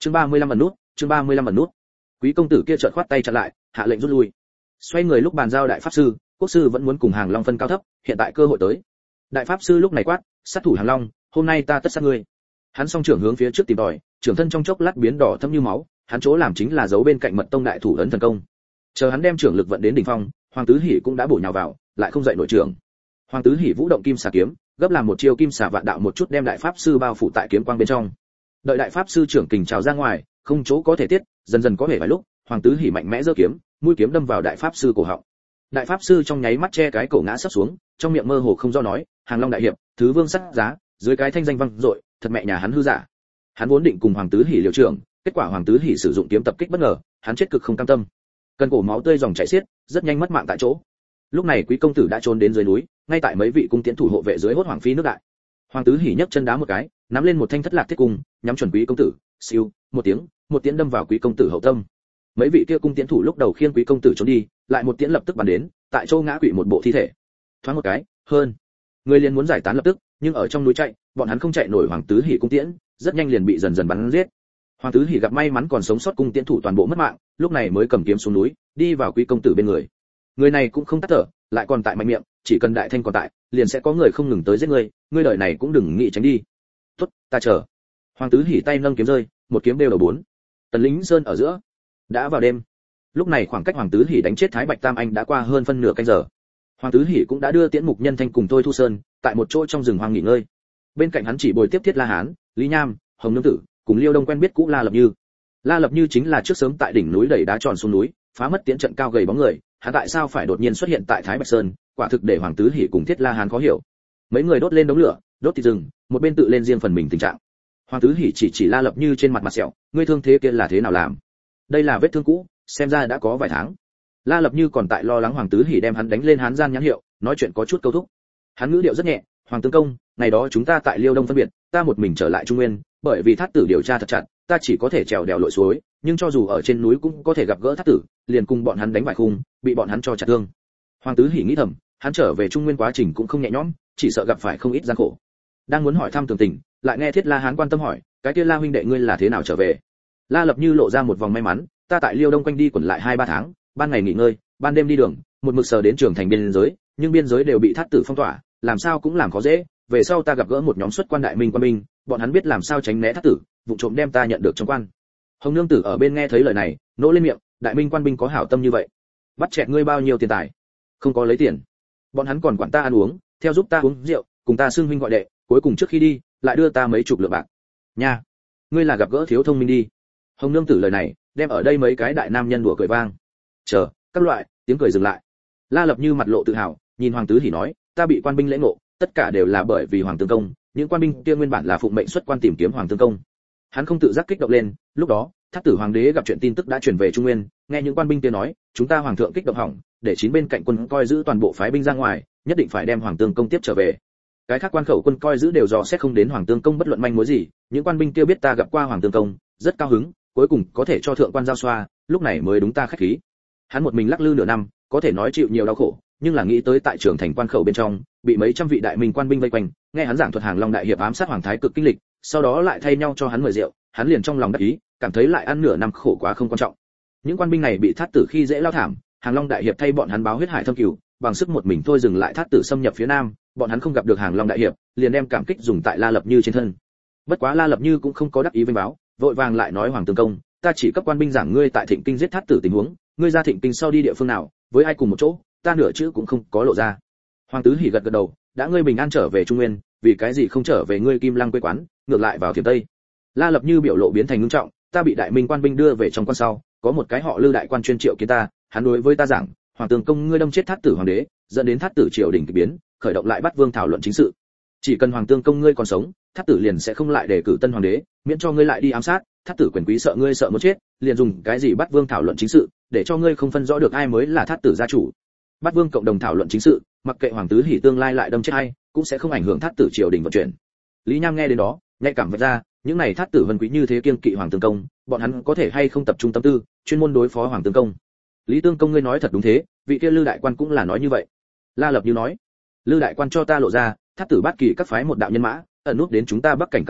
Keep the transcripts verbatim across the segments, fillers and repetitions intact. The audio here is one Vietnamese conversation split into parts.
Chương ba mươi lăm ẩn nút, chương ba mươi lăm ẩn nút. Quý công tử kia chợt khoát tay chặn lại, hạ lệnh rút lui. Xoay người lúc bàn giao đại pháp sư, quốc sư vẫn muốn cùng Hàng Long phân cao thấp, hiện tại cơ hội tới. Đại pháp sư lúc này quát, sát thủ Hàng Long, hôm nay ta tất sát ngươi. Hắn song trưởng hướng phía trước tìm tòi, trưởng thân trong chốc lát biến đỏ thâm như máu, hắn chỗ làm chính là giấu bên cạnh mật tông đại thủ ấn thần công. Chờ hắn đem trưởng lực vận đến đỉnh phong, Hoàng Tứ Hỉ cũng đã bổ nhào vào, lại không dậy nổi trưởng. Hoàng Tứ Hỉ vũ động kim xà kiếm, gấp làm một chiêu kim xà vạn đạo một chút đem đại pháp sư bao phủ tại kiếm quang bên trong. Đợi đại pháp sư trưởng kình trào ra ngoài, không chỗ có thể tiết, dần dần có vẻ vài lúc, Hoàng Tứ Hỉ mạnh mẽ giơ kiếm, mũi kiếm đâm vào đại pháp sư cổ họng. Đại pháp sư trong nháy mắt che cái cổ ngã sắp xuống, trong miệng mơ hồ không do nói, Hàng Long đại hiệp, thứ vương sát giá, dưới cái thanh danh vang dội, thật mẹ nhà hắn hư giả. Hắn vốn định cùng Hoàng Tứ Hỉ liều trưởng, kết quả Hoàng Tứ Hỉ sử dụng kiếm tập kích bất ngờ, hắn chết cực không cam tâm. Cần cổ máu tươi dòng chảy xiết, rất nhanh mất mạng tại chỗ. Lúc này quý công tử đã trốn đến dưới núi, ngay tại mấy vị cung tiễn thủ hộ vệ dưới hốt hoảng phi nước đại. Hoàng Tứ Hỉ nhấc chân đá một cái, nắm lên một thanh thất lạc thiết cung, nhắm chuẩn quý công tử, siêu, một tiếng, một tiễn đâm vào quý công tử hậu tâm. Mấy vị kia cung tiễn thủ lúc đầu khiêng quý công tử trốn đi, lại một tiễn lập tức bắn đến, tại chỗ ngã quỵ một bộ thi thể. Thoáng một cái, hơn người liền muốn giải tán lập tức, nhưng ở trong núi chạy, bọn hắn không chạy nổi Hoàng Tứ Hỉ cung tiễn, rất nhanh liền bị dần dần bắn giết. Hoàng Tứ Hỉ gặp may mắn còn sống sót, cung tiễn thủ toàn bộ mất mạng, lúc này mới cầm kiếm xuống núi, đi vào quý công tử bên người. Người này cũng không tắt thở, lại còn tại mạnh miệng, chỉ cần đại thanh còn tại, liền sẽ có người không ngừng tới giết ngươi, ngươi đời này cũng đừng nghĩ tránh đi. Tốt, ta chờ. Hoàng Tứ Hỉ tay nâng kiếm rơi, một kiếm đều đầu bốn. Tần Lính Sơn ở giữa. Đã vào đêm. Lúc này khoảng cách Hoàng Tứ Hỉ đánh chết Thái Bạch Tam Anh đã qua hơn phân nửa canh giờ. Hoàng Tứ Hỉ cũng đã đưa Tiễn Mục Nhân Thanh cùng Thôi Thu Sơn, tại một chỗ trong rừng hoang nghỉ ngơi. Bên cạnh hắn chỉ bồi tiếp Thiết La Hán, Lý Nham, Hồng Nương Tử, cùng Liêu Đông quen biết cũ La Lập Như. La Lập Như chính là trước sớm tại đỉnh núi đẩy đá tròn xuống núi, phá mất tiễn trận cao gầy bóng người, hắn tại sao phải đột nhiên xuất hiện tại Thái Bạch Sơn, quả thực để Hoàng Tứ Hỉ cùng Thiết La Hán khó hiểu. Mấy người đốt lên đống lửa, đốt thịt rừng, một bên tự lên riêng phần mình tình trạng. Hoàng Tứ Hỉ chỉ chỉ La Lập Như trên mặt mặt sẹo, ngươi thương thế kia là thế nào làm? Đây là vết thương cũ, xem ra đã có vài tháng. La Lập Như còn tại lo lắng Hoàng Tứ Hỉ đem hắn đánh lên hán gian nhãn hiệu, nói chuyện có chút câu thúc. Hắn ngữ điệu rất nhẹ, Hoàng tướng công, ngày đó chúng ta tại Liêu Đông phân biệt, ta một mình trở lại Trung Nguyên, bởi vì Thát Tử điều tra thật chặt, ta chỉ có thể trèo đèo lội suối, nhưng cho dù ở trên núi cũng có thể gặp gỡ Thát Tử, liền cùng bọn hắn đánh bại khung, bị bọn hắn cho chặt thương. Hoàng Tứ Hỉ nghĩ thầm, hắn trở về Trung Nguyên quá trình cũng không nhẹ nhõm, chỉ sợ gặp phải không ít gian khổ. Đang muốn hỏi thăm tường tình, lại nghe Thiết La Hán quan tâm hỏi, cái kia La huynh đệ ngươi là thế nào trở về? La Lập Như lộ ra một vòng may mắn, ta tại Liêu Đông quanh đi quẩn lại hai ba tháng, ban ngày nghỉ ngơi, ban đêm đi đường, một mực sờ đến trường thành biên giới, nhưng biên giới đều bị Thát Tử phong tỏa, làm sao cũng làm khó dễ. Về sau ta gặp gỡ một nhóm xuất quan đại minh quân binh, bọn hắn biết làm sao tránh né Thát Tử, vụ trộm đem ta nhận được trong quan. Hồng Nương Tử ở bên nghe thấy lời này, nỗ lên miệng, đại minh quan binh có hảo tâm như vậy, bắt chẹt ngươi bao nhiêu tiền tài? Không có lấy tiền, bọn hắn còn quản ta ăn uống, theo giúp ta uống rượu, cùng ta xưng huynh gọi đệ, cuối cùng trước khi đi, lại đưa ta mấy chục lượng bạc. Nha, ngươi là gặp gỡ thiếu thông minh đi. Hồng Nương Tử lời này, đem ở đây mấy cái đại nam nhân đùa cười vang. Chờ, các loại, tiếng cười dừng lại. La Lập Như mặt lộ tự hào, nhìn Hoàng Tứ Hỉ nói, ta bị quan binh lễ ngộ, tất cả đều là bởi vì Hoàng tướng công, những quan binh kia nguyên bản là phụng mệnh xuất quan tìm kiếm Hoàng tướng công. Hắn không tự giác kích động lên, lúc đó, Thát Tử hoàng đế gặp chuyện tin tức đã truyền về Trung Nguyên, nghe những quan binh kia nói, chúng ta hoàng thượng kích động hỏng, để chín bên cạnh quân coi giữ toàn bộ phái binh ra ngoài, nhất định phải đem Hoàng tướng công tiếp trở về. Cái khác quan khẩu quân coi giữ đều dò xét không đến Hoàng tướng công bất luận manh mối gì, những quan binh kia biết ta gặp qua Hoàng tướng công, rất cao hứng, cuối cùng có thể cho thượng quan giao xoa, lúc này mới đúng ta khách khí. Hắn một mình lắc lư nửa năm, có thể nói chịu nhiều đau khổ, nhưng là nghĩ tới tại trường thành quan khẩu bên trong, bị mấy trăm vị đại minh quan binh vây quanh, nghe hắn giảng thuật Hàng Long đại hiệp ám sát hoàng thái cực kinh lịch, sau đó lại thay nhau cho hắn mời rượu, hắn liền trong lòng đắc ý, cảm thấy lại ăn nửa năm khổ quá không quan trọng. Những quan binh này bị Thát Tử khi dễ lao thảm, Hàng Long đại hiệp thay bọn hắn báo huyết hải thâm cửu, bằng sức một mình thôi dừng lại Thát Tử xâm nhập phía nam, bọn hắn không gặp được Hàng Long đại hiệp, liền đem cảm kích dùng tại La Lập Như trên thân. Bất quá La Lập Như cũng không có đắc ý vinh báo, vội vàng lại nói Hoàng tướng công, ta chỉ cấp quan binh giảng ngươi tại Thịnh Kinh giết Thát Tử tình huống, ngươi ra Thịnh Kinh sau đi địa phương nào, với ai cùng một chỗ, ta nửa chữ cũng không có lộ ra. Hoàng Tứ Hỉ gật gật đầu, đã ngươi bình an trở về Trung Nguyên, vì cái gì không trở về ngươi Kim Lăng quê quán, ngược lại vào Thiểm Tây? La Lập Như biểu lộ biến thành nghiêm trọng, ta bị đại minh quan binh đưa về trong quan sau, có một cái họ Lư đại quan chuyên triệu kiến ta, hắn đối với ta giảng, Hoàng tướng công ngươi đâm chết Thát Tử hoàng đế, dẫn đến Thát Tử triều đình kỳ biến, khởi động lại bắt vương thảo luận chính sự. Chỉ cần Hoàng tướng công ngươi còn sống, Thát Tử liền sẽ không lại đề cử tân hoàng đế, miễn cho ngươi lại đi ám sát, Thát Tử quyền quý sợ ngươi sợ muốn chết, liền dùng cái gì bắt vương thảo luận chính sự, để cho ngươi không phân rõ được ai mới là Thát Tử gia chủ. Bắt vương cộng đồng thảo luận chính sự, mặc kệ Hoàng Tứ Hỉ tương lai lại đâm chết ai, cũng sẽ không ảnh hưởng Thát Tử triều đình vận chuyển. Lý Nham nghe đến đó, nhạy cảm vạch ra, những này Thát Tử vân quý như thế kiêng kỵ Hoàng tướng công, bọn hắn có thể hay không tập trung tâm tư, chuyên môn đối phó Hoàng tướng công. Lý tướng công ngươi nói thật đúng thế, vị kia Lư đại quan cũng là nói như vậy. La Lập Như nói, Lư đại quan cho ta lộ ra, Thát Tử bát kỳ các phái một đạo nhân mã, ẩn nút đến chúng ta bắc cảnh các tỉnh,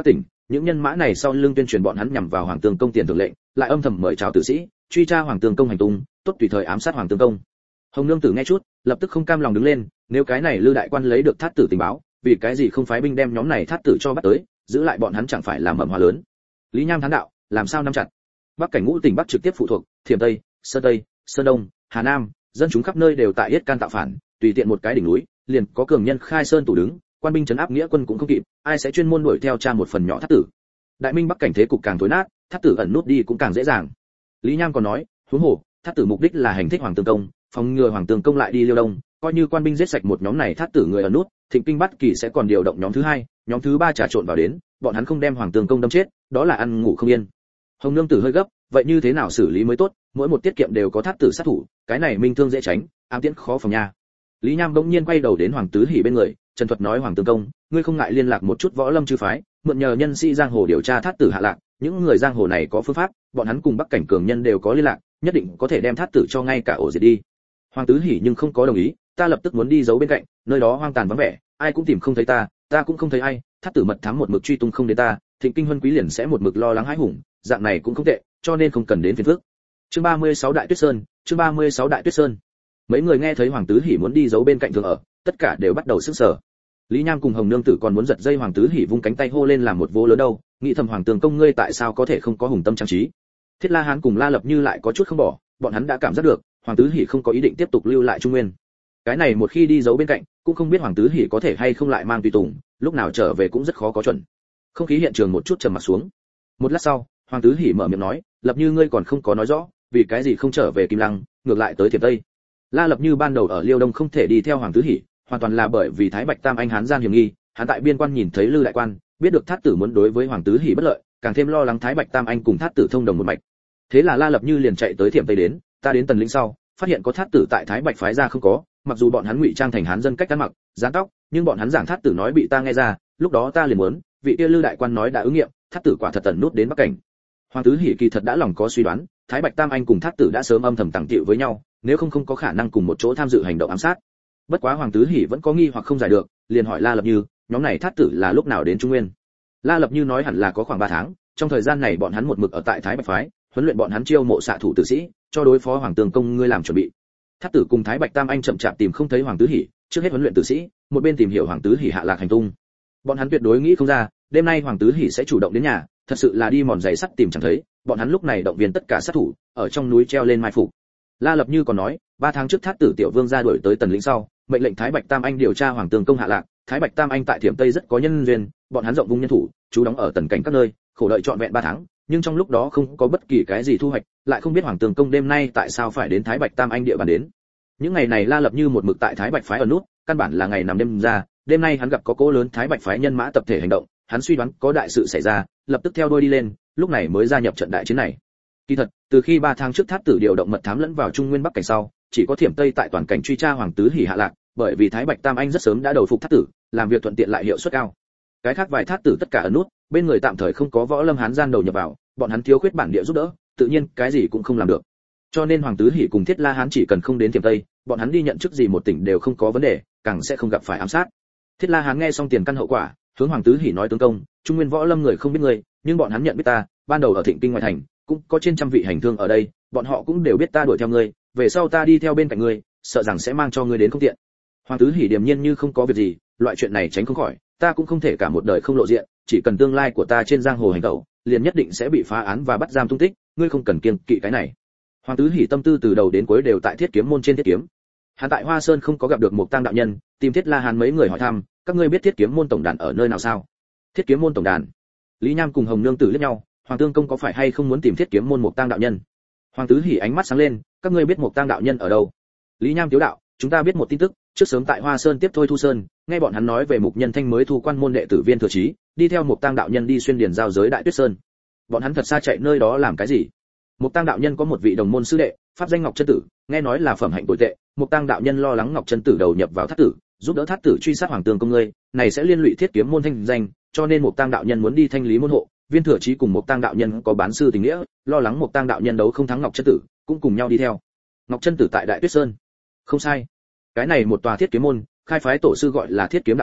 những nhân mã này sau lưng tuyên truyền bọn hắn nhằm vào Hoàng Tương Công tiền thưởng lệnh, lại âm thầm mời chào tử sĩ, truy tra Hoàng Tương Công hành tung, tốt tùy thời ám sát Hoàng Tương Công. Hồng Nương Tử nghe chút, lập tức không cam lòng đứng lên, nếu cái này Lư đại quan lấy được thát tử tình báo, vì cái gì không phái binh đem nhóm này thát tử cho bắt tới, giữ lại bọn hắn chẳng phải là mầm hoa lớn. Lý Nham thán đạo, làm sao nắm chặt? Bắc cảnh ngũ tỉnh Bắc trực tiếp phụ thuộc, Thiểm Tây, Sơn Tây, Sơn Đông, Hà Nam, dân chúng khắp nơi đều tại Yết Can tạo phản, tùy tiện một cái đỉnh núi, liền có cường nhân khai sơn tủ đứng, quan binh trấn áp nghĩa quân cũng không kịp, ai sẽ chuyên môn đuổi theo tra một phần nhỏ thát tử. Đại Minh Bắc cảnh thế cục càng tối nát, thát tử ẩn nút đi cũng càng dễ dàng. Lý Nham còn nói, huống hồ, thát tử mục đích là hành thích Hoàng Tương Công, phòng ngừa Hoàng Tương Công lại đi Liêu Đông, coi như quan binh giết sạch một nhóm này thát tử người ẩn nút, Thịnh Kinh Bát Kỳ sẽ còn điều động nhóm thứ hai, nhóm thứ ba trà trộn vào đến, bọn hắn không đem Hoàng Tương Công đâm chết, đó là ăn ngủ không yên. Hồng Nương Tử hơi gấp, vậy như thế nào xử lý mới tốt? Mỗi một tiết kiệm đều có thát tử sát thủ, cái này minh thương dễ tránh, ám tiễn khó phòng nha. Lý Nham bỗng nhiên quay đầu đến Hoàng Tứ Hỉ bên người, trần thuật nói, Hoàng Tương Công, ngươi không ngại liên lạc một chút võ lâm chư phái, mượn nhờ nhân sĩ giang hồ điều tra thát tử hạ lạc, những người giang hồ này có phương pháp, bọn hắn cùng Bắc cảnh cường nhân đều có liên lạc, nhất định có thể đem thát tử cho ngay cả ổ diệt đi. Hoàng Tứ Hỉ nhưng không có đồng ý, ta lập tức muốn đi giấu bên cạnh, nơi đó hoang tàn vắng vẻ, ai cũng tìm không thấy ta, ta cũng không thấy ai, thát tử mật thám một mực truy tung không đến ta, Thịnh Kinh Huân Quý liền sẽ một mực lo lắng hãi hùng, dạng này cũng không tệ, cho nên không cần đến phiền phức. Chương ba mươi sáu Đại Tuyết Sơn, chương ba mươi sáu Đại Tuyết Sơn. Mấy người nghe thấy Hoàng Tứ Hỉ muốn đi giấu bên cạnh thường ở, tất cả đều bắt đầu sững sờ. Lý Nham cùng Hồng Nương Tử còn muốn giật dây Hoàng Tứ Hỉ vung cánh tay hô lên làm một vố lớn đâu, nghĩ thầm Hoàng Tương Công ngươi tại sao có thể không có hùng tâm trang trí. Thiết La Hán cùng La Lập Như lại có chút không bỏ, bọn hắn đã cảm giác được, Hoàng Tứ Hỉ không có ý định tiếp tục lưu lại Trung Nguyên. Cái này một khi đi giấu bên cạnh, cũng không biết Hoàng Tứ Hỉ có thể hay không lại mang tùy tùng, lúc nào trở về cũng rất khó có chuẩn. Không khí hiện trường một chút trầm mặc xuống. Một lát sau, Hoàng Tứ Hỉ mở miệng nói, Lập Như ngươi còn không có nói rõ, vì cái gì không trở về Kim Lăng, ngược lại tới Thiểm Tây. La Lập Như ban đầu ở Liêu Đông không thể đi theo Hoàng Tứ Hỉ, hoàn toàn là bởi vì Thái Bạch Tam Anh hán gian hiểm nghi, hắn tại biên quan nhìn thấy Lư đại quan, biết được thát tử muốn đối với Hoàng Tứ Hỉ bất lợi, càng thêm lo lắng Thái Bạch Tam Anh cùng thát tử thông đồng một mạch. Thế là La Lập Như liền chạy tới Thiểm Tây đến, ta đến Tần Lĩnh sau, phát hiện có thát tử tại Thái Bạch phái ra không có, mặc dù bọn hắn ngụy trang thành hán dân cách ăn mặc, dán tóc, nhưng bọn hắn giảng thát tử nói bị ta nghe ra, lúc đó ta liền muốn, vị kia Lư đại quan nói đã ứng nghiệm, thát tử quả thật tận nút đến Bắc cảnh. Hoàng Tứ Hỉ kỳ thật đã lòng có suy đoán, Thái Bạch Tam Anh cùng thát tử đã sớm âm thầm tàng tiệu với nhau, nếu không không có khả năng cùng một chỗ tham dự hành động ám sát. Bất quá Hoàng Tứ Hỉ vẫn có nghi hoặc không giải được, liền hỏi La Lập Như, nhóm này thát tử là lúc nào đến Trung Nguyên? La Lập Như nói hẳn là có khoảng ba tháng, trong thời gian này bọn hắn một mực ở tại Thái Bạch phái, huấn luyện bọn hắn chiêu mộ xạ thủ tử sĩ, cho đối phó Hoàng Tương Công ngươi làm chuẩn bị. Thát tử cùng Thái Bạch Tam Anh chậm chạp tìm không thấy Hoàng Tứ Hỉ, trước hết huấn luyện tử sĩ, một bên tìm hiểu Hoàng Tứ Hỉ hạ lạc hành tung. Bọn hắn tuyệt đối nghĩ không ra, đêm nay Hoàng Tứ Hỉ sẽ chủ động đến nhà, thật sự là đi mòn giày sắt tìm chẳng thấy, bọn hắn lúc này động viên tất cả sát thủ, ở trong núi treo lên mai phục. La Lập Như còn nói, ba tháng trước thát tử tiểu vương ra đuổi tới Tần Lĩnh sau, mệnh lệnh Thái Bạch Tam Anh điều tra Hoàng Tương Công hạ lạc, Thái Bạch Tam Anh tại Thiểm Tây rất có nhân duyên, bọn hắn rộng vung nhân thủ, chú đóng ở tần cảnh các nơi, khổ đợi trọn vẹn ba tháng, nhưng trong lúc đó không có bất kỳ cái gì thu hoạch, lại không biết Hoàng Tương Công đêm nay tại sao phải đến Thái Bạch Tam Anh địa bàn đến. Những ngày này La Lập Như một mực tại Thái Bạch phái ở nút, căn bản là ngày nằm đêm ra, đêm nay hắn gặp có cỗ lớn Thái Bạch phái nhân mã tập thể hành động, hắn suy đoán có đại sự xảy ra, lập tức theo đuôi đi lên, lúc này mới gia nhập trận đại chiến này. Kỳ thật, từ khi ba tháng trước thát tử điều động mật thám lẫn vào Trung Nguyên Bắc cảnh sau, chỉ có Thiểm Tây tại toàn cảnh truy tra Hoàng Tứ Hỉ hạ lạc, bởi vì Thái Bạch Tam Anh rất sớm đã đầu phục thát tử, làm việc thuận tiện lại hiệu suất cao. Cái khác vài thát tử tất cả ở nút, bên người tạm thời không có võ lâm hán gian đầu nhập vào, bọn hắn thiếu khuyết bản địa giúp đỡ, tự nhiên cái gì cũng không làm được. Cho nên Hoàng Tứ Hỉ cùng Thiết La Hán chỉ cần không đến Thiểm Tây, bọn hắn đi nhận chức gì một tỉnh đều không có vấn đề, càng sẽ không gặp phải ám sát. Thiết La Hán nghe xong tiền căn hậu quả, hướng Hoàng Tứ Hỉ nói, tướng công, Trung Nguyên võ lâm người không biết người, nhưng bọn hắn nhận biết ta, ban đầu ở Thịnh Kinh ngoài thành, cũng có trên trăm vị hành thương ở đây, bọn họ cũng đều biết ta đuổi theo ngươi, về sau ta đi theo bên cạnh ngươi, sợ rằng sẽ mang cho ngươi đến không tiện. Hoàng Tứ Hỉ điềm nhiên như không có việc gì, loại chuyện này tránh không khỏi, ta cũng không thể cả một đời không lộ diện, chỉ cần tương lai của ta trên giang hồ hành động, liền nhất định sẽ bị phá án và bắt giam tung tích, ngươi không cần kiêng kỵ cái này. Hoàng Tứ Hỉ tâm tư từ đầu đến cuối đều tại Thiết Kiếm môn trên Thiết Kiếm. Hắn tại Hoa Sơn không có gặp được một Tang đạo nhân, tìm Thiết La Hán mấy người hỏi thăm, các ngươi biết Thiết Kiếm môn tổng đàn ở nơi nào sao? Thiết Kiếm môn tổng đàn? Lý Nham cùng Hồng Nương Tử liếc nhau, Hoàng Tương Công có phải hay không muốn tìm Thiết Kiếm môn một Tang đạo nhân? Hoàng Tứ Hỉ ánh mắt sáng lên, các ngươi biết một Tang đạo nhân ở đâu? Lý Nham tiếu đạo, chúng ta biết một tin tức, trước sớm tại Hoa Sơn tiếp thôi Thu Sơn, nghe bọn hắn nói về Mục Nhân Thanh mới thu quan môn đệ tử Viên Thừa Chí, đi theo một Tang đạo nhân đi xuyên điền giao giới Đại Tuyết Sơn. Bọn hắn thật xa chạy nơi đó làm cái gì? Mục Tang đạo nhân có một vị đồng môn sư đệ, pháp danh Ngọc Chân Tử, nghe nói là phẩm hạnh tồi tệ, Mục Tang đạo nhân lo lắng Ngọc Chân Tử đầu nhập vào thát tử, giúp đỡ thát tử truy sát Hoàng Tương Công ngươi, này sẽ liên lụy Thiết Kiếm môn thanh danh, cho nên Mục Tang đạo nhân muốn đi thanh lý môn hộ. Viên Thừa Chí cùng Mục Tang đạo nhân có bán sư tình nghĩa, lo lắng Mục Tang đạo nhân đấu không thắng Ngọc Chân Tử, cũng cùng nhau đi theo. Ngọc Chân Tử tại Đại Tuyết Sơn. Không sai. Cái này một tòa Thiết Kiếm môn, khai phái tổ sư gọi là Thiết Kiếm đạo nhân,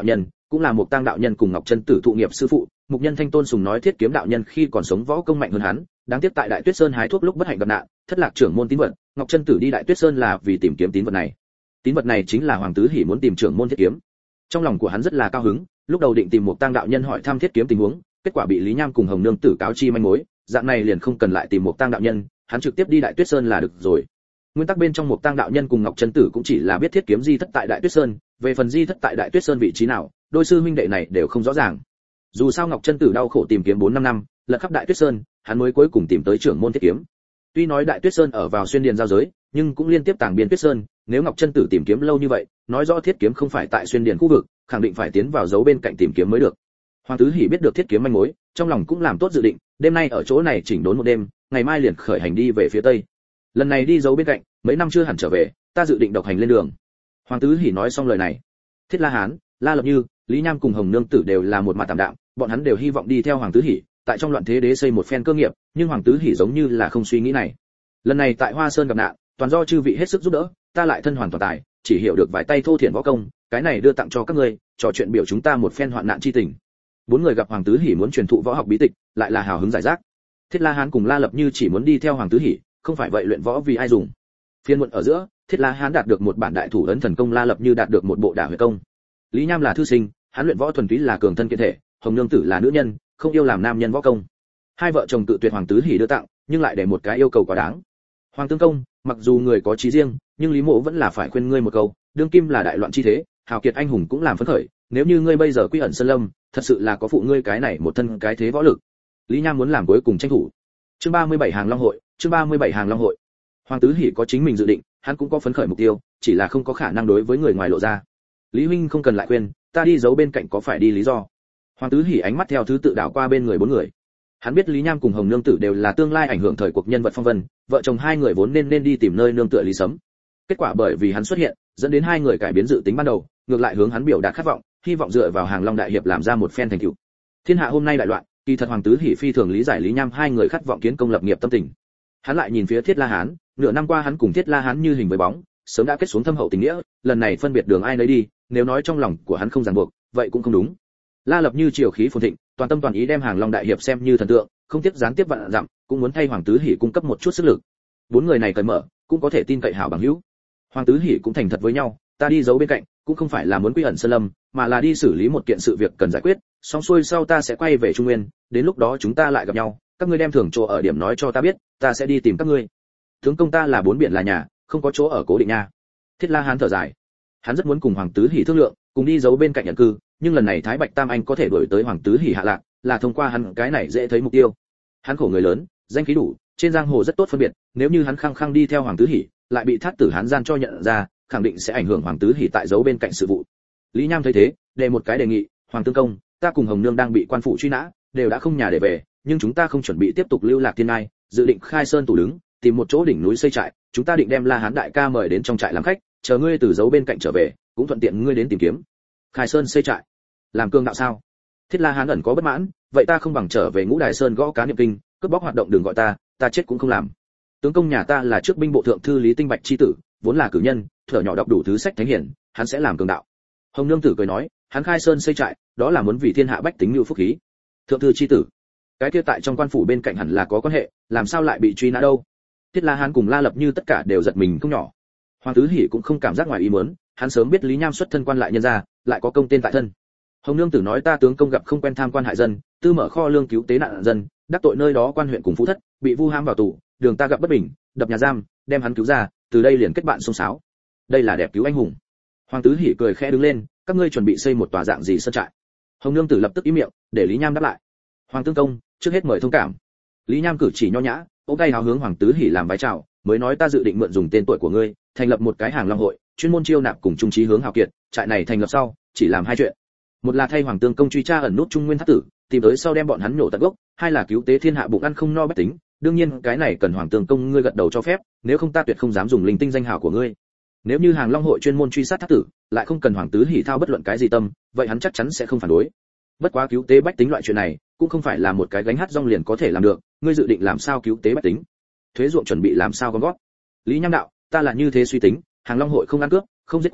cũng là một tang đạo nhân cùng Ngọc Chân Tử thụ nghiệp sư phụ. Mục Nhân Thanh tôn sùng nói Thiết Kiếm đạo nhân khi còn sống võ công mạnh hơn hắn, đáng tiếc tại Đại Tuyết Sơn hái thuốc lúc bất hạnh gặp nạn, thất lạc trưởng môn tín vật. Ngọc Chân Tử đi Đại Tuyết Sơn là vì tìm kiếm tín vật này. Tín vật này chính là Hoàng Tứ Hỉ muốn tìm trưởng môn Thiết Kiếm. Trong lòng của hắn rất là cao hứng, lúc đầu định tìm một tang đạo nhân hỏi thăm Thiết Kiếm tình huống, kết quả bị Lý Nham cùng Hồng Nương Tử cáo chi manh mối, dạng này liền không cần lại tìm một tang đạo nhân, hắn trực tiếp đi Đại Tuyết Sơn là được rồi. Nguyên tắc bên trong một tang đạo nhân cùng Ngọc Chân Tử cũng chỉ là biết Thiết Kiếm di thất tại Đại Tuyết Sơn, về phần di thất tại Đại Tuyết Sơn vị trí nào, đôi sư huynh đệ này đều không rõ ràng. Dù sao Ngọc Chân Tử đau khổ tìm kiếm bốn năm năm, lật khắp Đại Tuyết Sơn, hắn mới cuối cùng tìm tới trưởng môn Thiết Kiếm. Tuy nói Đại Tuyết Sơn ở vào xuyên điền giao giới, nhưng cũng liên tiếp tàng biên Tuyết Sơn, nếu Ngọc Chân Tử tìm kiếm lâu như vậy, nói rõ Thiết Kiếm không phải tại xuyên điền khu vực, khẳng định phải tiến vào dấu bên cạnh tìm kiếm mới được. Hoàng Tứ Hỉ biết được Thiết Kiếm manh mối, trong lòng cũng làm tốt dự định, đêm nay ở chỗ này chỉnh đốn một đêm, ngày mai liền khởi hành đi về phía tây. Lần này đi dấu bên cạnh, mấy năm chưa hẳn trở về, ta dự định độc hành lên đường. Hoàng Tứ Hỉ nói xong lời này, Thiết La Hán, La Lập Như, Lý Nham cùng Hồng Nương Tử đều là một mặt tạm đạm, bọn hắn đều hy vọng đi theo Hoàng Tứ Hỉ, tại trong loạn thế đế xây một phen cơ nghiệp, nhưng Hoàng Tứ Hỉ giống như là không suy nghĩ này. Lần này tại Hoa Sơn gặp nạn, toàn do chư vị hết sức giúp đỡ, ta lại thân hoàn toàn tài, chỉ hiểu được vài tay thô thiển võ công, cái này đưa tặng cho các ngươi, trò chuyện biểu chúng ta một phen hoạn nạn chi tình. Bốn người gặp Hoàng Tứ Hỉ muốn truyền thụ võ học bí tịch, lại là hào hứng giải rác. Thiết La Hán cùng La Lập Như chỉ muốn đi theo Hoàng Tứ Hỉ, không phải vậy luyện võ vì ai dùng. Phiên muộn ở giữa, Thiết La Hán đạt được một bản đại thủ ấn thần công, La Lập Như đạt được một bộ đả huyết công. Lý Nham là thư sinh, hắn luyện võ thuần túy là cường thân kiện thể, Hồng Nương Tử là nữ nhân, không yêu làm nam nhân võ công. Hai vợ chồng tự tuyệt Hoàng Tứ Hỉ đưa tặng, nhưng lại để một cái yêu cầu quá đáng. Hoàng Tương Công, mặc dù người có chí riêng, nhưng Lý Mộ vẫn là phải khuyên ngươi một câu, đương kim là đại loạn chi thế, hào kiệt anh hùng cũng làm phấn khởi, nếu như ngươi bây giờ quy ẩn sơn lâm, thật sự là có phụ ngươi cái này một thân cái thế võ lực. Lý Nham muốn làm cuối cùng tranh thủ. Chương ba mươi bảy Hàng Long hội, chương ba mươi bảy Hàng Long hội. Hoàng Tứ Hỉ có chính mình dự định, hắn cũng có phấn khởi mục tiêu, chỉ là không có khả năng đối với người ngoài lộ ra. Lý huynh không cần lại khuyên, ta đi giấu bên cạnh có phải đi lý do. Hoàng Tứ Hỉ ánh mắt theo thứ tự đảo qua bên người bốn người. Hắn biết Lý Nham cùng Hồng Nương Tử đều là tương lai ảnh hưởng thời cuộc nhân vật phong vân, vợ chồng hai người vốn nên nên đi tìm nơi nương tựa Lý Sấm. Kết quả bởi vì hắn xuất hiện, dẫn đến hai người cải biến dự tính ban đầu, ngược lại hướng hắn biểu đạt khát vọng, hy vọng dựa vào Hàng Long đại hiệp làm ra một phen thành tựu. Thiên hạ hôm nay đại loạn, kỳ thật Hoàng Tứ Hỉ phi thường lý giải Lý Nham hai người khát vọng kiến công lập nghiệp tâm tình. Hắn lại nhìn phía Thiết La Hán, nửa năm qua hắn cùng Thiết La Hán như hình với bóng, sớm đã kết xuống thâm hậu tình nghĩa, lần này phân biệt đường ai nấy đi, nếu nói trong lòng của hắn không ràng buộc, vậy cũng không đúng. La Lập Như triều khí phồn thịnh, toàn tâm toàn ý đem Hàng Long đại hiệp xem như thần tượng, không tiếc gián tiếp vạn dặm, cũng muốn thay Hoàng Tứ Hỉ cung cấp một chút sức lực. Bốn người này cởi mở, cũng có thể tin cậy hảo bằng hữu. Hoàng Tứ Hỉ cũng thành thật với nhau, ta đi giấu bên cạnh, cũng không phải là muốn quy ẩn sơn lâm, mà là đi xử lý một kiện sự việc cần giải quyết, xong xuôi sau ta sẽ quay về Trung Nguyên, đến lúc đó chúng ta lại gặp nhau, các ngươi đem thưởng chỗ ở điểm nói cho ta biết, ta sẽ đi tìm các ngươi. Tướng công ta là bốn biển là nhà, không có chỗ ở cố định nha. Thiết La Hán thở dài, hắn rất muốn cùng Hoàng Tứ Hỉ thương lượng, cùng đi giấu bên cạnh nhận cư, nhưng lần này Thái Bạch Tam Anh có thể đuổi tới Hoàng Tứ Hỉ hạ lạc, là thông qua hắn cái này dễ thấy mục tiêu. Hắn khổ người lớn, danh khí đủ, trên giang hồ rất tốt phân biệt, nếu như hắn khăng khăng đi theo Hoàng Tứ Hỉ, lại bị Thát Tử Hán gian cho nhận ra, khẳng định sẽ ảnh hưởng Hoàng Tứ Hỉ tại giấu bên cạnh sự vụ. Lý Nham thấy thế, đề một cái đề nghị, Hoàng Tương Công, ta cùng Hồng Nương đang bị quan phủ truy nã, đều đã không nhà để về, nhưng chúng ta không chuẩn bị tiếp tục lưu lạc thiên ai, dự định khai sơn tủ đứng, tìm một chỗ đỉnh núi xây trại, chúng ta định đem La Hán đại ca mời đến trong trại làm khách, chờ ngươi từ giấu bên cạnh trở về, cũng thuận tiện ngươi đến tìm kiếm. Khai sơn xây trại, làm cương đạo sao? Thiết La Hán ẩn có bất mãn, vậy ta không bằng trở về Ngũ Đài Sơn gõ cá niệm kinh, cướp bóc hoạt động đừng gọi ta, ta chết cũng không làm. Tướng công nhà ta là trước binh bộ thượng thư Lý Tinh Bạch chi tử, vốn là cử nhân, thuở nhỏ đọc đủ thứ sách thánh hiển, hắn sẽ làm cường đạo. Hồng Nương Tử cười nói, hắn khai sơn xây trại, đó là muốn vì thiên hạ bách tính lưu phúc khí. Thượng thư chi tử, cái kia tại trong quan phủ bên cạnh hẳn là có quan hệ, làm sao lại bị truy nã đâu? Thiết La Hán cùng La Lập Như tất cả đều giật mình không nhỏ. Hoàng Tứ Hỉ cũng không cảm giác ngoài ý muốn, hắn sớm biết Lý Nham xuất thân quan lại nhân gia, lại có công tên tại thân. Hồng Nương Tử nói ta tướng công gặp không quen tham quan hại dân, tư mở kho lương cứu tế nạn dân, đắc tội nơi đó quan huyện cùng phú thất, bị vu hãm vào tù, đường ta gặp bất bình, đập nhà giam, đem hắn cứu ra, từ đây liền kết bạn xông xáo. Đây là đẹp cứu anh hùng. Hoàng Tứ Hỉ cười khẽ đứng lên, các ngươi chuẩn bị xây một tòa dạng gì sơn trại? Hồng Nương Tử lập tức ý miệng, để Lý Nham đáp lại. Hoàng Tương Công, trước hết mời thông cảm. Lý Nham cử chỉ nho nhã, ôm tay hào hướng Hoàng Tứ Hỉ làm vái chào, mới nói ta dự định mượn dùng tên tuổi của ngươi, thành lập một cái Hàng Long hội, chuyên môn chiêu nạp cùng trung trí hướng hào kiệt, trại này thành lập sau, chỉ làm hai chuyện. Một là thay Hoàng Tương Công truy tra ẩn nút Trung Nguyên Thát Tử, tìm tới sau đem bọn hắn nhổ tận gốc, hai là cứu tế thiên hạ bụng ăn không no bách tính, đương nhiên cái này cần Hoàng Tương Công ngươi gật đầu cho phép, nếu không ta tuyệt không dám dùng linh tinh danh hào của ngươi. Nếu như Hàng Long hội chuyên môn truy sát Thát Tử, lại không cần Hoàng Tứ Hỉ thao bất luận cái gì tâm, vậy hắn chắc chắn sẽ không phản đối. Bất quá cứu tế bách tính loại chuyện này, cũng không phải là một cái gánh hát rong liền có thể làm được, ngươi dự định làm sao cứu tế bách tính? Thuế ruộng chuẩn bị làm sao gom góp? Lý Nham đạo, ta là như thế suy tính, Hàng Long hội không ăn cướp, không giết quan,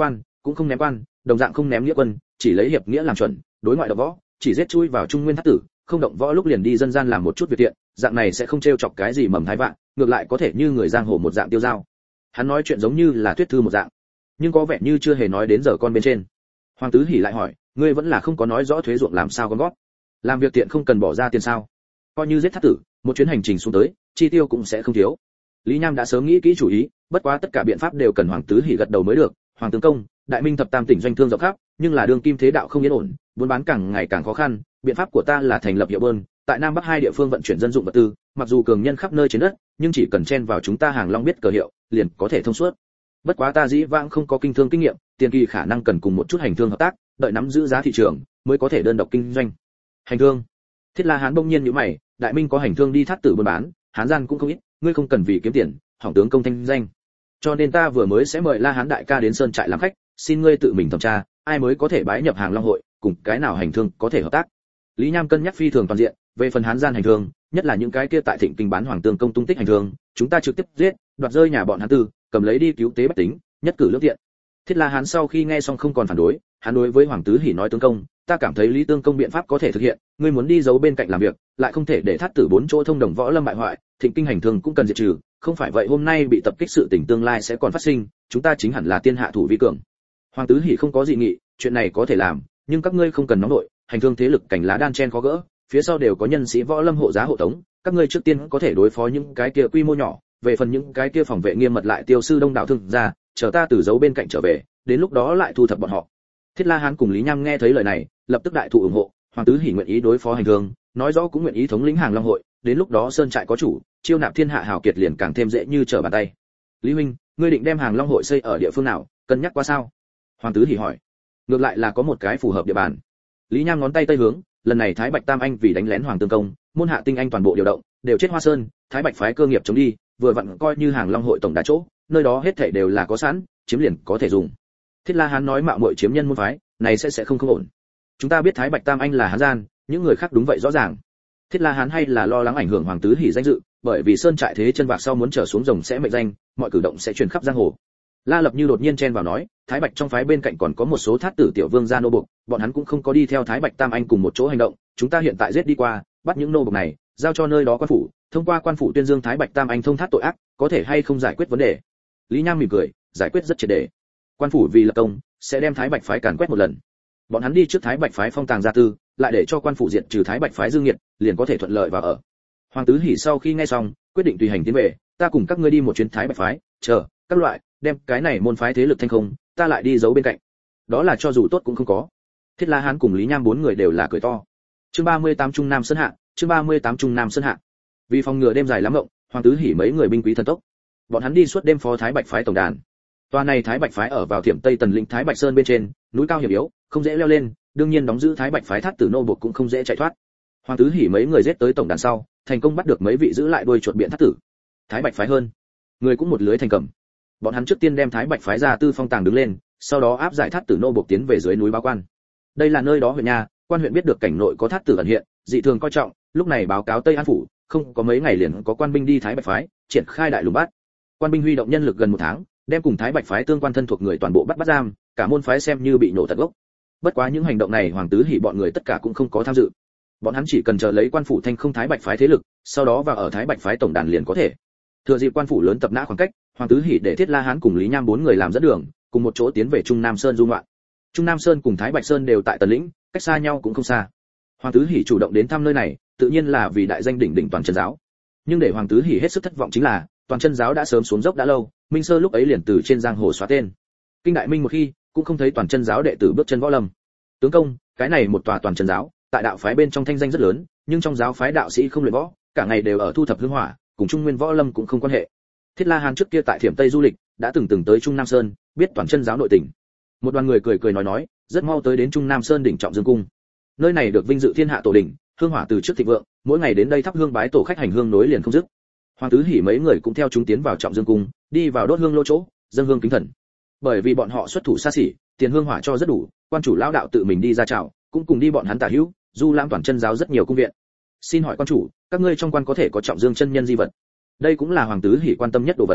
cũng không ném quan, đồng dạng không ném nghĩa quân, chỉ lấy hiệp nghĩa làm chuẩn, đối ngoại động võ, chỉ giết chui vào trung nguyên thất tử, không động võ lúc liền đi dân gian làm một chút việc thiện, dạng này sẽ không trêu chọc cái gì mầm thái vạn, ngược lại có thể như người giang hồ một dạng tiêu dao. Hắn nói chuyện giống như là thuyết thư một dạng, nhưng có vẻ như chưa hề nói đến giờ con bên trên. Hoàng Tứ Hỉ lại hỏi, ngươi vẫn là không có nói rõ thuế ruộng làm sao con gót, làm việc tiện không cần bỏ ra tiền sao? Coi như giết thất tử, một chuyến hành trình xuống tới, chi tiêu cũng sẽ không thiếu. Lý Nham đã sớm nghĩ kỹ chủ ý, bất quá tất cả biện pháp đều cần Hoàng Tứ Hỉ gật đầu mới được. Hoàng tướng công, Đại Minh thập tam tỉnh doanh thương rộng khắp, nhưng là đương kim thế đạo không yên ổn, buôn bán càng ngày càng khó khăn, biện pháp của ta là thành lập hiệu bơn, tại Nam Bắc hai địa phương vận chuyển dân dụng vật tư, mặc dù cường nhân khắp nơi trên đất, nhưng chỉ cần chen vào chúng ta Hàng Long biết cờ hiệu, liền có thể thông suốt. Bất quá ta dĩ vãng không có kinh thương kinh nghiệm, tiền kỳ khả năng cần cùng một chút hành thương hợp tác, đợi nắm giữ giá thị trường, mới có thể đơn độc kinh doanh. Hành thương? Thiết La Hán bỗng nhiên nhíu mày, Đại Minh có hành thương đi thắt tử buôn bán, Hán gian cũng không ít, ngươi không cần vì kiếm tiền, hỏng tướng công thanh danh. Cho nên ta vừa mới sẽ mời La Hán đại ca đến sơn trại làm khách, xin ngươi tự mình thẩm tra, ai mới có thể bái nhập Hàng Long hội, cùng cái nào hành thương có thể hợp tác. Lý Nham cân nhắc phi thường toàn diện, về phần Hán gian hành thương, nhất là những cái kia tại Thịnh Kinh bán hoàng tương công tung tích hành thương, chúng ta trực tiếp giết, đoạt rơi nhà bọn hắn tư, cầm lấy đi cứu tế bách tính, nhất cử lưỡng tiện. Thiết La Hán sau khi nghe xong không còn phản đối, hắn đối với Hoàng Tứ Hỉ nói tướng công, ta cảm thấy Lý Tương công biện pháp có thể thực hiện, ngươi muốn đi giấu bên cạnh làm việc, lại không thể để thắt tử bốn chỗ thông đồng võ lâm bại hoại, Thịnh Kinh hành thương cũng cần diệt trừ, không phải vậy hôm nay bị tập kích sự tình tương lai sẽ còn phát sinh, chúng ta chính hẳn là tiên hạ thủ vi cường. Hoàng Tứ Hỉ không có dị nghị, chuyện này có thể làm, nhưng các ngươi không cần nóng nội, hành thương thế lực cảnh lá đan chen khó gỡ, phía sau đều có nhân sĩ võ lâm hộ giá hộ tống, các ngươi trước tiên có thể đối phó những cái kia quy mô nhỏ, về phần những cái kia phòng vệ nghiêm mật lại tiêu sư đông đảo thương ra, chờ ta từ giấu bên cạnh trở về, đến lúc đó lại thu thập bọn họ. Thiết La Hán cùng Lý Nham nghe thấy lời này, lập tức đại thụ ủng hộ, Hoàng Tứ Hỉ nguyện ý đối phó hành thương, nói rõ cũng nguyện ý thống lĩnh Hàng Long hội, đến lúc đó sơn trại có chủ, chiêu nạp thiên hạ hào kiệt liền càng thêm dễ như trở bàn tay. Lý huynh, ngươi định đem Hàng Long hội xây ở địa phương nào, cân nhắc qua sao? Hoàng Tứ Hỉ hỏi. Ngược lại là có một cái phù hợp địa bàn. Lý Nham ngón tay tây hướng, lần này Thái Bạch Tam Anh vì đánh lén Hoàng Tương Công, môn hạ tinh anh toàn bộ điều động, đều chết Hoa Sơn, Thái Bạch phái cơ nghiệp chống đi, vừa vặn coi như Hàng Long hội tổng đà chỗ, nơi đó hết thảy đều là có sẵn, chiếm liền có thể dùng. Thiết La Hán nói mạo muội chiếm nhân môn phái, này sẽ sẽ không không ổn. Chúng ta biết Thái Bạch Tam Anh là Hán gian, những người khác đúng vậy rõ ràng. Thiết La Hán hay là lo lắng ảnh hưởng Hoàng Tứ Hỉ danh dự, bởi vì sơn trại thế chân vạc sau muốn trở xuống rồng sẽ mệnh danh, mọi cử động sẽ truyền khắp giang hồ. La Lập Như đột nhiên chen vào nói, Thái Bạch trong phái bên cạnh còn có một số thát tử tiểu vương gia nô bộc, bọn hắn cũng không có đi theo Thái Bạch Tam Anh cùng một chỗ hành động, chúng ta hiện tại giết đi qua, bắt những nô bộc này, giao cho nơi đó quan phủ, thông qua quan phủ tuyên dương Thái Bạch Tam Anh thông thát tội ác, có thể hay không giải quyết vấn đề. Lý Nham mỉm cười, giải quyết rất triệt để. Quan phủ vì lập công, sẽ đem Thái Bạch phái càn quét một lần. Bọn hắn đi trước Thái Bạch phái phong tàng gia tư, lại để cho quan phủ diệt trừ Thái Bạch phái dương nghiệt, liền có thể thuận lợi vào ở. Hoàng Tứ Hỉ sau khi nghe xong, quyết định tùy hành tiến về, ta cùng các ngươi đi một chuyến Thái Bạch phái, chờ các loại, đem cái này môn phái thế lực thanh không, ta lại đi giấu bên cạnh. Đó là cho dù tốt cũng không có. Thiết La Hán cùng Lý Nham bốn người đều là cười to. Chương ba mươi tám Trung Nam Sơn Hạ, chương ba mươi tám Trung Nam Sơn Hạ. Vì phòng ngừa đêm dài lắm ngộng, Hoàng Tứ Hỉ mấy người binh quý thần tốc. Bọn hắn đi suốt đêm phó Thái Bạch phái tổng đàn. Toa này Thái Bạch phái ở vào Thiểm Tây Tần lĩnh Thái Bạch Sơn bên trên, núi cao hiểm yếu, không dễ leo lên, đương nhiên đóng giữ Thái Bạch phái thát tử nô buộc cũng không dễ chạy thoát. Hoàng Tứ Hỉ mấy người giết tới tổng đàn sau, thành công bắt được mấy vị giữ lại đuôi chuột biện thát tử. Thái Bạch phái hơn, người cũng một lưới thành cầm. Bọn hắn trước tiên đem Thái Bạch phái ra tư phong tàng đứng lên, sau đó áp giải thát tử nô buộc tiến về dưới núi báo quan. Đây là nơi đó huyện nhà, quan huyện biết được cảnh nội có thát tử ẩn hiện, dị thường coi trọng, lúc này báo cáo Tây An phủ, không có mấy ngày liền có quan binh đi Thái Bạch phái, triển khai đại lùng bắt. Quan binh huy động nhân lực gần một tháng, đem cùng Thái Bạch phái tương quan thân thuộc người toàn bộ bắt bắt giam, cả môn phái xem như bị nổ tận gốc. Bất quá những hành động này Hoàng Tứ Hỉ bọn người tất cả cũng không có tham dự. Bọn hắn chỉ cần chờ lấy quan phủ thanh không Thái Bạch phái thế lực, sau đó vào ở Thái Bạch phái tổng đàn liền có thể. Thừa dịp quan phủ lớn tập nã khoảng cách, Hoàng Tứ Hỉ để Thiết La Hán cùng Lý Nham bốn người làm dẫn đường, cùng một chỗ tiến về Trung Nam Sơn du ngoạn. Trung Nam Sơn cùng Thái Bạch Sơn đều tại Tần lĩnh, cách xa nhau cũng không xa. Hoàng Tứ Hỉ chủ động đến thăm nơi này, tự nhiên là vì đại danh đỉnh đỉnh toàn chân giáo. Nhưng để Hoàng Tứ Hỉ hết sức thất vọng chính là, toàn chân giáo đã sớm xuống dốc đã lâu, Minh Sơ lúc ấy liền từ trên giang hồ xóa tên. Kinh đại minh một khi, cũng không thấy toàn chân giáo đệ tử bước chân võ lâm. Tướng công, cái này một tòa toàn chân giáo, tại đạo phái bên trong thanh danh rất lớn, nhưng trong giáo phái đạo sĩ không luyện võ, cả ngày đều ở thu thập hương hỏa, cùng Trung Nguyên võ lâm cũng không quan hệ. Thiết La Hán trước kia tại Thiểm Tây du lịch, đã từng từng tới Trung Nam Sơn, biết toàn chân giáo nội tình. Một đoàn người cười cười nói nói, rất mau tới đến Trung Nam Sơn đỉnh Trọng Dương cung. Nơi này được vinh dự thiên hạ tổ đỉnh, hương hỏa từ trước thịnh vượng, mỗi ngày đến đây thắp hương bái tổ khách hành hương nối liền không dứt. Hoàng Tứ Hỉ mấy người cũng theo chúng tiến vào Trọng Dương cung, đi vào đốt hương lô chỗ, dâng hương kính thần. Bởi vì bọn họ xuất thủ xa xỉ, tiền hương hỏa cho rất đủ, quan chủ lão đạo tự mình đi ra chào, cũng cùng đi bọn hắn tả hữu, du lãm toàn chân giáo rất nhiều cung viện. Xin hỏi quan chủ, các ngươi trong quan có thể có Trọng Dương chân nhân di vật? Đây cũng là Hoàng Tứ Hỉ quan tâm nhất đồ vật.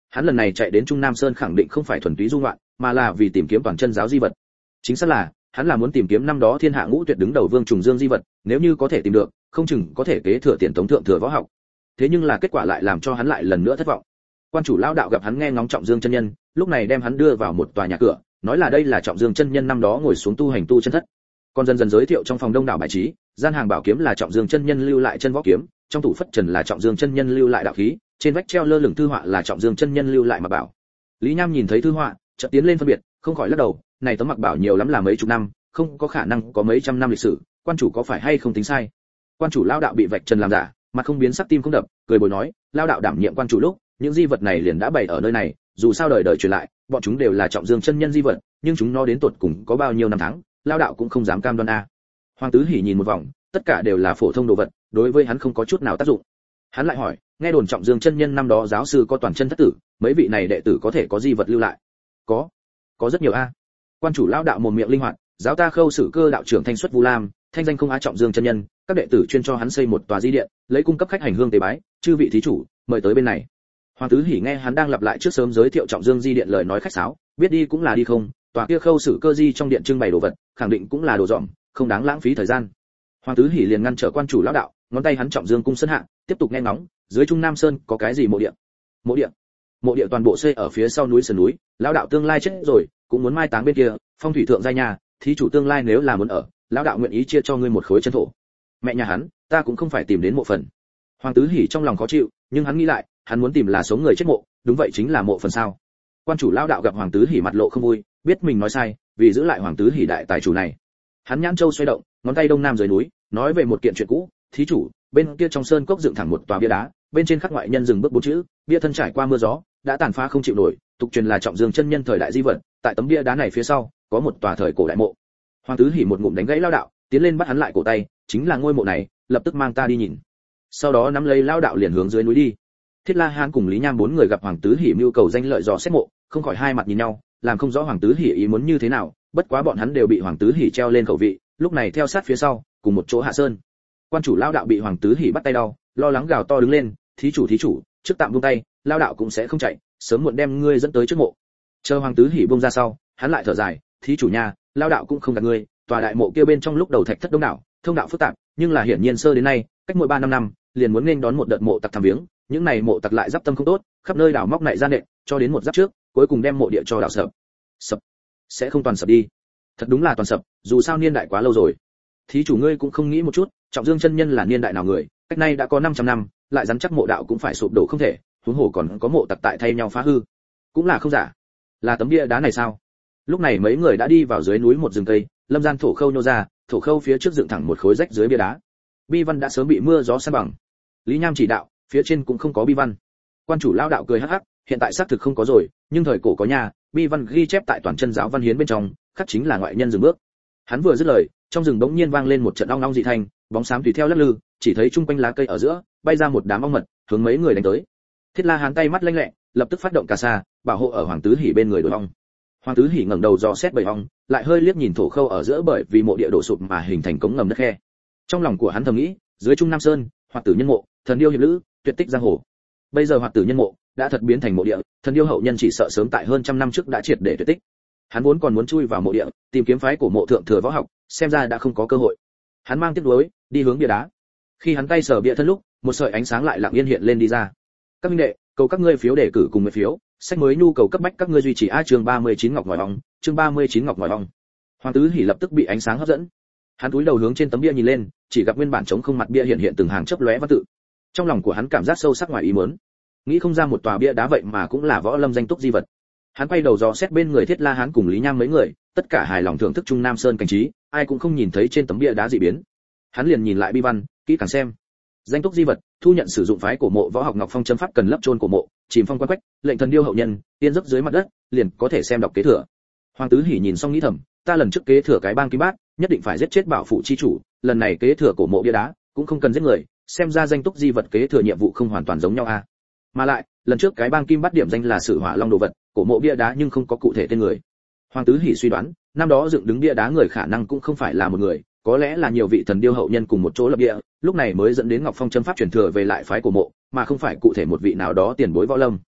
Hắn lần này chạy đến Trung Nam Sơn khẳng định không phải thuần túy du ngoạn, mà là vì tìm kiếm toàn chân giáo di vật. Chính xác là, hắn là muốn tìm kiếm năm đó thiên hạ ngũ tuyệt đứng đầu Vương Trùng Dương di vật, nếu như có thể tìm được, không chừng có thể kế thừa tiền tống thượng thừa võ học. Thế nhưng là kết quả lại làm cho hắn lại lần nữa thất vọng. Quan chủ lão đạo gặp hắn nghe ngóng Trọng Dương chân nhân, lúc này đem hắn đưa vào một tòa nhà cửa, nói là đây là Trọng Dương chân nhân năm đó ngồi xuống tu hành tu chân thất. Còn dần dần giới thiệu trong phòng đông đảo bài trí, gian hàng bảo kiếm là Trọng Dương chân nhân lưu lại chân võ kiếm, trong tủ phất trần là Trọng Dương chân nhân lưu lại đạo khí, trên vách treo lơ lửng thư họa là Trọng Dương chân nhân lưu lại mặc bảo. Lý Nham nhìn thấy thư họa, chợt tiến lên phân biệt, không khỏi lắc đầu, này tấm mặc bảo nhiều lắm là mấy chục năm, không có khả năng có mấy trăm năm lịch sử, quan chủ có phải hay không tính sai. Quan chủ lao đạo bị vạch trần làm giả, mặt không biến sắc tim không đập, cười bồi nói, lao đạo đảm nhiệm quan chủ lúc, những di vật này liền đã bày ở nơi này, dù sao đời đời truyền lại, bọn chúng đều là Trọng Dương chân nhân di vật, nhưng chúng nó đến tột cùng có bao nhiêu năm tháng, lao đạo cũng không dám cam đoan a. Hoàng Tứ Hỉ nhìn một vòng, tất cả đều là phổ thông đồ vật, đối với hắn không có chút nào tác dụng. Hắn lại hỏi, nghe đồn Trọng Dương chân nhân năm đó giáo sư có toàn chân thất tử, mấy vị này đệ tử có thể có di vật lưu lại? Có, có rất nhiều a. Quan chủ lao đạo mồm miệng linh hoạt, giáo ta Khâu Sử Cơ đạo trưởng Thanh Xuất Vu Lam, thanh danh không á Trọng Dương chân nhân, các đệ tử chuyên cho hắn xây một tòa di điện, lấy cung cấp khách hành hương tế bái, chư vị thí chủ, mời tới bên này. Hoàng Tứ Hỉ nghe hắn đang lặp lại trước sớm giới thiệu Trọng Dương di điện lời nói khách sáo, biết đi cũng là đi không, tòa kia Khâu Sử Cơ di trong điện trưng bày đồ vật, khẳng định cũng là đồ dỏm, không đáng lãng phí thời gian. Hoàng Tứ Hỉ liền ngăn trở quan chủ lão đạo, ngón tay hắn Trọng Dương cung sân hạ, tiếp tục nghe ngóng, dưới Trung Nam Sơn có cái gì mộ địa? Mộ địa? Mộ địa toàn bộ xây ở phía sau núi sườn núi, lão đạo tương lai chết rồi, cũng muốn mai táng bên kia, phong thủy thượng giai nhà, thí chủ tương lai nếu là muốn ở, lão đạo nguyện ý chia cho ngươi một khối chân thổ. Mẹ nhà hắn, ta cũng không phải tìm đến mộ phần. Hoàng Tứ Hỉ trong lòng khó chịu, nhưng hắn nghĩ lại, hắn muốn tìm là sống người chết mộ, đúng vậy chính là mộ phần sao? Quan chủ lão đạo gặp Hoàng Tứ Hỉ mặt lộ không vui, biết mình nói sai, vì giữ lại Hoàng Tứ Hỉ đại tài chủ này. Hắn nhãn châu xoay động, ngón tay đông nam dưới núi, nói về một kiện chuyện cũ, thí chủ, bên kia trong sơn cốc dựng thẳng một tòa bia đá, bên trên khắc ngoại nhân dừng bước bốn chữ, bia thân trải qua mưa gió, đã tàn phá không chịu nổi, tục truyền là Trọng Dương chân nhân thời đại di vật, tại tấm bia đá này phía sau, có một tòa thời cổ đại mộ. Hoàng Tứ Hỉ một ngụm đánh gãy lao đạo, tiến lên bắt hắn lại cổ tay, chính là ngôi mộ này, lập tức mang ta đi nhìn. Sau đó nắm lấy lao đạo liền hướng dưới núi đi. Thiết La Hán cùng Lý Nham bốn người gặp Hoàng Tứ Hỉ mưu cầu danh lợi dò xét mộ, không khỏi hai mặt nhìn nhau, làm không rõ Hoàng Tứ Hỉ ý muốn như thế nào, bất quá bọn hắn đều bị Hoàng Tứ Hỉ treo lên khẩu vị, lúc này theo sát phía sau, cùng một chỗ hạ sơn. Quan chủ lao đạo bị Hoàng Tứ Hỉ bắt tay đau, lo lắng gào to đứng lên, thí chủ thí chủ, trước tạm buông tay, lao đạo cũng sẽ không chạy, sớm muộn đem ngươi dẫn tới trước mộ. Chờ Hoàng Tứ Hỉ buông ra sau, hắn lại thở dài, thí chủ nha, lao đạo cũng không gạt ngươi, tòa đại mộ kia bên trong lúc đầu thạch thất đông đảo, thông đạo phức tạp, nhưng là hiển nhiên sơ đến nay, cách mỗi ba năm năm, liền muốn nên đón một đợt mộ tặc thăm viếng, những này mộ tặc lại giáp tâm không tốt, khắp nơi đào móc nại gian nện, cho đến một giáp trước, cuối cùng đem mộ địa cho đào sập. Sập? Sẽ không toàn sập đi. Thật đúng là toàn sập, dù sao niên đại quá lâu rồi. Thí chủ ngươi cũng không nghĩ một chút, Trọng Dương chân nhân là niên đại nào người, cách nay đã có năm trăm năm, lại rắn chắc mộ đạo cũng phải sụp đổ không thể, huống hồ còn có mộ tặc tại thay nhau phá hư. Cũng là không giả. Là tấm bia đá này sao? Lúc này mấy người đã đi vào dưới núi một rừng cây, lâm gian thổ khâu nhô ra, thổ khâu phía trước dựng thẳng một khối rách dưới bia đá. Bi văn đã sớm bị mưa gió san bằng. Lý Nham chỉ đạo, phía trên cũng không có bi văn. Quan chủ lao đạo cười hắc hắc, hiện tại xác thực không có rồi, nhưng thời cổ có nhà, bi văn ghi chép tại toàn chân giáo văn hiến bên trong, khắc chính là ngoại nhân dừng bước. Hắn vừa dứt lời, trong rừng bỗng nhiên vang lên một trận ong ong dị thanh, bóng xám tùy theo lắc lư, chỉ thấy trung quanh lá cây ở giữa bay ra một đám ong mật, hướng mấy người đánh tới. Thiết La Hán tay mắt lanh lẹ, lập tức phát động cà sa, bảo hộ ở Hoàng Tứ Hỉ bên người đuổi ong. Hoàng Tứ Hỉ ngẩng đầu dò xét bầy ong, lại hơi liếc nhìn thổ khâu ở giữa bởi vì mộ địa đổ sụp mà hình thành cống ngầm đất khe. Trong lòng của hắn thầm nghĩ, dưới Trung Nam Sơn, Hoạt Tử nhân mộ, thần điêu hiệp lữ, tuyệt tích giang hồ. Bây giờ Hoạt Tử nhân mộ đã thật biến thành mộ địa, thần điêu hậu nhân chỉ sợ sớm tại hơn trăm năm trước đã triệt để tuyệt tích. Hắn vốn còn muốn chui vào mộ địa, tìm kiếm phái của mộ thượng thừa võ học, xem ra đã không có cơ hội. Hắn mang tiếc nuối, đi hướng bia đá. Khi hắn tay sờ bia thân lúc, một sợi ánh sáng lại lặng yên hiện lên đi ra. Các minh đệ, cầu các ngươi phiếu đề cử cùng nguyện phiếu, sách mới nhu cầu cấp bách các ngươi duy trì a chương ba mươi chín ngọc ngòi ong, chương ba mươi chín ngọc ngòi ong. Hoàng Tứ Hỉ lập tức bị ánh sáng hấp dẫn. Hắn cúi đầu hướng trên tấm bia nhìn lên, chỉ gặp nguyên bản trống không mặt bia hiện hiện từng hàng chớp lóe văn tự. Trong lòng của hắn cảm giác sâu sắc ngoài ý muốn, nghĩ không ra một tòa bia đá vậy mà cũng là võ lâm danh túc di vật. Hắn quay đầu dò xét bên người Thiết La Hán cùng Lý Nham mấy người, tất cả hài lòng thưởng thức Trung Nam Sơn cảnh trí, ai cũng không nhìn thấy trên tấm bia đá dị biến. Hắn liền nhìn lại bi văn, kỹ càng xem. Danh túc di vật, thu nhận sử dụng phái cổ mộ võ học Ngọc Phong châm pháp cần lấp chôn cổ mộ, chìm phong quan quách, lệnh thần điêu hậu nhân, tiên dấp dưới mặt đất, liền có thể xem đọc kế thừa. Hoàng Tứ Hỉ nhìn xong nghĩ thầm, ta lần trước kế thừa cái bang kim bát, nhất định phải giết chết bảo phụ chi chủ, lần này kế thừa cổ mộ bia đá, cũng không cần giết người, xem ra danh túc di vật kế thừa nhiệm vụ không hoàn toàn giống nhau a. À. Mà lại, lần trước cái bang kim bát điểm danh là Sử Hỏa Long đồ vật, cổ mộ bia đá nhưng không có cụ thể tên người. Hoàng Tứ Hỉ suy đoán, năm đó dựng đứng bia đá người khả năng cũng không phải là một người, có lẽ là nhiều vị thần điêu hậu nhân cùng một chỗ lập địa, lúc này mới dẫn đến Ngọc Phong châm pháp truyền thừa về lại phái cổ mộ, mà không phải cụ thể một vị nào đó tiền bối võ lâm.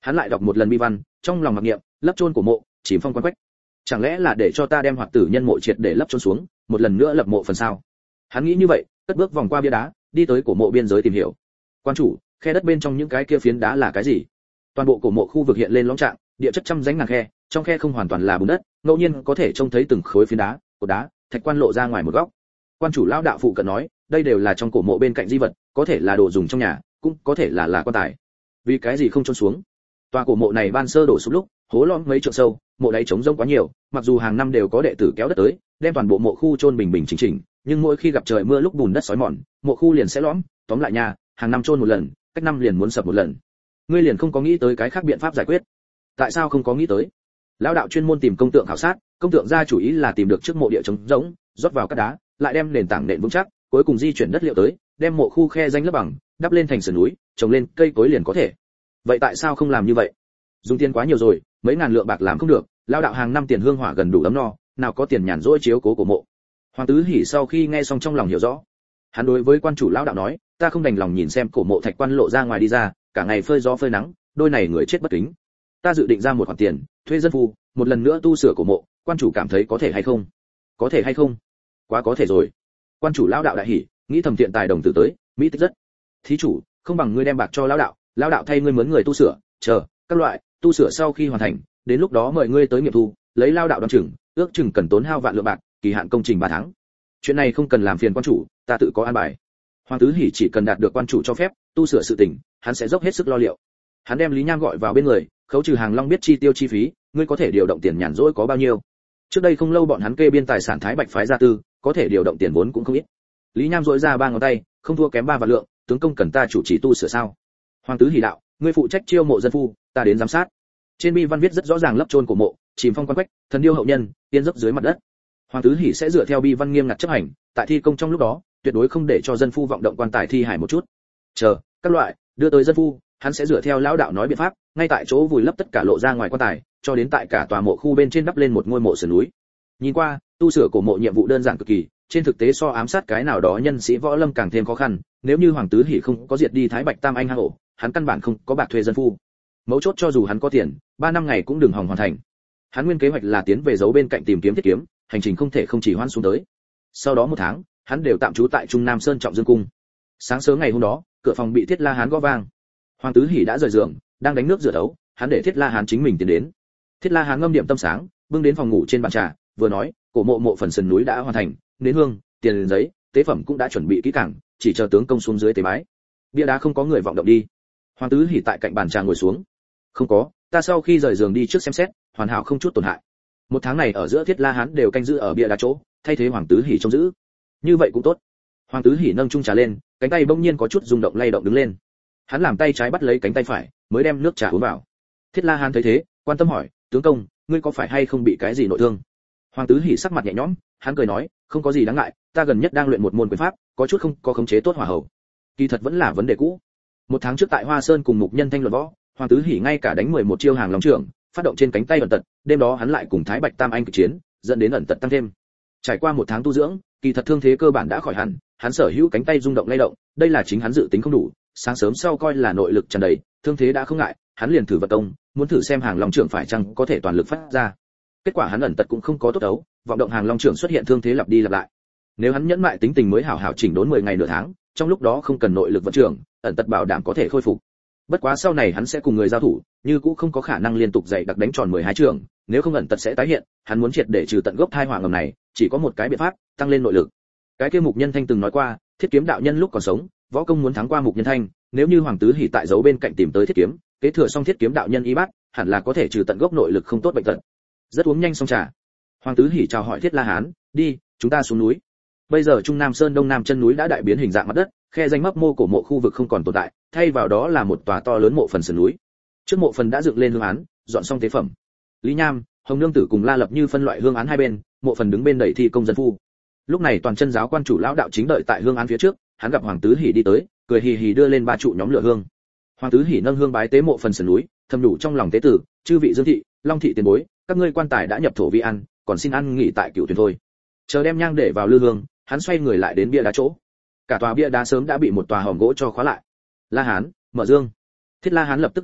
Hắn lại đọc một lần bi văn, trong lòng mặc niệm, lấp chôn cổ mộ, chìm phong quan quách. Chẳng lẽ là để cho ta đem hoạt tử nhân mộ triệt để lấp chôn xuống, một lần nữa lập mộ phần sao? Hắn nghĩ như vậy, cất bước vòng qua bia đá, đi tới cổ mộ biên giới tìm hiểu. Quan chủ, khe đất bên trong những cái kia phiến đá là cái gì? Toàn bộ cổ mộ khu vực hiện lên lõm trạng, địa chất trăm rãnh ngàn khe, trong khe không hoàn toàn là bùn đất, ngẫu nhiên có thể trông thấy từng khối phiến đá, cột đá, thạch quan lộ ra ngoài một góc. Quan chủ lão đạo phụ cận nói, đây đều là trong cổ mộ bên cạnh di vật, có thể là đồ dùng trong nhà, cũng có thể là là quan tài. Vì cái gì không chôn xuống? Tòa cổ mộ này ban sơ đổ sụp lúc, hố lõm mấy trượng sâu, mộ đáy trống rỗng quá nhiều, mặc dù hàng năm đều có đệ tử kéo đất tới, đem toàn bộ mộ khu chôn bình bình chỉnh chỉnh, nhưng mỗi khi gặp trời mưa lúc bùn đất xói mòn, mộ khu liền sẽ lõm, tóm lại nhà, hàng năm chôn một lần, cách năm liền muốn sập một lần. Ngươi liền không có nghĩ tới cái khác biện pháp giải quyết? Tại sao không có nghĩ tới? Lão đạo chuyên môn tìm công tượng khảo sát, công tượng ra chủ ý là tìm được trước mộ địa trống rỗng, rót vào các đá, lại đem nền tảng nện vững chắc, cuối cùng di chuyển đất liệu tới, đem mộ khu khe danh lấp bằng, đắp lên thành sườn núi, trồng lên cây cối liền có thể. Vậy tại sao không làm như vậy? Dùng tiền quá nhiều rồi, mấy ngàn lượng bạc làm không được, lão đạo hàng năm tiền hương hỏa gần đủ ấm no, nào có tiền nhàn rỗi chiếu cố cổ mộ. Hoàng Tứ Hỉ sau khi nghe xong trong lòng hiểu rõ. Hắn đối với quan chủ lão đạo nói, ta không đành lòng nhìn xem cổ mộ thạch quan lộ ra ngoài đi ra, cả ngày phơi gió phơi nắng, đôi này người chết bất kính. Ta dự định ra một khoản tiền, thuê dân phu, một lần nữa tu sửa cổ mộ, quan chủ cảm thấy có thể hay không? Có thể hay không? Quá có thể rồi. Quan chủ lão đạo đại hỉ, nghĩ thầm tiện tài đồng tử tới, mỹ tích rất. Thí chủ, không bằng ngươi đem bạc cho lão đạo, lão đạo thay ngươi mướn người tu sửa, chờ, các loại, tu sửa sau khi hoàn thành, đến lúc đó mời ngươi tới nghiệm thu, lấy lão đạo đoán chừng, ước chừng cần tốn hao vạn lượng bạc, kỳ hạn công trình ba tháng. Chuyện này không cần làm phiền quan chủ, ta tự có an bài. Hoàng Tứ Hỉ chỉ cần đạt được quan chủ cho phép, tu sửa sự tình, hắn sẽ dốc hết sức lo liệu. Hắn đem Lý Nham gọi vào bên người, khấu trừ Hàng Long biết chi tiêu chi phí, ngươi có thể điều động tiền nhàn rỗi có bao nhiêu? Trước đây không lâu bọn hắn kê biên tài sản Thái Bạch phái gia tư, có thể điều động tiền vốn cũng không ít. Lý Nham rỗi ra ba ngón tay, không thua kém ba vạn lượng, tướng công cần ta chủ trì tu sửa sao? Hoàng Tứ Hỉ đạo, ngươi phụ trách chiêu mộ dân phu, ta đến giám sát. Trên bi văn viết rất rõ ràng lấp chôn cổ mộ, chìm phong quan quách, thần điêu hậu nhân, tiên dốc dưới mặt đất. Hoàng Tứ Hỉ sẽ dựa theo bi văn nghiêm ngặt chấp hành, tại thi công trong lúc đó, tuyệt đối không để cho dân phu vọng động quan tài thi hải một chút. Chờ, các loại, đưa tới dân phu, hắn sẽ dựa theo lão đạo nói biện pháp, ngay tại chỗ vùi lấp tất cả lộ ra ngoài quan tài, cho đến tại cả tòa mộ khu bên trên đắp lên một ngôi mộ sườn núi. Nhìn qua, tu sửa cổ mộ nhiệm vụ đơn giản cực kỳ, trên thực tế so ám sát cái nào đó nhân sĩ võ lâm càng thêm khó khăn, nếu như Hoàng Tứ Hỉ không có diệt đi Thái Bạch Tam anh hang ổ, hắn căn bản không có bạc thuê dân phu. Mấu chốt cho dù hắn có tiền, ba năm ngày cũng đừng hòng hoàn thành. Hắn nguyên kế hoạch là tiến về giấu bên cạnh tìm kiếm thiết kiếm, hành trình không thể không chỉ hoãn xuống tới. Sau đó một tháng, hắn đều tạm trú tại Trung Nam Sơn Trọng Dương cung. Sáng sớm ngày hôm đó, cửa phòng bị Thiết La Hán gõ vang. Hoàng Tứ Hỉ đã rời giường, đang đánh nước rửa đấu, hắn để Thiết La Hán chính mình tiến đến. Thiết La Hán ngâm điểm tâm sáng, bưng đến phòng ngủ trên bàn trà, vừa nói, cổ mộ mộ phần sườn núi đã hoàn thành, nến hương, tiền giấy, tế phẩm cũng đã chuẩn bị kỹ càng, chỉ chờ tướng công xuống dưới tế bái. Bia đá không có người vọng động đi. Hoàng Tứ Hỉ tại cạnh bàn trà ngồi xuống. Không có, ta sau khi rời giường đi trước xem xét, hoàn hảo không chút tổn hại. Một tháng này ở giữa Thiết La Hán đều canh giữ ở bia đá chỗ, thay thế Hoàng Tứ Hỉ trông giữ. Như vậy cũng tốt. Hoàng Tứ Hỉ nâng chung trà lên, cánh tay bỗng nhiên có chút rung động lay động đứng lên. Hắn làm tay trái bắt lấy cánh tay phải, mới đem nước trà uống vào. Thiết La Hán thấy thế, quan tâm hỏi, tướng công, ngươi có phải hay không bị cái gì nội thương? Hoàng Tứ Hỉ sắc mặt nhẹ nhõm, hắn cười nói, không có gì đáng ngại, ta gần nhất đang luyện một môn quyền pháp, có chút không có khống chế tốt hỏa hầu. Kỳ thật vẫn là vấn đề cũ. Một tháng trước tại Hoa Sơn cùng Mục Nhân Thanh luận võ, Hoàng Tứ Hỉ ngay cả đánh mười một chiêu hàng long trưởng, phát động trên cánh tay ẩn tật, đêm đó hắn lại cùng Thái Bạch Tam anh kịch chiến, dẫn đến ẩn tật tăng thêm. Trải qua một tháng tu dưỡng, kỳ thật thương thế cơ bản đã khỏi hẳn, hắn sở hữu cánh tay rung động lay động, đây là chính hắn dự tính không đủ, sáng sớm sau coi là nội lực tràn đầy, thương thế đã không ngại, hắn liền thử vận công, muốn thử xem hàng long trưởng phải chăng có thể toàn lực phát ra. Kết quả hắn ẩn tật cũng không có tốt đấu, vọng động hàng long trưởng xuất hiện thương thế lặp đi lặp lại. Nếu hắn nhẫn mại tính tình mới hảo hảo chỉnh đốn mười ngày nửa tháng, trong lúc đó không cần nội lực vận trưởng, ẩn tật bảo đảm có thể khôi phục. Bất quá sau này hắn sẽ cùng người giao thủ, như cũ không có khả năng liên tục dạy đặc đánh tròn mười hai trường, nếu không ẩn tật sẽ tái hiện, hắn muốn triệt để trừ tận gốc thai họa ngầm này, chỉ có một cái biện pháp, tăng lên nội lực. Cái kia Mục Nhân Thanh từng nói qua, Thiết Kiếm đạo nhân lúc còn sống, võ công muốn thắng qua Mục Nhân Thanh, nếu như Hoàng Tứ Hỉ tại giấu bên cạnh tìm tới Thiết Kiếm, kế thừa xong Thiết Kiếm đạo nhân y bát, hẳn là có thể trừ tận gốc nội lực không tốt bệnh tật. Rất uống nhanh xong trà. Hoàng Tứ Hỉ chào hỏi Thiết La Hán, đi, chúng ta xuống núi. Bây giờ Trung Nam Sơn Đông Nam chân núi đã đại biến hình dạng mặt đất, khe danh mấp mô cổ mộ khu vực không còn tồn tại, thay vào đó là một tòa to lớn mộ phần sườn núi. Trước mộ phần đã dựng lên hương án, dọn xong tế phẩm. Lý Nham, Hồng Nương Tử cùng La Lập Như phân loại hương án hai bên, mộ phần đứng bên đẩy thi công dân phu. Lúc này toàn chân giáo quan chủ lão đạo chính đợi tại hương án phía trước, hắn gặp Hoàng Tứ Hỉ đi tới, cười hì hì đưa lên ba trụ nhóm lửa hương. Hoàng Tứ Hỉ nâng hương bái tế mộ phần sườn núi, thầm nhủ trong lòng tế tử, chư vị Dương thị, Long thị tiền bối, các ngươi quan tài đã nhập thổ vi ăn, còn xin ăn nghỉ tại Cửu Thuyền thôi. Chờ đem nhang để vào lư hương, hắn xoay người lại đến bia đá chỗ. Cả tòa bia đá sớm đã bị một tòa hòm gỗ cho khóa lại. La Hán, mở dương. Thiết La Hán lập tức động thủ,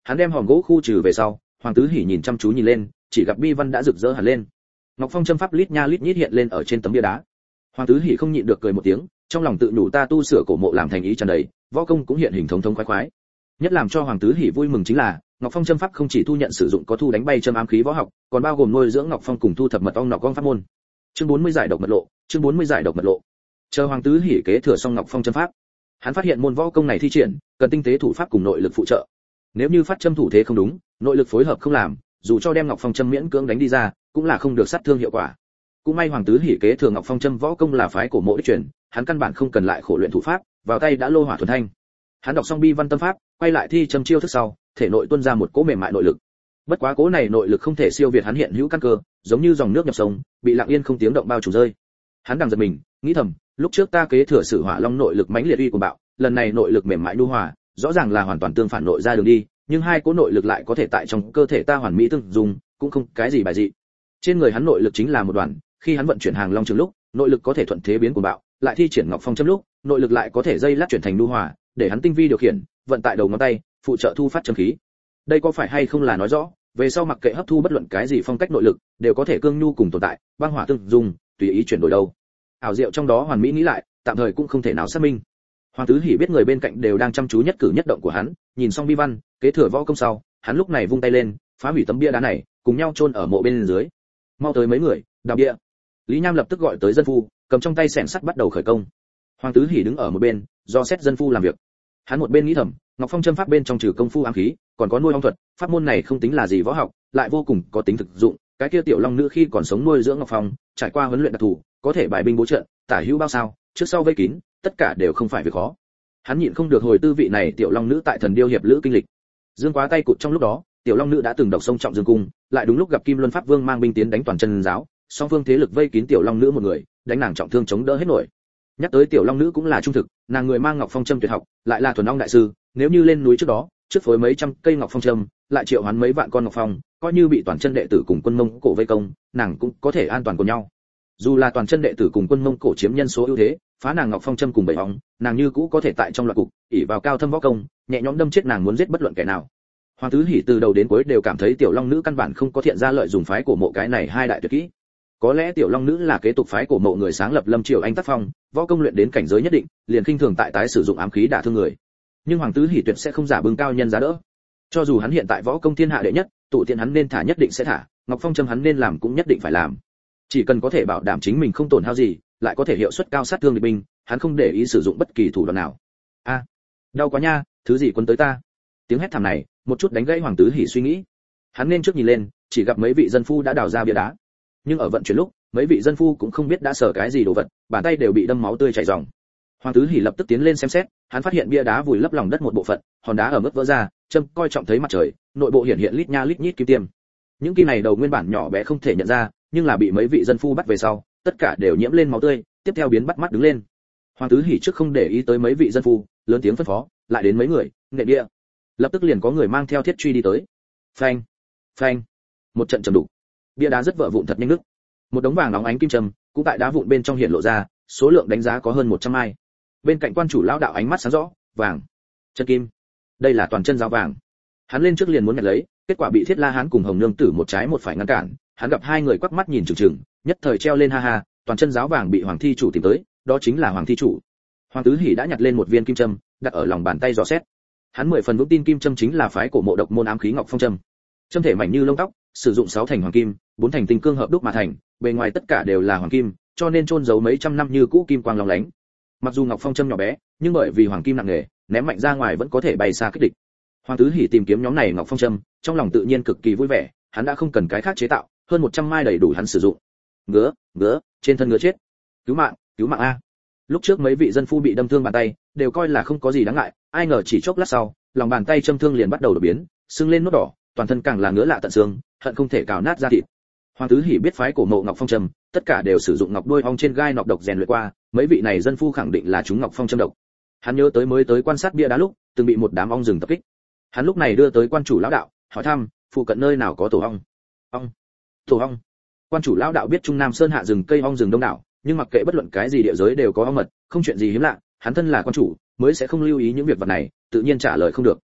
hắn đem hòm gỗ khu trừ về sau, Hoàng Tứ Hỉ nhìn chăm chú nhìn lên, chỉ gặp bi văn đã rực rỡ hẳn lên. Ngọc Phong châm pháp lít nha lít nhít hiện lên ở trên tấm bia đá. Hoàng Tứ Hỉ không nhịn được cười một tiếng, trong lòng tự nhủ ta tu sửa cổ mộ làm thành ý tràn đầy, võ công cũng hiện hình thống thống khoái khoái. Nhất làm cho Hoàng Tứ Hỉ vui mừng chính là, Ngọc Phong châm pháp không chỉ thu nhận sử dụng có thu đánh bay châm ám khí võ học, còn bao gồm nuôi dưỡng Ngọc Phong cùng thu thập mật ong nọc ong pháp môn. Chương bốn mươi giải độc mật lộ, chương bốn mươi giải độc mật lộ. Chờ Hoàng Tứ Hỉ kế thừa xong Ngọc Phong châm pháp, hắn phát hiện môn võ công này thi triển cần tinh tế thủ pháp cùng nội lực phụ trợ. Nếu như phát châm thủ thế không đúng, nội lực phối hợp không làm, dù cho đem Ngọc Phong châm miễn cưỡng đánh đi ra, cũng là không được sát thương hiệu quả. Cũng may Hoàng Tứ Hỉ kế thừa Ngọc Phong châm võ công là phái cổ mộ đích truyền, hắn căn bản không cần lại khổ luyện thủ pháp, vào tay đã lô hỏa thuần thanh. Hắn đọc xong bi văn tâm pháp, quay lại thi châm chiêu thức sau, thể nội tuôn ra một cỗ mềm mại nội lực. Bất quá cỗ này nội lực không thể siêu việt hắn hiện hữu căn cơ, giống như dòng nước nhập sông, bị lặng yên không tiếng động bao trùm rơi. Hắn đang giật mình, nghĩ thầm, lúc trước ta kế thừa Sử Hỏa Long nội lực mãnh liệt uy của bạo, lần này nội lực mềm mại nhu hòa, rõ ràng là hoàn toàn tương phản nội ra đường đi, nhưng hai cỗ nội lực lại có thể tại trong cơ thể ta hoàn mỹ tương dùng, cũng không cái gì bài dị. Trên người hắn nội lực chính là một đoàn, khi hắn vận chuyển hàng long trường lúc, nội lực có thể thuận thế biến của bạo, lại thi triển Ngọc Phong châm lúc, nội lực lại có thể dây lát chuyển thành nhu hòa, để hắn tinh vi điều khiển, vận tại đầu ngón tay, phụ trợ thu phát châm khí. Đây có phải hay không là nói rõ, về sau mặc kệ hấp thu bất luận cái gì phong cách nội lực, đều có thể cương nhu cùng tồn tại, băng hỏa tương dung, tùy ý chuyển đổi đâu. Ảo diệu trong đó hoàn mỹ nghĩ lại, tạm thời cũng không thể nào xác minh. Hoàng Tứ Hỉ biết người bên cạnh đều đang chăm chú nhất cử nhất động của hắn, nhìn xong bi văn, kế thừa võ công sau, hắn lúc này vung tay lên, phá hủy tấm bia đá này, cùng nhau chôn ở mộ bên dưới. Mau tới mấy người, đào bia. Lý Nham lập tức gọi tới dân phu, cầm trong tay xẻng sắt bắt đầu khởi công. Hoàng Tứ Hỉ đứng ở một bên, do xét dân phu làm việc. Hắn một bên nghĩ thầm, Ngọc Phong châm pháp bên trong trừ công phu ám khí, còn có nuôi ong thuật, pháp môn này không tính là gì võ học, lại vô cùng có tính thực dụng. Cái kia tiểu long nữ khi còn sống nuôi dưỡng Ngọc Phong, trải qua huấn luyện đặc thù, có thể bài binh bố trận, tả hữu bao sao, trước sau vây kín, tất cả đều không phải việc khó. Hắn nhịn không được hồi tư vị này tiểu long nữ tại Thần Điêu hiệp lữ kinh lịch. Dương quá tay cụt trong lúc đó, tiểu long nữ đã từng độc sông trọng dương cung, lại đúng lúc gặp Kim Luân Pháp Vương mang binh tiến đánh toàn chân giáo, song phương thế lực vây kín tiểu long nữ một người, đánh nàng trọng thương chống đỡ hết nổi. Nhắc tới tiểu long nữ cũng là trung thực, nàng người mang Ngọc Phong châm tuyệt học, lại là thuần ong đại sư, nếu như lên núi trước đó, trước phối mấy trăm cây Ngọc Phong châm, lại triệu hoán mấy vạn con Ngọc Phong, coi như bị toàn chân đệ tử cùng quân Mông Cổ vây công, nàng cũng có thể an toàn cùng nhau. Dù là toàn chân đệ tử cùng quân Mông Cổ chiếm nhân số ưu thế, phá nàng Ngọc Phong châm cùng bảy ong, nàng như cũ có thể tại trong loạt cục, ỷ vào cao thâm võ công, nhẹ nhõm đâm chết nàng muốn giết bất luận kẻ nào. Hoàng Tứ Hỉ từ đầu đến cuối đều cảm thấy tiểu long nữ căn bản không có thiện ra lợi dùng phái cổ mộ cái này hai đại tuyệt kỹ. Có lẽ tiểu long nữ là kế tục phái cổ mộ người sáng lập Lâm Triều Anh tác phong, võ công luyện đến cảnh giới nhất định, liền khinh thường tại tái sử dụng ám khí đả thương người. Nhưng Hoàng Tứ Hỉ tuyệt sẽ không giả bưng cao nhân giá đỡ. Cho dù hắn hiện tại võ công thiên hạ đệ nhất, tụ tiện hắn nên thả nhất định sẽ thả, Ngọc Phong châm hắn nên làm cũng nhất định phải làm. Chỉ cần có thể bảo đảm chính mình không tổn hao gì, lại có thể hiệu suất cao sát thương địch binh, hắn không để ý sử dụng bất kỳ thủ đoạn nào. A, đau quá nha, thứ gì quấn tới ta? Tiếng hét thảm này, một chút đánh gãy Hoàng Tứ Hỉ suy nghĩ. Hắn nên trước nhìn lên, chỉ gặp mấy vị dân phu đã đào ra bia đá. Nhưng ở vận chuyển lúc, mấy vị dân phu cũng không biết đã sờ cái gì đồ vật, bàn tay đều bị đâm máu tươi chảy ròng. Hoàng Tứ Hỉ lập tức tiến lên xem xét, hắn phát hiện bia đá vùi lấp lòng đất một bộ phận, hòn đá ở mức vỡ ra, châm coi trọng thấy mặt trời, nội bộ hiện hiện lít nha lít nhít kim tiêm. Những kim này đầu nguyên bản nhỏ bé không thể nhận ra, nhưng là bị mấy vị dân phu bắt về sau, tất cả đều nhiễm lên máu tươi, tiếp theo biến bắt mắt đứng lên. Hoàng Tứ Hỉ trước không để ý tới mấy vị dân phu, lớn tiếng phân phó, lại đến mấy người, nghệ bia. Lập tức liền có người mang theo thiết truy đi tới. Phanh, phanh, một trận trầm đục, bia đá rất vỡ vụn thật nhanh nước. Một đống vàng óng ánh kim trầm cũng tại đá vụn bên trong hiện lộ ra, số lượng đánh giá có hơn một trăm mai. Bên cạnh quan chủ lão đạo ánh mắt sáng rõ, vàng, chân kim, đây là toàn chân giáo vàng. Hắn lên trước liền muốn nhặt lấy, kết quả bị Thiết La Hán cùng Hồng Nương Tử một trái một phải ngăn cản. Hắn gặp hai người quắc mắt nhìn chừng chừng, nhất thời treo lên ha ha, toàn chân giáo vàng bị Hoàng thi chủ tìm tới, đó chính là Hoàng thi chủ. Hoàng Tứ Hỉ đã nhặt lên một viên kim châm, đặt ở lòng bàn tay dò xét. Hắn mười phần vững tin kim châm chính là phái cổ mộ độc môn ám khí Ngọc Phong châm. Châm thể mảnh như lông tóc, sử dụng sáu thành hoàng kim, bốn thành tinh cương hợp đúc mà thành, bề ngoài tất cả đều là hoàng kim, cho nên chôn giấu mấy trăm năm như cũ kim quang lóng lánh. Mặc dù Ngọc Phong châm nhỏ bé, nhưng bởi vì hoàng kim nặng nề, ném mạnh ra ngoài vẫn có thể bay xa kích địch. Hoàng Tứ Hỉ tìm kiếm nhóm này Ngọc Phong châm, trong lòng tự nhiên cực kỳ vui vẻ, hắn đã không cần cái khác chế tạo, hơn một trăm mai đầy đủ hắn sử dụng. Ngứa, ngứa, trên thân ngứa chết. Cứu mạng, cứu mạng a. Lúc trước mấy vị dân phu bị đâm thương bàn tay, đều coi là không có gì đáng ngại, ai ngờ chỉ chốc lát sau, lòng bàn tay châm thương liền bắt đầu đổi biến, sưng lên nốt đỏ, toàn thân càng là ngứa lạ tận xương, hận không thể cào nát da thịt. Hoàng Tứ Hỉ biết phái cổ mộ Ngọc Phong châm, tất cả đều sử dụng ngọc đuôi ong trên gai nọc độc rèn luyện qua, mấy vị này dân phu khẳng định là chúng Ngọc Phong châm độc. Hắn nhớ tới mới tới quan sát bia đá lúc, từng bị một đám ong rừng tập kích. Hắn lúc này đưa tới quan chủ lão đạo, hỏi thăm, phụ cận nơi nào có tổ ong? Ong, tổ ong. Quan chủ lão đạo biết Trung Nam Sơn hạ rừng cây ong rừng đông đảo, nhưng mặc kệ bất luận cái gì địa giới đều có ong mật, không chuyện gì hiếm lạ, hắn thân là quan chủ, mới sẽ không lưu ý những việc vật này, tự nhiên trả lời không được.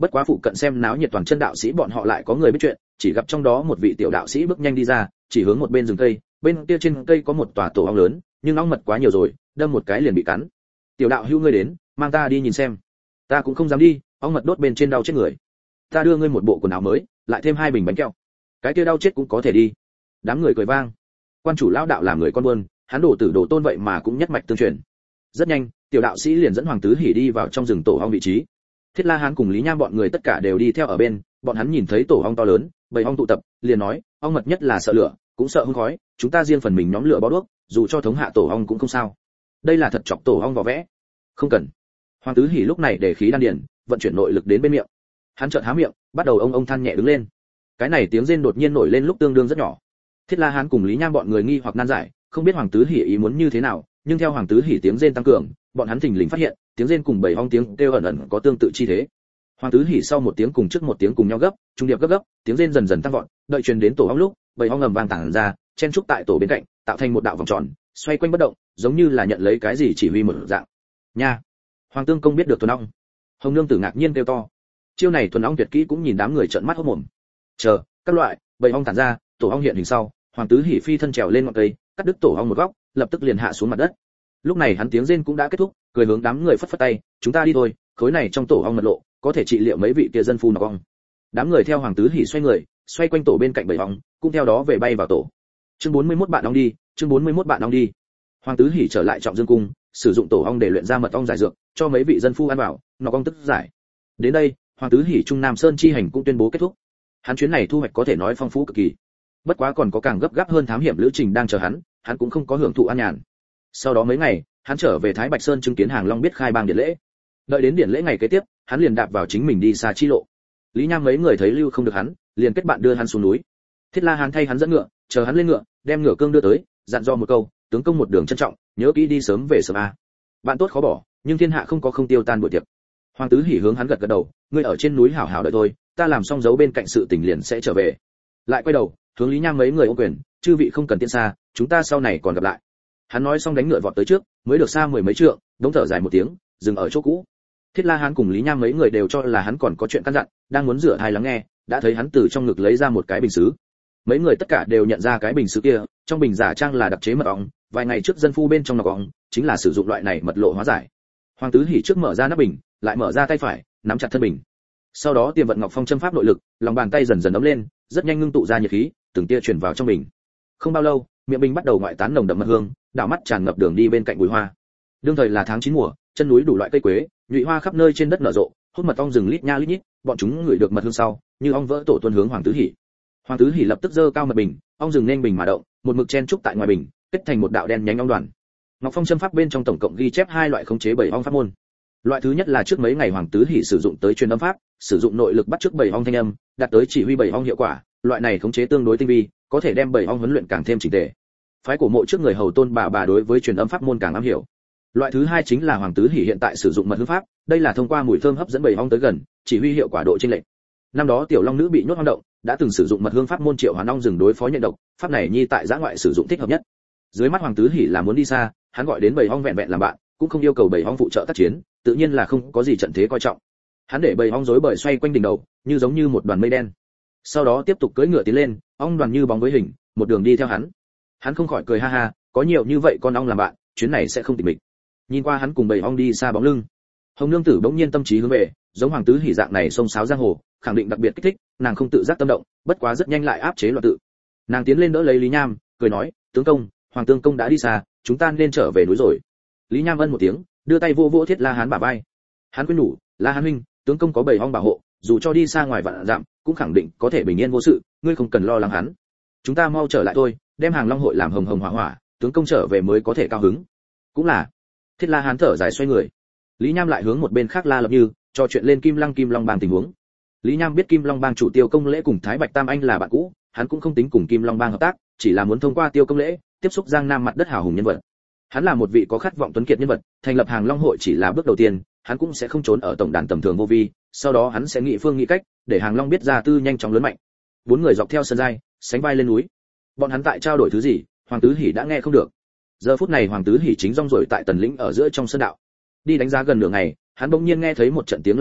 Bất quá phụ cận xem náo nhiệt toàn chân đạo sĩ bọn họ lại có người biết chuyện, chỉ gặp trong đó một vị tiểu đạo sĩ bước nhanh đi ra, chỉ hướng một bên rừng cây, bên kia trên cây có một tòa tổ ong lớn, nhưng ong mật quá nhiều rồi, đâm một cái liền bị cắn. Tiểu đạo hữu ngươi đến, mang ta đi nhìn xem. Ta cũng không dám đi, ong mật đốt bên trên đau chết người. Ta đưa ngươi một bộ quần áo mới, lại thêm hai bình bánh kẹo. Cái kia đau chết cũng có thể đi. Đám người cười vang. Quan chủ lão đạo làm người con buôn, hắn đổ tử đổ tôn vậy mà cũng nhất mạch tương truyền. Rất nhanh, tiểu đạo sĩ liền dẫn Hoàng Tứ Hỉ đi vào trong rừng tổ ong vị trí. Thiết La Hán cùng Lý Nham bọn người tất cả đều đi theo ở bên, bọn hắn nhìn thấy tổ ong to lớn, bầy ong tụ tập, liền nói, ong mật nhất là sợ lửa, cũng sợ hương khói, chúng ta riêng phần mình nhóm lửa bó đuốc, dù cho thống hạ tổ ong cũng không sao. Đây là thật chọc tổ ong vỏ vẽ. Không cần. Hoàng Tứ Hỉ lúc này để khí đan điền, vận chuyển nội lực đến bên miệng. Hắn chợt há miệng, bắt đầu ông ông than nhẹ đứng lên. Cái này tiếng rên đột nhiên nổi lên lúc tương đương rất nhỏ. Thiết La Hán cùng Lý Nham bọn người nghi hoặc nan giải, không biết Hoàng Tứ Hỉ ý muốn như thế nào, nhưng theo Hoàng Tứ Hỉ tiếng rên tăng cường, bọn hắn thình lình phát hiện, tiếng rên cùng bầy ong tiếng kêu ẩn ẩn có tương tự chi thế. Hoàng Tứ Hỉ sau một tiếng cùng trước một tiếng cùng nhau gấp, trung điệp gấp gấp, tiếng rên dần dần tăng vọt, đợi truyền đến tổ ong lúc, bầy ong ngầm vang tản ra, chen trúc tại tổ bên cạnh, tạo thành một đạo vòng tròn, xoay quanh bất động, giống như là nhận lấy cái gì chỉ huy một dạng. Nha. Hoàng Tương Công biết được thuần ong. Hồng Nương Tử ngạc nhiên kêu to. Chiêu này thuần ong tuyệt kỹ cũng nhìn đám người trợn mắt hốt mồm. Chờ, các loại, bầy ong tản ra, tổ ong hiện hình sau, Hoàng Tứ Hỉ phi thân trèo lên ngọn cây, cắt đứt tổ ong một góc, lập tức liền hạ xuống mặt đất. Lúc này hắn tiếng rên cũng đã kết thúc, cười hướng đám người phất phất tay, chúng ta đi thôi, khối này trong tổ ong mật lộ, có thể trị liệu mấy vị kia dân phu nọc ong. Đám người theo Hoàng Tứ Hỉ xoay người, xoay quanh tổ bên cạnh bầy ong, cũng theo đó về bay vào tổ. Chương bốn mươi mốt bạn ong đi, chương bốn mươi mốt bạn ong đi. Hoàng Tứ Hỉ trở lại Trọng Dương cung, sử dụng tổ ong để luyện ra mật ong giải dược, cho mấy vị dân phu ăn vào, nọc ong tức giải. Đến đây, Hoàng Tứ Hỉ Trung Nam Sơn chi hành cũng tuyên bố kết thúc. Hắn chuyến này thu hoạch có thể nói phong phú cực kỳ. Bất quá còn có càng gấp gáp hơn thám hiểm lữ trình đang chờ hắn, hắn cũng không có hưởng thụ an nhàn. Sau đó mấy ngày, hắn trở về Thái Bạch Sơn chứng kiến Hàng Long biết khai bang điển lễ. Đợi đến điển lễ ngày kế tiếp, hắn liền đạp vào chính mình đi xa chi lộ. Lý Nham mấy người thấy lưu không được hắn, liền kết bạn đưa hắn xuống núi. Thiết La Hán thay hắn dẫn ngựa, chờ hắn lên ngựa, đem ngựa cương đưa tới, dặn dò một câu, tướng công một đường trân trọng, nhớ kỹ đi sớm về sớm a. Bạn tốt khó bỏ, nhưng thiên hạ không có không tiêu tan buổi tiệc. Hoàng Tứ Hỉ hướng hắn gật gật đầu, ngươi ở trên núi hảo hảo đợi tôi, ta làm xong dấu bên cạnh sự tình liền sẽ trở về. Lại quay đầu, hướng Lý Nham mấy người ôm quyền, chư vị không cần tiễn xa, chúng ta sau này còn gặp lại. Hắn nói xong đánh ngựa vọt tới trước, mới được xa mười mấy trượng, đống thở dài một tiếng, dừng ở chỗ cũ. Thiết La Hán cùng Lý Nham mấy người đều cho là hắn còn có chuyện căn dặn, đang muốn rửa tai lắng nghe, đã thấy hắn từ trong ngực lấy ra một cái bình sứ. Mấy người tất cả đều nhận ra cái bình sứ kia, trong bình giả trang là đặc chế mật ong, vài ngày trước dân phu bên trong nọc ong, chính là sử dụng loại này mật lộ hóa giải. Hoàng Tứ Hỉ trước mở ra nắp bình, lại mở ra tay phải, nắm chặt thân bình. Sau đó tiềm vận Ngọc Phong châm pháp nội lực, lòng bàn tay dần dần ấm lên, rất nhanh ngưng tụ ra nhiệt khí, từng tia truyền vào trong bình. Không bao lâu, miệng bình bắt đầu ngoại tán nồng đậm mật hương, đảo mắt tràn ngập đường đi bên cạnh bụi hoa. Đương thời là tháng chín mùa, chân núi đủ loại cây quế, nhụy hoa khắp nơi trên đất nở rộ, hút mật ong rừng lít nha lít nhít, bọn chúng ngửi được mật hương sau, như ong vỡ tổ tuôn hướng Hoàng Tứ Hỉ. Hoàng Tứ Hỉ lập tức giơ cao mật bình, ong rừng nên bình mà động, một mực chen trúc tại ngoài bình, kết thành một đạo đen nhánh ong đoàn. Ngọc Phong châm pháp bên trong tổng cộng ghi chép hai loại khống chế bảy ong pháp môn. Loại thứ nhất là trước mấy ngày Hoàng Tứ Hỉ sử dụng tới truyền âm pháp, sử dụng nội lực bắt chước bảy ong thanh âm, đạt tới chỉ huy bảy ong hiệu quả, loại này khống chế tương đối tinh vi, có thể đem bảy ong huấn luyện càng thêm chỉnh tề. Phái cổ mộ trước người hầu tôn bà bà đối với truyền âm pháp môn càng am hiểu. Loại thứ hai chính là Hoàng Tứ Hỉ hiện tại sử dụng mật hương pháp, đây là thông qua mùi thơm hấp dẫn bảy ong tới gần, chỉ huy hiệu quả độ chênh lệch. Năm đó tiểu long nữ bị nhốt hoang động, đã từng sử dụng mật hương pháp môn triệu hoán ong rừng đối phó nhện độc, pháp này nhi tại giã ngoại sử dụng thích hợp nhất. Dưới mắt Hoàng Tứ Hỉ là muốn đi xa, hắn gọi đến bảy ong vẹn vẹn làm bạn, cũng không yêu cầu bảy ong phụ trợ tác chiến, tự nhiên là không có gì trận thế coi trọng. Hắn để bảy ong rối bời xoay quanh đỉnh đầu, như giống như một đoàn mây đen. Sau đó tiếp tục cưỡi ngựa tiến lên, ong đoàn như bóng với hình, một đường đi theo hắn. Hắn không khỏi cười ha ha, có nhiều như vậy con ong làm bạn, chuyến này sẽ không tịch mịch. Nhìn qua hắn cùng bảy ong đi xa bóng lưng, Hồng Nương Tử bỗng nhiên tâm trí hướng về, giống Hoàng Tứ Hỉ dạng này xông xáo giang hồ, khẳng định đặc biệt kích thích, nàng không tự giác tâm động, bất quá rất nhanh lại áp chế loạn tự. Nàng tiến lên đỡ lấy Lý Nham, cười nói, tướng công, Hoàng Tương công đã đi xa, chúng ta nên trở về núi rồi. Lý Nham ân một tiếng, đưa tay vô vô Thiết La Hán bả vai. Hắn khuyên nhủ, La Hán huynh, tướng công có bảy ong bảo hộ, dù cho đi xa ngoài vạn dặm, cũng khẳng định có thể bình yên vô sự, ngươi không cần lo lắng hắn. Chúng ta mau trở lại thôi, đem Hàng Long hội làm hồng hồng hỏa hỏa, tướng công trở về mới có thể cao hứng. Cũng là. Thiết La Hán thở dài xoay người. Lý Nham lại hướng một bên khác La Lập Như, trò chuyện lên Kim Lăng Kim Long Bang tình huống. Lý Nham biết Kim Long Bang chủ Tiêu Công Lễ cùng Thái Bạch Tam Anh là bạn cũ, hắn cũng không tính cùng Kim Long Bang hợp tác, chỉ là muốn thông qua Tiêu Công Lễ tiếp xúc Giang Nam mặt đất hào hùng nhân vật. Hắn là một vị có khát vọng tuấn kiệt nhân vật, thành lập Hàng Long hội chỉ là bước đầu tiên, hắn cũng sẽ không trốn ở tổng đàn tầm thường vô vi, sau đó hắn sẽ nghĩ phương nghĩ cách để Hàng Long biết ra tư nhanh chóng lớn mạnh. Bốn người dọc theo sân giai, sánh vai lên núi. Bọn hắn tại trao đổi thứ gì, Hoàng Tứ Hỉ đã nghe không được. Giờ phút này Hoàng Tứ Hỉ chính rong ruổi tại tần lĩnh ở giữa trong sơn đạo. Đi đánh giá gần nửa ngày, hắn bỗng nhiên nghe thấy một trận tiếng la giết,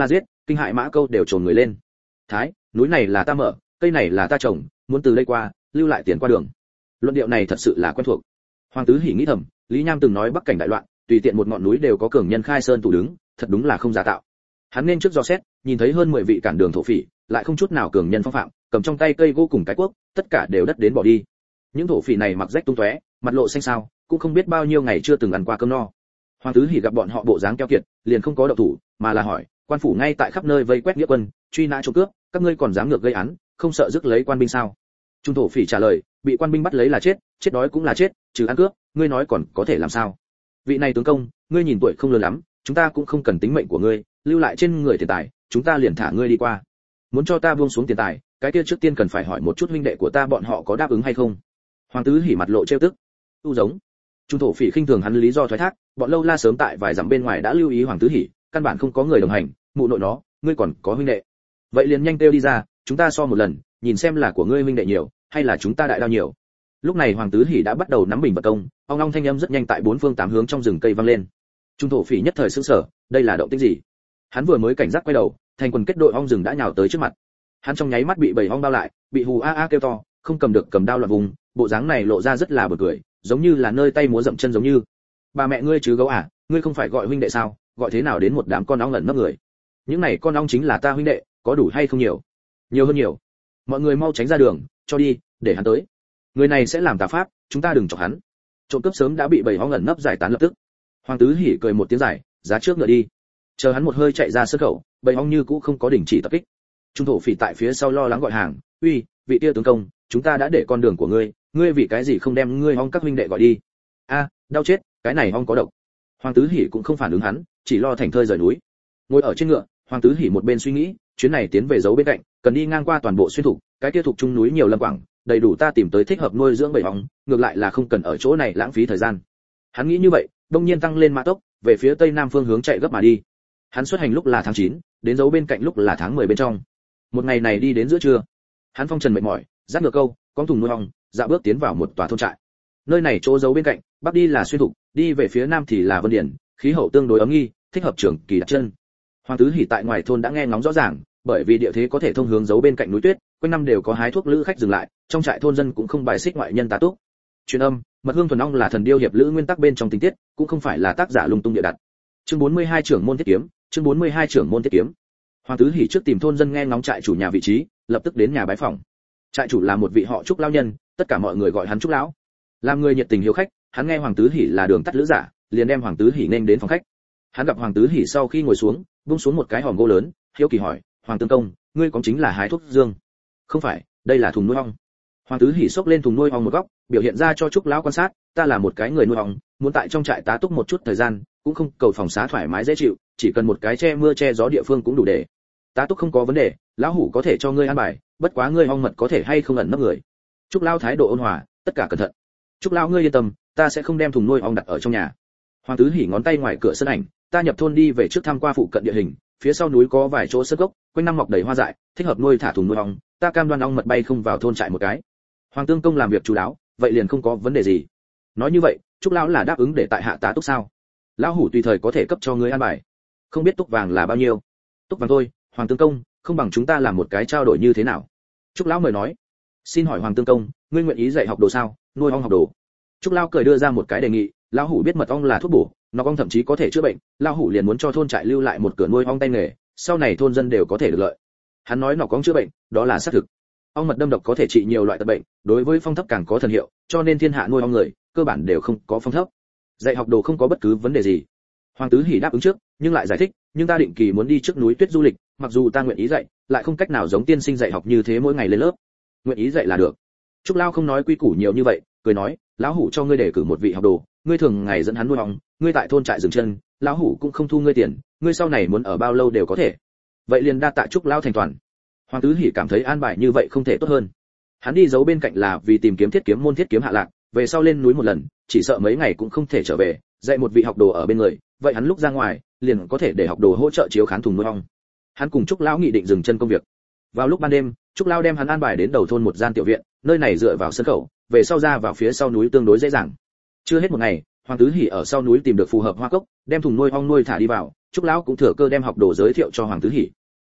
kinh hại mã câu đều trồn người lên. Thái, núi này là ta mở, cây này là ta trồng, muốn từ đây qua, lưu lại tiền qua đường. Luận điệu này thật sự là quen thuộc. Hoàng Tứ Hỉ nghĩ thầm, Lý Nham từng nói bắc cảnh đại loạn, tùy tiện một ngọn núi đều có cường nhân khai sơn tủ đứng, thật đúng là không giả tạo. Hắn nên trước do xét, nhìn thấy hơn mười vị cản đường thổ phỉ, lại không chút nào cường nhân phong phạm, cầm trong tay cây gỗ cùng cái cuốc, tất cả đều đất đến bỏ đi. Những thổ phỉ này mặc rách tung tóe, mặt lộ xanh xao, cũng không biết bao nhiêu ngày chưa từng ăn qua cơm no. Hoàng Tứ Hỉ gặp bọn họ bộ dáng keo kiệt, liền không có động thủ, mà là hỏi, quan phủ ngay tại khắp nơi vây quét nghĩa quân, truy nã trộm cướp, các ngươi còn dám ngược gây án, không sợ rước lấy quan binh sao? Trung thổ phỉ trả lời, bị quan binh bắt lấy là chết, chết đói cũng là chết, trừ ăn cướp, ngươi nói còn có thể làm sao? Vị này tướng công, ngươi nhìn tuổi không lớn lắm, chúng ta cũng không cần tính mệnh của ngươi, lưu lại trên người tiền tài, chúng ta liền thả ngươi đi qua. Muốn cho ta buông xuống tiền tài, cái kia trước tiên cần phải hỏi một chút huynh đệ của ta bọn họ có đáp ứng hay không. Hoàng Tứ Hỉ mặt lộ trêu tức, tu giống. Trung thổ phỉ khinh thường hắn lý do thoái thác, bọn lâu la sớm tại vài dặm bên ngoài đã lưu ý Hoàng Tứ Hỉ, căn bản không có người đồng hành, mụ nội nó, ngươi còn có huynh đệ. Vậy liền nhanh kêu đi ra, chúng ta so một lần, nhìn xem là của ngươi huynh đệ nhiều, hay là chúng ta đại đao nhiều. Lúc này Hoàng Tứ Hỉ đã bắt đầu nắm bình vật công, ong ong thanh âm rất nhanh tại bốn phương tám hướng trong rừng cây vang lên. Trung thổ phỉ nhất thời sửng sở, đây là động tĩnh gì? Hắn vừa mới cảnh giác quay đầu, thành quần kết đội ong rừng đã nhào tới trước mặt. Hắn trong nháy mắt bị bầy ong bao lại, bị hù a a kêu to, không cầm được cầm đao loạn vùng, bộ dáng này lộ ra rất là buồn cười, giống như là nơi tay múa dậm chân giống như. Bà mẹ ngươi chứ gấu à, ngươi không phải gọi huynh đệ sao, gọi thế nào đến một đám con ong lẩn nấp người? Những này con ong chính là ta huynh đệ, có đủ hay không nhiều? Nhiều hơn nhiều. Mọi người mau tránh ra đường, cho đi, để hắn tới. Người này sẽ làm tà pháp, chúng ta đừng chọc hắn. Trộm cướp sớm đã bị bầy ong lẩn nấp giải tán lập tức. Hoàng Tứ Hỉ cười một tiếng dài, giá trước ngựa đi. Chờ hắn một hơi chạy ra sân khẩu, bầy ong như cũ không có đình chỉ tập kích. Trung thổ phỉ tại phía sau lo lắng gọi hàng, uy, vị tia tướng công, chúng ta đã để con đường của ngươi, ngươi vì cái gì không đem ngươi ong các huynh đệ gọi đi? A, đau chết, cái này ong có độc. Hoàng Tứ Hỉ cũng không phản ứng hắn, chỉ lo thành thơi rời núi. Ngồi ở trên ngựa, Hoàng Tứ Hỉ một bên suy nghĩ, chuyến này tiến về giấu bên cạnh, cần đi ngang qua toàn bộ xuyên thủ, cái kia thuộc trung núi nhiều lâm quảng, đầy đủ ta tìm tới thích hợp nuôi dưỡng bầy ong, ngược lại là không cần ở chỗ này lãng phí thời gian. Hắn nghĩ như vậy, đông nhiên tăng lên mã tốc, về phía tây nam phương hướng chạy gấp mà đi. Hắn xuất hành lúc là tháng chín, đến giấu bên cạnh lúc là tháng mười bên trong. Một ngày này đi đến giữa trưa, hắn phong trần mệt mỏi, dắt ngựa câu, con thùng nuôi ong, dạo bước tiến vào một tòa thôn trại. Nơi này chỗ giấu bên cạnh, bắc đi là xuyên thục, đi về phía nam thì là vân điển, khí hậu tương đối ấm nghi, thích hợp trường kỳ đặt chân. Hoàng Tứ Hỉ tại ngoài thôn đã nghe ngóng rõ ràng, bởi vì địa thế có thể thông hướng giấu bên cạnh núi tuyết, quanh năm đều có hái thuốc lữ khách dừng lại, trong trại thôn dân cũng không bài xích ngoại nhân tá túc. Truyền âm, mật hương thuần ong là thần điêu hiệp lữ nguyên tắc bên trong tình tiết, cũng không phải là tác giả lung tung địa đặt. Chương bốn mươi hai trưởng môn thiết kiếm, chương bốn mươi hai trưởng môn thiết kiếm. Hoàng Tứ Hỉ trước tìm thôn dân nghe ngóng trại chủ nhà vị trí, lập tức đến nhà bái phỏng. Trại chủ là một vị họ Trúc lão nhân, tất cả mọi người gọi hắn Trúc lão. Làm người nhiệt tình hiếu khách, hắn nghe Hoàng Tứ Hỉ là đường tắt lữ giả, liền đem Hoàng Tứ Hỉ nên đến phòng khách. Hắn gặp Hoàng Tứ Hỉ sau khi ngồi xuống, buông xuống một cái hòm gỗ lớn, hiếu kỳ hỏi, "Hoàng tướng công, ngươi có chính là hái thuốc dương?" "Không phải, đây là thùng nuôi ong." Hoàng Tứ Hỉ xốc lên thùng nuôi ong một góc, biểu hiện ra cho Trúc lão quan sát, "Ta là một cái người nuôi ong, muốn tại trong trại tá túc một chút thời gian, cũng không cầu phòng xá thoải mái dễ chịu, chỉ cần một cái che mưa che gió địa phương cũng đủ để. Tá túc không có vấn đề, lão hủ có thể cho ngươi an bài, bất quá ngươi ong mật có thể hay không ẩn nấp người." Trúc lão thái độ ôn hòa, "Tất cả cẩn thận." "Trúc lão ngươi yên tâm, ta sẽ không đem thùng nuôi ong đặt ở trong nhà." Hoàng Tứ Hỉ ngón tay ngoài cửa sân ảnh, "Ta nhập thôn đi về trước thăm qua phụ cận địa hình, phía sau núi có vài chỗ sơn gốc, quanh năm mọc đầy hoa dại, thích hợp nuôi thả thùng nuôi ong, ta cam đoan ong mật bay không vào thôn trại một cái." Hoàng tướng công làm việc chú đáo, vậy liền không có vấn đề gì. Nói như vậy, Trúc lão là đáp ứng để tại hạ tá túc sao? Lão hủ tùy thời có thể cấp cho ngươi an bài. Không biết túc vàng là bao nhiêu? Túc vàng thôi, Hoàng tướng công, không bằng chúng ta làm một cái trao đổi như thế nào? Trúc lão mời nói. "Xin hỏi Hoàng tướng công, ngươi nguyện ý dạy học đồ sao, nuôi ong học đồ?" Trúc lão cười đưa ra một cái đề nghị, lão hủ biết mật ong là thuốc bổ, nó ong thậm chí có thể chữa bệnh, lão hủ liền muốn cho thôn trại lưu lại một cửa nuôi ong tay nghề, sau này thôn dân đều có thể được lợi. Hắn nói nó có chữa bệnh, đó là xác thực. Ong mật đâm độc có thể trị nhiều loại tật bệnh, đối với phong thấp càng có thần hiệu, cho nên thiên hạ nuôi ong người, cơ bản đều không có phong thấp. Dạy học đồ không có bất cứ vấn đề gì. Hoàng Tứ Hỉ đáp ứng trước, nhưng lại giải thích, "Nhưng ta định kỳ muốn đi trước núi tuyết du lịch, mặc dù ta nguyện ý dạy, lại không cách nào giống tiên sinh dạy học như thế mỗi ngày lên lớp. Nguyện ý dạy là được." Trúc lão không nói quy củ nhiều như vậy, cười nói, "Lão hủ cho ngươi đề cử một vị học đồ, ngươi thường ngày dẫn hắn nuôi ong, ngươi tại thôn trại dừng chân, lão hủ cũng không thu ngươi tiền, ngươi sau này muốn ở bao lâu đều có thể." Vậy liền đa tạ Trúc lão thành toàn. Hoàng Tứ Hỉ cảm thấy an bài như vậy không thể tốt hơn. Hắn đi giấu bên cạnh là vì tìm kiếm thiết kiếm môn thiết kiếm hạ lạc, về sau lên núi một lần, chỉ sợ mấy ngày cũng không thể trở về, dạy một vị học đồ ở bên người, vậy hắn lúc ra ngoài, liền có thể để học đồ hỗ trợ chiếu khán thùng nuôi ong. Hắn cùng Trúc lão nghị định dừng chân công việc. Vào lúc ban đêm, Trúc lão đem hắn an bài đến đầu thôn một gian tiểu viện, nơi này dựa vào sân khẩu, về sau ra vào phía sau núi tương đối dễ dàng. Chưa hết một ngày, Hoàng Tứ Hỉ ở sau núi tìm được phù hợp hoa cốc, đem thùng nuôi ong nuôi thả đi vào, Trúc lão cũng thừa cơ đem học đồ giới thiệu cho Hoàng Tứ Hỉ.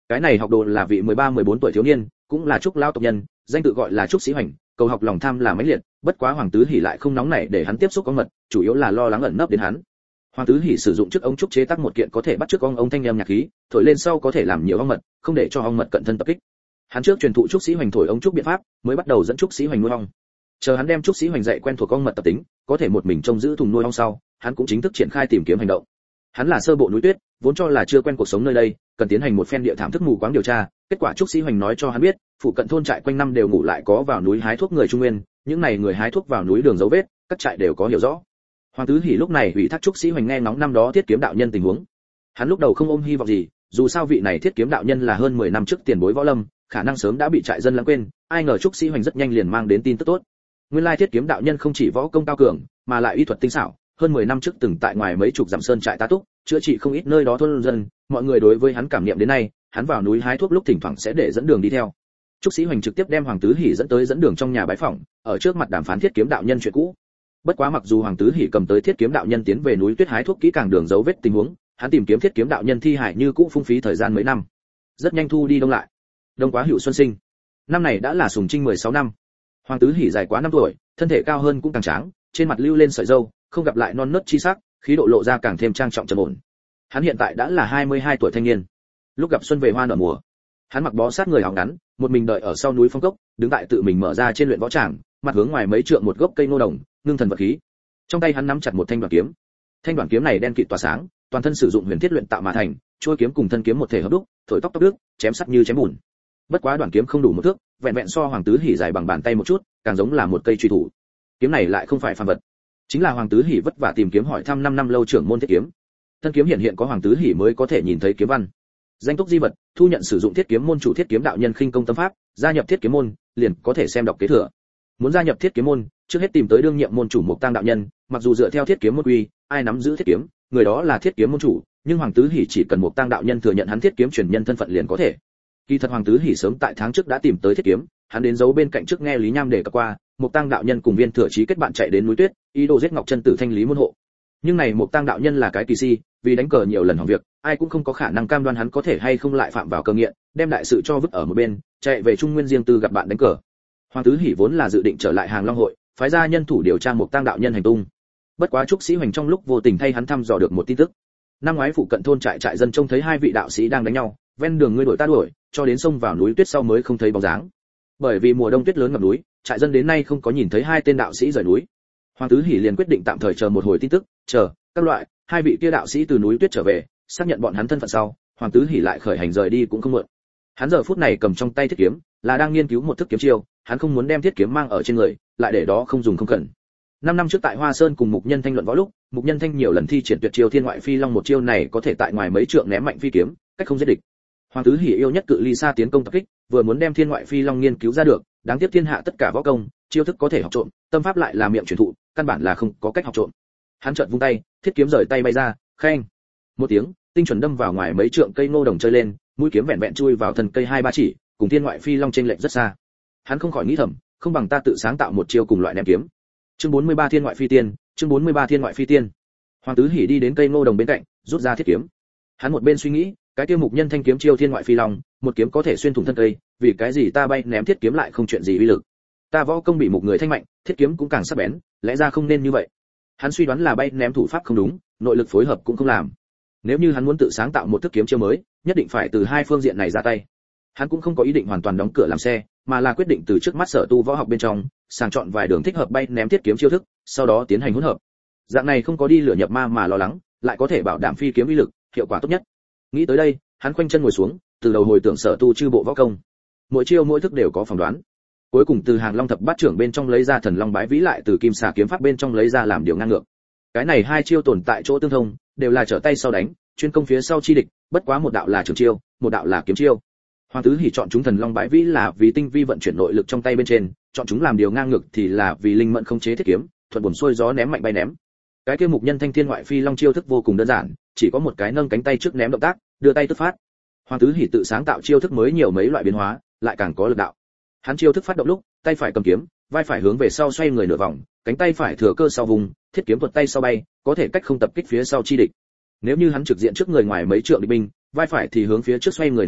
Cái này học đồ là vị mười ba mười bốn tuổi thiếu niên, cũng là trúc lao tộc nhân, danh tự gọi là trúc sĩ hoành, cầu học lòng tham là mãnh liệt, bất quá Hoàng Tứ Hỉ lại không nóng nảy để hắn tiếp xúc con mật, chủ yếu là lo lắng ẩn nấp đến hắn. Hoàng Tứ Hỉ sử dụng chiếc ống trúc chế tác một kiện có thể bắt chước ong ống thanh âm nhạc khí, thổi lên sau có thể làm nhiều ong mật, không để cho ong mật cận thân tập kích. Hắn trước truyền thụ trúc sĩ hoành thổi ống trúc biện pháp, mới bắt đầu dẫn trúc sĩ hoành nuôi ong. Chờ hắn đem trúc sĩ hoành dạy quen thuộc ong mật tập tính, có thể một mình trông giữ thùng nuôi ong sau, hắn cũng chính thức triển khai tìm kiếm hành động. Hắn là sơ bộ núi tuyết, vốn cho là chưa quen cuộc sống nơi đây, cần tiến hành một phen địa thảm thức mù quáng điều tra, kết quả trúc sĩ hoành nói cho hắn biết, phụ cận thôn trại quanh năm đều ngủ lại có vào núi hái thuốc người Trung Nguyên, những này người hái thuốc vào núi đường dấu vết, các trại đều có hiểu rõ. Hoàng Tứ Hỉ lúc này ủy thác trúc sĩ hoành nghe ngóng năm đó Thiết Kiếm đạo nhân tình huống. Hắn lúc đầu không ôm hy vọng gì, dù sao vị này Thiết Kiếm đạo nhân là hơn mười năm trước tiền bối võ lâm, khả năng sớm đã bị trại dân lãng quên, ai ngờ trúc sĩ hoành rất nhanh liền mang đến tin tức tốt. Nguyên lai Thiết Kiếm đạo nhân không chỉ võ công cao cường, mà lại y thuật tinh xảo, hơn mười năm trước từng tại ngoài mấy chục dặm sơn trại tá túc, chữa trị không ít nơi đó thôn dân, mọi người đối với hắn cảm niệm đến nay, hắn vào núi hái thuốc lúc thỉnh thoảng sẽ để dẫn đường đi theo. Trúc sĩ hoành trực tiếp đem Hoàng Tứ Hỉ dẫn tới dẫn đường trong nhà bái phỏng, ở trước mặt đàm phán Thiết Kiếm đạo nhân chuyện cũ. Bất quá mặc dù Hoàng Tứ Hỉ cầm tới Thiết Kiếm đạo nhân tiến về núi tuyết hái thuốc kỹ càng đường dấu vết tình huống, hắn tìm kiếm Thiết Kiếm đạo nhân thi hải như cũ phung phí thời gian mấy năm. Rất nhanh thu đi đông lại. Đông quá hữu xuân sinh. Năm này đã là Sùng Trinh mười sáu năm. Hoàng Tứ Hỉ dài quá năm tuổi, thân thể cao hơn cũng càng tráng, trên mặt lưu lên sợi râu, không gặp lại non nớt chi sắc, khí độ lộ ra càng thêm trang trọng trầm ổn. Hắn hiện tại đã là hai mươi hai tuổi thanh niên. Lúc gặp xuân về hoa nở mùa, hắn mặc bó sát người áo ngắn, một mình đợi ở sau núi phong cốc, đứng tại tự mình mở ra trên luyện võ tràng, mặt hướng ngoài mấy trượng một gốc cây ngô đồng, ngưng thần vật khí. Trong tay hắn nắm chặt một thanh đoạn kiếm. Thanh đoạn kiếm này đen kịt tỏa sáng, toàn thân sử dụng huyền thiết luyện tạo mà thành, chuôi kiếm cùng thân kiếm một thể hợp đúc, thổi tóc tóc đứt, chém sắc như chém bùn. Bất quá đoạn kiếm không đủ một thước, vẹn vẹn so Hoàng Tứ Hỉ dài bằng bàn tay một chút, càng giống là một cây truy thủ. Kiếm này lại không phải phàm vật, chính là Hoàng Tứ Hỉ vất vả tìm kiếm hỏi thăm năm năm lâu trưởng môn thiết kiếm. Thân kiếm hiện hiện có Hoàng Tứ Hỉ mới có thể nhìn thấy kiếm văn. Danh túc di vật, thu nhận sử dụng thiết kiếm môn chủ Thiết Kiếm đạo nhân khinh công tâm pháp, gia nhập thiết kiếm môn, liền có thể xem đọc kế thừa. Muốn gia nhập thiết kiếm môn, trước hết tìm tới đương nhiệm môn chủ Mộc Tang đạo nhân, mặc dù dựa theo thiết kiếm môn quy, ai nắm giữ thiết kiếm, người đó là thiết kiếm môn chủ, nhưng Hoàng Tứ Hỉ chỉ cần Mộc Tang đạo nhân thừa nhận hắn thiết kiếm truyền nhân thân phận liền có thể. Kỳ thật Hoàng Tứ Hỉ sớm tại tháng trước đã tìm tới thiết kiếm, hắn đến giấu bên cạnh trước nghe Lý Nham đề cập qua, Mộc Tang đạo nhân cùng Viên Thừa Chí kết bạn chạy đến núi tuyết, ý đồ giết Ngọc Chân Tử thanh lý môn hộ. Nhưng này Mộc Tang đạo nhân là cái kỳ si, vì đánh cờ nhiều lần hỏng việc, ai cũng không có khả năng cam đoan hắn có thể hay không lại phạm vào cơ nghiện, đem đại sự cho vứt ở một bên, chạy về Trung Nguyên riêng tư gặp bạn đánh cờ. Hoàng Tứ Hỉ vốn là dự định trở lại Hàng Long hội, phái ra nhân thủ điều tra Mộc Tang đạo nhân hành tung. Bất quá trúc sĩ hoành trong lúc vô tình thay hắn thăm dò được một tin tức. Năm ngoái phụ cận thôn trại trại dân trông thấy hai vị đạo sĩ đang đánh nhau, ven đường ngươi đuổi ta đuổi, cho đến sông vào núi tuyết sau mới không thấy bóng dáng. Bởi vì mùa đông tuyết lớn ngập núi, trại dân đến nay không có nhìn thấy hai tên đạo sĩ rời núi. Hoàng Tứ Hỉ liền quyết định tạm thời chờ một hồi tin tức, chờ các loại hai vị kia đạo sĩ từ núi tuyết trở về, xác nhận bọn hắn thân phận sau, Hoàng Tứ Hỉ lại khởi hành rời đi cũng không muộn. Hắn giờ phút này cầm trong tay thiết kiếm, là đang nghiên cứu một thức kiếm chiêu, hắn không muốn đem thiết kiếm mang ở trên người, lại để đó không dùng không cần. Năm năm trước tại Hoa Sơn cùng Mục Nhân Thanh luận võ lúc, Mục Nhân Thanh nhiều lần thi triển tuyệt chiêu Thiên Ngoại Phi Long, một chiêu này có thể tại ngoài mấy trượng ném mạnh phi kiếm, cách không giết địch. Hoàng Tứ Hỉ yêu nhất cự ly xa tiến công tập kích, vừa muốn đem Thiên Ngoại Phi Long nghiên cứu ra được, đáng tiếc thiên hạ tất cả võ công, chiêu thức có thể học trộm, tâm pháp lại là miệng truyền thụ, căn bản là không có cách học trộm. Hắn chợt vung tay, thiết kiếm rời tay bay ra, khen một tiếng, tinh chuẩn đâm vào ngoài mấy trượng cây ngô đồng chơi lên, mũi kiếm vẹn vẹn chui vào thân cây hai ba chỉ, cùng Thiên Ngoại Phi Long trên lệch rất xa. Hắn không khỏi nghĩ thầm, không bằng ta tự sáng tạo một chiêu cùng loại ném kiếm. Chương bốn mươi ba Thiên Ngoại Phi Tiên, chương bốn mươi ba Thiên Ngoại Phi Tiên. Hoàng Tứ Hỉ đi đến cây ngô đồng bên cạnh, rút ra thiết kiếm. Hắn một bên suy nghĩ, cái tiêu Mục Nhân Thanh kiếm chiêu Thiên Ngoại Phi Long, một kiếm có thể xuyên thủng thân cây, vì cái gì ta bay ném thiết kiếm lại không chuyện gì uy lực? Ta võ công bị một người thanh mạnh, thiết kiếm cũng càng sắc bén, lẽ ra không nên như vậy. Hắn suy đoán là bay ném thủ pháp không đúng, nội lực phối hợp cũng không làm. Nếu như hắn muốn tự sáng tạo một thức kiếm chiêu mới, nhất định phải từ hai phương diện này ra tay. Hắn cũng không có ý định hoàn toàn đóng cửa làm xe, mà là quyết định từ trước mắt sở tu võ học bên trong, sàng chọn vài đường thích hợp bay ném thiết kiếm chiêu thức, sau đó tiến hành hỗn hợp. Dạng này không có đi lửa nhập ma mà lo lắng, lại có thể bảo đảm phi kiếm uy lực, hiệu quả tốt nhất. Nghĩ tới đây, hắn khoanh chân ngồi xuống, từ đầu hồi tưởng sở tu chư bộ võ công. Mỗi chiêu mỗi thức đều có phỏng đoán. Cuối cùng từ Hàng Long thập bát trưởng bên trong lấy ra Thần Long bái vĩ, lại từ Kim Xà kiếm pháp bên trong lấy ra làm điều ngang ngược. Cái này hai chiêu tồn tại chỗ tương thông, đều là trở tay sau đánh, chuyên công phía sau chi địch, bất quá một đạo là trường chiêu, một đạo là kiếm chiêu. Hoàng Tứ Hỉ chọn chúng Thần Long bái vĩ là vì tinh vi vận chuyển nội lực trong tay bên trên, chọn chúng làm điều ngang ngược thì là vì linh mẫn không chế thiết kiếm, thuận buồm xuôi gió ném mạnh bay ném. Cái kia Mục Nhân Thanh Thiên Ngoại Phi Long chiêu thức vô cùng đơn giản, chỉ có một cái nâng cánh tay trước ném động tác, đưa tay tức phát. Hoàng Tứ Hỉ tự sáng tạo chiêu thức mới nhiều mấy loại biến hóa, lại càng có lực đạo. Hắn chiêu thức phát động lúc, tay phải cầm kiếm, vai phải hướng về sau xoay người nửa vòng, cánh tay phải thừa cơ sau vùng, thiết kiếm tuột tay sau bay, có thể cách không tập kích phía sau chi địch. Nếu như hắn trực diện trước người ngoài mấy trượng địch binh, vai phải thì hướng phía trước xoay người nửa vòng,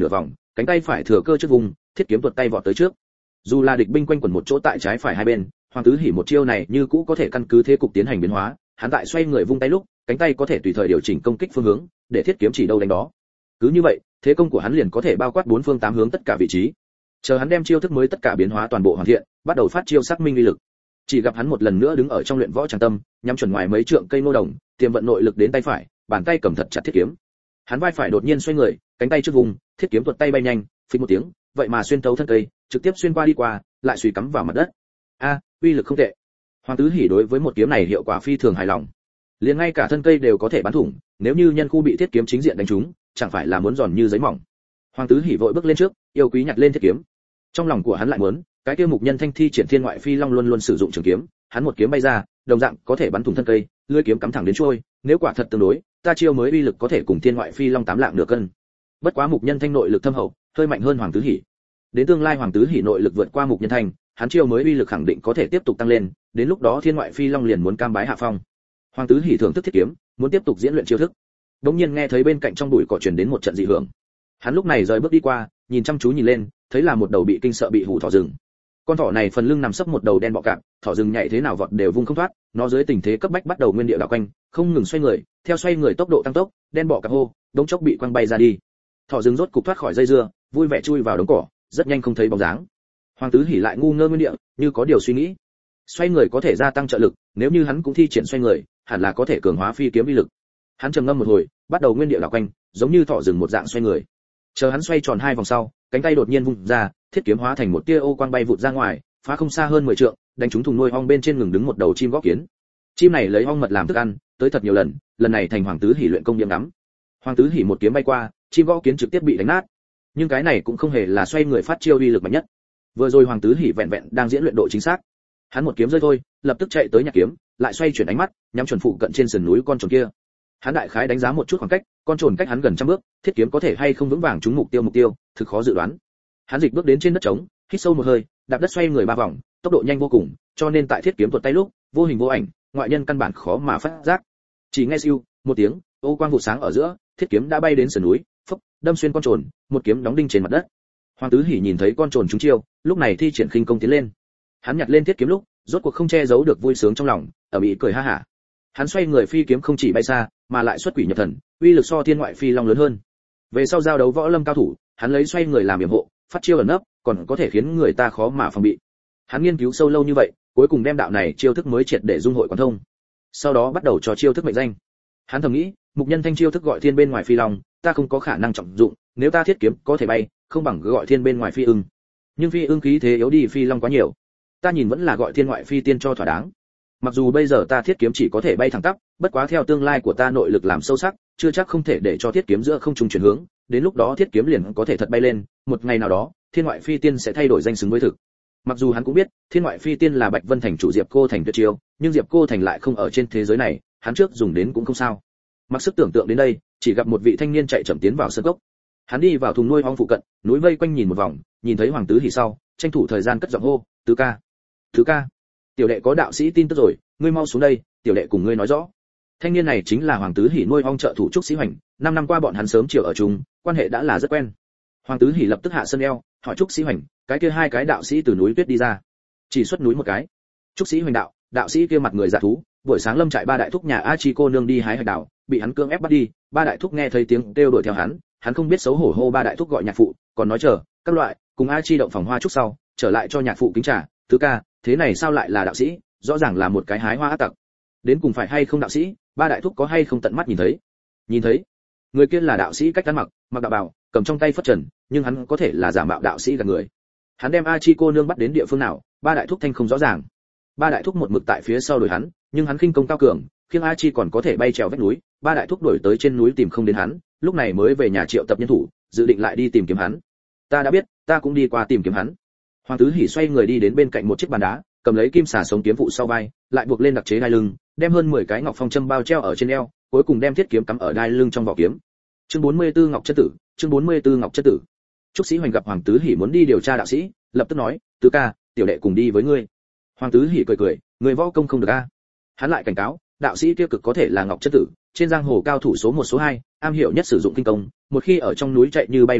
cánh tay phải thừa cơ trước vùng, thiết kiếm tuột tay vọt tới trước. Dù là địch binh quanh quẩn một chỗ tại trái phải hai bên, Hoàng Tứ Hỉ một chiêu này như cũ có thể căn cứ thế cục tiến hành biến hóa, hắn tại xoay người vung tay lúc, cánh tay có thể tùy thời điều chỉnh công kích phương hướng, để thiết kiếm chỉ đâu đánh đó. Cứ như vậy, thế công của hắn liền có thể bao quát bốn phương tám hướng tất cả vị trí. Chờ hắn đem chiêu thức mới tất cả biến hóa toàn bộ hoàn thiện, bắt đầu phát chiêu xác minh uy lực. Chỉ gặp hắn một lần nữa đứng ở trong luyện võ tràng tâm, nhắm chuẩn ngoài mấy trượng cây nô đồng, tiềm vận nội lực đến tay phải, bàn tay cầm thật chặt thiết kiếm. Hắn vai phải đột nhiên xoay người, cánh tay trước vùng, thiết kiếm tuột tay bay nhanh, phình một tiếng, vậy mà xuyên thấu thân cây, trực tiếp xuyên qua đi qua, lại suy cắm vào mặt đất. A, uy lực không tệ. Hoàng Tứ Hỉ đối với một kiếm này hiệu quả phi thường hài lòng. Liền ngay cả thân cây đều có thể bắn thủng, nếu như nhân khu bị thiết kiếm chính diện đánh trúng, chẳng phải là muốn giòn như giấy mỏng. Hoàng Tứ Hỉ vội bước lên trước, yêu quý nhặt lên thiết kiếm. Trong lòng của hắn lại muốn, cái kia mục nhân thanh thi triển thiên ngoại phi long luôn luôn sử dụng trường kiếm, hắn một kiếm bay ra, đồng dạng có thể bắn thủng thân cây, lưỡi kiếm cắm thẳng đến trôi, nếu quả thật tương đối, ta chiêu mới uy lực có thể cùng thiên ngoại phi long tám lạng nửa cân. Bất quá mục nhân thanh nội lực thâm hậu, hơi mạnh hơn Hoàng Tứ Hỉ. Đến tương lai Hoàng Tứ Hỉ nội lực vượt qua mục nhân thanh, hắn chiêu mới uy lực khẳng định có thể tiếp tục tăng lên, đến lúc đó thiên ngoại phi long liền muốn cam bái hạ phong. Hoàng Tứ Hỉ thưởng thức thiết kiếm, muốn tiếp tục diễn luyện chiêu thức. Đống nhiên nghe thấy bên cạnh trong bụi cỏ truyền đến một trận dị hưởng. Hắn lúc này rời bước đi qua, nhìn chăm chú nhìn lên, thấy là một đầu bị kinh sợ bị hù thỏ rừng. Con thỏ này phần lưng nằm sấp một đầu đen bọ cạp, thỏ rừng nhảy thế nào vọt đều vung không thoát, nó dưới tình thế cấp bách bắt đầu nguyên địa đảo quanh, không ngừng xoay người, theo xoay người tốc độ tăng tốc, đen bọ cạp hô, đống chốc bị quăng bay ra đi. Thỏ rừng rốt cục thoát khỏi dây dưa, vui vẻ chui vào đống cỏ, rất nhanh không thấy bóng dáng. Hoàng Tứ Hỉ lại ngu ngơ nguyên địa, như có điều suy nghĩ. Xoay người có thể gia tăng trợ lực, nếu như hắn cũng thi triển xoay người, hẳn là có thể cường hóa phi kiếm uy lực. Hắn trầm ngâm một hồi, bắt đầu nguyên địa đảo quanh, giống như thỏ rừng một dạng xoay người. Chờ hắn xoay tròn hai vòng sau, cánh tay đột nhiên vung ra, thiết kiếm hóa thành một tia ô quang bay vụt ra ngoài, phá không xa hơn mười trượng, đánh trúng thùng nuôi ong bên trên ngừng đứng một đầu chim góc kiến. Chim này lấy ong mật làm thức ăn, tới thật nhiều lần, lần này thành Hoàng Tứ Hỉ luyện công điểm ngắm. Hoàng Tứ Hỉ một kiếm bay qua, chim góc kiến trực tiếp bị đánh nát. Nhưng cái này cũng không hề là xoay người phát chiêu uy lực mạnh nhất. Vừa rồi Hoàng Tứ Hỉ vẹn vẹn đang diễn luyện độ chính xác. Hắn một kiếm rơi thôi, lập tức chạy tới nhặt kiếm, lại xoay chuyển ánh mắt, nhắm chuẩn phụ cận trên sườn núi con trồn kia. Hắn đại khái đánh giá một chút khoảng cách, con trồn cách hắn gần trăm bước, thiết kiếm có thể hay không vững vàng trúng mục tiêu mục tiêu, thực khó dự đoán. Hắn dịch bước đến trên đất trống, hít sâu một hơi, đạp đất xoay người ba vòng, tốc độ nhanh vô cùng, cho nên tại thiết kiếm tuột tay lúc, vô hình vô ảnh, ngoại nhân căn bản khó mà phát giác. Chỉ nghe siêu một tiếng, ô quang vụt sáng ở giữa, thiết kiếm đã bay đến sườn núi, phốc, đâm xuyên con trồn, một kiếm đóng đinh trên mặt đất. Hoàng Tứ Hỉ nhìn thấy con trồn trúng chiêu, lúc này thi triển khinh công tiến lên. Hắn nhặt lên thiết kiếm lúc, rốt cuộc không che giấu được vui sướng trong lòng, ở bị cười ha hả. Hắn xoay người phi kiếm không chỉ bay xa, mà lại xuất quỷ nhập thần, uy lực so thiên ngoại phi long lớn hơn. Về sau giao đấu võ lâm cao thủ, hắn lấy xoay người làm yểm hộ, phát chiêu ẩn nấp, còn có thể khiến người ta khó mà phòng bị. Hắn nghiên cứu sâu lâu như vậy, cuối cùng đem đạo này chiêu thức mới triệt để dung hội quán thông. Sau đó bắt đầu cho chiêu thức mệnh danh. Hắn thầm nghĩ, mục nhân thanh chiêu thức gọi thiên bên ngoài phi long, ta không có khả năng trọng dụng, nếu ta thiết kiếm có thể bay, không bằng gọi thiên bên ngoài phi ưng. Nhưng phi ưng khí thế yếu đi phi long quá nhiều, ta nhìn vẫn là gọi thiên ngoại phi tiên cho thỏa đáng. Mặc dù bây giờ ta thiết kiếm chỉ có thể bay thẳng tắp, bất quá theo tương lai của ta nội lực làm sâu sắc, chưa chắc không thể để cho thiết kiếm giữa không trung chuyển hướng, đến lúc đó thiết kiếm liền có thể thật bay lên, một ngày nào đó, thiên ngoại phi tiên sẽ thay đổi danh xứng với thực. Mặc dù hắn cũng biết, thiên ngoại phi tiên là Bạch Vân thành chủ Diệp Cô thành tuyệt chiêu, nhưng Diệp Cô thành lại không ở trên thế giới này, hắn trước dùng đến cũng không sao. Mặc sức tưởng tượng đến đây, chỉ gặp một vị thanh niên chạy chậm tiến vào sân cốc. Hắn đi vào thùng nuôi ong phụ cận, núi vây quanh nhìn một vòng, nhìn thấy Hoàng Tứ Hỉ sau, tranh thủ thời gian cất giọng hô, "Tứ ca, Tứ ca, tiểu đệ có đạo sĩ tin tức rồi, ngươi mau xuống đây, tiểu đệ cùng ngươi nói rõ." Thanh niên này chính là Hoàng Tứ Hỉ nuôi ong trợ thủ Trúc Sĩ Hoành, năm năm qua bọn hắn sớm chiều ở chung, quan hệ đã là rất quen. Hoàng Tứ Hỉ lập tức hạ sân eo, hỏi Trúc Sĩ Hoành, cái kia hai cái đạo sĩ từ núi tuyết đi ra, chỉ xuất núi một cái. Trúc Sĩ Hoành đạo, đạo sĩ kia mặt người dạ thú, buổi sáng lâm trại ba đại thúc nhà A Chi cô nương đi hái hạch đào, bị hắn cưỡng ép bắt đi, ba đại thúc nghe thấy tiếng kêu đuổi theo hắn, hắn không biết xấu hổ hô ba đại thúc gọi nhạc phụ, còn nói chờ, các loại, cùng A Chi động phòng hoa trúc sau, trở lại cho nhạc phụ kính trà, "Tứ ca, thế này sao lại là đạo sĩ, rõ ràng là một cái hái hoa ác tặc. Đến cùng phải hay không đạo sĩ, ba đại thúc có hay không tận mắt nhìn thấy?" Nhìn thấy. Người kia là đạo sĩ cách ăn mặc, mặc đạo bào, cầm trong tay phất trần, nhưng hắn có thể là giả mạo đạo sĩ gạt người. Hắn đem A Chi cô nương bắt đến địa phương nào, ba đại thúc thanh không rõ ràng. Ba đại thúc một mực tại phía sau đuổi hắn, nhưng hắn khinh công cao cường, khiêng A Chi còn có thể bay trèo vách núi, ba đại thúc đuổi tới trên núi tìm không đến hắn, lúc này mới về nhà triệu tập nhân thủ, dự định lại đi tìm kiếm hắn. "Ta đã biết, ta cũng đi qua tìm kiếm hắn." Hoàng Tứ Hỉ xoay người đi đến bên cạnh một chiếc bàn đá, cầm lấy kim xà sống kiếm phụ sau vai, lại buộc lên đặc chế đai lưng, đem hơn mười cái ngọc phong châm bao treo ở trên eo, cuối cùng đem thiết kiếm cắm ở đai lưng trong vỏ kiếm. Chương bốn mươi tư Ngọc Chất Tử, chương bốn mươi tư Ngọc Chất Tử. Trúc Sĩ Hoành gặp Hoàng Tứ Hỉ muốn đi điều tra đạo sĩ, lập tức nói, "Tứ ca, tiểu đệ cùng đi với ngươi." Hoàng Tứ Hỉ cười cười, "Người võ công không được a." Hắn lại cảnh cáo, đạo sĩ kia cực có thể là Ngọc Chất Tử, trên giang hồ cao thủ số một số hai, am hiểu nhất sử dụng kinh công, một khi ở trong núi chạy như bay đứng lên,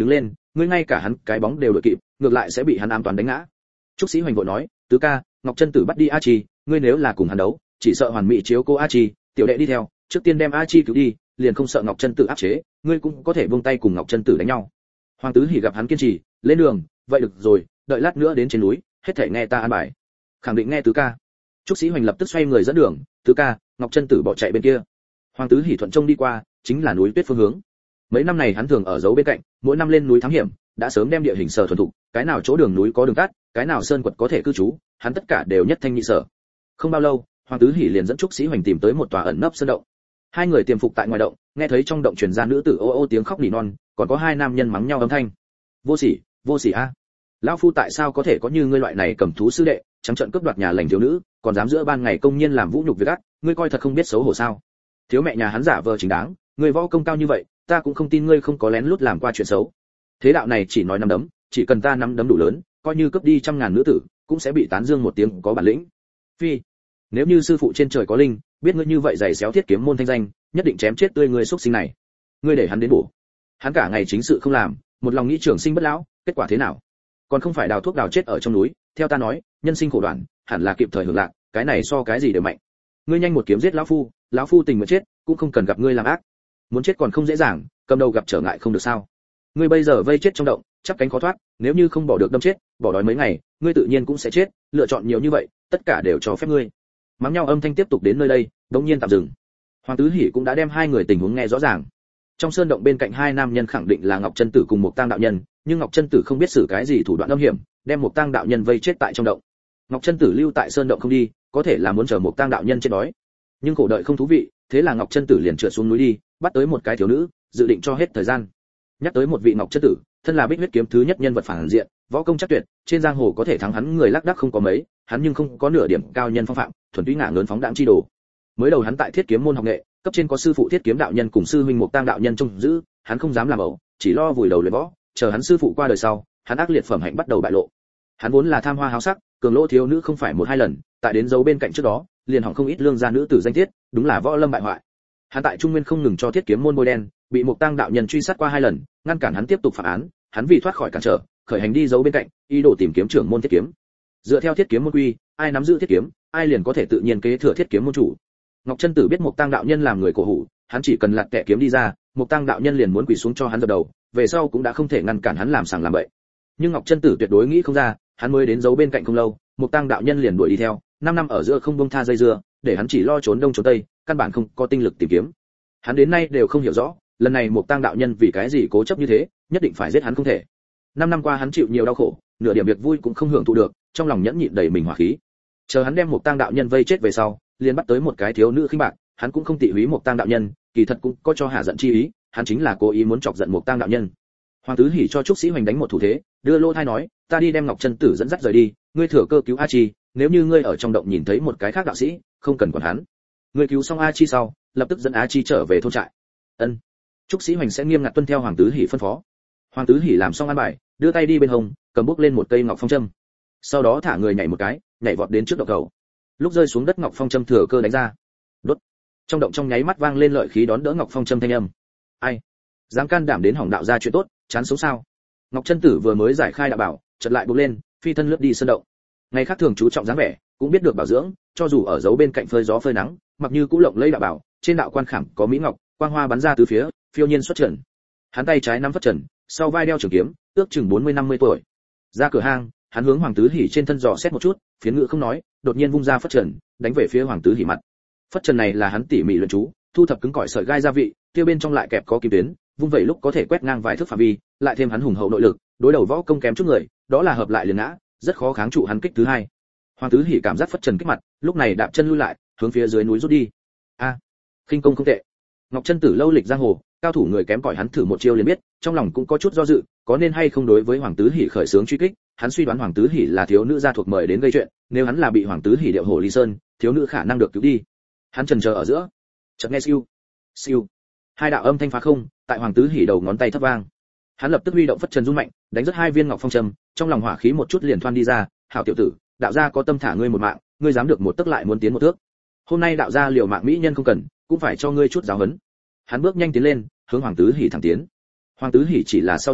ngươi ngay cả hắn cái bóng đều đuổi kịp, ngược lại sẽ bị hắn ám toán đánh ngã. Trúc Sĩ Hoành vội nói, tứ ca, Ngọc Chân Tử bắt đi A Chi, ngươi nếu là cùng hắn đấu, chỉ sợ hoàn mỹ chiếu cô A Chi, tiểu đệ đi theo, trước tiên đem A Chi cứu đi, liền không sợ Ngọc Chân Tử áp chế, ngươi cũng có thể buông tay cùng Ngọc Chân Tử đánh nhau. Hoàng Tứ Hỉ gặp hắn kiên trì, lên đường, vậy được rồi, đợi lát nữa đến trên núi, hết thảy nghe ta an bài. Khẳng định nghe tứ ca. Trúc Sĩ Hoành lập tức xoay người dẫn đường, tứ ca, Ngọc Chân Tử bỏ chạy bên kia. Hoàng Tứ Hỉ thuận trông đi qua, chính là núi tuyết phương hướng. Mấy năm này hắn thường ở giấu bên cạnh, mỗi năm lên núi thám hiểm, đã sớm đem địa hình sở thuần thục, cái nào chỗ đường núi có đường tắt, cái nào sơn quật có thể cư trú, hắn tất cả đều nhất thanh nhị sở. Không bao lâu, Hoàng Tứ Hỉ liền dẫn Trúc Sĩ Hoành tìm tới một tòa ẩn nấp sơn động. Hai người tiềm phục tại ngoài động, nghe thấy trong động truyền ra nữ tử ô ô tiếng khóc nỉ non, còn có hai nam nhân mắng nhau âm thanh. Vô sỉ, vô sỉ a! Lão phu tại sao có thể có như ngươi loại này cầm thú sư đệ, trắng trợn cướp đoạt nhà lành thiếu nữ, còn dám giữa ban ngày công nhiên làm vũ nhục việc ác, ngươi coi thật không biết xấu hổ sao? Thiếu mẹ nhà hắn giả vờ chính đáng, ngươi võ công cao như vậy, ta cũng không tin ngươi không có lén lút làm qua chuyện xấu. Thế đạo này chỉ nói nắm đấm, chỉ cần ta nắm đấm đủ lớn, coi như cướp đi trăm ngàn nữ tử, cũng sẽ bị tán dương một tiếng có bản lĩnh. Phi, nếu như sư phụ trên trời có linh, biết ngươi như vậy giày xéo thiết kiếm môn thanh danh, nhất định chém chết tươi ngươi xuất sinh này. Ngươi để hắn đến bổ. Hắn cả ngày chính sự không làm, một lòng nghĩ trường sinh bất lão, kết quả thế nào? Còn không phải đào thuốc đào chết ở trong núi, theo ta nói, nhân sinh khổ đoạn, hẳn là kịp thời hưởng lạc, cái này so cái gì đều mạnh. Ngươi nhanh một kiếm giết lão phu, lão phu tình nguyện chết, cũng không cần gặp ngươi làm ác. Muốn chết còn không dễ dàng, cầm đầu gặp trở ngại không được sao? Ngươi bây giờ vây chết trong động, chắp cánh khó thoát, nếu như không bỏ được đâm chết, bỏ đói mấy ngày, ngươi tự nhiên cũng sẽ chết, lựa chọn nhiều như vậy, tất cả đều cho phép ngươi. Mắng nhau âm thanh tiếp tục đến nơi đây, đột nhiên tạm dừng. Hoàng Tứ Hỉ cũng đã đem hai người tình huống nghe rõ ràng. Trong sơn động bên cạnh hai nam nhân khẳng định là Ngọc Chân Tử cùng Mộc Tang đạo nhân, nhưng Ngọc Chân Tử không biết xử cái gì thủ đoạn âm hiểm, đem Mộc Tang đạo nhân vây chết tại trong động. Ngọc Chân Tử lưu tại sơn động không đi, có thể là muốn chờ Mộc Tang đạo nhân chết đói. Nhưng khổ đợi không thú vị, thế là Ngọc Chân Tử liền trượt xuống núi đi, bắt tới một cái thiếu nữ, dự định cho hết thời gian. Nhắc tới một vị Ngọc Chân Tử, thân là Bích huyết kiếm thứ nhất nhân vật phản diện, võ công chắc tuyệt, trên giang hồ có thể thắng hắn người lác đác không có mấy, hắn nhưng không có nửa điểm cao nhân phong phạm, thuần túy ngả ngớn phóng đãng chi đồ. Mới đầu hắn tại Thiết Kiếm môn học nghệ, cấp trên có sư phụ Thiết Kiếm đạo nhân cùng sư huynh Mộc Tang đạo nhân trông giữ, hắn không dám làm ẩu, chỉ lo vùi đầu luyện võ, chờ hắn sư phụ qua đời sau, hắn ác liệt phẩm hạnh bắt đầu bại lộ. Hắn vốn là tham hoa háo sắc, cường lỗ thiếu nữ không phải một hai lần, tại đến dấu bên cạnh trước đó, liền hỏng không ít lương gia nữ tử danh tiết, đúng là võ lâm bại hoại. Hắn tại Trung Nguyên không ngừng cho Thiết Kiếm môn bôi đen, bị Mộc Tang đạo nhân truy sát qua hai lần, ngăn cản hắn tiếp tục phạm án, hắn vì thoát khỏi cản trở, khởi hành đi dấu bên cạnh, ý đồ tìm kiếm trưởng môn Thiết Kiếm. Dựa theo Thiết Kiếm môn quy, ai nắm giữ Thiết Kiếm, ai liền có thể tự nhiên kế thừa Thiết Kiếm môn chủ. Ngọc Chân Tử biết Mộc Tang đạo nhân làm người cổ hủ, hắn chỉ cần lật kẻ kiếm đi ra, Mộc Tang đạo nhân liền muốn quỳ xuống cho hắn dập đầu, về sau cũng đã không thể ngăn cản hắn làm sàng làm bậy. Nhưng Ngọc Chân Tử tuyệt đối nghĩ không ra, hắn mới đến dấu bên cạnh không lâu, Mộc Tang đạo nhân liền đuổi đi theo, năm năm ở giữa không buông tha dây dưa, để hắn chỉ lo trốn đông trốn tây, căn bản không có tinh lực tìm kiếm. Hắn đến nay đều không hiểu rõ, lần này Mộc Tang đạo nhân vì cái gì cố chấp như thế, nhất định phải giết hắn không thể. Năm năm qua hắn chịu nhiều đau khổ, nửa điểm việc vui cũng không hưởng thụ được, trong lòng nhẫn nhịn đầy mình hỏa khí. Chờ hắn đem Mộc Tang đạo nhân vây chết về sau, liền bắt tới một cái thiếu nữ khinh bạc, hắn cũng không tị húy Mộc Tang đạo nhân, kỳ thật cũng có cho hạ giận chi ý, hắn chính là cố ý muốn chọc giận Mộc Tang đạo nhân. Hoàng Tứ Hỉ cho Trúc Sĩ Hoành đánh một thủ thế, đưa lô thai nói, ta đi đem Ngọc Chân Tử dẫn dắt rời đi, ngươi thừa cơ cứu A Chi, nếu như ngươi ở trong động nhìn thấy một cái khác đạo sĩ, không cần quản hắn. Ngươi cứu xong A Chi sau, lập tức dẫn A Chi trở về thôn trại. Ân. Trúc Sĩ Hoành sẽ nghiêm ngặt tuân theo Hoàng Tứ Hỉ phân phó. Hoàng Tứ Hỉ làm xong ăn bài, đưa tay đi bên hông, cầm bút lên một cây ngọc phong châm. Sau đó thả người nhảy một cái, nhảy vọt đến trước động cầu. Lúc rơi xuống đất ngọc phong châm thừa cơ đánh ra. Đốt. Trong động trong nháy mắt vang lên lợi khí đón đỡ ngọc phong châm thanh âm. Ai? Dám can đảm đến hỏng đạo gia chuyện tốt, chán sống sao? Ngọc Chân Tử vừa mới giải khai đạo bảo, chợt lại bốc lên, phi thân lướt đi sơn động. Ngày khác thường chú trọng dáng vẻ, cũng biết được bảo dưỡng, cho dù ở giấu bên cạnh phơi gió phơi nắng, mặc như cũ lộng lẫy đạo bảo, trên đạo quan khảm có mỹ ngọc, quang hoa bắn ra từ phía, phiêu nhiên xuất trần. Hắn tay trái nắm phất trần, sau vai đeo trường kiếm, ước chừng bốn mươi năm mươi tuổi. Ra cửa hang, hắn hướng Hoàng Tứ Hỉ trên thân dò xét một chút, phiến ngữ không nói, đột nhiên vung ra phất trần, đánh về phía Hoàng Tứ Hỉ mặt. Phất trần này là hắn tỉ mỉ luyện chú, thu thập cứng cỏi sợi gai gia vị, tiêu bên trong lại kẹp có kim tuyến, vung vậy lúc có thể quét ngang vài thước phạm vi, lại thêm hắn hùng hậu nội lực, đối đầu võ công kém chút người, đó là hợp lại liền ngã, rất khó kháng trụ hắn kích thứ hai. Hoàng Tứ Hỉ cảm giác phất trần kích mặt, lúc này đạp chân lui lại, hướng phía dưới núi rút đi. A, khinh công không tệ. Ngọc Chân Tử lâu lịch giang hồ, cao thủ người kém cỏi hắn thử một chiêu liền biết, trong lòng cũng có chút do dự, có nên hay không đối với Hoàng Tứ Hỉ khởi xướng truy kích. Hắn suy đoán Hoàng Tứ Hỉ là thiếu nữ gia thuộc mời đến gây chuyện, nếu hắn là bị Hoàng Tứ Hỉ điệu hổ ly sơn, thiếu nữ khả năng được cứu đi. Hắn chần chờ ở giữa, chợt nghe siêu, siêu, hai đạo âm thanh phá không, tại Hoàng Tứ Hỉ đầu ngón tay thấp vang. Hắn lập tức huy động phất trần rung mạnh, đánh rất hai viên ngọc phong trầm, trong lòng hỏa khí một chút liền thoăn đi ra. Hảo tiểu tử, đạo gia có tâm thả ngươi một mạng, ngươi dám được một tức lại muốn tiến một thước. Hôm nay đạo gia liều mạng mỹ nhân không cần, cũng phải cho ngươi chút giáo huấn. Hắn bước nhanh tiến lên, hướng Hoàng Tứ Hỉ thẳng tiến. Hoàng Tứ Hỉ chỉ là sau tránh,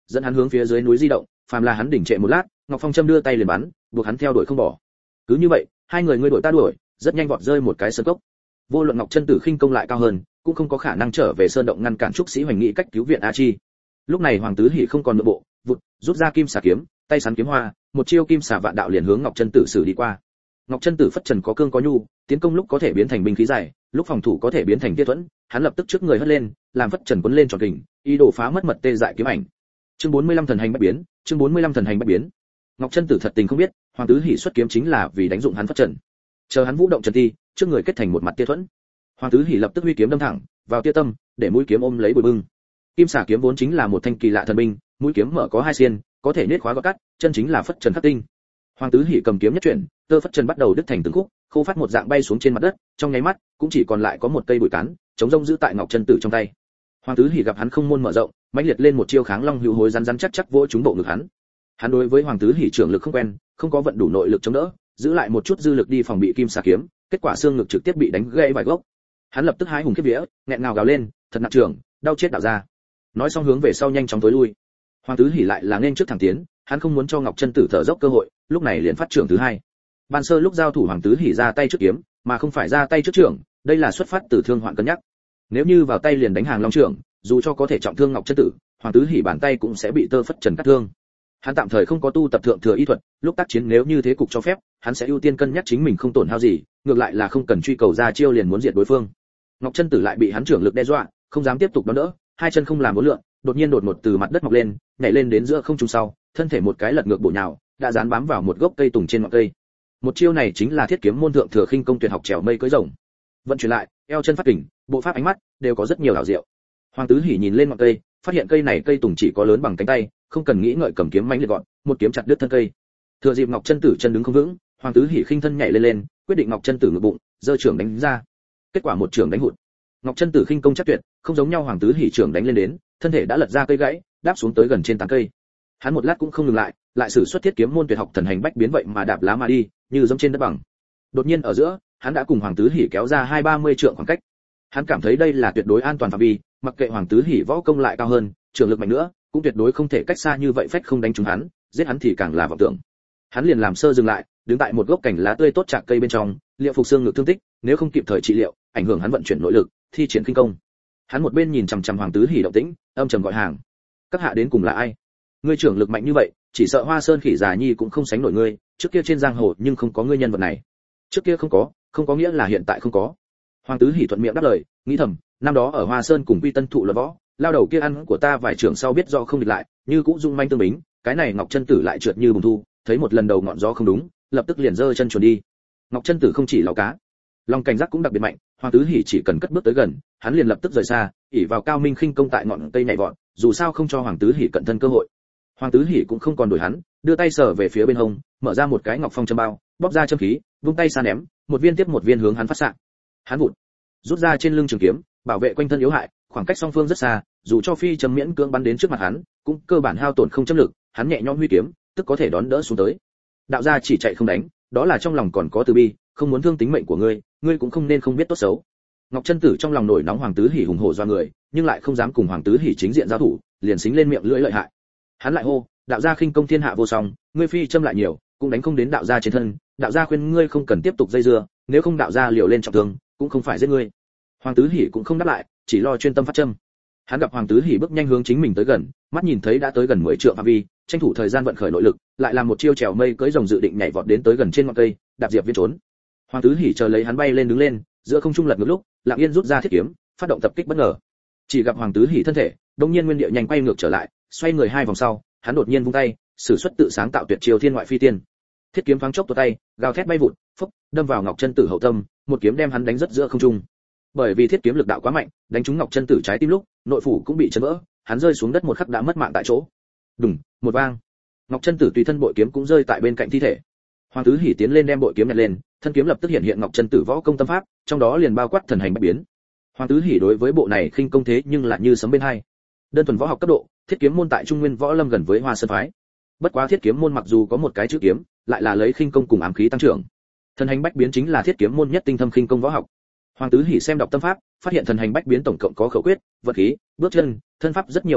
dẫn hắn hướng phía dưới núi di động, phàm là hắn đỉnh trệ một lát, Ngọc Phong châm đưa tay liền bắn, buộc hắn theo đuổi không bỏ. Cứ như vậy, hai người ngươi đuổi ta đuổi, rất nhanh vọt rơi một cái sơn cốc. Vô luận Ngọc Chân Tử khinh công lại cao hơn, cũng không có khả năng trở về sơn động ngăn cản trúc sĩ hoành nghị cách cứu viện A Chi. Lúc này Hoàng Tứ Hỉ không còn nội bộ, vụt, rút ra kim xà kiếm, tay sắn kiếm hoa, một chiêu kim xà vạn đạo liền hướng Ngọc Chân Tử xử đi qua. Ngọc Chân Tử phất trần có cương có nhu, tiến công lúc có thể biến thành binh khí dài, lúc phòng thủ có thể biến thành tiết thuẫn, hắn lập tức trước người hất lên, làm phất trần quấn lên tròn kình, ý đồ phá mất mật tê dại kiếm ảnh. Chương bốn mươi lăm thần hành bách biến, chương bốn mươi lăm thần hành bách biến. Ngọc Chân Tử thật tình không biết, Hoàng Tứ Hỉ xuất kiếm chính là vì đánh dụng hắn phất trần. Chờ hắn vũ động trần ti, trước người kết thành một mặt tia thuẫn. Hoàng Tứ Hỉ lập tức huy kiếm đâm thẳng vào tia tâm, để mũi kiếm ôm lấy bùi bưng. Kim xà kiếm vốn chính là một thanh kỳ lạ thần binh, mũi kiếm mở có hai xiên, có thể niết khóa gọt cắt, chân chính là phất trần khắc tinh. Hoàng Tứ Hỉ cầm kiếm nhất chuyển, tơ phất trần bắt đầu đứt thành từng khúc, khô phát một dạng bay xuống trên mặt đất, trong nháy mắt cũng chỉ còn lại có một cây bụi cán, chống rông giữ tại Ngọc Chân Tử trong tay. Hoàng Tứ Hỉ gặp hắn không môn mở rộng, mãnh liệt lên một chiêu kháng long hữu hối rắn rắn chắc chắc vỗ trúng bộ ngực hắn. Hắn đối với Hoàng Tứ Hỉ trưởng lực không quen, không có vận đủ nội lực chống đỡ, giữ lại một chút dư lực đi phòng bị kim xà kiếm, kết quả xương ngực trực tiếp bị đánh gãy vài gốc. Hắn lập tức hái hùng kiếp vía, nghẹn ngào gào lên, thật nặng trưởng, đau chết đạo ra. Nói xong hướng về sau nhanh chóng tối lui. Hoàng Tứ Hỉ lại là nên trước thẳng tiến, hắn không muốn cho Ngọc Chân Tử thở dốc cơ hội, lúc này liền phát trưởng thứ hai. Ban sơ lúc giao thủ Hoàng Tứ Hỉ ra tay trước kiếm, mà không phải ra tay trước trưởng, đây là xuất phát từ thương hoạn cân nhắc. Nếu như vào tay liền đánh hàng long trưởng, dù cho có thể trọng thương Ngọc Chân Tử, Hoàng Tứ Hỉ bàn tay cũng sẽ bị tơ phất trần cắt thương. Hắn tạm thời không có tu tập thượng thừa y thuật, lúc tác chiến nếu như thế cục cho phép, hắn sẽ ưu tiên cân nhắc chính mình không tổn hao gì, ngược lại là không cần truy cầu ra chiêu liền muốn diệt đối phương. Ngọc Chân Tử lại bị hắn trưởng lực đe dọa, không dám tiếp tục đón đỡ, hai chân không làm uốn lượn, đột nhiên đột ngột từ mặt đất mọc lên, nhảy lên đến giữa không trung sau, thân thể một cái lật ngược bổ nhào, đã dán bám vào một gốc cây tùng trên ngọn cây. Một chiêu này chính là thiết kiếm môn thượng thừa khinh công tuyệt học trèo mây cưỡi rồng. Vận chuyển lại, eo chân phát kình, bộ pháp ánh mắt đều có rất nhiều ảo diệu. Hoàng Tứ Hỉ nhìn lên ngọn cây, phát hiện cây này cây tùng chỉ có lớn bằng cánh tay, không cần nghĩ ngợi cầm kiếm mãnh liệt gọn, một kiếm chặt đứt thân cây. Thừa dịp Ngọc Chân Tử chân đứng không vững, Hoàng Tứ Hỉ khinh thân nhảy lên lên, quyết định Ngọc Chân Tử ngực bụng, giơ trưởng đánh ra. Kết quả một trưởng đánh hụt. Ngọc Chân Tử khinh công chắc tuyệt, không giống nhau Hoàng Tứ Hỉ trưởng đánh lên đến, thân thể đã lật ra cây gãy, đáp xuống tới gần trên tán cây. Hắn một lát cũng không ngừng lại, lại sử xuất thiết kiếm môn tuyệt học thần hành bách biến vậy mà đạp lá mà đi, như giống trên đất bằng. Đột nhiên ở giữa, hắn đã cùng Hoàng Tứ Hỉ kéo ra hai ba mươi trượng khoảng cách. Hắn cảm thấy đây là tuyệt đối an toàn phạm vi, mặc kệ Hoàng Tứ Hỉ võ công lại cao hơn, trưởng lực mạnh nữa, cũng tuyệt đối không thể cách xa như vậy phách không đánh trúng hắn, giết hắn thì càng là vọng tưởng. Hắn liền làm sơ dừng lại, đứng tại một gốc cảnh lá tươi tốt chạc cây bên trong, liệu phục xương ngực thương tích, nếu không kịp thời trị liệu, ảnh hưởng hắn vận chuyển nội lực, thi triển kinh công. Hắn một bên nhìn chằm chằm Hoàng Tứ Hỉ động tĩnh, âm trầm gọi hàng: "Các hạ đến cùng là ai? Ngươi trưởng lực mạnh như vậy, chỉ sợ Hoa Sơn Khỉ Già Nhi cũng không sánh nổi ngươi, trước kia trên giang hồ nhưng không có ngươi nhân vật này." Trước kia không có, không có nghĩa là hiện tại không có. Hoàng Tứ Hỉ thuận miệng đáp lời, nghĩ thầm, năm đó ở Hoa Sơn cùng Quy Tân thụ luận võ, lao đầu kia ăn của ta vài trưởng sau biết do không địch lại, như cũng dung manh tương bính, cái này Ngọc Chân Tử lại trượt như bùn thu, thấy một lần đầu ngọn gió không đúng, lập tức liền giơ chân chuồn đi. Ngọc Chân Tử không chỉ lão cá, lòng cảnh giác cũng đặc biệt mạnh, Hoàng Tứ Hỉ chỉ cần cất bước tới gần, hắn liền lập tức rời xa, ỷ vào cao minh khinh công tại ngọn cây nhảy vọt, dù sao không cho Hoàng Tứ Hỉ cận thân cơ hội. Hoàng Tứ Hỉ cũng không còn đuổi hắn, đưa tay sờ về phía bên hông, mở ra một cái ngọc phong châm bao, bóp ra châm khí, vung tay xa ném, một viên tiếp một viên hướng hắn phát xạ. Hắn vụt, rút ra trên lưng trường kiếm, bảo vệ quanh thân yếu hại, khoảng cách song phương rất xa, dù cho phi châm miễn cưỡng bắn đến trước mặt hắn, cũng cơ bản hao tổn không châm lực, hắn nhẹ nhõm huy kiếm, tức có thể đón đỡ xuống tới. Đạo gia chỉ chạy không đánh, đó là trong lòng còn có từ bi, không muốn thương tính mệnh của ngươi, ngươi cũng không nên không biết tốt xấu. Ngọc Chân Tử trong lòng nổi nóng Hoàng Tứ Hỉ hùng hổ do người, nhưng lại không dám cùng Hoàng Tứ Hỉ chính diện giao thủ, liền xính lên miệng lưỡi lợi hại. Hắn lại hô, đạo gia khinh công thiên hạ vô song, ngươi phi châm lại nhiều, cũng đánh không đến đạo gia trên thân, đạo gia khuyên ngươi không cần tiếp tục dây dưa, nếu không đạo gia liều lên trọng thương, cũng không phải giết ngươi. Hoàng Tứ Hỉ cũng không đáp lại, chỉ lo chuyên tâm phát châm. Hắn gặp Hoàng Tứ Hỉ bước nhanh hướng chính mình tới gần, mắt nhìn thấy đã tới gần mười trượng phạm vi, tranh thủ thời gian vận khởi nội lực, lại làm một chiêu trèo mây cưỡi rồng dự định nhảy vọt đến tới gần trên ngọn cây, đạp diệp viên trốn. Hoàng Tứ Hỉ chờ lấy hắn bay lên đứng lên, giữa không trung lật ngược lúc, Lặng Yên rút ra thiết kiếm, phát động tập kích bất ngờ. Chỉ gặp Hoàng Tứ Hỉ thân thể, đột nhiên nguyên địa nhanh quay ngược trở lại, xoay người hai vòng sau, hắn đột nhiên vung tay, sử xuất tự sáng tạo tuyệt chiêu thiên ngoại phi tiên. Thiết kiếm thoáng chốc tuột tay, gào thét bay vụt, phốc, đâm vào Ngọc Chân Tử hậu tâm, một kiếm đem hắn đánh rất giữa không trung. Bởi vì thiết kiếm lực đạo quá mạnh, đánh trúng Ngọc Chân Tử trái tim lúc, nội phủ cũng bị chấn vỡ, hắn rơi xuống đất một khắc đã mất mạng tại chỗ. Đùng, một vang. Ngọc Chân Tử tùy thân bội kiếm cũng rơi tại bên cạnh thi thể. Hoàng Tứ Hỉ tiến lên đem bội kiếm nhặt lên, thân kiếm lập tức hiện hiện Ngọc Chân Tử võ công tâm pháp, trong đó liền bao quát thần hành bách biến. Hoàng Tứ Hỉ đối với bộ này khinh công thế nhưng lại như sấm bên hai. Đơn thuần võ học cấp độ, thiết kiếm môn tại Trung Nguyên võ lâm gần với Hoa Sơn phái. Bất quá thiết kiếm môn mặc dù có một cái chữ kiếm, lại là lấy khinh công cùng ám khí tăng trưởng. Thần hành bách biến chính là thiết kiếm môn nhất tinh thâm khinh công võ học. Hoàng Tứ Hỉ xem đọc tâm pháp, phát hiện thần hành bách biến tổng cộng có khẩu quyết, vật khí, bước chân, thân pháp rất nhiều môn đạo,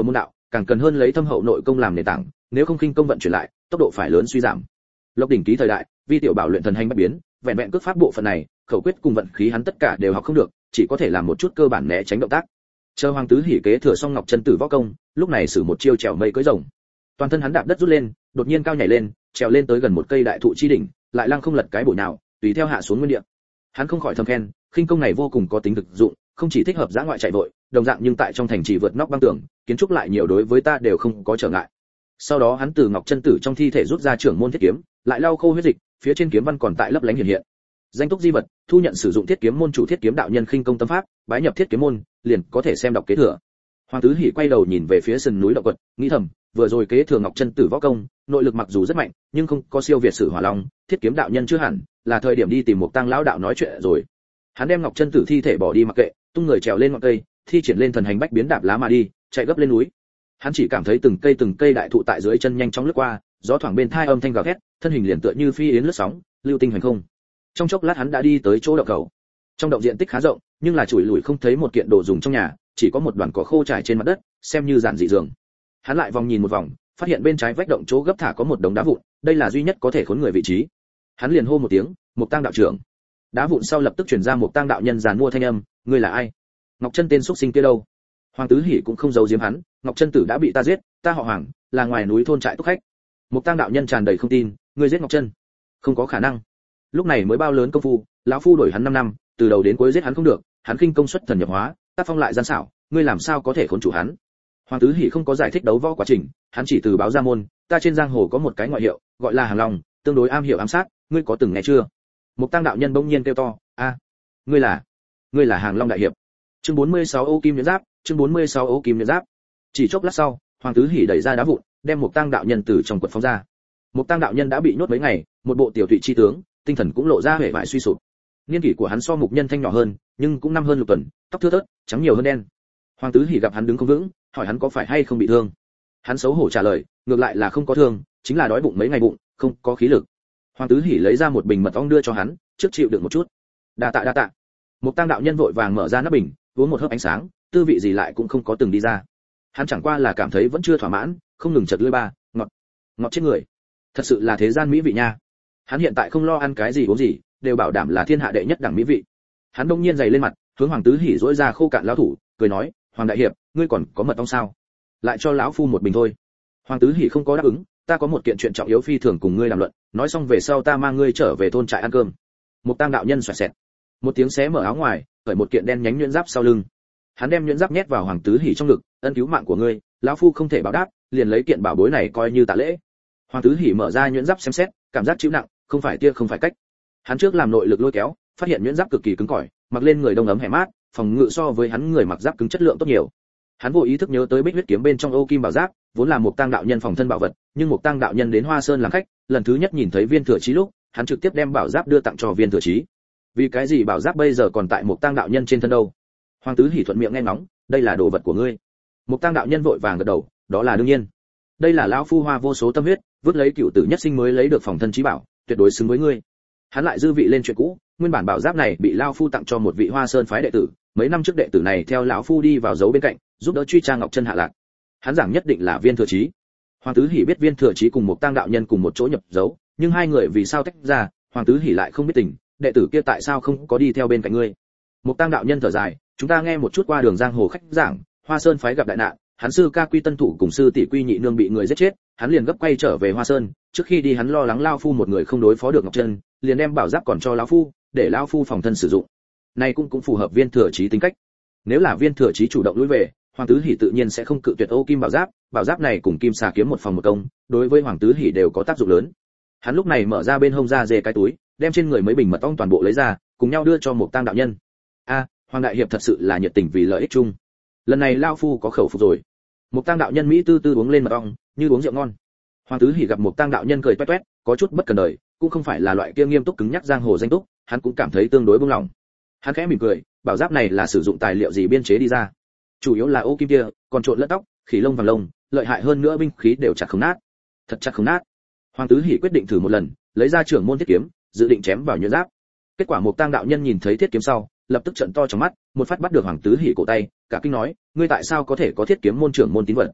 càng cần hơn lấy thâm hậu nội công làm nền tảng, nếu không khinh công vận chuyển lại, tốc độ phải lớn suy giảm. Lộc đỉnh ký thời đại, vi tiểu bảo luyện thần hành bất biến, vẹn vẹn cước pháp bộ phận này, khẩu quyết cùng vận khí hắn tất cả đều học không được, chỉ có thể làm một chút cơ bản né tránh động tác. Chờ Hoàng Tứ Hỉ kế thừa xong Ngọc Chân Tử võ công, lúc này sử một chiêu trèo mây cưỡi rồng. Toàn thân hắn đạp đất rút lên, đột nhiên cao nhảy lên, trèo lên tới gần một cây đại thụ chi đỉnh, lại lăng không lật cái bổ nào, tùy theo hạ xuống nguyên địa. Hắn không khỏi thầm khen, khinh công này vô cùng có tính thực dụng, không chỉ thích hợp dã ngoại chạy vội, đồng dạng nhưng tại trong thành trì vượt nóc băng tường, kiến trúc lại nhiều đối với ta đều không có trở ngại. Sau đó hắn từ Ngọc Chân Tử trong thi thể rút ra trưởng môn thiết kiếm, lại lau khô huyết dịch, phía trên kiếm văn còn tại lấp lánh hiện hiện. Danh túc di vật, thu nhận sử dụng thiết kiếm môn chủ thiết kiếm đạo nhân khinh công tâm pháp, bái nhập thiết kiếm môn, liền có thể xem đọc kế thừa. Hoàng Tứ Hỉ quay đầu nhìn về phía sườn núi động quật, nghĩ thầm, vừa rồi kế thừa Ngọc Chân Tử võ công, nội lực mặc dù rất mạnh, nhưng không có siêu việt Sử Hỏa Long, thiết kiếm đạo nhân chưa hẳn, là thời điểm đi tìm một tăng lão đạo nói chuyện rồi. Hắn đem Ngọc Chân Tử thi thể bỏ đi mặc kệ, tung người trèo lên ngọn cây, thi triển lên thần hành bách biến đạp lá mà đi, chạy gấp lên núi. Hắn chỉ cảm thấy từng cây từng cây đại thụ tại dưới chân nhanh chóng lướt qua, gió thoảng bên tai âm thanh gào thét, thân hình liền tựa như phi yến lướt sóng, lưu tinh hành không. Trong chốc lát hắn đã đi tới chỗ động cầu. Trong động diện tích khá rộng, nhưng là chùi lủi không thấy một kiện đồ dùng trong nhà, chỉ có một đoàn cỏ khô trải trên mặt đất, xem như giản dị giường. Hắn lại vòng nhìn một vòng, phát hiện bên trái vách động chỗ gấp thả có một đống đá vụn, đây là duy nhất có thể khốn người vị trí. Hắn liền hô một tiếng, "Mục Tăng đạo trưởng." Đá vụn sau lập tức truyền ra Mục Tăng đạo nhân giàn mua thanh âm, "Ngươi là ai? Ngọc Chân tên xuất sinh kia đâu?" Hoàng Tứ Hỉ cũng không giấu giếm hắn, "Ngọc Chân Tử đã bị ta giết, ta họ Hoàng, là ngoài núi thôn trại túc khách." Mục Tăng đạo nhân tràn đầy không tin, "Ngươi giết Ngọc Chân? Không có khả năng. Lúc này mới bao lớn công phu, lão phu đổi hắn năm năm, từ đầu đến cuối giết hắn không được, hắn khinh công xuất thần nhập hóa, tác phong lại gian xảo, ngươi làm sao có thể khốn chủ hắn?" Hoàng Tứ Hỉ không có giải thích đấu võ quá trình, hắn chỉ từ báo ra môn, "Ta trên giang hồ có một cái ngoại hiệu, gọi là Hàng Long, tương đối am hiểu ám sát, ngươi có từng nghe chưa?" Mục Tăng đạo nhân bỗng nhiên kêu to, "A, ngươi là, ngươi là Hàng Long đại hiệp." Chương bốn mươi sáu Ô Kim Nhuyễn Giáp, chương bốn mươi sáu Ô Kim Nhuyễn Giáp. Chỉ chốc lát sau, Hoàng Tứ Hỉ đẩy ra đá vụn, đem Mục Tăng đạo nhân từ trong quật phóng ra. Mục Tăng đạo nhân đã bị nhốt mấy ngày, một bộ tiểu tụy chi tướng, tinh thần cũng lộ ra vẻ vải suy sụp. Niên kỷ của hắn so Mục Nhân Thanh nhỏ hơn, nhưng cũng năm hơn lục tuần, tóc thưa thớt, trắng nhiều hơn đen. Hoàng Tứ Hỉ gặp hắn đứng không vững, hỏi hắn có phải hay không bị thương. Hắn xấu hổ trả lời, ngược lại là không có thương, chính là đói bụng mấy ngày bụng, không có khí lực. Hoàng Tứ Hỉ lấy ra một bình mật ong đưa cho hắn, trước chịu đựng một chút. Đa tạ đa tạ. Mục Tăng đạo nhân vội vàng mở ra nắp bình, uống một hớp ánh sáng, tư vị gì lại cũng không có từng đi ra. Hắn chẳng qua là cảm thấy vẫn chưa thỏa mãn, không ngừng chật lưỡi ba, ngọt, ngọt chết người. Thật sự là thế gian mỹ vị nha. Hắn hiện tại không lo ăn cái gì uống gì, đều bảo đảm là thiên hạ đệ nhất đẳng mỹ vị. Hắn đông nhiên giày lên mặt, hướng Hoàng Tứ Hỉ rỗi ra khô cạn lão thủ, cười nói, "Hoàng đại hiệp, ngươi còn có mật ong sao? Lại cho lão phu một bình thôi." Hoàng Tứ Hỉ không có đáp ứng, "Ta có một kiện chuyện trọng yếu phi thường cùng ngươi làm luận, nói xong về sau ta mang ngươi trở về thôn trại ăn cơm." Mục Tăng đạo nhân xoẹt xẹt, một tiếng xé mở áo ngoài, cởi một kiện đen nhánh nhuyễn giáp sau lưng. Hắn đem nhuyễn giáp nhét vào Hoàng Tứ Hỉ trong ngực, "Ân cứu mạng của ngươi, lão phu không thể báo đáp, liền lấy kiện bảo bối này coi như tạ lễ." Hoàng Tứ Hỉ mở ra nhuyễn giáp xem xét, cảm giác chịu nặng, không phải tia không phải cách. Hắn trước làm nội lực lôi kéo, phát hiện nhuyễn giáp cực kỳ cứng cỏi, mặc lên người đông ấm hẻ mát, phòng ngự so với hắn người mặc giáp cứng chất lượng tốt nhiều. Hắn vô ý thức nhớ tới Bích huyết kiếm bên trong Ô Kim bảo giáp, vốn là Mục Tăng đạo nhân phòng thân bảo vật, nhưng Mục Tăng đạo nhân đến Hoa Sơn làm khách, lần thứ nhất nhìn thấy Viên Thừa Chí lúc, hắn trực tiếp đem bảo giáp đưa tặng cho Viên Thừa Chí. Vì cái gì bảo giáp bây giờ còn tại Mục Tăng đạo nhân trên thân đâu? Hoàng Tứ Hỉ thuận miệng nghe ngóng, "Đây là đồ vật của ngươi." Mục Tăng đạo nhân vội vàng gật đầu, "Đó là đương nhiên. Đây là lão phu hoa vô số tâm huyết, vứt lấy cựu tử nhất sinh mới lấy được phòng thân chí bảo, tuyệt đối xứng với ngươi." Hắn lại dư vị lên chuyện cũ, nguyên bản bảo giáp này bị lão phu tặng cho một vị Hoa Sơn phái đệ tử, mấy năm trước đệ tử này theo lão phu đi vào giấu bên cạnh, giúp đỡ truy tra Ngọc Chân hạ lạc. Hắn giảng nhất định là Viên Thừa Chí. Hoàng Tứ Hỉ biết Viên Thừa Chí cùng Mục Tăng đạo nhân cùng một chỗ nhập giấu, nhưng hai người vì sao tách ra, Hoàng Tứ Hỉ lại không biết tình, đệ tử kia tại sao không có đi theo bên cạnh ngươi. Mục Tăng đạo nhân thở dài, "Chúng ta nghe một chút qua đường giang hồ khách giảng, Hoa Sơn phái gặp đại nạn, hắn sư ca Quy Tân Thủ cùng sư tỷ Quy Nhị Nương bị người giết chết, hắn liền gấp quay trở về Hoa Sơn, trước khi đi hắn lo lắng lão phu một người không đối phó được Ngọc Chân, liền đem bảo giáp còn cho lão phu, để lão phu phòng thân sử dụng." Này cũng cũng phù hợp Viên Thừa Chí tính cách. Nếu là Viên Thừa Chí chủ động lui về, Hoàng Tứ Hỉ tự nhiên sẽ không cự tuyệt Ô Kim bảo giáp, bảo giáp này cùng Kim xà kiếm một phòng một công, đối với Hoàng Tứ Hỉ đều có tác dụng lớn. Hắn lúc này mở ra bên hông ra dề cái túi, đem trên người mấy bình mật ong toàn bộ lấy ra, cùng nhau đưa cho Mục Tăng đạo nhân. "A, Hoàng đại hiệp thật sự là nhiệt tình vì lợi ích chung. Lần này lão phu có khẩu phục rồi." Mục Tăng đạo nhân mỹ tư tư uống lên mật ong, như uống rượu ngon. Hoàng Tứ Hỉ gặp Mục Tăng đạo nhân cười toét toét, có chút bất cần đời, cũng không phải là loại kia nghiêm túc cứng nhắc giang hồ danh túc, hắn cũng cảm thấy tương đối buông lòng. Hắn khẽ mỉm cười, "Bảo giáp này là sử dụng tài liệu gì biên chế đi ra?" "Chủ yếu là ô kim kia, còn trộn lẫn tóc, khỉ lông vàng lông, lợi hại hơn nữa binh khí đều chặt không nát." "Thật chặt không nát." Hoàng Tứ Hỉ quyết định thử một lần, lấy ra trưởng môn thiết kiếm, dự định chém vào nhuyễn giáp. Kết quả Mục Tăng đạo nhân nhìn thấy thiết kiếm sau, lập tức trợn to trong mắt, một phát bắt được Hoàng Tứ Hỉ cổ tay, cả kinh nói, "Ngươi tại sao có thể có thiết kiếm môn trưởng môn tín vật?"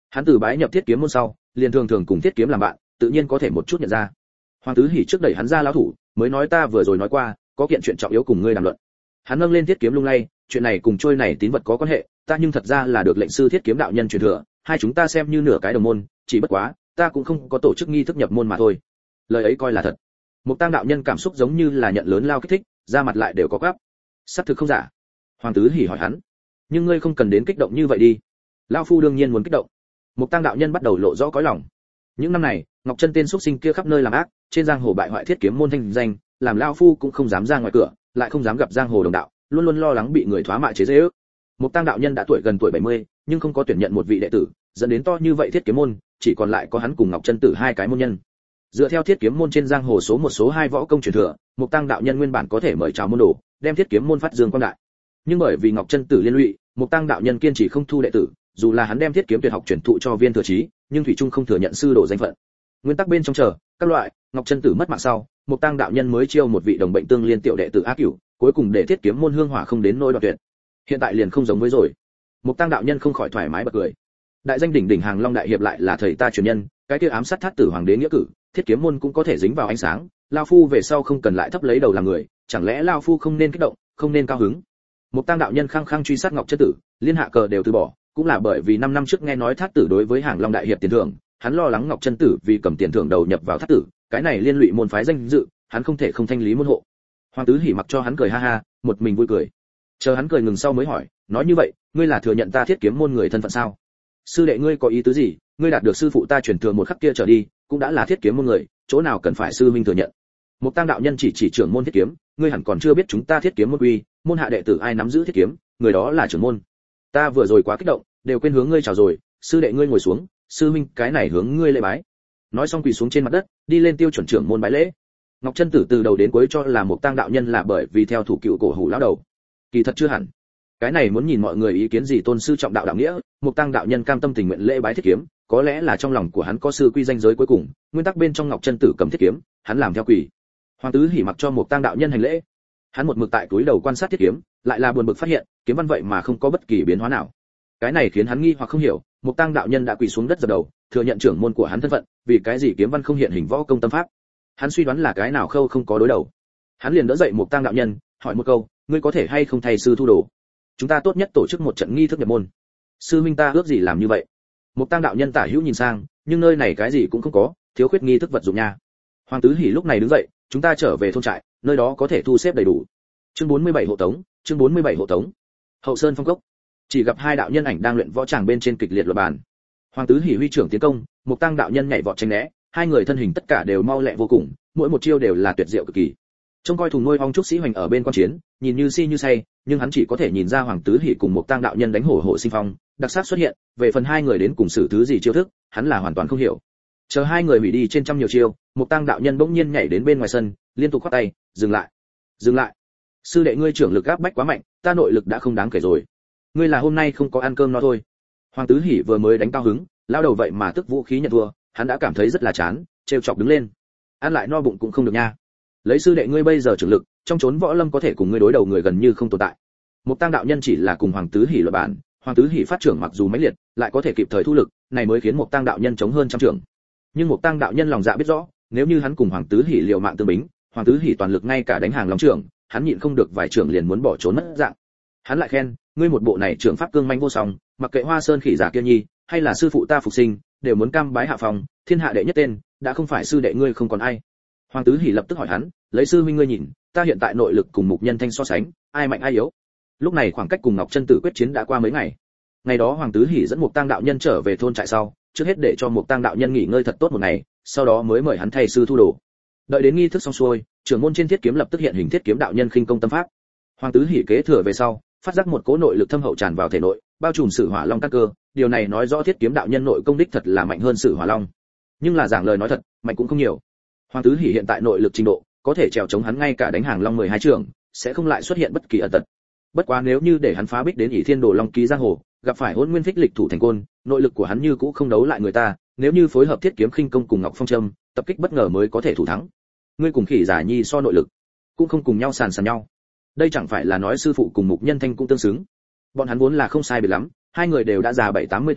Hắn từ bái nhập thiết kiếm môn sau, liền thường thường cùng thiết kiếm làm bạn, tự nhiên có thể một chút nhận ra. Hoàng Tứ Hỉ trước đẩy hắn ra lão thủ, mới nói ta vừa rồi nói qua, có kiện chuyện trọng yếu cùng ngươi đàm luận. Hắn nâng lên thiết kiếm lung lay, chuyện này cùng trôi này tín vật có quan hệ, ta nhưng thật ra là được lệnh sư thiết kiếm đạo nhân truyền thừa, hai chúng ta xem như nửa cái đồng môn, chỉ bất quá, ta cũng không có tổ chức nghi thức nhập môn mà thôi. Lời ấy coi là thật. Mục Tăng đạo nhân cảm xúc giống như là nhận lớn lao kích thích, da mặt lại đều có quắp. Sắp thực không giả. Hoàng Tứ Hỉ hỏi hắn, nhưng ngươi không cần đến kích động như vậy đi. Lão phu đương nhiên muốn kích động. Mục Tăng đạo nhân bắt đầu lộ rõ cõi lòng. Những năm này, Ngọc Chân tên xuất sinh kia khắp nơi làm ác, trên giang hồ bại hoại thiết kiếm môn thanh danh, làm lão phu cũng không dám ra ngoài cửa, lại không dám gặp giang hồ đồng đạo, luôn luôn lo lắng bị người thoá mạ chế giễu. Mục Tăng đạo nhân đã tuổi gần tuổi bảy mươi, nhưng không có tuyển nhận một vị đệ tử, dẫn đến to như vậy thiết kiếm môn, chỉ còn lại có hắn cùng Ngọc Chân Tử hai cái môn nhân. Dựa theo thiết kiếm môn trên giang hồ số một số hai võ công truyền thừa, Mục Tăng đạo nhân nguyên bản có thể mời chào môn đồ, đem thiết kiếm môn phát dương quang đại. Nhưng bởi vì Ngọc Chân Tử liên lụy, Mục Tăng đạo nhân kiên trì không thu đệ tử, dù là hắn đem thiết kiếm tuyệt học truyền thụ cho Viên Thừa Chí, nhưng thủy trung không thừa nhận sư đồ danh phận. Nguyên tắc bên trong chờ, các loại, Ngọc Chân Tử mất mạng sau, Mục Tăng đạo nhân mới chiêu một vị đồng bệnh tương liên tiểu đệ tử Á Cửu, cuối cùng để thiết kiếm môn hương hỏa không đến nỗi đoạn tuyệt. Hiện tại liền không giống với rồi. Mục Tăng đạo nhân không khỏi thoải mái bật cười. Đại danh đỉnh đỉnh Hàng Long đại hiệp lại là thầy ta truyền nhân, cái kia ám sát thát tử hoàng đế nghĩa cử, thiết kiếm môn cũng có thể dính vào ánh sáng, lão phu về sau không cần lại thấp lấy đầu làm người, chẳng lẽ lão phu không nên kích động, không nên cao hứng. Mục Tăng đạo nhân khăng khăng truy sát Ngọc Chân Tử, liên hạ cờ đều từ bỏ, cũng là bởi vì năm năm trước nghe nói thát tử đối với Hàng Long đại hiệp tiền thưởng, hắn lo lắng Ngọc Chân Tử vì cầm tiền thưởng đầu nhập vào thát tử, cái này liên lụy môn phái danh dự, hắn không thể không thanh lý môn hộ. Hoàng Tứ Hỉ mặc cho hắn cười ha ha, một mình vui cười. Chờ hắn cười ngừng sau mới hỏi, nói như vậy, ngươi là thừa nhận ta thiết kiếm môn người thân phận sao? Sư đệ ngươi có ý tứ gì? Ngươi đạt được sư phụ ta truyền thừa một khắc kia trở đi, cũng đã là thiết kiếm môn người, chỗ nào cần phải sư huynh thừa nhận? Mục Tăng đạo nhân chỉ chỉ trưởng môn thiết kiếm, ngươi hẳn còn chưa biết chúng ta thiết kiếm môn quy, môn hạ đệ tử ai nắm giữ thiết kiếm, người đó là trưởng môn. Ta vừa rồi quá kích động, đều quên hướng ngươi chào rồi, sư đệ ngươi ngồi xuống, sư huynh cái này hướng ngươi lễ bái. Nói xong quỳ xuống trên mặt đất, đi lên tiêu chuẩn trưởng môn bái lễ. Ngọc Chân Tử từ đầu đến cuối cho là Mục Tăng đạo nhân là bởi vì theo thủ cựu cổ hủ lão đầu. Kỳ thật chưa hẳn. Cái này muốn nhìn mọi người ý kiến gì tôn sư trọng đạo đạo nghĩa, Mục Tăng đạo nhân cam tâm tình nguyện lễ bái thiết kiếm, có lẽ là trong lòng của hắn có sư quy danh giới cuối cùng, nguyên tắc bên trong Ngọc Chân Tử cầm thiết kiếm, hắn làm theo quỷ. Hoàng Tứ Hỉ mặc cho Mục Tăng đạo nhân hành lễ. Hắn một mực tại túi đầu quan sát thiết kiếm, lại là buồn bực phát hiện, kiếm văn vậy mà không có bất kỳ biến hóa nào. Cái này khiến hắn nghi hoặc không hiểu, Mục Tăng đạo nhân đã quỳ xuống đất dập đầu, thừa nhận trưởng môn của hắn thân phận, vì cái gì kiếm văn không hiện hình võ công tâm pháp? Hắn suy đoán là cái nào khâu không có đối đầu. Hắn liền đỡ dậy Mục Tăng đạo nhân, hỏi một câu, ngươi có thể hay không thay sư thu đồ? Chúng ta tốt nhất tổ chức một trận nghi thức nhập môn. Sư huynh ta ước gì làm như vậy? Mục Tăng đạo nhân tả hữu nhìn sang, nhưng nơi này cái gì cũng không có, thiếu khuyết nghi thức vật dụng nha. Hoàng Tứ Hỉ lúc này đứng dậy, chúng ta trở về thôn trại, nơi đó có thể thu xếp đầy đủ. Chương bốn mươi bảy hộ tống, chương bốn mươi bảy hộ tống. Hậu Sơn Phong Cốc, chỉ gặp hai đạo nhân ảnh đang luyện võ tràng bên trên kịch liệt luật bàn. Hoàng Tứ Hỉ huy trưởng tiến công, Mục Tăng đạo nhân nhảy vọt tránh né, hai người thân hình tất cả đều mau lẹ vô cùng, mỗi một chiêu đều là tuyệt diệu cực kỳ. Trông coi thùng nuôi ong trúc sĩ hoành ở bên quan chiến, nhìn như si như say, nhưng hắn chỉ có thể nhìn ra Hoàng Tứ Hỉ cùng Mục Tăng đạo nhân đánh hổ hổ sinh phong, đặc sắc xuất hiện, về phần hai người đến cùng xử thứ gì chiêu thức, hắn là hoàn toàn không hiểu. Chờ hai người hủy đi trên trăm nhiều chiêu, Mục Tăng đạo nhân bỗng nhiên nhảy đến bên ngoài sân, liên tục khoát tay, dừng lại, dừng lại. Sư đệ ngươi trưởng lực áp bách quá mạnh, ta nội lực đã không đáng kể rồi. Ngươi là hôm nay không có ăn cơm no thôi. Hoàng Tứ Hỉ vừa mới đánh cao hứng, lao đầu vậy mà tức vũ khí nhận thua, hắn đã cảm thấy rất là chán, trêu chọc đứng lên. Ăn lại no bụng cũng không được nha. Lấy sư đệ ngươi bây giờ trưởng lực, trong chốn võ lâm có thể cùng ngươi đối đầu người gần như không tồn tại. Mục Tăng đạo nhân chỉ là cùng Hoàng Tứ Hỉ luận bản, Hoàng Tứ Hỉ phát trưởng mặc dù mãnh liệt, lại có thể kịp thời thu lực, này mới khiến Mục Tăng đạo nhân chống hơn trăm trưởng. Nhưng Mục Tăng đạo nhân lòng dạ biết rõ, nếu như hắn cùng Hoàng Tứ Hỉ liều mạng tương bính, Hoàng Tứ Hỉ toàn lực ngay cả đánh hàng long trưởng, hắn nhịn không được vài trưởng liền muốn bỏ trốn mất dạng. Hắn lại khen, ngươi một bộ này trưởng pháp cương manh vô song, mặc kệ Hoa Sơn khỉ giả kia nhi, hay là sư phụ ta phục sinh, đều muốn cam bái hạ phòng, thiên hạ đệ nhất tên, đã không phải sư đệ ngươi không còn ai. Hoàng Tứ Hỉ lập tức hỏi hắn, lấy sư huynh ngươi nhìn, ta hiện tại nội lực cùng Mục Nhân Thanh so sánh, ai mạnh ai yếu? Lúc này khoảng cách cùng Ngọc Chân Tử quyết chiến đã qua mấy ngày. Ngày đó Hoàng Tứ Hỉ dẫn Mục Tăng đạo nhân trở về thôn trại sau, trước hết để cho Mục Tăng đạo nhân nghỉ ngơi thật tốt một ngày, sau đó mới mời hắn thầy sư thu đồ. Đợi đến nghi thức xong xuôi, trưởng môn trên thiết kiếm lập tức hiện hình thiết kiếm đạo nhân khinh công tâm pháp. Hoàng Tứ Hỉ kế thừa về sau, phát giác một cỗ nội lực thâm hậu tràn vào thể nội, bao trùm Sử Hỏa Long căn cơ, điều này nói rõ thiết kiếm đạo nhân nội công đích thật là mạnh hơn Sử Hỏa Long. Nhưng là giảng lời nói thật, mạnh cũng không nhiều. Hoàng Tứ Hỉ hiện tại nội lực trình độ, có thể trèo chống hắn ngay cả đánh hàng long mười hai trường, sẽ không lại xuất hiện bất kỳ ẩn tật. Bất quá nếu như để hắn phá bích đến ỷ thiên đồ long ký giang hồ, gặp phải hỗn nguyên phích lịch thủ thành côn, nội lực của hắn như cũ không đấu lại người ta, nếu như phối hợp thiết kiếm khinh công cùng ngọc phong châm, tập kích bất ngờ mới có thể thủ thắng. Ngươi cùng khỉ giả nhi so nội lực, cũng không cùng nhau sàn sàn nhau. Đây chẳng phải là nói sư phụ cùng Mục Nhân Thanh cũng tương xứng. Bọn hắn vốn là không sai biệt lắm, hai người đều đã già bảy tám mươi tuổi,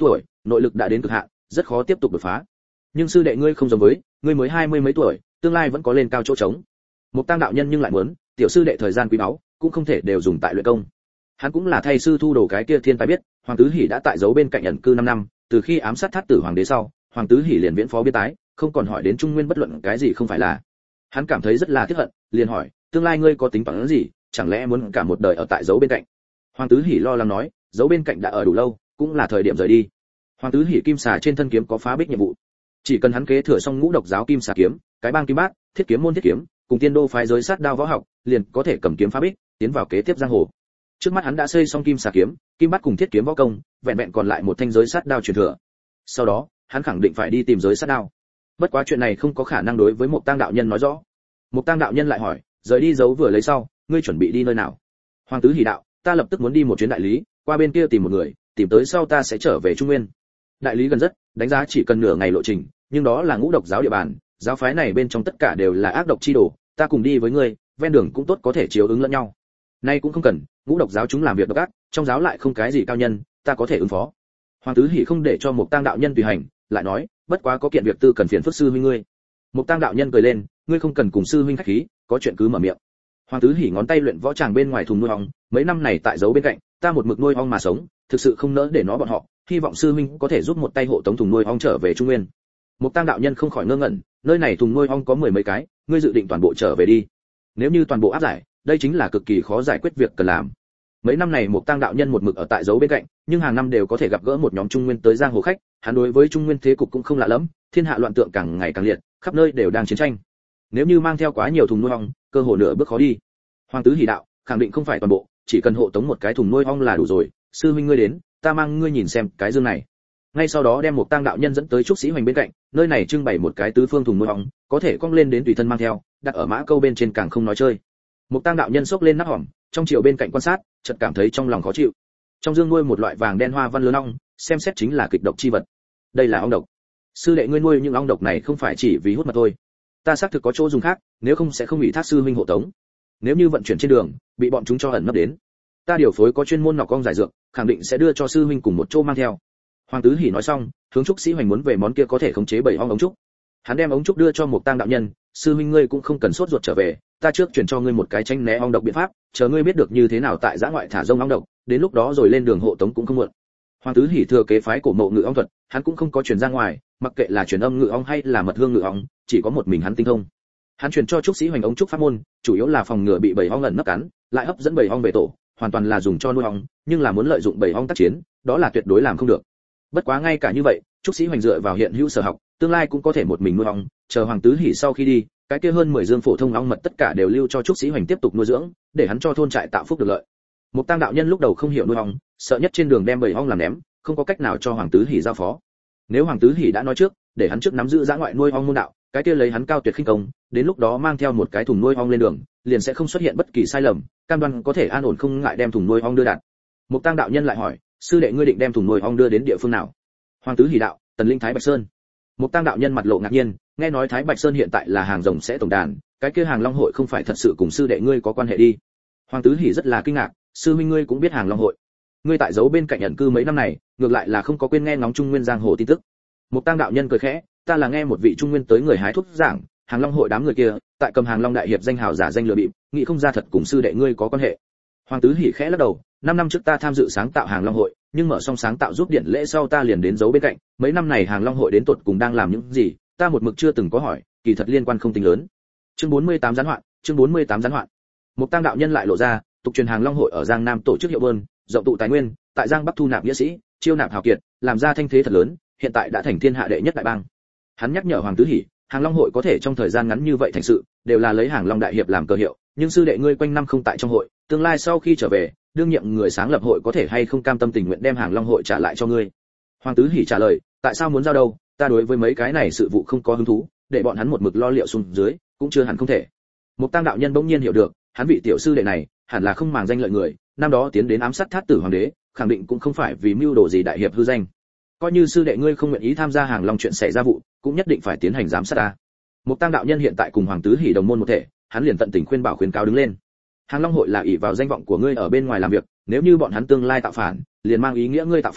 nội lực đã đến cực hạn, rất khó tiếp tục đột phá. Nhưng sư đệ ngươi không giống với, ngươi mới hai mươi mấy tuổi, tương lai vẫn có lên cao chỗ trống. Mục Tăng đạo nhân nhưng lại muốn, tiểu sư đệ thời gian quý báu, cũng không thể đều dùng tại luyện công. Hắn cũng là thay sư thu đồ cái kia thiên tài biết, Hoàng Tứ Hỷ đã tại giấu bên cạnh ẩn cư năm năm, từ khi ám sát Thát Tử hoàng đế sau, Hoàng Tứ Hỷ liền viễn phó biên tái, không còn hỏi đến Trung Nguyên bất luận cái gì không phải là. Hắn cảm thấy rất là tiếc hận, liền hỏi, tương lai ngươi có tính toán gì, chẳng lẽ muốn cả một đời ở tại giấu bên cạnh? Hoàng Tứ Hỷ lo lắng nói, giấu bên cạnh đã ở đủ lâu, cũng là thời điểm rời đi. Hoàng Tứ Hỷ kim xà trên thân kiếm có phá bích nhiệm vụ, chỉ cần hắn kế thừa xong ngũ độc giáo kim xà kiếm, cái bang kim bát, thiết kiếm môn thiết kiếm, cùng tiên đô phái giới sát đao võ học, liền có thể cầm kiếm phá bích, tiến vào kế tiếp giang hồ. Trước mắt hắn đã xây xong kim xà kiếm, kim bát cùng thiết kiếm võ công, vẹn vẹn còn lại một thanh giới sát đao truyền thừa. Sau đó, hắn khẳng định phải đi tìm giới sát đao. Bất quá chuyện này không có khả năng đối với Mục Tăng đạo nhân nói rõ. Mục Tăng đạo nhân lại hỏi, rời đi giấu vừa lấy sau, ngươi chuẩn bị đi nơi nào? Hoàng Tứ Hỷ đạo, ta lập tức muốn đi một chuyến đại lý, qua bên kia tìm một người, tìm tới sau ta sẽ trở về Trung Nguyên. Đại lý gần rất, đánh giá chỉ cần nửa ngày lộ trình, nhưng đó là ngũ độc giáo địa bàn, giáo phái này bên trong tất cả đều là ác độc chi đồ, ta cùng đi với ngươi, ven đường cũng tốt có thể chiếu ứng lẫn nhau. Nay cũng không cần, ngũ độc giáo chúng làm việc độc ác, trong giáo lại không cái gì cao nhân, ta có thể ứng phó. Hoàng Tứ Hỷ không để cho Mục Tăng đạo nhân tùy hành, lại nói, bất quá có kiện việc tư cần phiền phức sư huynh ngươi. Mục Tăng đạo nhân cười lên, ngươi không cần cùng sư huynh khách khí, có chuyện cứ mở miệng. Hoàng Tứ Hỷ ngón tay luyện võ tràng bên ngoài thùng nuôi ong, mấy năm này tại giấu bên cạnh, ta một mực nuôi ong mà sống, thực sự không nỡ để nó bọn họ, hy vọng sư huynh có thể giúp một tay hộ tống thùng nuôi ong trở về Trung Nguyên. Mục Tăng đạo nhân không khỏi ngơ ngẩn, nơi này thùng nuôi ong có mười mấy cái, ngươi dự định toàn bộ trở về đi? Nếu như toàn bộ áp giải, đây chính là cực kỳ khó giải quyết việc cần làm. Mấy năm này Mục Tăng đạo nhân một mực ở tại giấu bên cạnh, nhưng hàng năm đều có thể gặp gỡ một nhóm Trung Nguyên tới giang hồ khách, hắn đối với Trung Nguyên thế cục cũng không lạ lắm, thiên hạ loạn tượng càng ngày càng liệt, khắp nơi đều đang chiến tranh. Nếu như mang theo quá nhiều thùng nuôi ong, cơ hội nửa bước khó đi. Hoàng Tứ Hỷ đạo, khẳng định không phải toàn bộ, chỉ cần hộ tống một cái thùng nuôi ong là đủ rồi, sư huynh ngươi đến, ta mang ngươi nhìn xem cái dương này. Ngay sau đó đem Mục Tăng đạo nhân dẫn tới trúc sĩ hoành bên cạnh, nơi này trưng bày một cái tứ phương thùng nuôi ong, có thể cong lên đến tùy thân mang theo, đặt ở mã câu bên trên càng không nói chơi. Mục Tăng đạo nhân xốc lên nắp hòm, trong chiều bên cạnh quan sát, chợt cảm thấy trong lòng khó chịu. Trong dương nuôi một loại vàng đen hoa văn lớn ong, xem xét chính là kịch độc chi vật. Đây là ong độc. Sư đệ ngươi nuôi những ong độc này không phải chỉ vì hút mà thôi. Ta xác thực có chỗ dùng khác, nếu không sẽ không ủy thác sư huynh hộ tống. Nếu như vận chuyển trên đường, bị bọn chúng cho ẩn nấp đến, ta điều phối có chuyên môn nọc ong giải dược, khẳng định sẽ đưa cho sư huynh cùng một chỗ mang theo. Hoàng Tứ Hỷ nói xong, hướng trúc sĩ hoành muốn về món kia có thể khống chế bảy ong ống trúc. Hắn đem ống trúc đưa cho Mục Tăng đạo nhân, sư huynh ngươi cũng không cần sốt ruột trở về, ta trước truyền cho ngươi một cái tránh né ong độc biện pháp, chờ ngươi biết được như thế nào tại giã ngoại thả rông ong độc, đến lúc đó rồi lên đường hộ tống cũng không muộn. Hoàng Tứ Hỷ thừa kế phái cổ mộ ngự ong thuật, hắn cũng không có truyền ra ngoài, mặc kệ là truyền âm ngự ong hay là mật hương ngự ong, chỉ có một mình hắn tinh thông. Hắn truyền cho trúc sĩ hoành ống trúc pháp môn, chủ yếu là phòng ngừa bị bầy ong ẩn nấp cắn, lại hấp dẫn bầy ong về tổ, hoàn toàn là dùng cho nuôi ong, nhưng là muốn lợi dụng bầy ong tác chiến, đó là tuyệt đối làm không được. Bất quá ngay cả như vậy, trúc sĩ hoành dựa vào hiện hữu sở học, tương lai cũng có thể một mình nuôi ong, chờ Hoàng Tứ Hỷ sau khi đi, cái kia hơn mười dương phổ thông ong mật tất cả đều lưu cho trúc sĩ hoành tiếp tục nuôi dưỡng, để hắn cho thôn trại tạo phúc được lợi. Mục Tăng đạo nhân lúc đầu không hiểu nuôi ong, sợ nhất trên đường đem bầy ong làm ném, không có cách nào cho Hoàng Tứ Hỷ giao phó. Nếu Hoàng Tứ Hỷ đã nói trước, để hắn trước nắm giữ dã ngoại nuôi ong môn đạo, cái kia lấy hắn cao tuyệt khinh công, đến lúc đó mang theo một cái thùng nuôi ong lên đường, liền sẽ không xuất hiện bất kỳ sai lầm, cam đoan có thể an ổn không ngại đem thùng nuôi ong đưa đạt. Mục Tăng đạo nhân lại hỏi, sư đệ ngươi định đem thùng nuôi ong đưa đến địa phương nào? Hoàng Tứ Hỷ đạo, Tần Linh Thái Bạch Sơn. Mục Tăng đạo nhân mặt lộ ngạc nhiên, nghe nói Thái Bạch Sơn hiện tại là hàng rồng sẽ tổng đàn, cái kia hàng long hội không phải thật sự cùng sư đệ ngươi có quan hệ đi? Hoàng Tứ Hỷ rất là kinh ngạc, sư huynh ngươi cũng biết hàng long hội? Ngươi tại giấu bên cạnh ẩn cư mấy năm này, ngược lại là không có quên nghe ngóng Trung Nguyên giang hồ tin tức. Mục Tăng đạo nhân cười khẽ, ta là nghe một vị Trung Nguyên tới người hái thuốc giảng, hàng long hội đám người kia, tại cầm hàng long đại hiệp danh hào giả danh lừa bịp, nghĩ không ra thật cùng sư đệ ngươi có quan hệ. Hoàng Tứ Hỷ khẽ lắc đầu, năm năm trước ta tham dự sáng tạo hàng long hội, nhưng mở xong sáng tạo giúp điện lễ sau ta liền đến giấu bên cạnh, mấy năm này hàng long hội đến tột cùng đang làm những gì, ta một mực chưa từng có hỏi, kỳ thật liên quan không tính lớn. Chương bốn mươi tám gián hoạn, chương bốn mươi tám gián hoạn. Mục Tăng đạo nhân lại lộ ra, tục truyền hàng long hội ở Giang Nam tổ chức hiệu bơn, rộng tụ tài nguyên, tại Giang Bắc thu nạp nghĩa sĩ, chiêu nạp hào kiệt, làm ra thanh thế thật lớn, hiện tại đã thành thiên hạ đệ nhất đại bang. Hắn nhắc nhở Hoàng Tứ Hỷ, hàng long hội có thể trong thời gian ngắn như vậy thành sự, đều là lấy hàng long đại hiệp làm cơ hiệu, nhưng sư đệ ngươi quanh năm không tại trong hội, tương lai sau khi trở về, đương nhiệm người sáng lập hội có thể hay không cam tâm tình nguyện đem hàng long hội trả lại cho ngươi? Hoàng Tứ Hỷ trả lời, tại sao muốn giao đâu, ta đối với mấy cái này sự vụ không có hứng thú, để bọn hắn một mực lo liệu xuống dưới, cũng chưa hẳn không thể. Mục Tăng đạo nhân bỗng nhiên hiểu được, hắn vị tiểu sư đệ này, hẳn là không màng danh lợi người, năm đó tiến đến ám sát Thát Tử hoàng đế, khẳng định cũng không phải vì mưu đồ gì đại hiệp hư danh. Coi như sư đệ ngươi không nguyện ý tham gia hàng long chuyện xảy ra vụ, cũng nhất định phải tiến hành giám sát ta. Mục Tăng đạo nhân hiện tại cùng Hoàng Tứ Hỷ đồng môn một thể, hắn liền tận tình khuyên bảo khuyến cáo đứng lên. Hàng long hội là ỷ vào danh vọng của ngươi ở bên ngoài làm việc, nếu như bọn hắn tương lai tạo phản, liền mang ý nghĩa ngươi tạo phản,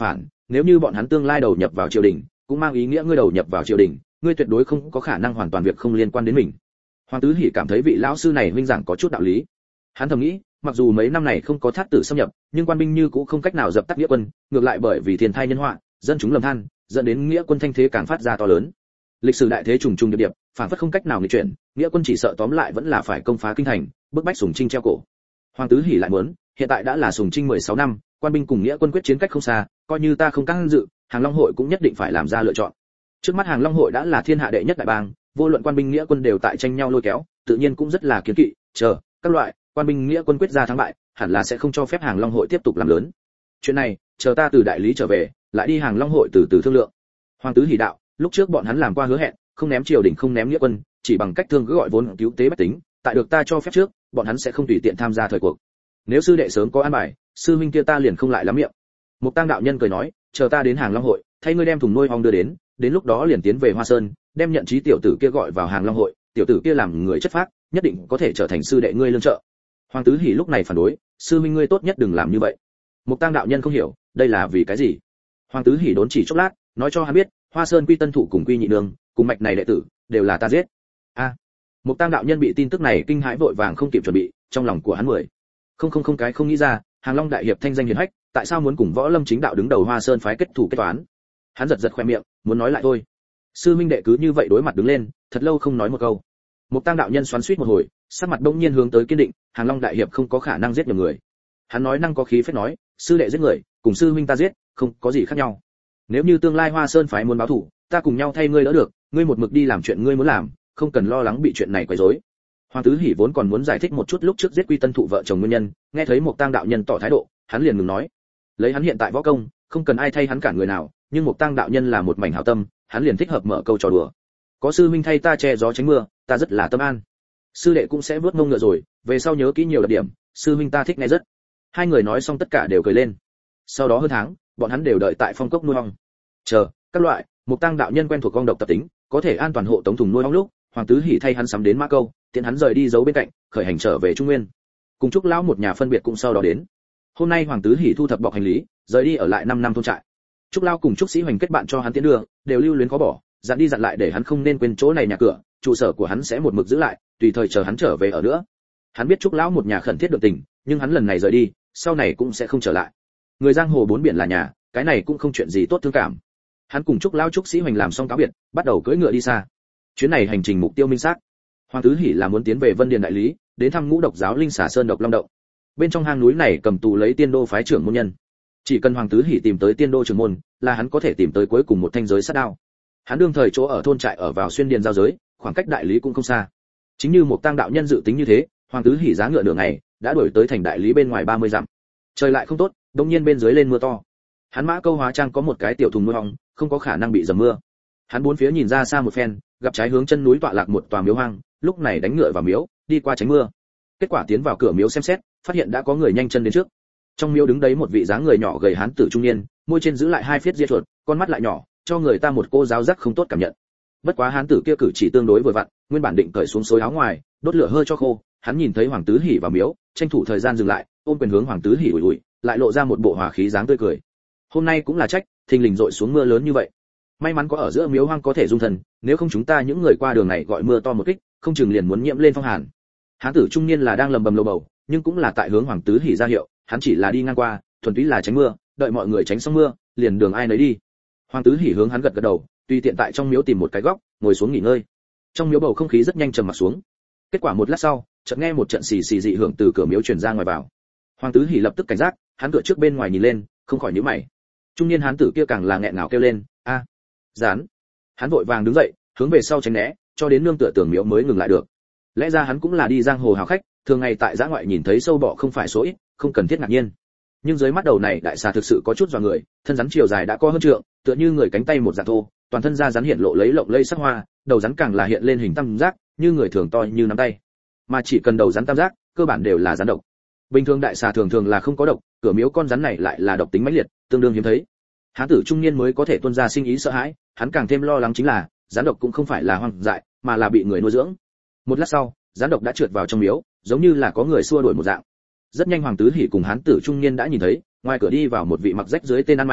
nếu như bọn hắn tương lai đầu nhập vào triều đình, cũng mang ý nghĩa ngươi đầu nhập vào triều đình, ngươi tuyệt đối không có khả năng hoàn toàn việc không liên quan đến mình. Hoàng Tứ Hỉ cảm thấy vị lão sư này huynh giảng có chút đạo lý. Hắn thầm nghĩ, mặc dù mấy năm này không có thát tử xâm nhập, nhưng quan binh như cũng không cách nào dập tắt nghĩa quân, ngược lại bởi vì thiên thai nhân họa, dân chúng lầm than, dẫn đến nghĩa quân thanh thế càng phát ra to lớn. Lịch sử đại thế trùng trùng điệp điệp, phản phất không cách nào nghịch chuyển, nghĩa quân chỉ sợ tóm lại vẫn là phải công phá kinh thành, bức bách Sùng Trinh treo cổ. Hoàng Tứ Hỉ lại muốn, hiện tại đã là Sùng Trinh mười sáu năm, quan binh cùng nghĩa quân quyết chiến cách không xa, coi như ta không can dự, Hàng Long hội cũng nhất định phải làm ra lựa chọn. Trước mắt Hàng Long hội đã là thiên hạ đệ nhất đại bang, vô luận quan binh nghĩa quân đều tại tranh nhau lôi kéo, tự nhiên cũng rất là kiêng kỵ, chờ các loại quan binh nghĩa quân quyết ra thắng bại, hẳn là sẽ không cho phép Hàng Long hội tiếp tục làm lớn. Chuyện này, chờ ta từ đại lý trở về, lại đi Hàng Long hội từ từ thương lượng. Hoàng Tứ Hỉ đạo, lúc trước bọn hắn làm qua hứa hẹn, không ném triều đình không ném nghĩa quân, chỉ bằng cách thương cứ gọi vốn cứu tế bách tính, tại được ta cho phép trước, bọn hắn sẽ không tùy tiện tham gia thời cuộc. Nếu sư đệ sớm có an bài, sư huynh kia ta liền không lại lắm miệng. Mục Tăng đạo nhân cười nói, chờ ta đến Hàng Long hội, thay ngươi đem thùng nuôi ong đưa đến, đến lúc đó liền tiến về Hoa Sơn, đem nhận trí tiểu tử kia gọi vào Hàng Long hội, tiểu tử kia làm người chất phác, nhất định có thể trở thành sư đệ ngươi lương trợ. Hoàng Tứ Hỉ lúc này phản đối, sư huynh ngươi tốt nhất đừng làm như vậy. Mục Tăng đạo nhân không hiểu, đây là vì cái gì? Hoàng Tứ Hỉ đốn chỉ chốc lát, nói cho hắn biết, Hoa Sơn Quy Tân Thụ cùng Quy Nhị Đường, cùng mạch này đệ tử, đều là ta giết. A. À, Mục Tăng đạo nhân bị tin tức này kinh hãi vội vàng không kịp chuẩn bị, trong lòng của hắn mười. Không không không cái không nghĩ ra, Hàng Long đại hiệp thanh danh hiển hách, tại sao muốn cùng Võ Lâm chính đạo đứng đầu Hoa Sơn phái kết thủ kết toán? Hắn giật giật khoe miệng, muốn nói lại thôi. Sư minh đệ cứ như vậy đối mặt đứng lên, thật lâu không nói một câu. Mục Tăng đạo nhân xoắn xuýt một hồi, sắc mặt đông nhiên hướng tới kiên định, Hàng Long đại hiệp không có khả năng giết nhiều người. Hắn nói năng có khí phách nói, sư đệ giết người, cùng sư huynh ta giết, không có gì khác nhau. Nếu như tương lai Hoa Sơn phái muốn báo thù, ta cùng nhau thay ngươi đỡ được, ngươi một mực đi làm chuyện ngươi muốn làm, không cần lo lắng bị chuyện này quấy rối. Hoàng Tứ Hỉ vốn còn muốn giải thích một chút lúc trước giết Quy Tân Thụ vợ chồng nguyên nhân, nghe thấy Mục Tăng đạo nhân tỏ thái độ, hắn liền ngừng nói. Lấy hắn hiện tại võ công, không cần ai thay hắn cản người nào, nhưng Mục Tăng đạo nhân là một mảnh hảo tâm, hắn liền thích hợp mở câu trò đùa. Có sư huynh thay ta che gió tránh mưa, ta rất là tâm an. Sư đệ cũng sẽ vuốt mông ngựa rồi, về sau nhớ kỹ nhiều đặc điểm, sư huynh ta thích nghe rất. Hai người nói xong tất cả đều cười lên. Sau đó hơn tháng, bọn hắn đều đợi tại phong cốc nuôi ong. Chờ, các loại, Mục Tăng đạo nhân quen thuộc con độc tập tính, có thể an toàn hộ tống thùng nuôi ong lúc, Hoàng Tứ Hỉ thay hắn sắm đến Mã Câu, tiện hắn rời đi giấu bên cạnh, khởi hành trở về Trung Nguyên. Cùng Trúc lão một nhà phân biệt cũng sau đó đến. Hôm nay Hoàng Tứ Hỉ thu thập bọc hành lý, rời đi ở lại năm năm thôn trại. Trúc lão cùng Trúc Sĩ Hoành kết bạn cho hắn tiến đưa, đều lưu luyến khó bỏ, dặn đi dặn lại để hắn không nên quên chỗ này nhà cửa, trụ sở của hắn sẽ một mực giữ lại, tùy thời chờ hắn trở về ở nữa. Hắn biết Trúc lão một nhà khẩn thiết được tình, nhưng hắn lần này rời đi, sau này cũng sẽ không trở lại. Người giang hồ bốn biển là nhà, cái này cũng không chuyện gì tốt thương cảm. Hắn cùng Trúc lão Trúc Sĩ Hoành làm xong cáo biệt, bắt đầu cưỡi ngựa đi xa. Chuyến này hành trình mục tiêu minh xác. Hoàng Tứ Hỉ là muốn tiến về Vân Điền đại lý, đến thăm Ngũ Độc giáo Linh Xà Sơn Độc Long động. Bên trong hang núi này cầm tù lấy Tiên Đô phái trưởng môn nhân. Chỉ cần Hoàng Tứ Hỉ tìm tới Tiên Đô trưởng môn, là hắn có thể tìm tới cuối cùng một thanh giới sát đao. Hắn đương thời chỗ ở thôn trại ở vào xuyên điền giao giới, khoảng cách đại lý cũng không xa. Chính như một tang đạo nhân dự tính như thế, Hoàng Tứ Hỉ giá ngựa nửa ngày, đã đuổi tới thành đại lý bên ngoài ba mươi dặm. Trời lại không tốt, đột nhiên bên dưới lên mưa to. Hắn Mã Câu hóa trang có một cái tiểu thùng nuôi ong, không có khả năng bị dầm mưa. Hắn bốn phía nhìn ra xa một phen, gặp trái hướng chân núi tọa lạc một tòa miếu hoang, lúc này đánh ngựa vào miếu, đi qua tránh mưa. Kết quả tiến vào cửa miếu xem xét, phát hiện đã có người nhanh chân đến trước. Trong miếu đứng đấy một vị dáng người nhỏ gầy hán tử trung niên, môi trên giữ lại hai phiết ria chuột, con mắt lại nhỏ, cho người ta một cô giáo giác không tốt cảm nhận. Bất quá hán tử kia cử chỉ tương đối vừa vặn, nguyên bản định cởi xuống xối áo ngoài, đốt lửa hơi cho khô, hắn nhìn thấy Hoàng Tứ Hỉ vào miếu, tranh thủ thời gian dừng lại, ôm quyền hướng Hoàng Tứ Hỉ ủi ủi, lại lộ ra một bộ hòa khí dáng tươi cười. Hôm nay cũng là trách, thình lình dội xuống mưa lớn như vậy. May mắn có ở giữa miếu hoang có thể dung thần, nếu không chúng ta những người qua đường này gọi mưa to một kích, không chừng liền muốn nhiễm lên phong hàn. Hán tử trung niên là đang lầm bầm lầu bầu, nhưng cũng là tại hướng Hoàng Tứ Hỉ ra hiệu, hắn chỉ là đi ngang qua, thuần túy là tránh mưa, đợi mọi người tránh xong mưa, liền đường ai nấy đi. Hoàng Tứ Hỉ hướng hắn gật gật đầu, tùy tiện tại trong miếu tìm một cái góc, ngồi xuống nghỉ ngơi. Trong miếu bầu không khí rất nhanh trầm mặc xuống. Kết quả một lát sau, chợt nghe một trận xì xì dị hưởng từ cửa miếu truyền ra ngoài vào. Hoàng Tứ Hỉ lập tức cảnh giác, hắn cửa trước bên ngoài nhìn lên, không khỏi nhíu mày. Trung niên hán tử kia càng là nghẹn ngào kêu lên, a, dán. Hắn vội vàng đứng dậy, hướng về sau tránh né, cho đến nương tựa tường miếu mới ngừng lại được. Lẽ ra hắn cũng là đi giang hồ hào khách, thường ngày tại giã ngoại nhìn thấy sâu bọ không phải số ít, không cần thiết ngạc nhiên. Nhưng dưới mắt đầu này đại xà thực sự có chút dọa người, thân rắn chiều dài đã có hơn trượng, tựa như người cánh tay một dạng thô, toàn thân da rắn hiện lộ lấy lộng lẫy sắc hoa, đầu rắn càng là hiện lên hình tam giác, như người thường to như nắm tay. Mà chỉ cần đầu rắn tam giác, cơ bản đều là rắn độc. Bình thường đại xà thường thường là không có độc, cửa miếu con rắn này lại là độc tính mãnh liệt, tương đương hiếm thấy. Hán tử trung niên mới có thể tuôn ra sinh ý sợ hãi, hắn càng thêm lo lắng chính là, rắn độc cũng không phải là hoang dại, mà là bị người nuôi dưỡng. Một lát sau, rắn độc đã trượt vào trong miếu, giống như là có người xua đuổi một dạng. Rất nhanh Hoàng Tứ Hỉ cùng hán tử trung niên đã nhìn thấy, ngoài cửa đi vào một vị mặc rách dưới tên ăn mày,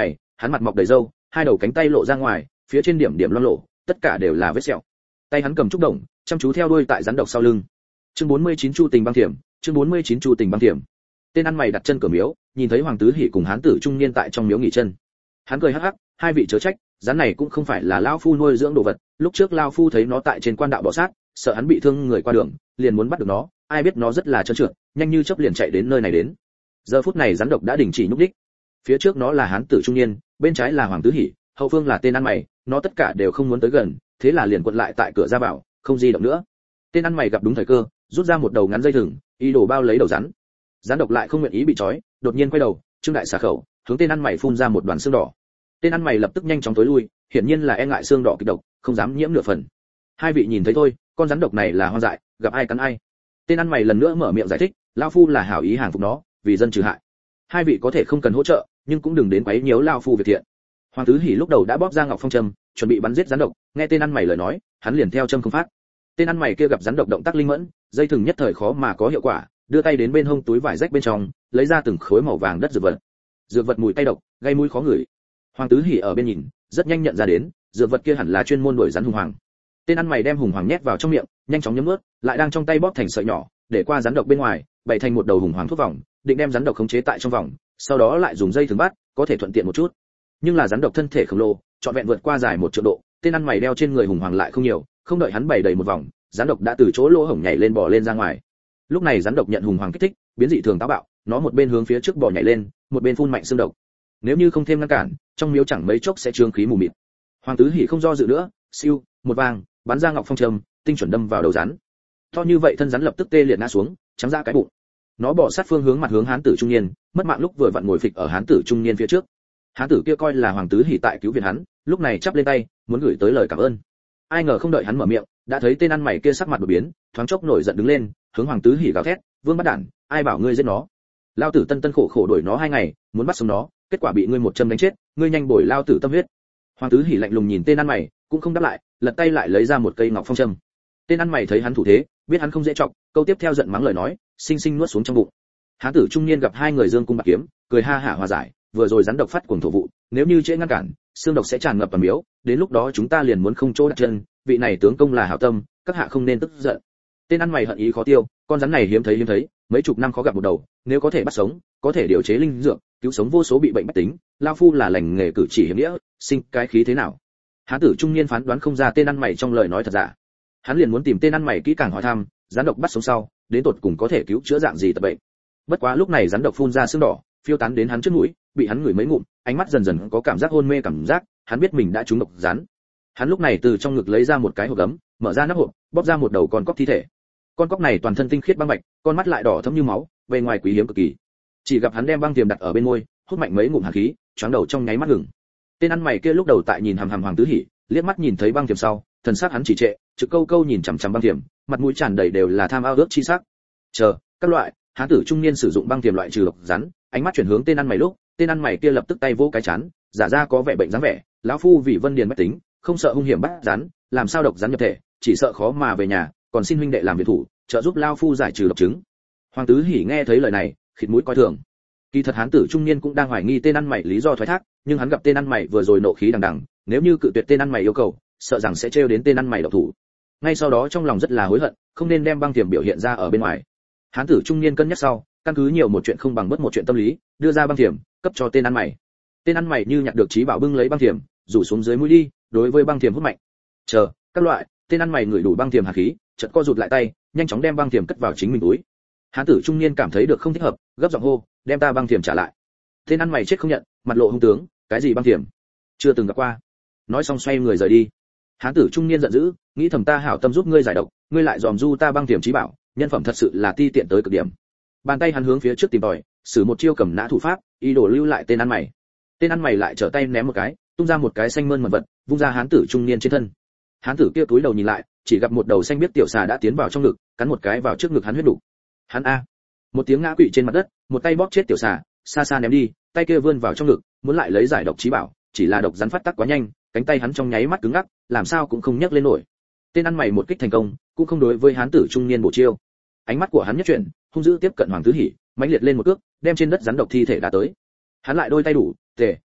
hắn mặt mọc đầy râu, hai đầu cánh tay lộ ra ngoài, phía trên điểm điểm loang lổ, tất cả đều là vết sẹo. Tay hắn cầm trúc đồng, chăm chú theo đuôi tại rắn độc sau lưng. Chương bốn mươi chín Chu Tình băng thiểm, chương bốn mươi chín Chu Tình băng thiểm. Tên ăn mày đặt chân cửa miếu, nhìn thấy Hoàng Tứ Hỉ cùng hán tử trung niên tại trong miếu nghỉ chân. Hắn cười hắc hắc, hai vị chớ trách, rắn này cũng không phải là lão phu nuôi dưỡng đồ vật, lúc trước lão phu thấy nó tại trên quan đạo bỏ sát, sợ hắn bị thương người qua đường, liền muốn bắt được nó, ai biết nó rất là trơn trượt, nhanh như chớp liền chạy đến nơi này đến. Giờ phút này rắn độc đã đình chỉ nhúc đích. Phía trước nó là hán tử trung niên, bên trái là Hoàng Tứ Hỉ, hậu phương là tên ăn mày, nó tất cả đều không muốn tới gần, thế là liền quận lại tại cửa ra vào, không di động nữa. Tên ăn mày gặp đúng thời cơ, rút ra một đầu ngắn dây thừng, ý đồ bao lấy đầu rắn. Rắn độc lại không nguyện ý bị trói, đột nhiên quay đầu, trương đại xà khẩu, hướng tên ăn mày phun ra một đoàn xương đỏ. Tên ăn mày lập tức nhanh chóng tối lui, hiển nhiên là e ngại xương đỏ kịch độc, không dám nhiễm nửa phần. Hai vị nhìn thấy thôi, con rắn độc này là hoang dại, gặp ai cắn ai. Tên ăn mày lần nữa mở miệng giải thích, lão phu là hảo ý hàng phục nó, vì dân trừ hại. Hai vị có thể không cần hỗ trợ, nhưng cũng đừng đến quấy nhiễu lão phu việc thiện. Hoàng Tứ Hỉ lúc đầu đã bóp ra ngọc phong châm, chuẩn bị bắn giết rắn độc, nghe tên ăn mày lời nói, hắn liền theo châm không phát. Tên ăn mày kia gặp rắn độc động tác linh mẫn, dây thừng nhất thời khó mà có hiệu quả, đưa tay đến bên hông túi vải rách bên trong, lấy ra từng khối màu vàng đất dược vật. Dược vật mùi tay độc, gây mũi khó ngửi. Hoàng Tứ Hỉ ở bên nhìn, rất nhanh nhận ra đến, dược vật kia hẳn là chuyên môn đuổi rắn hùng hoàng. Tên ăn mày đem hùng hoàng nhét vào trong miệng, nhanh chóng nhấm nuốt, lại đang trong tay bóp thành sợi nhỏ, để qua rắn độc bên ngoài, bày thành một đầu hùng hoàng thuốc vòng, định đem rắn độc khống chế tại trong vòng, sau đó lại dùng dây thừng bắt, có thể thuận tiện một chút. Nhưng là rắn độc thân thể khổng lồ, trọn vẹn vượt qua dài một triệu độ, tên ăn mày đeo trên người hùng hoàng lại không nhiều, không đợi hắn bày đầy một vòng, rắn độc đã từ chỗ lỗ hổng nhảy lên bò lên ra ngoài. Lúc này rắn độc nhận hùng hoàng kích thích, biến dị thường táo bạo, nó một bên hướng phía trước bò nhảy lên, một bên phun mạnh xương độc. Nếu như không thêm ngăn cản, trong miếu chẳng mấy chốc sẽ trương khí mù mịt. Hoàng Tứ Hỉ không do dự nữa, siêu, một vang, bắn ra ngọc phong châm, tinh chuẩn đâm vào đầu rắn. To như vậy thân rắn lập tức tê liệt ngã xuống, trắng ra cái bụng. Nó bỏ sát phương hướng mặt hướng hán tử trung niên, mất mạng lúc vừa vặn ngồi phịch ở hán tử trung niên phía trước. Hán tử kia coi là Hoàng Tứ Hỉ tại cứu viện hắn, lúc này chắp lên tay, muốn gửi tới lời cảm ơn. Ai ngờ không đợi hắn mở miệng, đã thấy tên ăn mày kia sắc mặt đổi biến, thoáng chốc nổi giận đứng lên, hướng Hoàng Tứ Hỉ gào thét, "Vương bắt đản, ai bảo ngươi giết nó? Lao tử tân tân khổ khổ đuổi nó hai ngày, muốn bắt sống nó, kết quả bị ngươi một châm đánh chết, ngươi nhanh bồi lao tử tâm huyết." Hoàng Tứ Hỉ lạnh lùng nhìn tên ăn mày, cũng không đáp lại, lật tay lại lấy ra một cây ngọc phong châm. Tên ăn mày thấy hắn thủ thế, biết hắn không dễ trọng, câu tiếp theo giận mắng lời nói, sinh sinh nuốt xuống trong bụng. Hán tử trung niên gặp hai người dương cung bạc kiếm, cười ha hả hòa giải, vừa rồi rắn độc phát cuồng thổ vụ, nếu như trễ ngăn cản, xương độc sẽ tràn ngập vào miếu, đến lúc đó chúng ta liền muốn không chỗ đặt chân, vị này tướng công là hảo tâm, các hạ không nên tức giận. Tên ăn mày hận ý khó tiêu, con rắn này hiếm thấy hiếm thấy, mấy chục năm khó gặp một đầu, nếu có thể bắt sống, có thể điều chế linh dược, cứu sống vô số bị bệnh bách tính, lão phu là lành nghề cử chỉ hiểm nghĩa, sinh cái khí thế nào? Hán tử trung niên phán đoán không ra tên ăn mày trong lời nói thật giả. Hắn liền muốn tìm tên ăn mày kỹ càng hỏi thăm, rắn độc bắt sống sau, đến tột cùng có thể cứu chữa dạng gì tật bệnh. Bất quá lúc này rắn độc phun ra sương đỏ, phiêu tán đến hắn trước mũi, bị hắn ngửi mấy ngụm, ánh mắt dần dần có cảm giác hôn mê cảm giác, hắn biết mình đã trúng độc rắn. Hắn lúc này từ trong ngực lấy ra một cái hộp gấm, mở ra nắp hộp, bóp ra một đầu con cóc thi thể. Con cóc này toàn thân tinh khiết băng bạch, con mắt lại đỏ thẫm như máu, bề ngoài quý hiếm cực kỳ. Chỉ gặp hắn đem băng tiềm đặt ở bên môi, hút mạnh mấy ngụm hàn khí, choáng đầu trong nháy mắt ngừng. Tên ăn mày kia lúc đầu tại nhìn hằm hằm Hoàng Tứ Hỉ, liếc mắt nhìn thấy băng tiềm sau, thần sắc hắn chỉ trệ, trực câu câu nhìn chằm chằm băng tiềm, mặt mũi tràn đầy đều là tham ao ước chi sắc. Chờ, các loại, hán tử trung niên sử dụng băng tiềm loại trừ độc rắn, ánh mắt chuyển hướng tên ăn mày lúc, tên ăn mày kia lập tức tay vỗ cái chán, giả ra có vẻ bệnh dáng vẻ, lão phu vì Vân Điền bách tính, không sợ hung hiểm bắt rắn, làm sao độc rắn nhập thể, chỉ sợ khó mà về nhà, còn xin huynh đệ làm việc thủ, trợ giúp lão phu giải trừ độc chứng. Hoàng Tứ Hỉ nghe thấy lời này, khịt mũi coi thường. Kỳ thật hán tử trung niên cũng đang hoài nghi tên ăn mày lý do thoái thác, nhưng hắn gặp tên ăn mày vừa rồi nộ khí đằng đằng, nếu như cự tuyệt tên ăn mày yêu cầu, sợ rằng sẽ trêu đến tên ăn mày độc thủ. Ngay sau đó trong lòng rất là hối hận, không nên đem băng tiềm biểu hiện ra ở bên ngoài. Hán tử trung niên cân nhắc sau, căn cứ nhiều một chuyện không bằng bất một chuyện tâm lý, đưa ra băng tiềm, cấp cho tên ăn mày. Tên ăn mày như nhặt được trí bảo bưng lấy băng tiềm, rủ xuống dưới mũi đi, đối với băng tiềm hút mạnh. Chờ, các loại, tên ăn mày ngửi đủ băng tiềm hạt khí, chợt co rụt lại tay, nhanh chóng đem băng tiềm cất vào chính mình túi. Hán tử trung niên cảm thấy được không thích hợp, gấp giọng hô, đem ta băng tiềm trả lại. Tên ăn mày chết không nhận, mặt lộ hung tướng, cái gì băng tiềm? Chưa từng gặp qua. Nói xong xoay người rời đi. Hán tử trung niên giận dữ, nghĩ thầm ta hảo tâm giúp ngươi giải độc, ngươi lại dòm du ta băng tiềm trí bảo, nhân phẩm thật sự là ti tiện tới cực điểm. Bàn tay hắn hướng phía trước tìm tòi, sử một chiêu cầm nã thủ pháp, ý đồ lưu lại tên ăn mày. Tên ăn mày lại trở tay ném một cái, tung ra một cái xanh mơn mật vật, vung ra hán tử trung niên trên thân. Hán tử kia túi đầu nhìn lại, chỉ gặp một đầu xanh biết tiểu xà đã tiến vào trong ngực, cắn một cái vào trước ngực hắn huyết đủ. Hắn a, một tiếng ngã quỵ trên mặt đất, một tay bóp chết tiểu xà, xa xa ném đi, tay kia vươn vào trong ngực, muốn lại lấy giải độc trí bảo, chỉ là độc rắn phát tác quá nhanh, cánh tay hắn trong nháy mắt cứng ngắc, làm sao cũng không nhấc lên nổi. Tên ăn mày một kích thành công, cũng không đối với hán tử trung niên bổ chiêu. Ánh mắt của hắn nhất chuyển, hung dữ tiếp cận Hoàng Tứ Hỉ, mãnh liệt lên một cước, đem trên đất rắn độc thi thể đá tới. Hắn lại đôi tay đủ, tề, nhấc,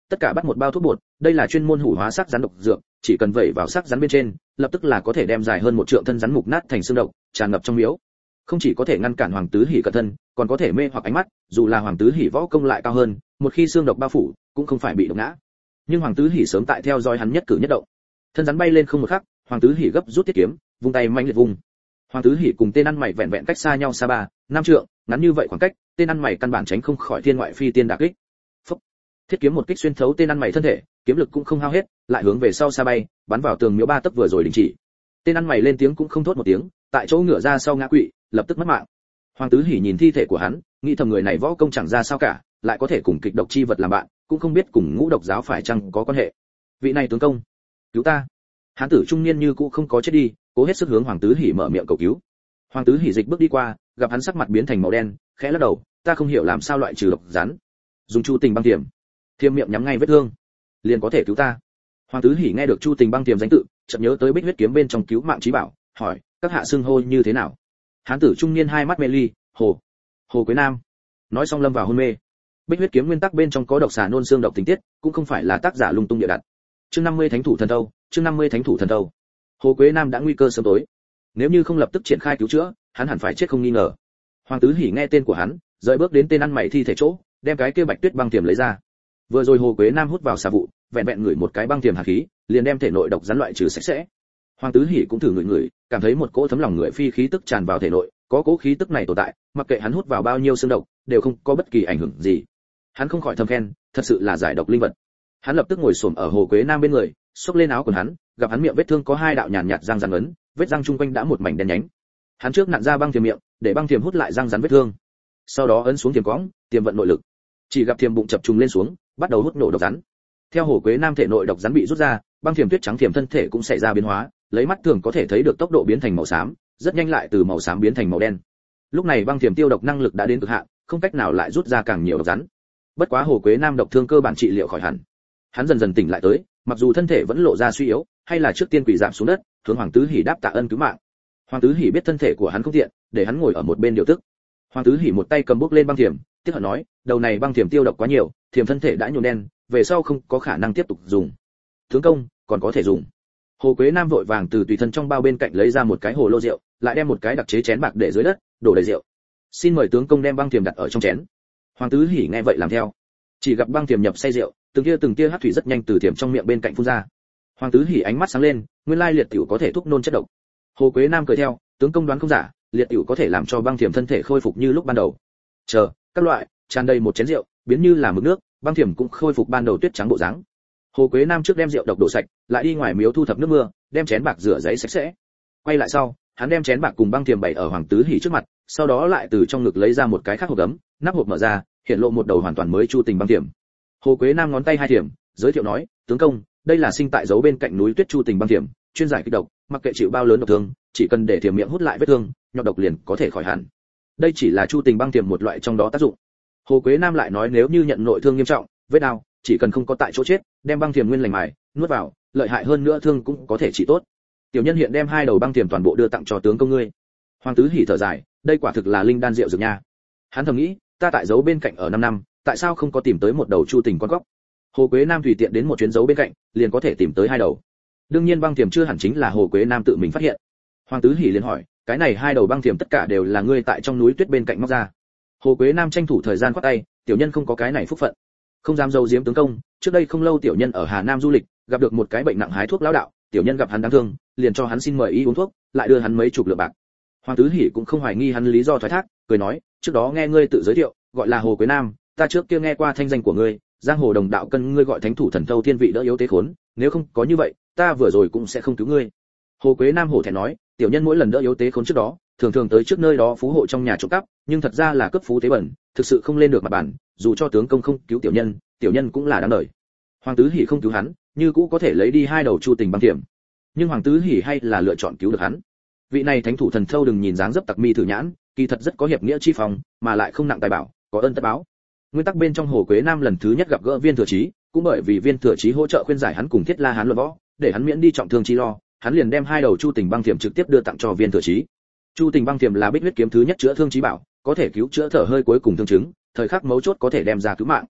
tất cả bắt một bao thuốc bột, đây là chuyên môn hủ hóa xác rắn độc dược, chỉ cần vẩy vào xác rắn bên trên, lập tức là có thể đem dài hơn một trượng thân rắn mục nát thành xương độc, tràn ngập trong miếu. Không chỉ có thể ngăn cản Hoàng Tứ Hỉ cận thân, còn có thể mê hoặc ánh mắt, dù là Hoàng Tứ Hỉ võ công lại cao hơn, một khi xương độc bao phủ, cũng không phải bị độc ngã. Nhưng Hoàng Tứ Hỉ sớm tại theo dõi hắn nhất cử nhất động. Thân rắn bay lên không một khắc, Hoàng Tứ Hỉ gấp rút thiết kiếm, vung tay mạnh liệt vung. Hoàng Tứ Hỉ cùng tên ăn mày vẹn vẹn cách xa nhau xa ba, năm trượng, ngắn như vậy khoảng cách, tên ăn mày căn bản tránh không khỏi thiên ngoại phi tiên đả kích. Phốc. Thiết kiếm một kích xuyên thấu tên ăn mày thân thể, kiếm lực cũng không hao hết, lại hướng về sau xa bay, bắn vào tường miếu ba tấc vừa rồi đình chỉ. Tên ăn mày lên tiếng cũng không thốt một tiếng, tại chỗ ngửa ra sau ngã quỵ, lập tức mất mạng. Hoàng Tứ Hỉ nhìn thi thể của hắn, nghĩ thầm người này võ công chẳng ra sao cả, lại có thể cùng kịch độc chi vật làm bạn, cũng không biết cùng ngũ độc giáo phải chăng có quan hệ. Vị này tướng công, cứu ta! Hán tử trung niên như cũ không có chết đi, cố hết sức hướng Hoàng Tứ Hỉ mở miệng cầu cứu. Hoàng Tứ Hỉ dịch bước đi qua, gặp hắn sắc mặt biến thành màu đen, khẽ lắc đầu, ta không hiểu làm sao loại trừ độc rắn, dùng Chu Tình băng tiềm, thiêm miệng nhắm ngay vết thương, liền có thể cứu ta. Hoàng Tứ Hỉ nghe được Chu Tình băng tiềm danh tự, chợt nhớ tới Bích huyết kiếm bên trong cứu mạng chí bảo, hỏi, các hạ xưng hô như thế nào? Hán tử trung niên hai mắt mê ly, hồ, hồ Quế Nam. Nói xong lâm vào hôn mê. Bích huyết kiếm nguyên tắc bên trong có độc xà nôn xương độc tình tiết, cũng không phải là tác giả lung tung địa đặt. Chương năm mươi Thánh thủ thần thâu, chương năm mươi Thánh thủ thần thâu. Hồ Quế Nam đã nguy cơ sớm tối. Nếu như không lập tức triển khai cứu chữa, hắn hẳn phải chết không nghi ngờ. Hoàng Tứ Hỉ nghe tên của hắn, rời bước đến tên ăn mày thi thể chỗ, đem cái kia bạch tuyết băng tiềm lấy ra. Vừa rồi Hồ Quế Nam hút vào xà vụ, vẹn vẹn ngửi một cái băng tiềm hạt khí, liền đem thể nội độc rắn loại trừ sạch sẽ. Hoàng Tứ Hỉ cũng thử ngửi ngửi, cảm thấy một cỗ thấm lòng người phi khí tức tràn vào thể nội, có cỗ khí tức này tồn tại, mặc kệ hắn hút vào bao nhiêu xương độc, đều không có bất kỳ ảnh hưởng gì. Hắn không khỏi thầm khen, thật sự là giải độc linh vật. Hắn lập tức ngồi xổm ở Hồ Quế Nam bên người, xốc lên áo quần hắn, gặp hắn miệng vết thương có hai đạo nhàn nhạt răng rắn ấn, vết răng chung quanh đã một mảnh đen nhánh. Hắn trước nặn ra băng tiềm miệng, để băng tiềm hút lại răng rắn vết thương. Sau đó ấn xuống tiềm cõng, tiềm vận nội lực. Chỉ gặp tiềm bụng chập trùng lên xuống, bắt đầu hút nổ độc rắn. Theo Hồ Quế Nam thể nội độc rắn bị rút ra, băng tiềm tuyết trắng tiềm thân thể cũng xảy ra biến hóa, lấy mắt thường có thể thấy được tốc độ biến thành màu xám, rất nhanh lại từ màu xám biến thành màu đen. Lúc này băng tiềm tiêu độc năng lực đã đến cực hạn, không cách nào lại rút ra càng nhiều độc rắn. Bất quá Hồ Quế Nam độc thương cơ bản trị liệu khỏi hẳn. Hắn dần dần tỉnh lại tới, mặc dù thân thể vẫn lộ ra suy yếu, hay là trước tiên quỳ rạp xuống đất, hướng Hoàng Tứ Hỉ đáp tạ ân cứu mạng. Hoàng Tứ Hỉ biết thân thể của hắn không tiện, để hắn ngồi ở một bên điều tức. Hoàng Tứ Hỉ một tay cầm bốc lên băng thiểm, tiếc hận nói, đầu này băng thiểm tiêu độc quá nhiều, thiểm thân thể đã nhuộm đen, về sau không có khả năng tiếp tục dùng. Tướng công, còn có thể dùng. Hồ Quế Nam vội vàng từ tùy thân trong bao bên cạnh lấy ra một cái hồ lô rượu, lại đem một cái đặc chế chén bạc để dưới đất, đổ đầy rượu. Xin mời tướng công đem băng thiểm đặt ở trong chén. Hoàng Tứ Hỉ nghe vậy làm theo. Chỉ gặp băng thiểm nhập say rượu, từng tia từng tia hắc thủy rất nhanh từ thiểm trong miệng bên cạnh phun ra. Hoàng Tứ Hỉ ánh mắt sáng lên, nguyên lai liệt tiểu có thể thúc nôn chất độc. Hồ Quế Nam cười theo, tướng công đoán không giả, liệt tiểu có thể làm cho băng thiểm thân thể khôi phục như lúc ban đầu. Chờ, các loại, tràn đầy một chén rượu, biến như là mực nước, băng thiểm cũng khôi phục ban đầu tuyết trắng bộ dáng. Hồ Quế Nam trước đem rượu độc đổ sạch, lại đi ngoài miếu thu thập nước mưa, đem chén bạc rửa giấy sạch sẽ. Quay lại sau, hắn đem chén bạc cùng băng thiểm bày ở Hoàng Tứ Hỉ trước mặt, sau đó lại từ trong ngực lấy ra một cái khác hộp gấm, nắp hộp mở ra, hiện lộ một đầu hoàn toàn mới chu tình băng thiểm. Hồ Quế Nam ngón tay hai thiểm, giới thiệu nói, tướng công, đây là sinh tại giấu bên cạnh núi tuyết chu tình băng thiểm, chuyên giải kích độc, mặc kệ chịu bao lớn độc thương, chỉ cần để thiểm miệng hút lại vết thương, nhọt độc liền có thể khỏi hẳn. Đây chỉ là chu tình băng thiểm một loại trong đó tác dụng. Hồ Quế Nam lại nói nếu như nhận nội thương nghiêm trọng, vết đau, chỉ cần không có tại chỗ chết, đem băng thiểm nguyên lành mài, nuốt vào, lợi hại hơn nữa thương cũng có thể trị tốt. Tiểu nhân hiện đem hai đầu băng thiểm toàn bộ đưa tặng cho tướng công ngươi. Hoàng Tứ Hỉ thở dài, đây quả thực là linh đan rượu dược nha. Hắn thầm nghĩ, ta tại giấu bên cạnh ở năm năm, tại sao không có tìm tới một đầu chu tình con góc? Hồ Quế Nam tùy tiện đến một chuyến giấu bên cạnh, liền có thể tìm tới hai đầu. Đương nhiên băng thiểm chưa hẳn chính là Hồ Quế Nam tự mình phát hiện. Hoàng Tứ Hỉ liền hỏi, cái này hai đầu băng thiểm tất cả đều là ngươi tại trong núi tuyết bên cạnh móc ra? Hồ Quế Nam tranh thủ thời gian quát tay, tiểu nhân không có cái này phúc phận. Không dám dâu giếm tướng công, trước đây không lâu tiểu nhân ở Hà Nam du lịch, gặp được một cái bệnh nặng hái thuốc lão đạo, tiểu nhân gặp hắn đáng thương, liền cho hắn xin mời y uống thuốc, lại đưa hắn mấy chục lượng bạc. Hoàng Tứ Hỉ cũng không hoài nghi hắn lý do thoái thác, cười nói, trước đó nghe ngươi tự giới thiệu, gọi là Hồ Quế Nam, ta trước kia nghe qua thanh danh của ngươi, giang hồ đồng đạo cân ngươi gọi thánh thủ thần thâu thiên vị đỡ yếu tế khốn, nếu không có như vậy, ta vừa rồi cũng sẽ không cứu ngươi. Hồ Quế Nam hổ thẹn nói, tiểu nhân mỗi lần đỡ yếu tế khốn trước đó, thường thường tới trước nơi đó phú hộ trong nhà trộm cắp, nhưng thật ra là cấp phú tế bẩn, thực sự không lên được mặt bản, dù cho tướng công không cứu tiểu nhân, tiểu nhân cũng là đáng đời. Hoàng Tứ Hỉ không cứu hắn, như cũ có thể lấy đi hai đầu chu tình băng thiểm, nhưng Hoàng Tứ Hỉ hay là lựa chọn cứu được hắn. Vị này thánh thủ thần thâu đừng nhìn dáng dấp tặc mi thử nhãn, kỳ thật rất có hiệp nghĩa chi phòng, mà lại không nặng tài bảo, có ơn tất báo. Nguyên tắc bên trong Hồ Quế Nam lần thứ nhất gặp gỡ Viên Thừa Chí, cũng bởi vì Viên Thừa Chí hỗ trợ khuyên giải hắn cùng Thiết La Hán luận võ, để hắn miễn đi trọng thương chi lo, hắn liền đem hai đầu chu tình băng thiểm trực tiếp đưa tặng cho Viên Thừa Chí. Chu tình băng thiểm là bích huyết kiếm thứ nhất chữa thương chí bảo, có thể cứu chữa thở hơi cuối cùng thương chứng, thời khắc mấu chốt có thể đem ra cứu mạng.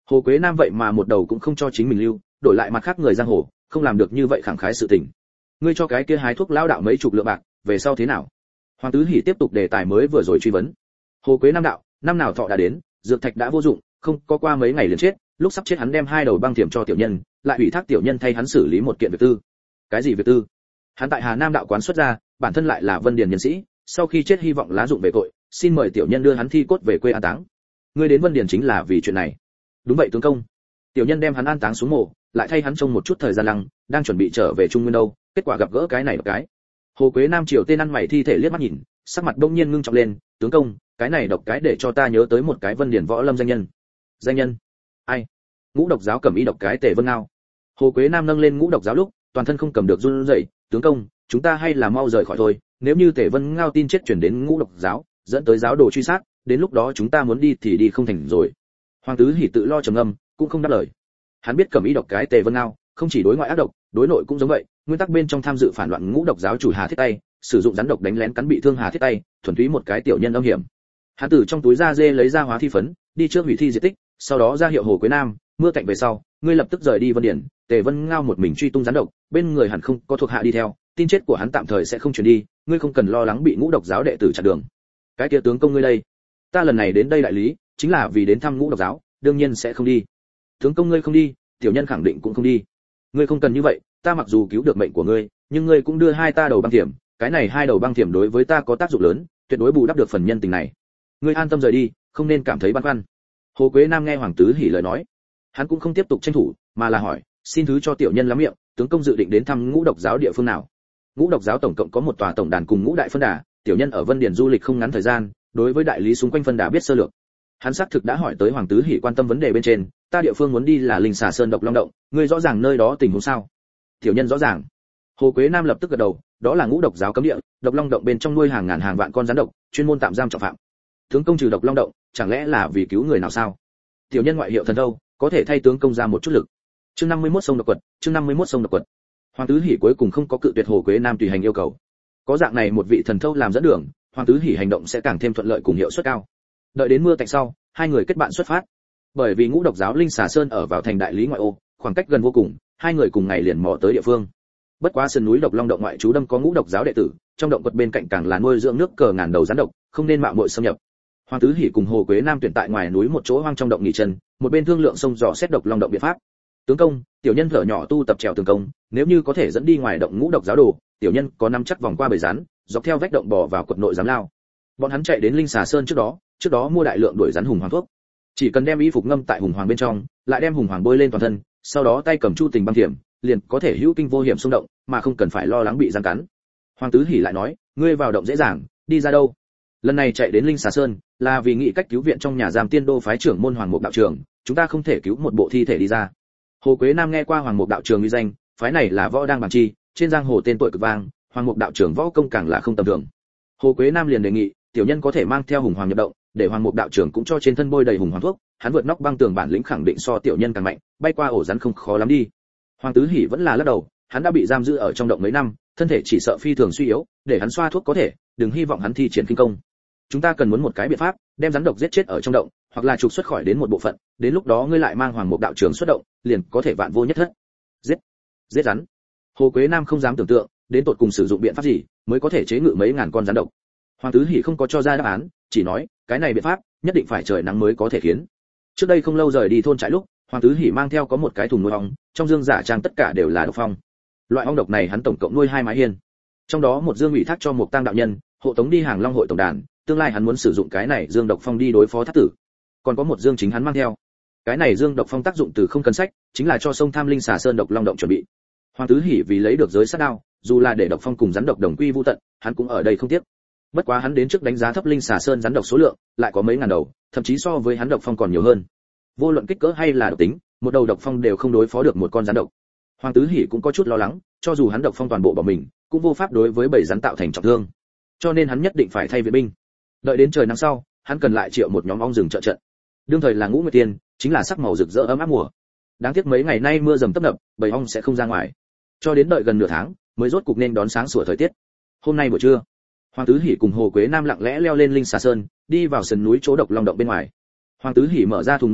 Hồ Quế Nam vậy mà một đầu cũng không cho chính mình lưu, đổi lại mặt khác người giang hồ, không làm được như vậy khẳng khái sự tình. Ngươi cho cái kia hái thuốc lão đạo mấy chục lượng bạc, về sau thế nào? Hoàng Tứ Hỉ tiếp tục đề tài mới vừa rồi truy vấn. Hồ Quế Nam đạo, năm nào thọ đã đến, dược thạch đã vô dụng, không có qua mấy ngày liền chết, lúc sắp chết hắn đem hai đầu băng thiểm cho tiểu nhân, lại ủy thác tiểu nhân thay hắn xử lý một kiện việc tư. Cái gì việc tư? Hắn tại Hà Nam đạo quán xuất ra, bản thân lại là Vân Điền nhân sĩ, sau khi chết hy vọng lá dụng về tội, xin mời tiểu nhân đưa hắn thi cốt về quê an táng. Ngươi đến Vân Điền chính là vì chuyện này? Đúng vậy tướng công. Tiểu nhân đem hắn an táng xuống mộ, lại thay hắn trông một chút thời gian lăng, đang chuẩn bị trở về Trung Nguyên đâu, kết quả gặp gỡ cái này một cái. Hồ Quế Nam triều tên ăn mày thi thể liếc mắt nhìn, sắc mặt bỗng nhiên ngưng trọng lên, tướng công, cái này độc cái để cho ta nhớ tới một cái Vân Điền võ lâm danh nhân. Danh nhân? Ai? Ngũ độc giáo Cẩm Y độc cái Tề Vân Ngao. Hồ Quế Nam nâng lên ngũ độc giáo lúc, toàn thân không cầm được run rẩy, tướng công, chúng ta hay là mau rời khỏi thôi, nếu như Tề Vân Ngao tin chết chuyển đến ngũ độc giáo, dẫn tới giáo đồ truy sát, đến lúc đó chúng ta muốn đi thì đi không thành rồi. Hoàng Tứ Hỉ tự lo trầm ngâm, cũng không đáp lời. Hắn biết Cẩm Y độc cái Tề Vân Ngao, không chỉ đối ngoại ác độc, đối nội cũng giống vậy, nguyên tắc bên trong tham dự phản loạn ngũ độc giáo chủ Hà Thiết Tay, sử dụng rắn độc đánh lén cắn bị thương Hà Thiết Tay, thuần túy một cái tiểu nhân âm hiểm. Hắn từ trong túi da dê lấy ra hóa thi phấn, đi trước hủy thi diệt tích, sau đó ra hiệu Hồ Quế Nam, mưa cạnh về sau, ngươi lập tức rời đi Vân Điển, Tề Vân Ngao một mình truy tung rắn độc, bên người hẳn không có thuộc hạ đi theo, tin chết của hắn tạm thời sẽ không truyền đi, ngươi không cần lo lắng bị ngũ độc giáo đệ tử chặn đường. Cái kia tướng công ngươi đây, ta lần này đến đây đại lý, chính là vì đến thăm ngũ độc giáo, đương nhiên sẽ không đi. Tướng công ngươi không đi, tiểu nhân khẳng định cũng không đi. Ngươi không cần như vậy, ta mặc dù cứu được mệnh của ngươi, nhưng ngươi cũng đưa hai ta đầu băng thiểm, cái này hai đầu băng thiểm đối với ta có tác dụng lớn, tuyệt đối bù đắp được phần nhân tình này. Ngươi an tâm rời đi, không nên cảm thấy băn khoăn. Hồ Quế Nam nghe Hoàng Tứ Hỉ lời nói, hắn cũng không tiếp tục tranh thủ, mà là hỏi, xin thứ cho tiểu nhân lắm miệng, tướng công dự định đến thăm ngũ độc giáo địa phương nào? Ngũ độc giáo tổng cộng có một tòa tổng đàn cùng ngũ đại phân đà, tiểu nhân ở Vân Điền du lịch không ngắn thời gian, đối với đại lý xung quanh phân đà biết sơ lược. Hắn xác thực đã hỏi tới Hoàng Tứ Hỉ quan tâm vấn đề bên trên, ta địa phương muốn đi là Linh Xà Sơn Độc Long Động, ngươi rõ ràng nơi đó tình huống sao? Tiểu nhân rõ ràng. Hồ Quế Nam lập tức gật đầu, đó là ngũ độc giáo cấm địa, Độc Long Động bên trong nuôi hàng ngàn hàng vạn con rắn độc, chuyên môn tạm giam trọng phạm. Tướng công trừ Độc Long Động, chẳng lẽ là vì cứu người nào sao? Tiểu nhân ngoại hiệu thần đâu, có thể thay tướng công ra một chút lực. Chương năm mươi mốt sông độc quật, chương năm mươi mốt sông độc quật. Hoàng Tứ Hỉ cuối cùng không có cự tuyệt Hồ Quế Nam tùy hành yêu cầu. Có dạng này một vị thần thâu làm dẫn đường, Hoàng Tứ Hỉ hành động sẽ càng thêm thuận lợi cùng hiệu suất cao. Đợi đến mưa tạnh sau, hai người kết bạn xuất phát. Bởi vì ngũ độc giáo Linh Xà Sơn ở vào thành đại lý ngoại ô, khoảng cách gần vô cùng, hai người cùng ngày liền mò tới địa phương. Bất quá sườn núi Độc Long Động ngoại trú đâm có ngũ độc giáo đệ tử, trong động quật bên cạnh càng là nuôi dưỡng nước cờ ngàn đầu rắn độc, không nên mạo muội xâm nhập. Hoàng Tứ Hỉ cùng Hồ Quế Nam tuyển tại ngoài núi một chỗ hoang trong động nghỉ chân, một bên thương lượng sông dò xét Độc Long Động biện pháp. Tướng công, tiểu nhân thở nhỏ tu tập trèo tường công, nếu như có thể dẫn đi ngoài động ngũ độc giáo đồ, tiểu nhân có năm chắc vòng qua bầy rắn, dọc theo vách động bò vào quật nội giám lao. Bọn hắn chạy đến Linh Xà Sơn trước đó, trước đó mua đại lượng đuổi rắn hùng hoàng thuốc. Chỉ cần đem y phục ngâm tại hùng hoàng bên trong, lại đem hùng hoàng bôi lên toàn thân, sau đó tay cầm chu tình băng thiểm, liền có thể hữu kinh vô hiểm xung động, mà không cần phải lo lắng bị rắn cắn. Hoàng Tứ Hỉ lại nói, ngươi vào động dễ dàng, đi ra đâu? Lần này chạy đến Linh Xà Sơn, là vì nghị cách cứu viện trong nhà giam Tiên Đô phái trưởng môn Hoàng Mục đạo trưởng, chúng ta không thể cứu một bộ thi thể đi ra. Hồ Quế Nam nghe qua Hoàng Mục đạo trưởng uy danh, phái này là võ đang bằng chi, trên giang hồ tên tuổi cực vang, Hoàng Mục đạo trưởng võ công càng là không tầm thường. Hồ Quế Nam liền đề nghị, tiểu nhân có thể mang theo hùng hoàng nhập động, để Hoàng Mục đạo trưởng cũng cho trên thân bôi đầy hùng hoàng thuốc, hắn vượt nóc băng tường bản lĩnh khẳng định so tiểu nhân càng mạnh, bay qua ổ rắn không khó lắm đi. Hoàng Tứ Hỉ vẫn là lắc đầu, hắn đã bị giam giữ ở trong động mấy năm, thân thể chỉ sợ phi thường suy yếu, để hắn xoa thuốc có thể, đừng hy vọng hắn thi triển kinh công. Chúng ta cần muốn một cái biện pháp, đem rắn độc giết chết ở trong động, hoặc là trục xuất khỏi đến một bộ phận, đến lúc đó ngươi lại mang Hoàng Mục đạo trưởng xuất động, liền có thể vạn vô nhất thất. Giết, giết rắn. Hồ Quế Nam không dám tưởng tượng, đến tột cùng sử dụng biện pháp gì mới có thể chế ngự mấy ngàn con rắn độc. Hoàng Tứ Hỉ không có cho ra đáp án, chỉ nói, cái này biện pháp, nhất định phải trời nắng mới có thể khiến. Trước đây không lâu rời đi thôn trại lúc, Hoàng Tứ Hỉ mang theo có một cái thùng nuôi ong, trong dương giả trang tất cả đều là độc phong. Loại ong độc này hắn tổng cộng nuôi hai mái hiên. Trong đó một dương ủy thác cho một tang đạo nhân, hộ tống đi Hàng Long hội tổng đàn, tương lai hắn muốn sử dụng cái này dương độc phong đi đối phó thất tử. Còn có một dương chính hắn mang theo. Cái này dương độc phong tác dụng từ không cần sách, chính là cho sông Tham Linh Xà Sơn Độc Long Động chuẩn bị. Hoàng Tứ Hỉ vì lấy được giới sát đao, dù là để độc phong cùng rắn độc đồng quy vu tận, hắn cũng ở đây không tiếc. Bất quá hắn đến trước đánh giá thấp Linh Xà Sơn rắn độc số lượng, lại có mấy ngàn đầu, thậm chí so với hắn độc phong còn nhiều hơn. Vô luận kích cỡ hay là độc tính, một đầu độc phong đều không đối phó được một con rắn độc. Hoàng Tứ Hỉ cũng có chút lo lắng, cho dù hắn độc phong toàn bộ bỏ mình, cũng vô pháp đối với bầy rắn tạo thành trọng thương. Cho nên hắn nhất định phải thay viện binh. Đợi đến trời nắng sau, hắn cần lại triệu một nhóm ong rừng trợ trận. Đương thời là Ngũ Nguyệt Tiên, chính là sắc màu rực rỡ ấm áp mùa. Đáng tiếc mấy ngày nay mưa dầm tấp nập, bầy ong sẽ không ra ngoài. Cho đến đợi gần nửa tháng, mới rốt cục nên đón sáng sủa thời tiết. Hôm nay buổi trưa, Hoàng Tứ Hỉ cùng Hồ Quế Nam lặng lẽ leo lên Linh Xà Sơn, đi vào sườn núi chỗ Độc Long Động bên ngoài. Hoàng Tứ Hỉ mở ra thùng nuôi ong,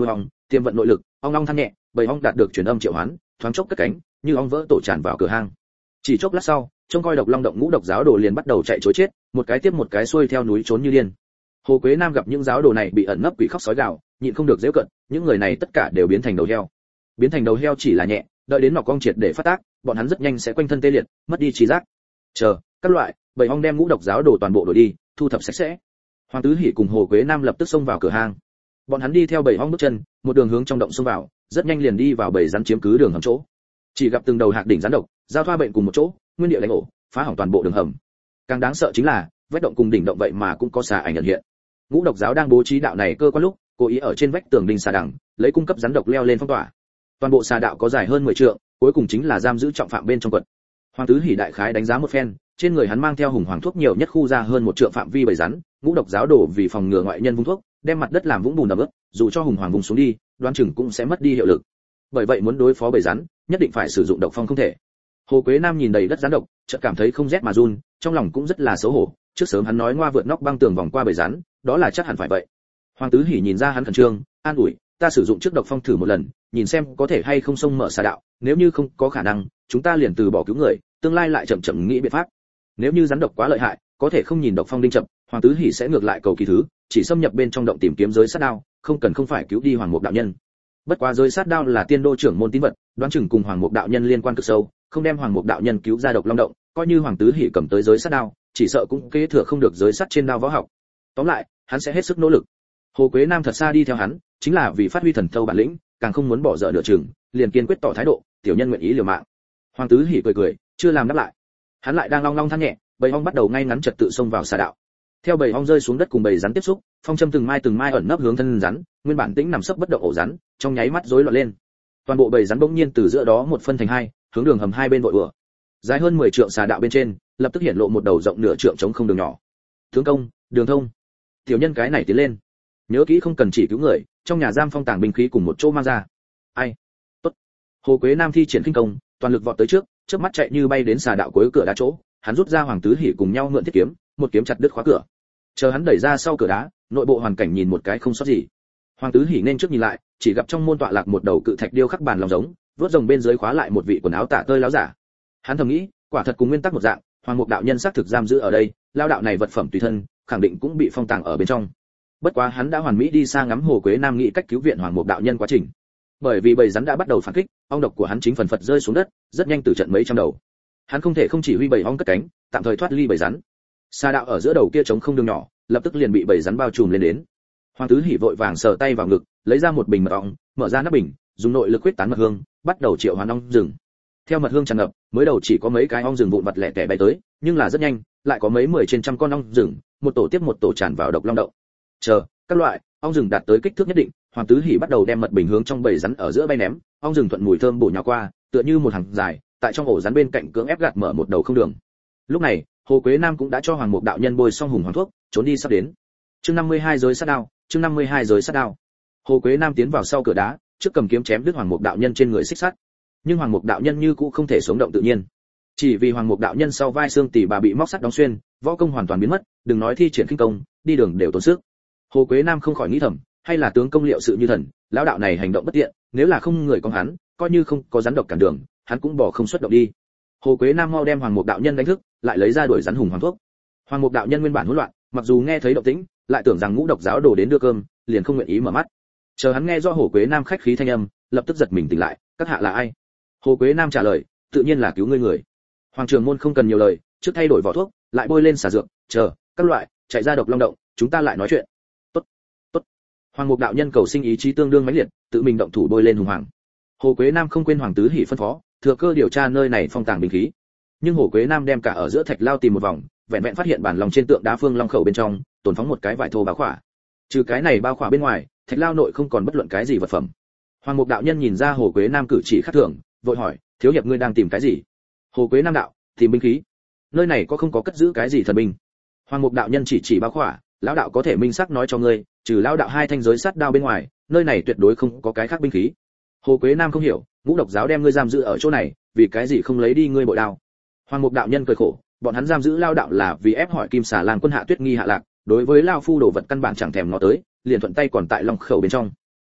Tiềm vận nội lực, ong ong than nhẹ, bầy ong đạt được truyền âm triệu hoán, thoáng chốc cất cánh, như ong vỡ tổ tràn vào cửa hang. Chỉ chốc lát sau, trông coi độc long động ngũ độc giáo đồ liền bắt đầu chạy trối chết, một cái tiếp một cái xuôi theo núi trốn như điên. Hồ Quế Nam gặp những giáo đồ này bị ẩn nấp quỷ khóc sói gào, nhịn không được giễu cận, những người này tất cả đều biến thành đầu heo. Biến thành đầu heo chỉ là nhẹ, đợi đến nọc cong triệt để phát tác, bọn hắn rất nhanh sẽ quanh thân tê liệt, mất đi trí giác. Chờ, các loại, bầy ong đem ngũ độc giáo đồ toàn bộ đuổi đi, thu thập sạch sẽ. Hoàng Tứ Hỉ cùng Hồ Quế Nam lập tức xông vào cửa hang. Bọn hắn đi theo bầy ong bước chân, một đường hướng trong động xông vào, rất nhanh liền đi vào bầy rắn chiếm cứ đường hầm chỗ. Chỉ gặp từng đầu hạc đỉnh rắn độc, giao thoa bệnh cùng một chỗ, nguyên địa đánh ổ, phá hỏng toàn bộ đường hầm. Càng đáng sợ chính là, vách động cùng đỉnh động vậy mà cũng có xà ảnh ẩn hiện. Ngũ độc giáo đang bố trí đạo này cơ quan lúc, cố ý ở trên vách tường đinh xà đằng, lấy cung cấp rắn độc leo lên phong tỏa. Toàn bộ xà đạo có dài hơn mười trượng, cuối cùng chính là giam giữ trọng phạm bên trong quật. Hoàng Tứ Hỉ đại khái đánh giá một phen, trên người hắn mang theo hùng hoàng thuốc nhiều nhất khu ra hơn một trượng phạm vi bầy rắn, ngũ độc giáo đổ vì phòng ngừa ngoại nhân vung thuốc, đem mặt đất làm vũng bùn đầm ướt, dù cho hùng hoàng vùng xuống đi, đoán chừng cũng sẽ mất đi hiệu lực. Bởi vậy muốn đối phó bầy rắn, nhất định phải sử dụng độc phong không thể. Hồ Quế Nam nhìn đầy đất rắn độc, chợt cảm thấy không rét mà run, trong lòng cũng rất là xấu hổ, trước sớm hắn nói ngoa vượt nóc băng tường vòng qua bầy rắn, đó là chắc hẳn phải vậy. Hoàng Tứ Hỉ nhìn ra hắn khẩn trương, an ủi, ta sử dụng trước độc phong thử một lần, nhìn xem có thể hay không xông mở xà đạo, nếu như không có khả năng, chúng ta liền từ bỏ cứu người, tương lai lại chậm chậm nghĩ biện pháp. Nếu như rắn độc quá lợi hại, có thể không nhìn độc phong đinh chậm, Hoàng Tứ Hỉ sẽ ngược lại cầu kỳ thứ, chỉ xâm nhập bên trong động tìm kiếm giới sát đao, không cần không phải cứu đi Hoàng Mục đạo nhân. Bất quá giới sát đao là tiên đô trưởng môn tín vật, đoán chừng cùng Hoàng Mục đạo nhân liên quan cực sâu, không đem Hoàng Mục đạo nhân cứu ra độc long động, coi như Hoàng Tứ Hỉ cầm tới giới sát đao, chỉ sợ cũng kế thừa không được giới sắt trên đao võ học. Tóm lại, hắn sẽ hết sức nỗ lực. Hồ Quế Nam thật xa đi theo hắn, chính là vì phát huy thần thâu bản lĩnh, càng không muốn bỏ dở nửa chừng, liền kiên quyết tỏ thái độ, tiểu nhân nguyện ý liều mạng. Hoàng Tứ Hỉ cười cười, chưa làm đáp lại. Hắn lại đang long long than nhẹ, bầy ong bắt đầu ngay ngắn trật tự xông vào xà đạo. Theo bầy ong rơi xuống đất cùng bầy rắn tiếp xúc, phong châm từng mai từng mai ẩn nấp hướng thân rắn, nguyên bản tĩnh nằm sấp bất động ổ rắn, trong nháy mắt rối loạn lên. Toàn bộ bầy rắn bỗng nhiên từ giữa đó một phân thành hai, hướng đường hầm hai bên vội ùa. Dài hơn mười trượng xà đạo bên trên, lập tức hiện lộ một đầu rộng nửa trượng trống không đường nhỏ. Tướng công, đường thông. Tiểu nhân cái này tiến lên. Nhớ kỹ không cần chỉ cứu người, trong nhà giam phong tàng binh khí cùng một chỗ mang ra. Ai? Tốt. Hồ Quế Nam thi triển kinh công, toàn lực vọt tới trước, chớp mắt chạy như bay đến xà đạo cuối cửa đá chỗ, hắn rút ra Hoàng Tứ Hỉ cùng nhau mượn thiết kiếm, một kiếm chặt đứt khóa cửa. Chờ hắn đẩy ra sau cửa đá, nội bộ hoàn cảnh nhìn một cái không sót gì. Hoàng Tứ Hỉ nên trước nhìn lại, chỉ gặp trong môn tọa lạc một đầu cự thạch điêu khắc bàn lòng giống, vớt rồng bên dưới khóa lại một vị quần áo tả tơi láo giả. Hắn thầm nghĩ, quả thật cùng nguyên tắc một dạng, Hoàng Mục đạo nhân xác thực giam giữ ở đây, lao đạo này vật phẩm tùy thân, khẳng định cũng bị phong tàng ở bên trong. Bất quá hắn đã hoàn mỹ đi xa ngắm Hồ Quế Nam nghĩ cách cứu viện Hoàng Mục đạo nhân quá trình. Bởi vì bầy rắn đã bắt đầu phản kích, ong độc của hắn chính phần phật rơi xuống đất, rất nhanh tử trận mấy trăm đầu. Hắn không thể không chỉ huy bầy ong cất cánh, tạm thời thoát ly bầy rắn. Sa đạo ở giữa đầu kia trống không đường nhỏ, lập tức liền bị bầy rắn bao trùm lên đến. Hoàng Tứ Hỉ vội vàng sờ tay vào ngực, lấy ra một bình mật ong, mở ra nắp bình, dùng nội lực huyết tán mật hương, bắt đầu triệu hoán ong rừng. Theo mật hương tràn ngập, mới đầu chỉ có mấy cái ong rừng vụn vặt lẻ tẻ bay tới, nhưng là rất nhanh, lại có mấy mười trên trăm con ong rừng, một tổ tiếp một tổ tràn vào độc long động. Chờ, các loại ong rừng đạt tới kích thước nhất định, Hoàng Tứ Hỉ bắt đầu đem mật bình hướng trong bầy rắn ở giữa bay ném, ong rừng thuận mùi thơm bổ nhào qua, tựa như một hàng dài, tại trong ổ rắn bên cạnh cưỡng ép gạt mở một đầu không đường. Lúc này, Hồ Quế Nam cũng đã cho Hoàng Mục đạo nhân bôi xong hùng hoàng thuốc, trốn đi sắp đến. Chương năm mươi hai giới sát đao, chương năm mươi hai giới sát đao. Hồ Quế Nam tiến vào sau cửa đá, trước cầm kiếm chém đứt Hoàng Mục đạo nhân trên người xích sắt. Nhưng Hoàng Mục đạo nhân như cũ không thể sống động tự nhiên. Chỉ vì Hoàng Mục đạo nhân sau vai xương tỉ bà bị móc sắt đóng xuyên, võ công hoàn toàn biến mất, đừng nói thi triển kinh công, đi đường đều tốn sức. Hồ Quế Nam không khỏi nghĩ thầm, hay là tướng công liệu sự như thần, lão đạo này hành động bất tiện, nếu là không người con hắn, coi như không có rắn độc cản đường, hắn cũng bỏ không xuất động đi. Hồ Quế Nam mau đem Hoàng Mục đạo nhân đánh thức, lại lấy ra đuổi rắn hùng hoàng thuốc. Hoàng Mục đạo nhân nguyên bản hỗn loạn, mặc dù nghe thấy động tĩnh, lại tưởng rằng ngũ độc giáo đồ đến đưa cơm, liền không nguyện ý mở mắt. Chờ hắn nghe rõ Hồ Quế Nam khách khí thanh âm, lập tức giật mình tỉnh lại, các hạ là ai? Hồ Quế Nam trả lời, tự nhiên là cứu ngươi người. Hoàng Trường Môn không cần nhiều lời, trước thay đổi vỏ thuốc, lại bôi lên xả dược, chờ các loại chạy ra độc long động, chúng ta lại nói chuyện. Tốt, tốt. Hoàng Mục đạo nhân cầu sinh ý chí tương đương mãnh liệt, tự mình động thủ bôi lên hùng hoàng. Hồ Quế Nam không quên Hoàng Tứ Hỉ phân phó, thừa cơ điều tra nơi này phong tàng binh khí. Nhưng Hồ Quế Nam đem cả ở giữa thạch lao tìm một vòng, vẹn vẹn phát hiện bản lòng trên tượng đá phương long khẩu bên trong, tồn phóng một cái vải thô bao khỏa. Trừ cái này bao khỏa bên ngoài, thạch lao nội không còn bất luận cái gì vật phẩm. Hoàng Mục đạo nhân nhìn ra Hồ Quế Nam cử chỉ khác thường, vội hỏi, thiếu hiệp ngươi đang tìm cái gì? Hồ Quế Nam đạo, tìm binh khí. Nơi này có không có cất giữ cái gì thần binh? Hoàng Mục đạo nhân chỉ chỉ bao khỏa, lão đạo có thể minh xác nói cho ngươi, trừ lão đạo hai thanh giới sắt đao bên ngoài, nơi này tuyệt đối không có cái khác binh khí. Hồ Quế Nam không hiểu, ngũ độc giáo đem ngươi giam giữ ở chỗ này, vì cái gì không lấy đi ngươi bội đao? Hoàng Mục đạo nhân cười khổ, bọn hắn giam giữ lao đạo là vì ép hỏi Kim Xà Lang quân Hạ Tuyết Nghi hạ lạc, đối với lao phu đồ vật căn bản chẳng thèm ngó tới, liền thuận tay còn tại long khẩu bên trong.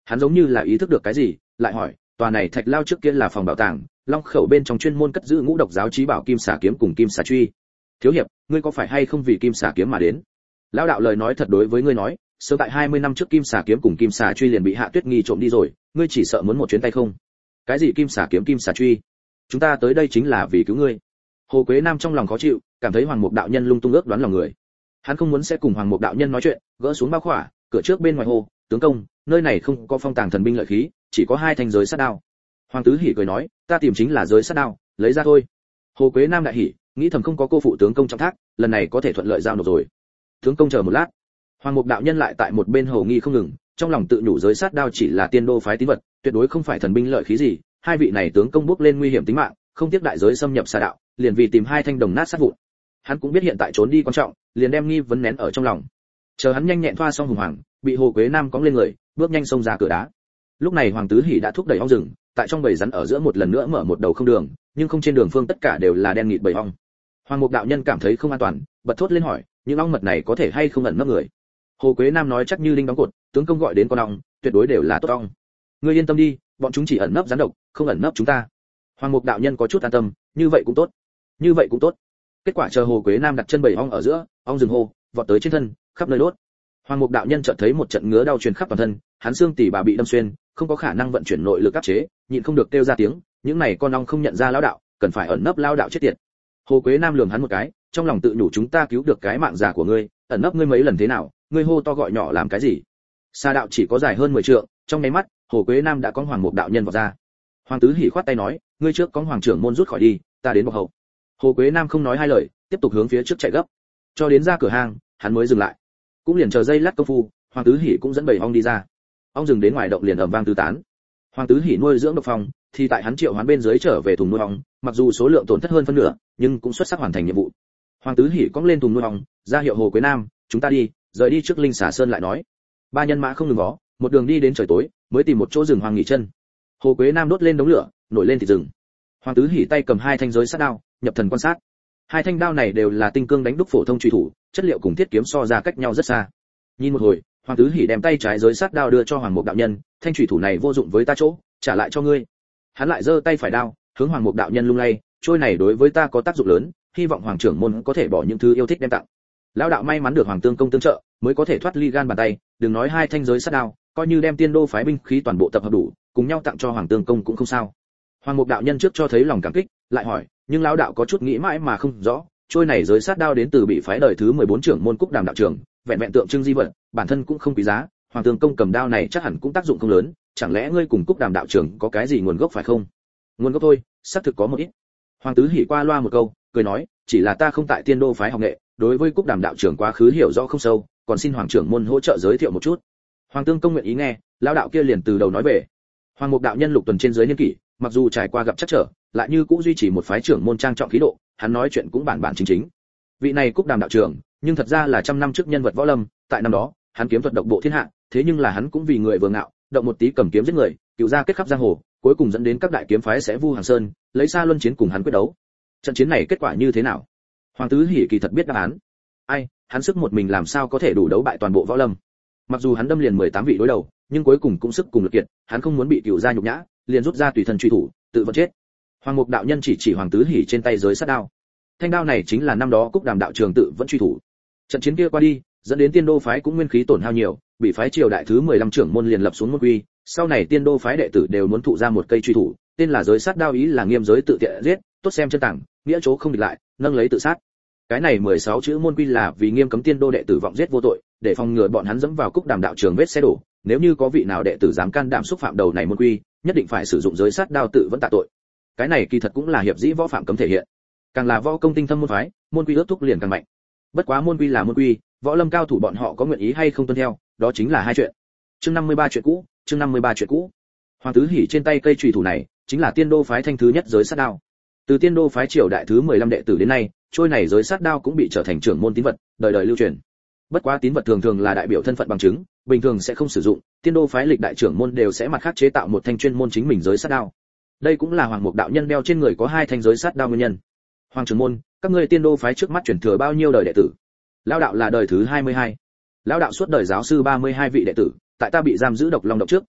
Hắn giống như là ý thức được cái gì, lại hỏi, tòa này thạch lao trước kia là phòng bảo tàng, long khẩu bên trong chuyên môn cất giữ ngũ độc giáo chí bảo kim xà kiếm cùng kim xà truy. Thiếu hiệp, ngươi có phải hay không vì kim xà kiếm mà đến? Lão đạo lời nói thật đối với ngươi nói, sớm tại hai mươi năm trước kim xà kiếm cùng kim xà truy liền bị Hạ Tuyết Nghi trộm đi rồi, ngươi chỉ sợ muốn một chuyến tay không? Cái gì kim xà kiếm kim xà truy? Chúng ta tới đây chính là vì cứu ngươi. Hồ Quế Nam trong lòng khó chịu, cảm thấy Hoàng Mục đạo nhân lung tung ước đoán lòng người. Hắn không muốn sẽ cùng Hoàng Mục đạo nhân nói chuyện, gỡ xuống bao khỏa, cửa trước bên ngoài hồ, tướng công, nơi này không có phong tàng thần binh lợi khí, chỉ có hai thanh giới sát đao. Hoàng Tứ Hỉ cười nói, ta tìm chính là giới sát đao, lấy ra thôi. Hồ Quế Nam đại hỉ, nghĩ thầm không có cô phụ tướng công trong thác, lần này có thể thuận lợi giao nộp rồi. Tướng công chờ một lát. Hoàng Mục đạo nhân lại tại một bên hồ nghi không ngừng, trong lòng tự nhủ giới sát đao chỉ là tiên đô phái tín vật, tuyệt đối không phải thần binh lợi khí gì, hai vị này tướng công bước lên nguy hiểm tính mạng, không tiếc đại giới xâm nhập xà đạo, liền vì tìm hai thanh đồng nát sát vụn. Hắn cũng biết hiện tại trốn đi quan trọng, liền đem nghi vấn nén ở trong lòng. Chờ hắn nhanh nhẹn thoa xong hùng hoàng, bị Hồ Quế Nam cõng lên người, bước nhanh xông ra cửa đá. Lúc này Hoàng Tứ Hỉ đã thúc đẩy ong rừng, tại trong bầy rắn ở giữa một lần nữa mở một đầu không đường, nhưng không trên đường phương tất cả đều là đen nghịt bầy ong. Hoàng Mục đạo nhân cảm thấy không an toàn, bật thốt lên hỏi, những ong mật này có thể hay không ẩn nấp người? Hồ Quế Nam nói chắc như linh đóng cột, tướng công gọi đến con ong, tuyệt đối đều là tốt ong. Ngươi yên tâm đi, bọn chúng chỉ ẩn nấp rắn độc, không ẩn nấp chúng ta. Hoàng Mục đạo nhân có chút an tâm, như vậy cũng tốt, như vậy cũng tốt. Kết quả chờ Hồ Quế Nam đặt chân bầy ong ở giữa, ong rừng hô, vọt tới trên thân, khắp nơi đốt. Hoàng Mục đạo nhân chợt thấy một trận ngứa đau truyền khắp toàn thân, hắn xương tỉ bà bị đâm xuyên, không có khả năng vận chuyển nội lực áp chế, nhịn không được kêu ra tiếng, những này con ong không nhận ra lão đạo, cần phải ẩn nấp lão đạo chết tiệt. Hồ Quế Nam lườm hắn một cái, trong lòng tự nhủ chúng ta cứu được cái mạng già của ngươi, ẩn nấp ngươi mấy lần thế nào, ngươi hô to gọi nhỏ làm cái gì? Sa đạo chỉ có dài hơn mười trượng, trong nháy mắt, Hồ Quế Nam đã có Hoàng Mục đạo nhân vào ra. Hoàng Tứ Hỉ khoát tay nói, ngươi trước có Hoàng trưởng môn rút khỏi đi, ta đến bọc hậu. Hồ Quế Nam không nói hai lời, tiếp tục hướng phía trước chạy gấp, cho đến ra cửa hàng, hắn mới dừng lại. Cũng liền chờ giây lát công phu, Hoàng Tứ Hỉ cũng dẫn bầy ong đi ra. Ong rừng đến ngoài động liền ầm vang tứ tán. Hoàng Tứ Hỉ nuôi dưỡng độc phong, thì tại hắn triệu hoán bên dưới trở về thùng nuôi ong, mặc dù số lượng tổn thất hơn phân nửa, nhưng cũng xuất sắc hoàn thành nhiệm vụ. Hoàng Tứ Hỉ cong lên thùng nuôi ong, ra hiệu Hồ Quế Nam, chúng ta đi, rời đi trước Linh Xà Sơn lại nói. Ba nhân mã không ngừng vó, một đường đi đến trời tối, mới tìm một chỗ rừng hoang nghỉ chân. Hồ Quế Nam đốt lên đống lửa, nổi lên thịt rừng. Hoàng Tứ Hỉ tay cầm hai thanh giới sát đao, nhập thần quan sát. Hai thanh đao này đều là tinh cương đánh đúc phổ thông chủy thủ, chất liệu cùng thiết kiếm so ra cách nhau rất xa. Nhìn một hồi, Hoàng Tứ Hỉ đem tay trái giới sát đao đưa cho Hoàng Mục đạo nhân, thanh chủy thủ này vô dụng với ta chỗ, trả lại cho ngươi. Hắn lại giơ tay phải đao, hướng Hoàng Mục đạo nhân lung lay, trôi này đối với ta có tác dụng lớn, hy vọng Hoàng trưởng môn có thể bỏ những thứ yêu thích đem tặng. Lão đạo may mắn được Hoàng tương công tương trợ, mới có thể thoát ly gan bàn tay, đừng nói hai thanh giới sát đao, coi như đem tiên đô phái binh khí toàn bộ tập hợp đủ, cùng nhau tặng cho Hoàng tương công cũng không sao. Hoàng Mục đạo nhân trước cho thấy lòng cảm kích, lại hỏi, nhưng lão đạo có chút nghĩ mãi mà không rõ, trôi này giới sát đao đến từ bị phái đời thứ mười bốn trưởng môn Cúc Đàm đạo trưởng, vẹn vẹn tượng trưng di vật, bản thân cũng không quý giá, Hoàng tương công cầm đao này chắc hẳn cũng tác dụng không lớn, chẳng lẽ ngươi cùng Cúc Đàm đạo trưởng có cái gì nguồn gốc phải không? Nguồn gốc thôi, xác thực có một ít. Hoàng Tứ Hỉ qua loa một câu, cười nói, chỉ là ta không tại tiên đô phái học nghệ, đối với Cúc Đàm đạo trưởng quá khứ hiểu rõ không sâu, còn xin Hoàng trưởng môn hỗ trợ giới thiệu một chút. Hoàng tương công nguyện ý nghe, lão đạo kia liền từ đầu nói về. Hoàng Mục đạo nhân lục tuần trên dưới niên kỷ, mặc dù trải qua gặp chắc trở, lại như cũng duy trì một phái trưởng môn trang trọng khí độ, hắn nói chuyện cũng bản bản chính chính. Vị này Cúc Đàm đạo trưởng, nhưng thật ra là trăm năm trước nhân vật võ lâm, tại năm đó, hắn kiếm thuật độc bộ thiên hạ, thế nhưng là hắn cũng vì người vừa ngạo, động một tí cầm kiếm giết người, cựu ra kết khắp giang hồ, cuối cùng dẫn đến các đại kiếm phái sẽ vu hàng sơn, lấy xa luân chiến cùng hắn quyết đấu. Trận chiến này kết quả như thế nào? Hoàng Tứ Hỉ kỳ thật biết đáp án. Ai, hắn sức một mình làm sao có thể đủ đấu bại toàn bộ võ lâm? Mặc dù hắn đâm liền mười tám vị đối đầu, nhưng cuối cùng cũng sức cùng lực kiệt, hắn không muốn bị cựu gia nhục nhã, liền rút ra tùy thân truy thủ, tự vẫn chết. Hoàng Mục đạo nhân chỉ chỉ Hoàng Tứ Hỉ trên tay giới sát đao. Thanh đao này chính là năm đó Cúc Đàm đạo trường tự vẫn truy thủ. Trận chiến kia qua đi, dẫn đến tiên đô phái cũng nguyên khí tổn hao nhiều, bị phái triều đại thứ mười lăm trưởng môn liền lập xuống môn quy, sau này tiên đô phái đệ tử đều muốn thụ ra một cây truy thủ, tên là giới sát đao, ý là nghiêm giới tự tiện giết, tốt xem chân tảng, nghĩa chỗ không địch lại, nâng lấy tự sát. Cái này mười sáu chữ môn quy là vì nghiêm cấm tiên đô đệ tử vọng giết vô tội, để phòng ngừa bọn hắn dẫm vào Cúc Đàm đạo trường vết xe đổ, nếu như có vị nào đệ tử dám can đảm xúc phạm đầu này môn quy, nhất định phải sử dụng giới sát đao tự vẫn tạ tội. Cái này kỳ thật cũng là hiệp dĩ võ phạm cấm thể hiện. Càng là võ công tinh thâm môn phái, môn quy ước thúc liền càng mạnh. Bất quá môn quy là môn quy, võ lâm cao thủ bọn họ có nguyện ý hay không tuân theo, đó chính là hai chuyện. Chương năm mươi ba chuyện cũ, chương năm mươi ba chuyện cũ. Hoàng Tứ Hỉ trên tay cây chùy thủ này, chính là tiên đô phái thanh thứ nhất giới sát đao. Từ tiên đô phái triều đại thứ mười lăm đệ tử đến nay, trôi này giới sát đao cũng bị trở thành trưởng môn tín vật, đời đời lưu truyền. Bất quá tín vật thường thường là đại biểu thân phận bằng chứng, bình thường sẽ không sử dụng, tiên đô phái lịch đại trưởng môn đều sẽ mặt khác chế tạo một thanh chuyên môn chính mình giới sát đao. Đây cũng là Hoàng Mục đạo nhân đeo trên người có hai thanh giới sát đao nguyên nhân. Hoàng trưởng môn, các ngươi tiên đô phái trước mắt chuyển thừa bao nhiêu đời đệ tử? Lão đạo là đời thứ hai mươi hai. Lão đạo suốt đời giáo sư ba mươi hai vị đệ tử, tại ta bị giam giữ độc long động trước,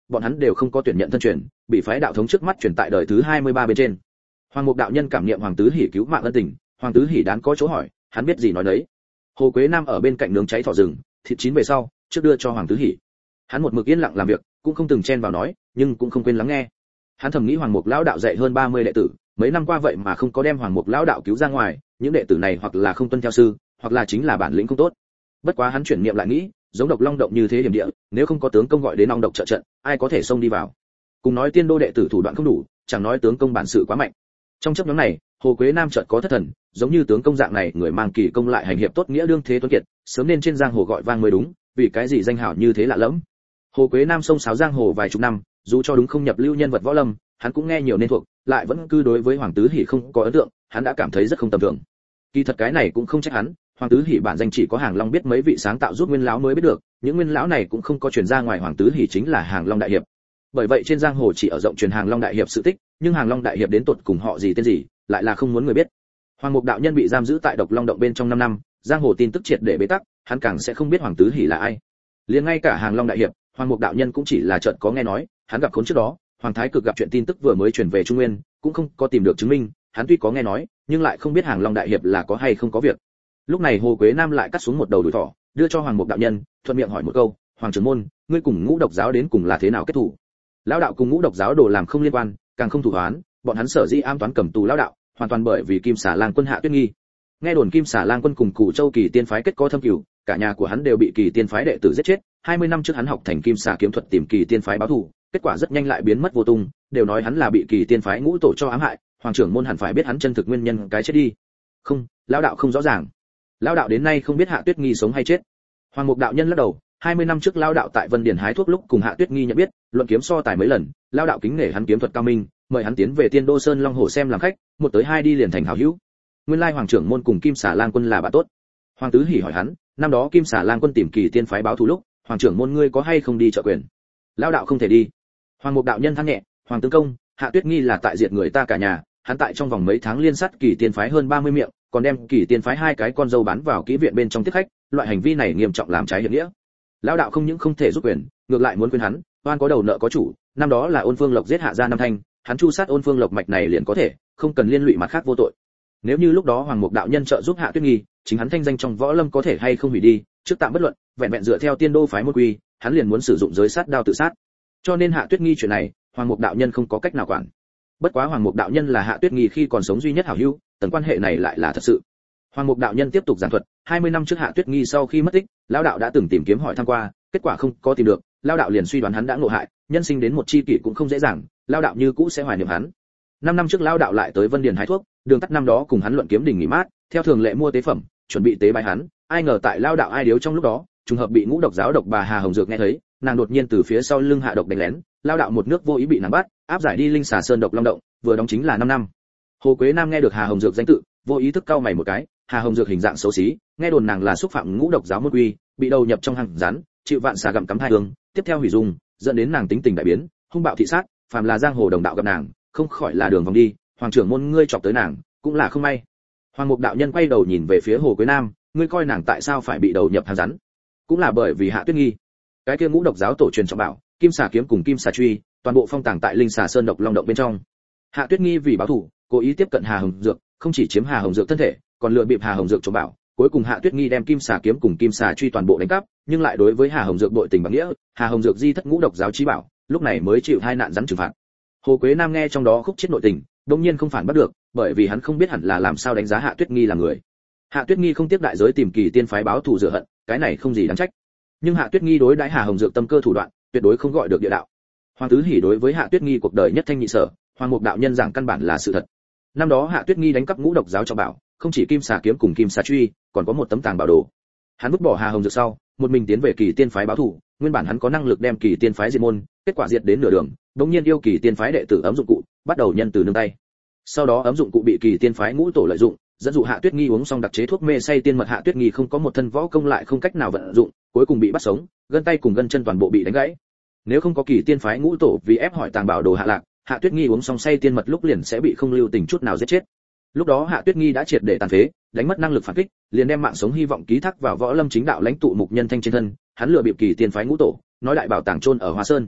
bọn hắn đều không có tuyển nhận thân truyền, bị phái đạo thống trước mắt truyền tại đời thứ hai mươi ba bên trên. Hoàng Mục đạo nhân cảm niệm Hoàng Tứ Hỉ cứu mạng ân tình, Hoàng Tứ Hỉ đán có chỗ hỏi, hắn biết gì nói đấy. Hồ Quế Nam ở bên cạnh nướng cháy thỏ rừng, thịt chín về sau, trước đưa cho Hoàng Tứ Hỉ. Hắn một mực yên lặng làm việc, cũng không từng chen vào nói, nhưng cũng không quên lắng nghe. Hắn thầm nghĩ Hoàng Mục lão đạo dạy hơn ba mươi đệ tử, mấy năm qua vậy mà không có đem Hoàng Mục lão đạo cứu ra ngoài, những đệ tử này hoặc là không tuân theo sư, hoặc là chính là bản lĩnh không tốt. Bất quá hắn chuyển niệm lại nghĩ, giống độc long động như thế hiểm địa, nếu không có tướng công gọi đến ong độc trợ trận, ai có thể xông đi vào. Cùng nói tiên đô đệ tử thủ đoạn không đủ, chẳng nói tướng công bản sự quá mạnh. Trong chấp nhóm này, Hồ Quế Nam chợt có thất thần, giống như tướng công dạng này người mang kỳ công lại hành hiệp tốt nghĩa đương thế tuấn kiệt, sớm nên trên giang hồ gọi vang mới đúng, vì cái gì danh hảo như thế lạ lẫm. Hồ Quế Nam sông sáo giang hồ vài chục năm, dù cho đúng không nhập lưu nhân vật võ lâm, hắn cũng nghe nhiều nên thuộc, lại vẫn cứ đối với Hoàng Tứ Hỉ không có ấn tượng, hắn đã cảm thấy rất không tầm thường. Kỳ thật cái này cũng không trách hắn, Hoàng Tứ Hỉ bản danh chỉ có Hàng Long biết mấy vị sáng tạo giúp Nguyên lão mới biết được, những Nguyên lão này cũng không có truyền ra ngoài Hoàng Tứ Hỉ chính là Hàng Long đại hiệp. Bởi vậy trên giang hồ chỉ ở rộng truyền Hàng Long đại hiệp sự tích, nhưng Hàng Long đại hiệp đến tột cùng họ gì tên gì, lại là không muốn người biết. Hoàng Mục đạo nhân bị giam giữ tại Độc Long động bên trong năm năm, giang hồ tin tức triệt để bế tắc, hắn càng sẽ không biết Hoàng Tứ Hỉ là ai. Liền ngay cả Hàng Long đại hiệp, Hoàng Mục đạo nhân cũng chỉ là chợt có nghe nói, hắn gặp khốn trước đó, Hoàng Thái Cực gặp chuyện tin tức vừa mới truyền về Trung Nguyên, cũng không có tìm được chứng minh, hắn tuy có nghe nói, nhưng lại không biết Hàng Long đại hiệp là có hay không có việc. Lúc này Hồ Quế Nam lại cắt xuống một đầu đùi thỏ, đưa cho Hoàng Mục đạo nhân, thuận miệng hỏi một câu, Hoàng trưởng môn, ngươi cùng Ngũ Độc giáo đến cùng là thế nào kết thủ? Lão đạo cùng Ngũ Độc giáo đồ làm không liên quan, càng không thủ oán, bọn hắn sở dĩ am toán cầm tù lão đạo, hoàn toàn bởi vì Kim Xà Lang quân Hạ Tuyết Nghi. Nghe đồn Kim Xà Lang quân cùng Cửu Châu Kỳ Tiên phái kết có thâm cửu, cả nhà của hắn đều bị Kỳ Tiên phái đệ tử giết chết, hai mươi năm trước hắn học thành Kim Xà kiếm thuật tìm Kỳ Tiên phái báo thù, kết quả rất nhanh lại biến mất vô tung, đều nói hắn là bị Kỳ Tiên phái ngũ tổ cho ám hại, Hoàng trưởng môn hẳn phải biết hắn chân thực nguyên nhân cái chết đi. Không, lão đạo không rõ ràng. Lão đạo đến nay không biết Hạ Tuyết Nghi sống hay chết. Hoàng Mục đạo nhân lắc đầu, hai mươi năm trước lão đạo tại Vân Điền hái thuốc lúc cùng Hạ Tuyết Nghi nhận biết, luận kiếm so tài mấy lần, lão đạo kính nể hắn kiếm thuật cao minh, mời hắn tiến về Tiên Đô Sơn Long Hồ xem làm khách, một tới hai đi liền thành hảo hữu. Nguyên lai Hoàng trưởng môn cùng Kim Xà Lang quân là bạn tốt. Hoàng Tứ Hỉ hỏi hắn, năm đó Kim Xà Lang quân tìm Kỳ Tiên phái báo thù lúc, Hoàng trưởng môn ngươi có hay không đi trợ quyền? Lão đạo không thể đi. Hoàng Mục đạo nhân than nhẹ, Hoàng tướng công, Hạ Tuyết Nghi là tại diệt người ta cả nhà, hắn tại trong vòng mấy tháng liên sát Kỳ Tiên phái hơn ba mươi miệng, còn đem Kỳ Tiên phái hai cái con dâu bán vào kỹ viện bên trong tiếp khách, loại hành vi này nghiêm trọng làm trái hiệp nghĩa. Lão đạo không những không thể giúp quyền, ngược lại muốn khuyên hắn, oan có đầu nợ có chủ, năm đó là Ôn Phương Lộc giết Hạ gia Nam Thanh, hắn chu sát Ôn Phương Lộc mạch này liền có thể, không cần liên lụy mặt khác vô tội. Nếu như lúc đó Hoàng Mục đạo nhân trợ giúp Hạ Tuyết Nghi, chính hắn thanh danh trong võ lâm có thể hay không hủy đi, trước tạm bất luận, vẹn vẹn dựa theo Tiên Đô phái môn quy, hắn liền muốn sử dụng giới sát đao tự sát. Cho nên Hạ Tuyết Nghi chuyện này, Hoàng Mục đạo nhân không có cách nào quản. Bất quá Hoàng Mục đạo nhân là Hạ Tuyết Nghi khi còn sống duy nhất hảo hữu, tầng quan hệ này lại là thật sự. Hoàng Mục đạo nhân tiếp tục giảng thuật, hai mươi năm trước Hạ Tuyết Nghi sau khi mất tích, lão đạo đã từng tìm kiếm hỏi thăm qua, kết quả không có tìm được, lão đạo liền suy đoán hắn đã ngộ hại, nhân sinh đến một chi kỷ cũng không dễ dàng, lão đạo như cũ sẽ hoài niệm hắn. Năm năm trước lão đạo lại tới Vân Điền hái thuốc, đường tắt năm đó cùng hắn luận kiếm đỉnh nghỉ mát, theo thường lệ mua tế phẩm, chuẩn bị tế bái hắn, ai ngờ tại lão đạo ai điếu trong lúc đó, trùng hợp bị Ngũ Độc giáo độc bà Hà Hồng Dược nghe thấy, nàng đột nhiên từ phía sau lưng hạ độc đánh lén, lão đạo một nước vô ý bị nàng bắt, áp giải đi Linh Xà Sơn Độc Long động, vừa đóng chính là năm năm. Hồ Quế Nam nghe được Hà Hồng Dược danh tự, vô ý thức cau mày một cái, Hà Hồng Dược hình dạng xấu xí, nghe đồn nàng là xúc phạm Ngũ Độc giáo môn quy, bị đầu nhập trong hang rắn, chịu vạn xà gặm cắm hai hướng, tiếp theo hủy dung, dẫn đến nàng tính tình đại biến, hung bạo thị sát, phàm là giang hồ đồng đạo gặp nàng, không khỏi là đường vòng đi, Hoàng trưởng môn ngươi chọc tới nàng, cũng là không may. Hoàng Mục đạo nhân quay đầu nhìn về phía Hồ Quế Nam, ngươi coi nàng tại sao phải bị đầu nhập hang rắn? Cũng là bởi vì Hạ Tuyết Nghi. Cái kia Ngũ Độc giáo tổ truyền trọng bảo, Kim Xà kiếm cùng Kim Xà truy, toàn bộ phong tàng tại Linh Xà Sơn Độc Long động bên trong. Hạ Tuyết Nghi vì báo thù, cố ý tiếp cận Hà Hồng Dược, không chỉ chiếm Hà Hồng Dược thân thể, còn lừa bịp Hà Hồng Dược trọng bảo, cuối cùng Hạ Tuyết Nghi đem Kim Xà kiếm cùng Kim Xà truy toàn bộ đánh cắp, nhưng lại đối với Hà Hồng Dược bội tình bằng nghĩa, Hà Hồng Dược di thất Ngũ Độc giáo chí bảo, lúc này mới chịu hai nạn rắn trừng phạt. Hồ Quế Nam nghe trong đó khúc chết nội tình, đương nhiên không phản bắt được, bởi vì hắn không biết hẳn là làm sao đánh giá Hạ Tuyết Nghi là người. Hạ Tuyết Nghi không tiếp đại giới tìm Kỳ Tiên phái báo thù rửa hận, cái này không gì đáng trách. Nhưng Hạ Tuyết Nghi đối đãi Hà Hồng Dược tâm cơ thủ đoạn, tuyệt đối không gọi được địa đạo. Hoàng Tứ Hỉ đối với Hạ Tuyết Nghi cuộc đời nhất thanh nhị sở, Hoàng Mục đạo nhân giảng căn bản là sự thật. Năm đó Hạ Tuyết Nghi đánh cắp Ngũ Độc giáo trọng bảo, không chỉ Kim Xà kiếm cùng Kim Xà truy, còn có một tấm tàng bảo đồ. Hắn vứt bỏ Hà Hồng Dược sau, một mình tiến về Kỳ Tiên phái báo thù, nguyên bản hắn có năng lực đem Kỳ Tiên phái diệt môn, kết quả diệt đến nửa đường, đột nhiên yêu Kỳ Tiên phái đệ tử ấm dụng cụ, bắt đầu nhân từ nương tay. Sau đó ấm dụng cụ bị Kỳ Tiên phái ngũ tổ lợi dụng, dẫn dụ Hạ Tuyết Nghi uống xong đặc chế thuốc mê say tiên mật, Hạ Tuyết Nghi không có một thân võ công lại không cách nào vận dụng, cuối cùng bị bắt sống, gân tay cùng gân chân toàn bộ bị đánh gãy. Nếu không có Kỳ Tiên phái ngũ tổ vì ép hỏi tàng bảo đồ hạ lạc, Hạ Tuyết Nghi uống xong say tiên mật lúc liền sẽ bị không lưu tình chút nào giết chết. Lúc đó Hạ Tuyết Nghi đã triệt để tàn phế, đánh mất năng lực phản kích, liền đem mạng sống hy vọng ký thác vào võ lâm chính đạo lãnh tụ Mục Nhân Thanh trên thân, hắn lừa bịp Kỳ Tiên phái ngũ tổ, nói đại bảo tàng chôn ở Hoa Sơn.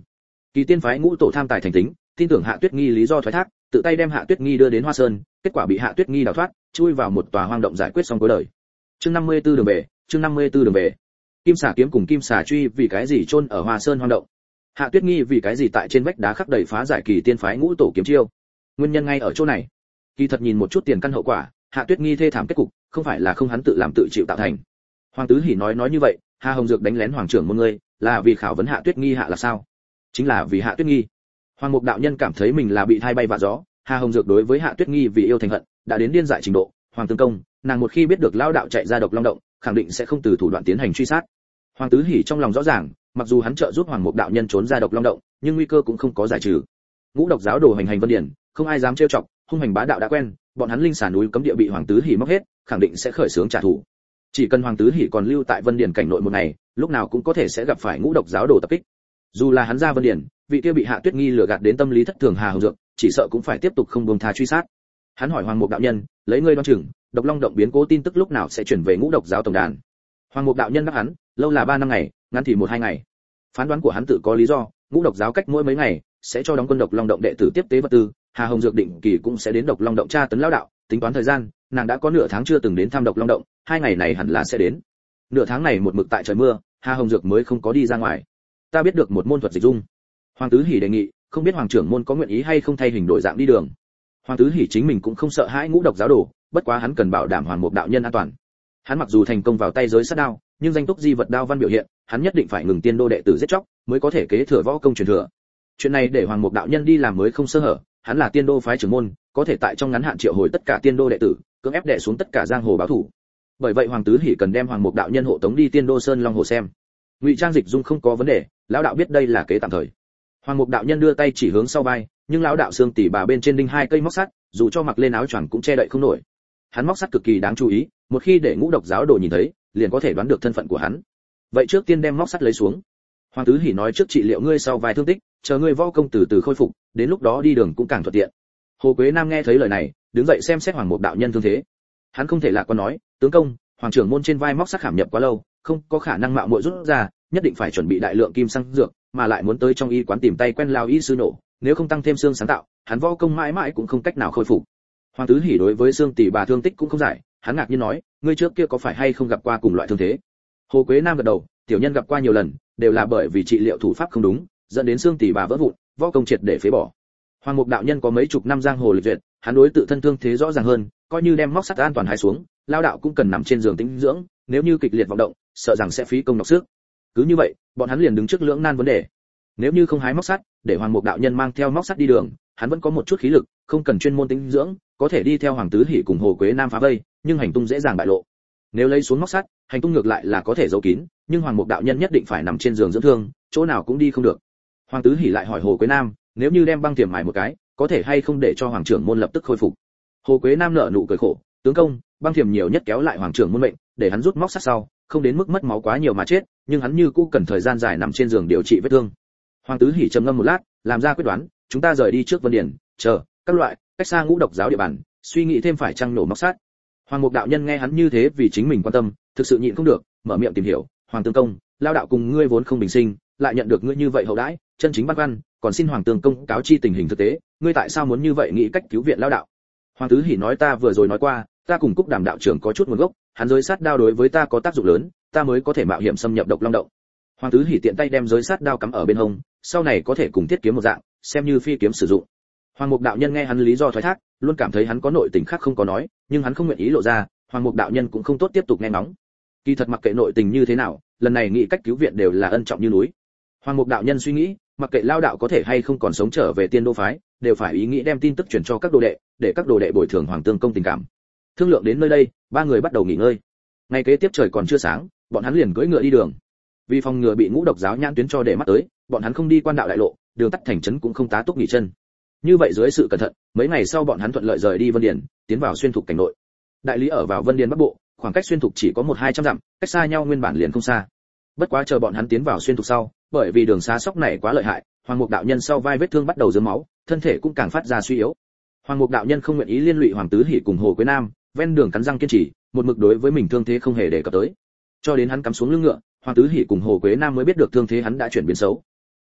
Kỳ tiên phái ngũ tổ tham tài thành tính, tin tưởng Hạ Tuyết Nghi lý do thoái thác, tự tay đem Hạ Tuyết Nghi đưa đến Hoa Sơn, kết quả bị Hạ Tuyết Nghi đào thoát, chui vào một tòa hoang động giải quyết xong cuối đời. Chương năm mươi tư đường về, chương năm mươi tư đường về. Kim xà kiếm cùng kim xà truy vì cái gì chôn ở Hoa Sơn hoang động? Hạ Tuyết Nghi vì cái gì tại trên vách đá khắc đầy phá giải kỳ tiên phái ngũ tổ kiếm chiêu? Nguyên nhân ngay ở chỗ này. Kỳ thật nhìn một chút tiền căn hậu quả, Hạ Tuyết Nghi thê thảm kết cục, không phải là không hắn tự làm tự chịu tạo thành. Hoàng Tứ Hỉ nói nói như vậy, Hà Hồng Dược đánh lén hoàng trưởng môn ngươi, là vì khảo vấn Hạ Tuyết Nghi hạ là sao? Chính là vì Hạ Tuyết Nghi. Hoàng Mục đạo nhân cảm thấy mình là bị thai bay vạ gió, Hà Hồng Dược đối với Hạ Tuyết Nghi vì yêu thành hận, đã đến điên dại trình độ. Hoàng Tương Công, nàng một khi biết được lao đạo chạy ra độc long động, khẳng định sẽ không từ thủ đoạn tiến hành truy sát. Hoàng Tứ Hỉ trong lòng rõ ràng, mặc dù hắn trợ giúp Hoàng Mục đạo nhân trốn ra độc long động, nhưng nguy cơ cũng không có giải trừ. Ngũ độc giáo đồ hành hành vân điển, không ai dám trêu chọc, hung hành bá đạo đã quen, bọn hắn linh xà núi cấm địa bị Hoàng Tứ Hỉ móc hết, khẳng định sẽ khởi xướng trả thù. Chỉ cần Hoàng Tứ Hỉ còn lưu tại Vân Điền cảnh nội một ngày, lúc nào cũng có thể sẽ gặp phải ngũ độc giáo đồ tập kích. Dù là hắn ra Vân Điền, vị kia bị Hạ Tuyết Nghi lừa gạt đến tâm lý thất thường Hà Hồng Dược, chỉ sợ cũng phải tiếp tục không buông tha truy sát. Hắn hỏi Hoàng Mục đạo nhân, lấy ngươi đoán chừng, độc long động biến cố tin tức lúc nào sẽ chuyển về ngũ độc giáo tổng đàn? Hoàng Mục đạo nhân đáp hắn, lâu là ba năm ngày, ngắn thì một hai ngày. Phán đoán của hắn tự có lý do, ngũ độc giáo cách mỗi mấy ngày sẽ cho đóng quân độc long động đệ tử tiếp tế vật tư, Hà Hồng Dược định kỳ cũng sẽ đến độc long động tra tấn lão đạo, tính toán thời gian, nàng đã có nửa tháng chưa từng đến thăm độc long động, hai ngày này hẳn là sẽ đến. Nửa tháng này một mực tại trời mưa, Hà Hồng Dược mới không có đi ra ngoài. Ta biết được một môn thuật dịch dung. Hoàng Tứ Hỉ đề nghị, không biết hoàng trưởng môn có nguyện ý hay không thay hình đổi dạng đi đường. Hoàng Tứ Hỉ chính mình cũng không sợ hãi ngũ độc giáo đồ, bất quá hắn cần bảo đảm Hoàng Mục đạo nhân an toàn. Hắn mặc dù thành công vào tay giới sát đao, nhưng danh túc di vật đao văn biểu hiện, hắn nhất định phải ngừng tiên đô đệ tử giết chóc, mới có thể kế thừa võ công truyền thừa. Chuyện này để Hoàng Mục đạo nhân đi làm mới không sơ hở, hắn là tiên đô phái trưởng môn, có thể tại trong ngắn hạn triệu hồi tất cả tiên đô đệ tử, cưỡng ép đè xuống tất cả giang hồ báo thủ. Bởi vậy Hoàng Tứ Hỉ cần đem Hoàng Mục đạo nhân hộ tống đi tiên đô sơn long hồ xem. Ngụy trang dịch dung không có vấn đề, lão đạo biết đây là kế tạm thời. Hoàng Mục đạo nhân đưa tay chỉ hướng sau vai, nhưng lão đạo xương tỉ bà bên trên đinh hai cây móc sắt, dù cho mặc lên áo choàng cũng che đậy không nổi. Hắn móc sắt cực kỳ đáng chú ý, một khi để ngũ độc giáo đồ nhìn thấy, liền có thể đoán được thân phận của hắn. Vậy trước tiên đem móc sắt lấy xuống. Hoàng Tứ Hỉ nói trước trị liệu ngươi sau vài thương tích, chờ ngươi võ công từ từ khôi phục, đến lúc đó đi đường cũng càng thuận tiện. Hồ Quế Nam nghe thấy lời này, đứng dậy xem xét Hoàng Mục đạo nhân thương thế. Hắn không thể lạc quan nói, tướng công, hoàng trưởng môn trên vai móc sắt khảm nhập quá lâu, không có khả năng mạo muội rút ra, nhất định phải chuẩn bị đại lượng kim xăng dược, mà lại muốn tới trong y quán tìm tay quen lao y sư nổ, nếu không tăng thêm xương sáng tạo, hắn võ công mãi mãi cũng không cách nào khôi phục. Hoàng Tứ Hỉ đối với xương tỷ bà thương tích cũng không giải, hắn ngạc nhiên nói, ngươi trước kia có phải hay không gặp qua cùng loại thương thế? Hồ Quế Nam gật đầu, tiểu nhân gặp qua nhiều lần, đều là bởi vì trị liệu thủ pháp không đúng, dẫn đến xương tỷ bà vỡ vụn, võ công triệt để phế bỏ. Hoàng Mục đạo nhân có mấy chục năm giang hồ lịch duyệt, hắn đối tự thân thương thế rõ ràng hơn, coi như đem móc sắt an toàn hai xuống, lao đạo cũng cần nằm trên giường tĩnh dưỡng, nếu như kịch liệt vận động, sợ rằng sẽ phí công nhọc sức. Cứ như vậy, bọn hắn liền đứng trước lưỡng nan vấn đề. Nếu như không hái móc sắt, để Hoàng Mục đạo nhân mang theo móc sắt đi đường, hắn vẫn có một chút khí lực, không cần chuyên môn tĩnh dưỡng, có thể đi theo Hoàng Tứ Hỉ cùng Hồ Quế Nam phá vây, nhưng hành tung dễ dàng bại lộ. Nếu lấy xuống móc sắt, hành tung ngược lại là có thể giấu kín, nhưng Hoàng Mục đạo nhân nhất định phải nằm trên giường dưỡng thương, chỗ nào cũng đi không được. Hoàng Tứ Hỉ lại hỏi Hồ Quế Nam, nếu như đem băng tiềm mài một cái, có thể hay không để cho hoàng trưởng môn lập tức khôi phục? Hồ Quế Nam nở nụ cười khổ, tướng công, băng tiềm nhiều nhất kéo lại hoàng trưởng môn mệnh, để hắn rút móc sắt sau, không đến mức mất máu quá nhiều mà chết, nhưng hắn như cũ cần thời gian dài nằm trên giường điều trị vết thương. Hoàng Tứ Hỉ trầm ngâm một lát, làm ra quyết đoán, chúng ta rời đi trước Vân Điền, chờ các loại cách xa ngũ độc giáo địa bàn, suy nghĩ thêm phải chăng nổ móc sắt. Hoàng Mục đạo nhân nghe hắn như thế vì chính mình quan tâm, thực sự nhịn không được, mở miệng tìm hiểu, Hoàng tướng công, lao đạo cùng ngươi vốn không bình sinh, lại nhận được ngươi như vậy hậu đãi, chân chính băn khoăn, còn xin Hoàng tướng công cáo chi tình hình thực tế, ngươi tại sao muốn như vậy nghĩ cách cứu viện lao đạo? Hoàng Tứ Hỉ nói, ta vừa rồi nói qua, ta cùng Cúc Đàm đạo trưởng có chút nguồn gốc, hắn giới sát đao đối với ta có tác dụng lớn, ta mới có thể mạo hiểm xâm nhập độc long động. Hoàng Tứ Hỉ tiện tay đem giới sát đao cắm ở bên hông, sau này có thể cùng thiết kiếm một dạng, xem như phi kiếm sử dụng. Hoàng Mục đạo nhân nghe hắn lý do thoái thác, luôn cảm thấy hắn có nội tình khác không có nói, nhưng hắn không nguyện ý lộ ra, Hoàng Mục đạo nhân cũng không tốt tiếp tục nghe ngóng. Kỳ thật mặc kệ nội tình như thế nào, lần này nghĩ cách cứu viện đều là ân trọng như núi. Hoàng Mục đạo nhân suy nghĩ, mặc kệ lao đạo có thể hay không còn sống trở về tiên đô phái, đều phải ý nghĩ đem tin tức truyền cho các đồ đệ, để các đồ đệ bồi thường Hoàng Tương công tình cảm. Thương lượng đến nơi đây, ba người bắt đầu nghỉ ngơi. Ngày kế tiếp trời còn chưa sáng, bọn hắn liền cưỡi ngựa đi đường. Vì phòng ngừa bị ngũ độc giáo nhãn tuyến cho để mắt tới, bọn hắn không đi quan đạo đại lộ, đường tắt thành trấn cũng không tá túc nghỉ chân. Như vậy dưới sự cẩn thận, mấy ngày sau bọn hắn thuận lợi rời đi Vân Điền, tiến vào xuyên thục cảnh nội. Đại lý ở vào Vân Điền Bắc Bộ, khoảng cách xuyên thục chỉ có một hai trăm dặm, cách xa nhau nguyên bản liền không xa. Bất quá chờ bọn hắn tiến vào xuyên thục sau, bởi vì đường xá sóc này quá lợi hại, Hoàng Mục đạo nhân sau vai vết thương bắt đầu rớm máu, thân thể cũng càng phát ra suy yếu. Hoàng Mục đạo nhân không nguyện ý liên lụy Hoàng Tứ Hỉ cùng Hồ Quế Nam, ven đường cắn răng kiên trì, một mực đối với mình thương thế không hề để cập tới. Cho đến hắn cắm xuống lưng ngựa, Hoàng Tứ Hỉ cùng Hồ Quế Nam mới biết được thương thế hắn đã chuyển biến xấu.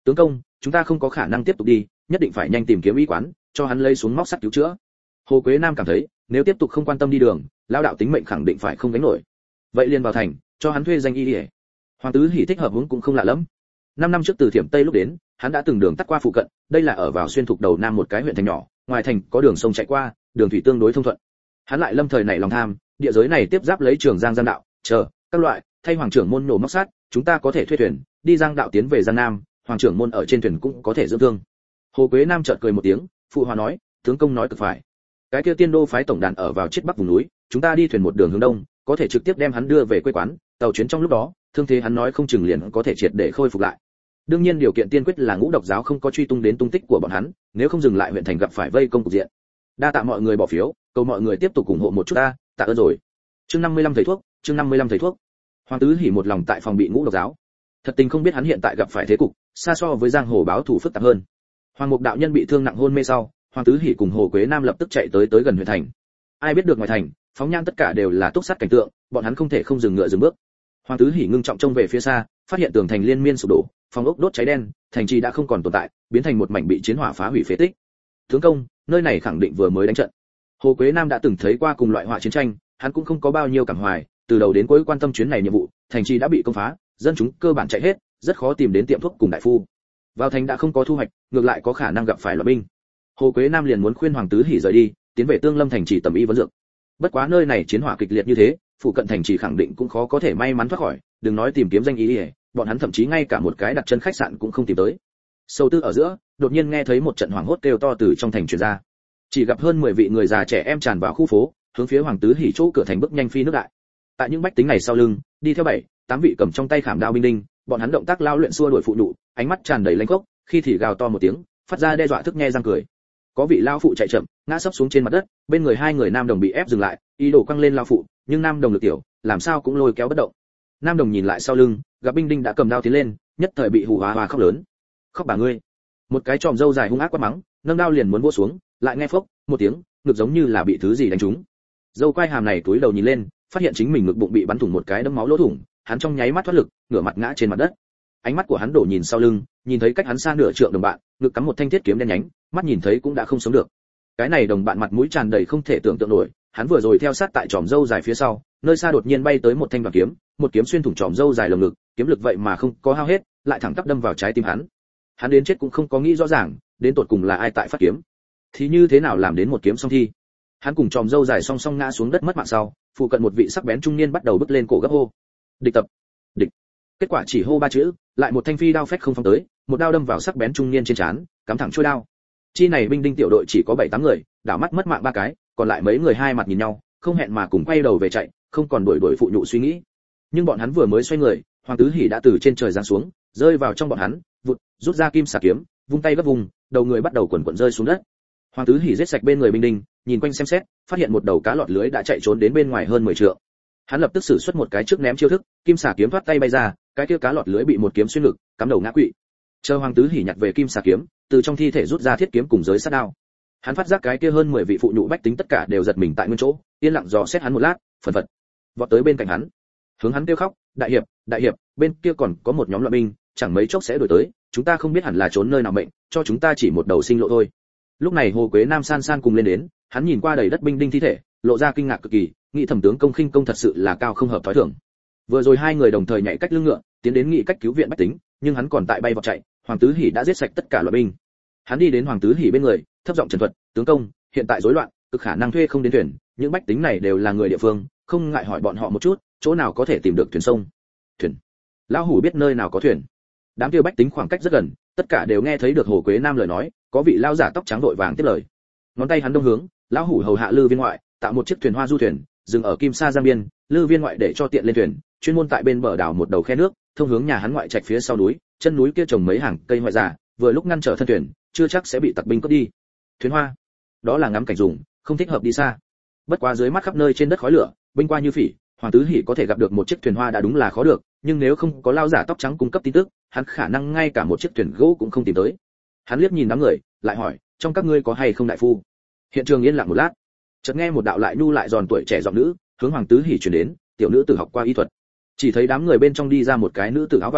Tướng công, chúng ta không có khả năng tiếp tục đi, nhất định phải nhanh tìm kiếm y quán, cho hắn lấy xuống móc sắt cứu chữa. Hồ Quế Nam cảm thấy, nếu tiếp tục không quan tâm đi đường, lão đạo tính mệnh khẳng định phải không gánh nổi. Vậy liền vào thành, cho hắn thuê danh y đi. Hoàng Tứ Hỉ thích hợp hướng cũng không lạ lắm. Năm năm trước từ Thiểm Tây lúc đến, hắn đã từng đường tắt qua phụ cận, đây là ở vào xuyên thuộc đầu nam một cái huyện thành nhỏ, ngoài thành có đường sông chạy qua, đường thủy tương đối thông thuận. Hắn lại lâm thời nảy lòng tham, địa giới này tiếp giáp lấy Trường Giang Giang đạo, chờ các loại, thay hoàng trưởng môn nổ móc sắt, chúng ta có thể thuê thuyền, đi Giang đạo tiến về Giang Nam, hoàng trưởng môn ở trên thuyền cũng có thể dưỡng thương. Hồ Quế Nam chợt cười một tiếng, phụ hòa nói, tướng công nói cực phải. Cái kia Tiên Đô phái tổng đàn ở vào chiết bắc vùng núi, chúng ta đi thuyền một đường hướng đông, có thể trực tiếp đem hắn đưa về quê quán, tàu chuyến trong lúc đó, thương thế hắn nói không chừng liền có thể triệt để khôi phục lại. Đương nhiên điều kiện tiên quyết là Ngũ Độc giáo không có truy tung đến tung tích của bọn hắn, nếu không dừng lại huyện thành gặp phải vây công cục diện. Đa tạ mọi người bỏ phiếu, cầu mọi người tiếp tục ủng hộ một chút ta, tạ ơn rồi. Chương năm mươi lăm thầy thuốc, chương năm mươi lăm thầy thuốc. Hoàng Tứ Hỉ một lòng tại phòng bị Ngũ Độc giáo. Thật tình không biết hắn hiện tại gặp phải thế cục, xa so với giang hồ báo thủ phức tạp hơn. Hoàng Mục đạo nhân bị thương nặng hôn mê sau, Hoàng Tứ Hỉ cùng Hồ Quế Nam lập tức chạy tới tới gần huyện thành. Ai biết được ngoài thành, phóng nhãn tất cả đều là túc sát cảnh tượng, bọn hắn không thể không dừng ngựa dừng bước. Hoàng Tứ Hỉ ngưng trọng trông về phía xa, phát hiện tường thành liên miên sụp đổ, phòng ốc đốt cháy đen, thành trì đã không còn tồn tại, biến thành một mảnh bị chiến hỏa phá hủy phế tích. Tướng công, nơi này khẳng định vừa mới đánh trận. Hồ Quế Nam đã từng thấy qua cùng loại họa chiến tranh, hắn cũng không có bao nhiêu cảm hoài, từ đầu đến cuối quan tâm chuyến này nhiệm vụ, thành trì đã bị công phá, dân chúng cơ bản chạy hết, rất khó tìm đến tiệm thuốc cùng đại phu. Vào thành đã không có thu hoạch, ngược lại có khả năng gặp phải loạn binh. Hồ Quế Nam liền muốn khuyên Hoàng Tứ Hỉ rời đi, tiến về Tương Lâm thành trì tầm y vấn dược. Bất quá nơi này chiến hỏa kịch liệt như thế, phụ cận thành trì khẳng định cũng khó có thể may mắn thoát khỏi, đừng nói tìm kiếm danh y, bọn hắn thậm chí ngay cả một cái đặt chân khách sạn cũng không tìm tới. Sâu tư ở giữa, đột nhiên nghe thấy một trận hoảng hốt kêu to từ trong thành truyền ra. Chỉ gặp hơn mười vị người già trẻ em tràn vào khu phố, hướng phía Hoàng Tứ Hỉ chỗ cửa thành bước nhanh phi nước đại. Tại những bách tính này sau lưng, đi theo bảy, tám vị cầm trong tay khảm đao binh đinh, bọn hắn động tác lao luyện xua đuổi phụ nhụ, ánh mắt tràn đầy lanh khốc, khi thì gào to một tiếng, phát ra đe dọa thức nghe răng cười. Có vị lao phụ chạy chậm, ngã sấp xuống trên mặt đất, bên người hai người nam đồng bị ép dừng lại, ý đồ quăng lên lao phụ, nhưng nam đồng lực tiểu, làm sao cũng lôi kéo bất động. Nam đồng nhìn lại sau lưng, gặp binh đinh đã cầm đao tiến lên, nhất thời bị hù hóa hòa khóc lớn. Khóc bà ngươi! Một cái tròm râu dài hung ác quát mắng, nâng đao liền muốn vỗ xuống, lại nghe phốc một tiếng, ngực giống như là bị thứ gì đánh trúng. Dâu quai hàm này túi đầu nhìn lên, phát hiện chính mình ngực bụng bị bắn thủng một cái đấm máu lỗ thủng, hắn trong nháy mắt thoát lực, ngửa mặt ngã trên mặt đất. Ánh mắt của hắn đổ nhìn sau lưng, nhìn thấy cách hắn xa nửa trượng đồng bạn, ngực cắm một thanh thiết kiếm đen nhánh, mắt nhìn thấy cũng đã không sống được. Cái này đồng bạn mặt mũi tràn đầy không thể tưởng tượng nổi, hắn vừa rồi theo sát tại tròm râu dài phía sau, nơi xa đột nhiên bay tới một thanh vàng kiếm, một kiếm xuyên thủng tròm râu dài lồng ngực, kiếm lực vậy mà không có hao hết, lại thẳng tắp đâm vào trái tim hắn. Hắn đến chết cũng không có nghĩ rõ ràng, đến tột cùng là ai tại phát kiếm, thì như thế nào làm đến một kiếm xong thi. Hắn cùng tròm râu dài song song ngã xuống đất mất mạng sau, phụ cận một vị sắc bén trung niên bắt đầu bước lên cổ gấp hô: "Địch tập, địch!" Kết quả chỉ hô ba chữ, lại một thanh phi đao phách không phóng tới, một đao đâm vào sắc bén trung niên trên trán, cắm thẳng chuôi đao. Chi này binh đinh tiểu đội chỉ có bảy tám người, đảo mắt mất mạng ba cái, còn lại mấy người hai mặt nhìn nhau, không hẹn mà cùng quay đầu về chạy, không còn đuổi đuổi phụ nhụ suy nghĩ. Nhưng bọn hắn vừa mới xoay người, Hoàng Tứ Hỉ đã từ trên trời giáng xuống, rơi vào trong bọn hắn, vụt, rút ra kim xà kiếm, vung tay gấp vùng, đầu người bắt đầu quần quần rơi xuống đất. Hoàng Tứ Hỉ giết sạch bên người binh đinh, nhìn quanh xem xét, phát hiện một đầu cá lọt lưới đã chạy trốn đến bên ngoài hơn mười trượng. Hắn lập tức sử xuất một cái trước ném chiêu thức, kim xà kiếm thoát tay bay ra, cái kia cá lọt lưới bị một kiếm xuyên ngực, cắm đầu ngã quỵ. Chờ Hoàng Tứ Hỉ nhặt về kim xà kiếm, từ trong thi thể rút ra thiết kiếm cùng giới sát đao. Hắn phát giác cái kia hơn mười vị phụ nhụ bách tính tất cả đều giật mình tại nguyên chỗ, yên lặng dò xét hắn một lát, phần phật vọt tới bên cạnh hắn, hướng hắn kêu khóc: "Đại hiệp, đại hiệp, bên kia còn có một nhóm loạn binh, chẳng mấy chốc sẽ đuổi tới, chúng ta không biết hẳn là trốn nơi nào mệnh, cho chúng ta chỉ một đầu sinh lộ thôi." Lúc này Hồ Quế Nam san san cùng lên đến, hắn nhìn qua đầy đất binh đinh thi thể, lộ ra kinh ngạc cực kỳ, nghĩ thẩm tướng công khinh công thật sự là cao không hợp thói thường. Vừa rồi hai người đồng thời nhảy cách lưng ngựa, tiến đến nghị cách cứu viện bách tính, nhưng hắn còn tại bay vọt chạy, Hoàng Tứ Hỉ đã giết sạch tất cả loạn binh. Hắn đi đến Hoàng Tứ Hỉ bên người, thấp giọng trần thuật: "Tướng công, hiện tại rối loạn, cực khả năng thuê không đến thuyền, những bách tính này đều là người địa phương, không ngại hỏi bọn họ một chút, chỗ nào có thể tìm được thuyền sông." "Thuyền?" Lão hủ biết nơi nào có thuyền. Đám kia bách tính khoảng cách rất gần, tất cả đều nghe thấy được Hồ Quế Nam lời nói, có vị lão giả tóc trắng vội vàng tiếp lời. Ngón tay hắn đông hướng, lão hủ hầu hạ Lư Viên ngoại, tạo một chiếc thuyền hoa du thuyền, dừng ở Kim Sa Giang biên, Lư Viên ngoại để cho tiện lên thuyền, chuyên môn tại bên bờ đảo một đầu khe nước, thông hướng nhà hắn ngoại trạch phía sau núi, chân núi kia trồng mấy hàng cây ngoại già, vừa lúc ngăn trở thân thuyền, chưa chắc sẽ bị tặc binh cướp đi. Thuyền hoa, đó là ngắm cảnh dùng, không thích hợp đi xa. Bất quá dưới mắt khắp nơi trên đất khói lửa, binh qua như phỉ, Hoàng Tứ Hỉ có thể gặp được một chiếc thuyền hoa đã đúng là khó được, nhưng nếu không có lao giả tóc trắng cung cấp tin tức, hắn khả năng ngay cả một chiếc thuyền gỗ cũng không tìm tới. Hắn liếc nhìn đám người, lại hỏi: "Trong các ngươi có hay không đại phu?" Hiện trường yên lặng một lát, chợt nghe một đạo lại nhu lại giòn tuổi trẻ giọng nữ hướng Hoàng Tứ Hỉ truyền đến: "Tiểu nữ tử học qua y thuật." Chỉ thấy đám người bên trong đi ra một cái nữ tử áo vàng,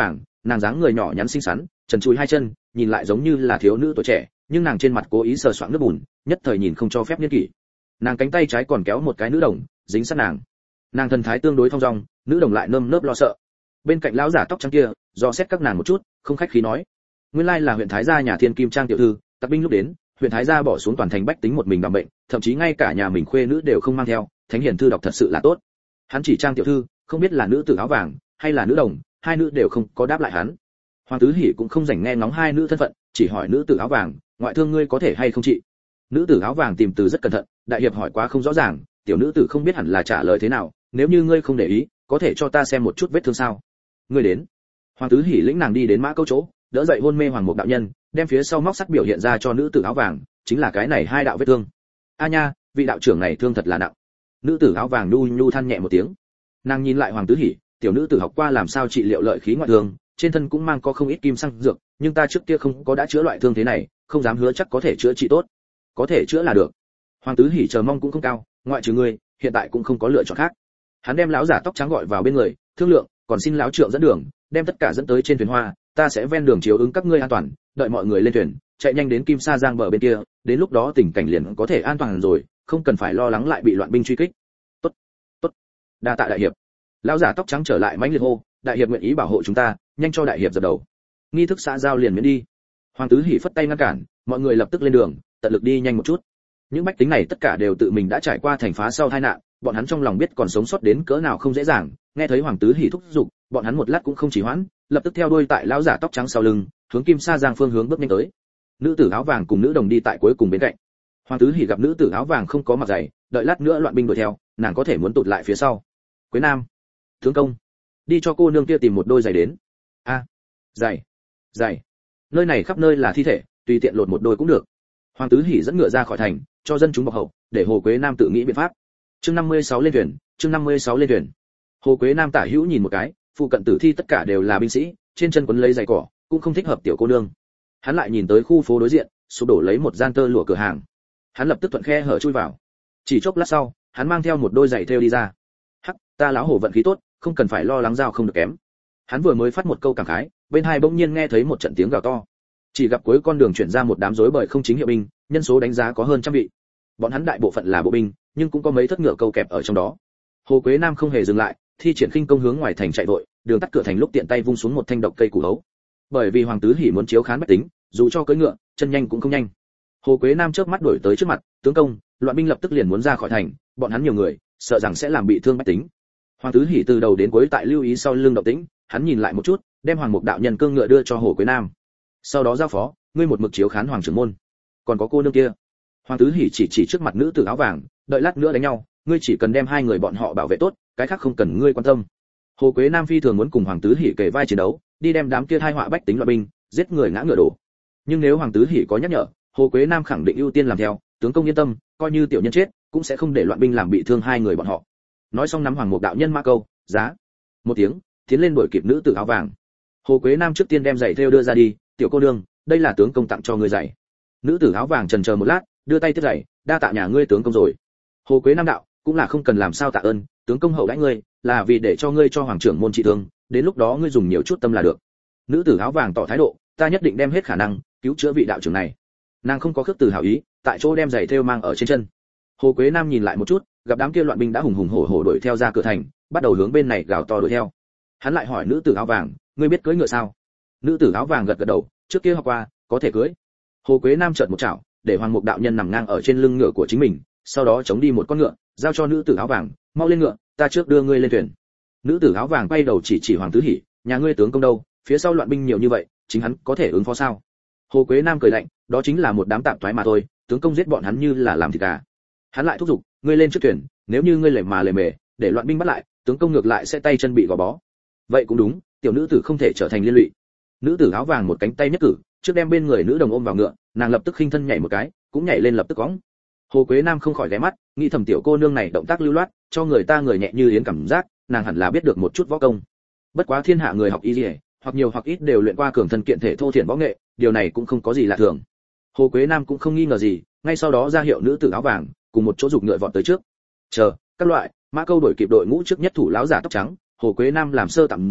nàng dáng người nhỏ nhắn xinh xắn, trần trụi hai chân, nhìn lại giống như là thiếu nữ tuổi trẻ, nhưng nàng trên mặt cố ý sờ soạng nước bùn, nhất thời nhìn không cho phép niên kỷ. Nàng cánh tay trái còn kéo một cái nữ đồng, dính sát nàng. Nàng thần thái tương đối thong dong, nữ đồng lại nơm nớp lo sợ. Bên cạnh lão giả tóc trắng kia, do xét các nàng một chút, không khách khí nói: nguyên lai là huyện thái gia nhà Thiên Kim Trang tiểu thư. Tặc binh lúc đến, huyện thái gia bỏ xuống toàn thành bách tính một mình đảm bệnh, thậm chí ngay cả nhà mình khuê nữ đều không mang theo, thánh hiền thư đọc thật sự là tốt. Hắn chỉ Trang tiểu thư, không biết là nữ tử áo vàng hay là nữ đồng, hai nữ đều không có đáp lại hắn. Hoàng Tứ Hỉ cũng không rảnh nghe ngóng hai nữ thân phận, chỉ hỏi nữ tử áo vàng, ngoại thương ngươi có thể hay không trị? Nữ tử áo vàng tìm từ rất cẩn thận, đại hiệp hỏi quá không rõ ràng, tiểu nữ tử không biết hẳn là trả lời thế nào, nếu như ngươi không để ý, có thể cho ta xem một chút vết thương sao? Ngươi đến. Hoàng Tứ Hỉ lĩnh nàng đi đến mã câu chỗ, đỡ dậy hôn mê Hoàng Mục đạo nhân, đem phía sau móc sắt biểu hiện ra cho nữ tử áo vàng, chính là cái này hai đạo vết thương. A nha, vị đạo trưởng này thương thật là nặng. Nữ tử áo vàng nhu nhu than nhẹ một tiếng. Nàng nhìn lại Hoàng Tứ Hỉ, tiểu nữ tử học qua làm sao trị liệu lợi khí ngoại thương, trên thân cũng mang có không ít kim xăng dược, nhưng ta trước kia không có đã chữa loại thương thế này, không dám hứa chắc có thể chữa trị tốt. Có thể chữa là được. Hoàng Tứ Hỉ chờ mong cũng không cao, ngoại trừ ngươi, hiện tại cũng không có lựa chọn khác. Hắn đem lão giả tóc trắng gọi vào bên người, thương lượng, còn xin lão trưởng dẫn đường, đem tất cả dẫn tới trên thuyền hoa, ta sẽ ven đường chiếu ứng các ngươi an toàn, đợi mọi người lên thuyền, chạy nhanh đến Kim Sa Giang bờ bên kia, đến lúc đó tình cảnh liền có thể an toàn rồi, không cần phải lo lắng lại bị loạn binh truy kích. Tốt, tốt, đa tạ đại hiệp. Lão giả tóc trắng trở lại mãnh liệt hô, đại hiệp nguyện ý bảo hộ chúng ta, nhanh cho đại hiệp dập đầu. Nghi thức xã giao liền miễn đi. Hoàng Tứ Hỉ phất tay ngăn cản, mọi người lập tức lên đường, tận lực đi nhanh một chút. Những bách tính này tất cả đều tự mình đã trải qua thành phá sau tai nạn, bọn hắn trong lòng biết còn sống sót đến cỡ nào không dễ dàng, nghe thấy Hoàng Tứ Hỉ thúc giục, bọn hắn một lát cũng không trì hoãn, lập tức theo đuôi tại lão giả tóc trắng sau lưng, hướng Kim Sa Giang phương hướng bước nhanh tới. Nữ tử áo vàng cùng nữ đồng đi tại cuối cùng bên cạnh. Hoàng Tứ Hỉ gặp nữ tử áo vàng không có mặc giày, đợi lát nữa loạn binh đuổi theo, nàng có thể muốn tụt lại phía sau. Quế Nam, tướng công, đi cho cô nương kia tìm một đôi giày đến. A, à, giày, giày. Nơi này khắp nơi là thi thể, tùy tiện lột một đôi cũng được. Hoàng Tứ Hỉ dẫn ngựa ra khỏi thành, cho dân chúng bọc hậu, để Hồ Quế Nam tự nghĩ biện pháp. Chương năm mươi sáu lên thuyền, chương năm mươi sáu lên thuyền. Hồ Quế Nam tả hữu nhìn một cái, phụ cận tử thi tất cả đều là binh sĩ, trên chân quấn lấy giày cỏ, cũng không thích hợp tiểu cô nương. Hắn lại nhìn tới khu phố đối diện, sụp đổ lấy một gian tơ lụa cửa hàng. Hắn lập tức thuận khe hở chui vào. Chỉ chốc lát sau, hắn mang theo một đôi giày thêu đi ra. Hắc, ta lão hổ vận khí tốt, không cần phải lo lắng dao không được kém. Hắn vừa mới phát một câu cảm khái, bên hai bỗng nhiên nghe thấy một trận tiếng gào to. Chỉ gặp cuối con đường chuyển ra một đám rối bời không chính hiệu binh, nhân số đánh giá có hơn trăm vị. Bọn hắn đại bộ phận là bộ binh, nhưng cũng có mấy thất ngựa câu kẹp ở trong đó. Hồ Quế Nam không hề dừng lại, thi triển khinh công hướng ngoài thành chạy vội, đường tắt cửa thành lúc tiện tay vung xuống một thanh độc cây củ hấu. Bởi vì Hoàng Tứ Hỉ muốn chiếu khán bách tính, dù cho cưỡi ngựa, chân nhanh cũng không nhanh. Hồ Quế Nam chớp mắt đuổi tới trước mặt, tướng công, loạn binh lập tức liền muốn ra khỏi thành, bọn hắn nhiều người, sợ rằng sẽ làm bị thương bách tính. Hoàng Tứ Hỉ từ đầu đến cuối tại lưu ý sau lưng động tĩnh, hắn nhìn lại một chút, đem Hoàng Mục đạo nhân cương ngựa đưa cho Hồ Quế Nam. Sau đó giao phó, ngươi một mực chiếu khán Hoàng trưởng môn. Còn có cô nương kia. Hoàng Tứ Hỉ chỉ chỉ trước mặt nữ tử áo vàng, đợi lát nữa đánh nhau, ngươi chỉ cần đem hai người bọn họ bảo vệ tốt, cái khác không cần ngươi quan tâm. Hồ Quế Nam phi thường muốn cùng Hoàng Tứ Hỉ kề vai chiến đấu, đi đem đám kia thai họa bách tính loạn binh, giết người ngã ngựa đổ. Nhưng nếu Hoàng Tứ Hỉ có nhắc nhở, Hồ Quế Nam khẳng định ưu tiên làm theo, tướng công yên tâm, coi như tiểu nhân chết, cũng sẽ không để loạn binh làm bị thương hai người bọn họ. Nói xong nắm Hoàng Mục đạo nhân mã câu, giá. Một tiếng, tiến lên đuổi kịp nữ tử áo vàng. Hồ Quế Nam trước tiên đem giày thêu đưa ra đi, tiểu cô nương, đây là tướng công tặng cho ngươi giày. Nữ tử áo vàng chần chờ một lát, đưa tay tiếp giày, đa tạ nhà ngươi tướng công rồi. Hồ Quế Nam đạo, cũng là không cần làm sao tạ ơn, tướng công hậu đãi ngươi, là vì để cho ngươi cho hoàng trưởng môn trị thương, đến lúc đó ngươi dùng nhiều chút tâm là được. Nữ tử áo vàng tỏ thái độ, ta nhất định đem hết khả năng cứu chữa vị đạo trưởng này. Nàng không có khước từ hảo ý, tại chỗ đem giày thêu mang ở trên chân. Hồ Quế Nam nhìn lại một chút, gặp đám kia loạn binh đã hùng hùng hổ hổ đuổi theo ra cửa thành, bắt đầu hướng bên này gào to đuổi theo. Hắn lại hỏi nữ tử áo vàng, ngươi biết cưỡi ngựa sao? Nữ tử áo vàng gật gật đầu, trước kia học qua, có thể cưỡi. Hồ Quế Nam chợt một chảo, để Hoàng Mục đạo nhân nằm ngang ở trên lưng ngựa của chính mình, sau đó chống đi một con ngựa, giao cho nữ tử áo vàng, mau lên ngựa, ta trước đưa ngươi lên thuyền. Nữ tử áo vàng quay đầu chỉ chỉ Hoàng Tứ Hỉ, nhà ngươi tướng công đâu, phía sau loạn binh nhiều như vậy, chính hắn có thể ứng phó sao? Hồ Quế Nam cười lạnh, đó chính là một đám tạp thoái mà thôi, tướng công giết bọn hắn như là làm thịt gà. Hắn lại thúc giục, ngươi lên trước thuyền, nếu như ngươi lề mà lề mề, để loạn binh bắt lại, tướng công ngược lại sẽ tay chân bị gò bó. Vậy cũng đúng, tiểu nữ tử không thể trở thành liên lụy. Nữ tử áo vàng một cánh tay nhất cử, trước đem bên người nữ đồng ôm vào ngựa, nàng lập tức khinh thân nhảy một cái, cũng nhảy lên lập tức cõng. Hồ Quế Nam không khỏi ghé mắt, nghĩ thầm tiểu cô nương này động tác lưu loát, cho người ta người nhẹ như yến cảm giác, nàng hẳn là biết được một chút võ công. Bất quá thiên hạ người học y liễu, hoặc nhiều hoặc ít đều luyện qua cường thân kiện thể thô thiển võ nghệ, điều này cũng không có gì lạ thường. Hồ Quế Nam cũng không nghi ngờ gì, ngay sau đó ra hiệu nữ tử áo vàng, cùng một chỗ giục ngựa vọt tới trước. Chờ, các loại, mã câu đổi kịp đội ngũ trước nhất thủ lão giả tóc trắng, Hồ Quế Nam làm sơ tạm dừng,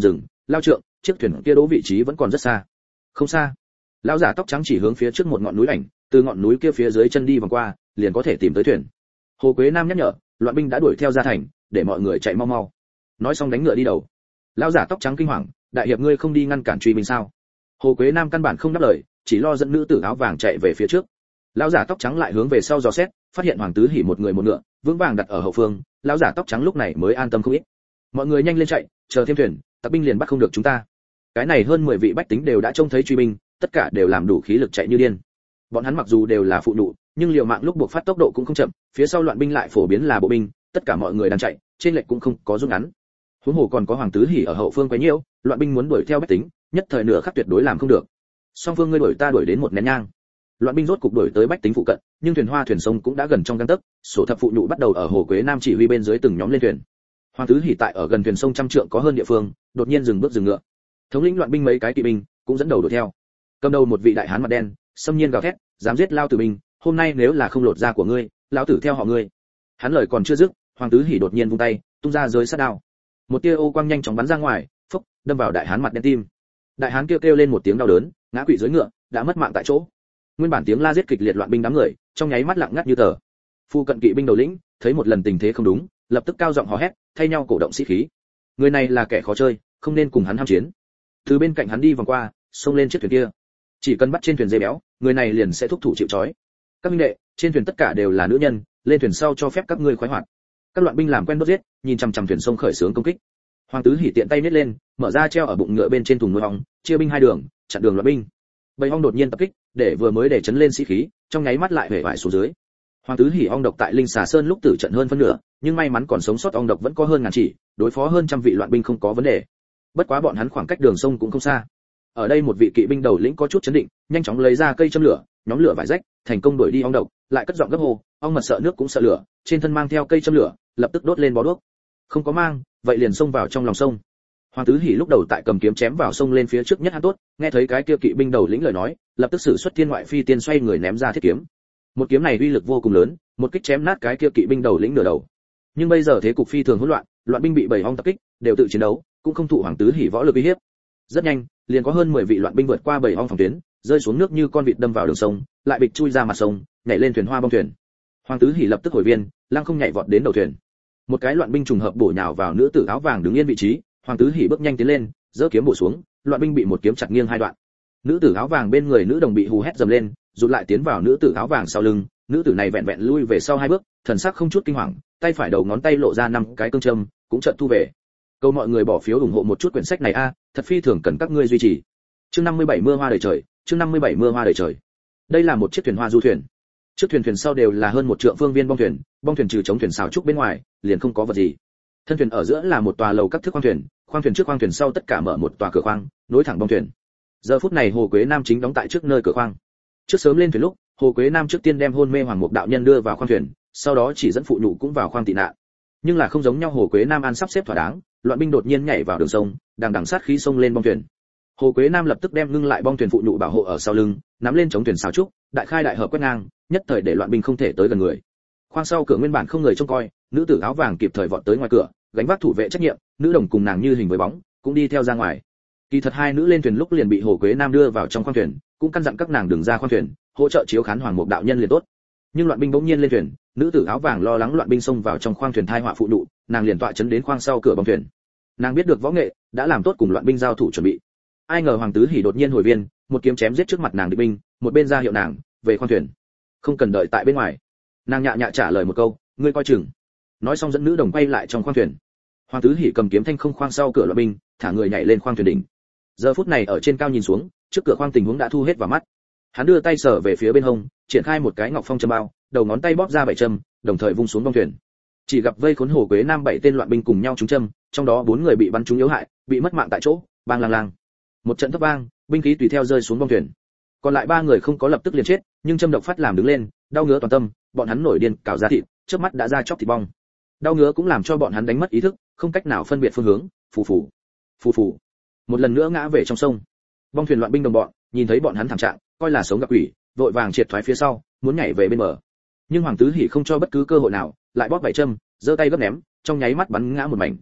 lao trượng, chiếc thuyền kia đỗ vị trí vẫn còn rất xa. Không xa. Lão giả tóc trắng chỉ hướng phía trước một ngọn núi ảnh, từ ngọn núi kia phía dưới chân đi vòng qua, liền có thể tìm tới thuyền. Hồ Quế Nam nhắc nhở, loạn binh đã đuổi theo ra thành, để mọi người chạy mau mau. Nói xong đánh ngựa đi đầu. Lão giả tóc trắng kinh hoàng, đại hiệp ngươi không đi ngăn cản truy binh sao? Hồ Quế Nam căn bản không đáp lời, chỉ lo dẫn nữ tử áo vàng chạy về phía trước. Lão giả tóc trắng lại hướng về sau dò xét, phát hiện Hoàng Tứ Hỉ một người một ngựa, vững vàng đặt ở hậu phương, lão giả tóc trắng lúc này mới an tâm không ít. Mọi người nhanh lên chạy, chờ thêm thuyền, tặc binh liền bắt không được chúng ta. Cái này hơn mười vị bách tính đều đã trông thấy truy binh, tất cả đều làm đủ khí lực chạy như điên. Bọn hắn mặc dù đều là phụ nữ, nhưng liều mạng lúc buộc phát tốc độ cũng không chậm, phía sau loạn binh lại phổ biến là bộ binh, tất cả mọi người đang chạy, trên lệch cũng không có rút ngắn. Huống hồ còn có Hoàng Tứ Hỉ ở hậu phương quấy nhiễu, loạn binh muốn đuổi theo bách tính, nhất thời nửa khắc tuyệt đối làm không được. Song phương ngươi đuổi ta đuổi đến một nén nhang. Loạn binh rốt cục đuổi tới bách tính phụ cận, nhưng thuyền hoa thuyền sông cũng đã gần trong gang tấc, sổ thập phụ nhụ bắt đầu ở Hồ Quế Nam chỉ huy bên dưới từng nhóm lên thuyền. Hoàng Tứ Hỉ tại ở gần thuyền sông trăm trượng có hơn địa phương, đột nhiên dừng bước dừng ngựa. Thống lĩnh loạn binh mấy cái kỵ binh cũng dẫn đầu đuổi theo. Cầm đầu một vị đại hán mặt đen, xâm nhiên gào thét, dám giết lao tử binh, hôm nay nếu là không lột da của ngươi, lão tử theo họ ngươi. Hắn lời còn chưa dứt, Hoàng Tứ Hỉ đột nhiên vung tay, tung ra giới sát đao. Một tia ô quang nhanh chóng bắn ra ngoài, phốc, đâm vào đại hán mặt đen tim. Đại hán kêu kêu lên một tiếng đau đớn, ngã quỵ dưới ngựa, đã mất mạng tại chỗ. Nguyên bản tiếng la giết kịch liệt loạn binh đám người, trong nháy mắt lặng ngắt như tờ. Phu cận kỵ binh đầu lĩnh, thấy một lần tình thế không đúng, lập tức cao giọng hò hét, thay nhau cổ động sĩ khí. Người này là kẻ khó chơi, không nên cùng hắn ham chiến. Từ bên cạnh hắn đi vòng qua, xông lên chiếc thuyền kia. Chỉ cần bắt trên thuyền dây béo, người này liền sẽ thúc thủ chịu trói. Các minh đệ, trên thuyền tất cả đều là nữ nhân, lên thuyền sau cho phép các ngươi khoái hoạt. Các loạn binh làm quen đốt giết, nhìn chằm chằm thuyền sông khởi xướng công kích. Hoàng Tứ Hỉ tiện tay nhét lên, mở ra treo ở bụng ngựa bên trên thùng nuôi ong, chia binh hai đường, chặn đường loạn binh. Bầy ong đột nhiên tập kích, để vừa mới để chấn lên sĩ khí, trong nháy mắt lại hể vải xuống dưới. Hoàng Tứ Hỉ ong độc tại Linh Xà Sơn lúc tử trận hơn phân nửa, nhưng may mắn còn sống sót ong độc vẫn có hơn ngàn chỉ, đối phó hơn trăm vị loạn binh không có vấn đề. Bất quá bọn hắn khoảng cách đường sông cũng không xa. Ở đây một vị kỵ binh đầu lĩnh có chút chấn định, nhanh chóng lấy ra cây châm lửa, nhóm lửa vải rách, thành công đuổi đi ong độc, lại cất giọng gấp hô, ong mật sợ nước cũng sợ lửa, trên thân mang theo cây châm lửa, lập tức đốt lên bó đuốc. Không có mang, vậy liền xông vào trong lòng sông. Hoàng Tứ Hỉ lúc đầu tại cầm kiếm chém vào sông lên phía trước nhất hắn tốt, nghe thấy cái kia kỵ binh đầu lĩnh lời nói, lập tức sử xuất thiên ngoại phi tiên xoay người ném ra thiết kiếm. Một kiếm này uy lực vô cùng lớn, một kích chém nát cái kia kỵ binh đầu lĩnh nửa đầu. Nhưng bây giờ thế cục phi thường hỗn loạn, loạn binh bị bầy ong tập kích, đều tự chiến đấu, cũng không thụ Hoàng Tứ Hỉ võ lực uy hiếp. Rất nhanh, liền có hơn mười vị loạn binh vượt qua bầy ong phòng tuyến, rơi xuống nước như con vịt đâm vào đường sông, lại bịch chui ra mặt sông, nhảy lên thuyền hoa bong thuyền. Hoàng Tứ Hỉ lập tức hồi viên, lăng không nhảy vọt đến đầu thuyền. Một cái loạn binh trùng hợp bổ nhào vào nữ tử áo vàng đứng yên vị trí, Hoàng Tứ Hỉ bước nhanh tiến lên, giơ kiếm bổ xuống, loạn binh bị một kiếm chặt nghiêng hai đoạn. Nữ tử áo vàng bên người nữ đồng bị hù hét dầm lên, rụt lại tiến vào nữ tử áo vàng sau lưng, nữ tử này vẹn vẹn lui về sau hai bước, thần sắc không chút kinh hoàng, tay phải đầu ngón tay lộ ra năm cái cương châm, cũng chợt thu về. Câu mọi người bỏ phiếu ủng hộ một chút quyển sách này a, thật phi thường cần các ngươi duy trì. Chương năm mươi bảy mưa hoa đầy trời, chương năm mươi bảy mưa hoa đầy trời. Đây là một chiếc thuyền hoa du thuyền. Trước thuyền thuyền sau đều là hơn một trượng phương viên bong thuyền, bong thuyền trừ chống thuyền xào trúc bên ngoài, liền không có vật gì. Thân thuyền ở giữa là một tòa lầu các thước khoang thuyền, khoang thuyền trước khoang thuyền sau tất cả mở một tòa cửa khoang, nối thẳng bong thuyền. Giờ phút này Hồ Quế Nam chính đóng tại trước nơi cửa khoang. Trước sớm lên thuyền lúc, Hồ Quế Nam trước tiên đem hôn mê Hoàng Mục đạo nhân đưa vào khoang thuyền, sau đó chỉ dẫn phụ nhụ cũng vào khoang tị nạn. Nhưng là không giống nhau, Hồ Quế Nam an sắp xếp thỏa đáng, loạn binh đột nhiên nhảy vào đường sông, đằng đằng sát khí xông lên bong thuyền. Hồ Quế Nam lập tức đem ngưng lại bong thuyền phụ nhụ bảo hộ ở sau lưng, nắm lên chống thuyền xào trúc, đại khai đại hợp quét ngang, nhất thời để loạn binh không thể tới gần người. Khoang sau cửa nguyên bản không người trông coi, nữ tử áo vàng kịp thời vọt tới ngoài cửa, gánh vác thủ vệ trách nhiệm, nữ đồng cùng nàng như hình với bóng, cũng đi theo ra ngoài. Kỳ thật hai nữ lên thuyền lúc liền bị Hồ Quế Nam đưa vào trong khoang thuyền, cũng căn dặn các nàng đừng ra khoang thuyền, hỗ trợ chiếu khán Hoàng Mục đạo nhân liền tốt. Nhưng loạn binh bỗng nhiên lên thuyền, nữ tử áo vàng lo lắng loạn binh xông vào trong khoang thuyền thai họa phụ nhụ, nàng liền tọa chấn đến khoang sau cửa bong thuyền. Nàng biết được võ nghệ, đã làm tốt cùng loạn binh giao thủ chuẩn bị. Ai ngờ Hoàng Tứ Hỉ đột nhiên hồi viên, một kiếm chém giết trước mặt nàng địch binh, một bên ra hiệu nàng về khoang thuyền, không cần đợi tại bên ngoài. Nàng nhạ nhạ trả lời một câu, ngươi coi chừng. Nói xong dẫn nữ đồng quay lại trong khoang thuyền. Hoàng Tứ Hỉ cầm kiếm thanh không khoang sau cửa loạn binh, thả người nhảy lên khoang thuyền đỉnh. Giờ phút này ở trên cao nhìn xuống, trước cửa khoang tình huống đã thu hết vào mắt. Hắn đưa tay sờ về phía bên hông, triển khai một cái ngọc phong châm bao, đầu ngón tay bóp ra bảy châm, đồng thời vung xuống bong thuyền. Chỉ gặp vây khốn Hồ Quế Nam bảy tên loạn binh cùng nhau trúng châm, trong đó bốn người bị bắn trúng yếu hại, bị mất mạng tại chỗ, bang lang lang. Một trận thấp vang, binh khí tùy theo rơi xuống bong thuyền. Còn lại ba người không có lập tức liền chết, nhưng châm độc phát làm đứng lên, đau ngứa toàn tâm, bọn hắn nổi điên cào ra thịt, chớp mắt đã ra chóc thịt bong. Đau ngứa cũng làm cho bọn hắn đánh mất ý thức, không cách nào phân biệt phương hướng, phù phù, phù phù. Một lần nữa ngã về trong sông. Bong thuyền loạn binh đồng bọn, nhìn thấy bọn hắn thảm trạng, coi là sống gặp quỷ, vội vàng triệt thoái phía sau, muốn nhảy về bên bờ. Nhưng Hoàng Tứ Hỉ không cho bất cứ cơ hội nào, lại bóp bảy châm, giơ tay gấp ném, trong nháy mắt bắn ngã một mảnh.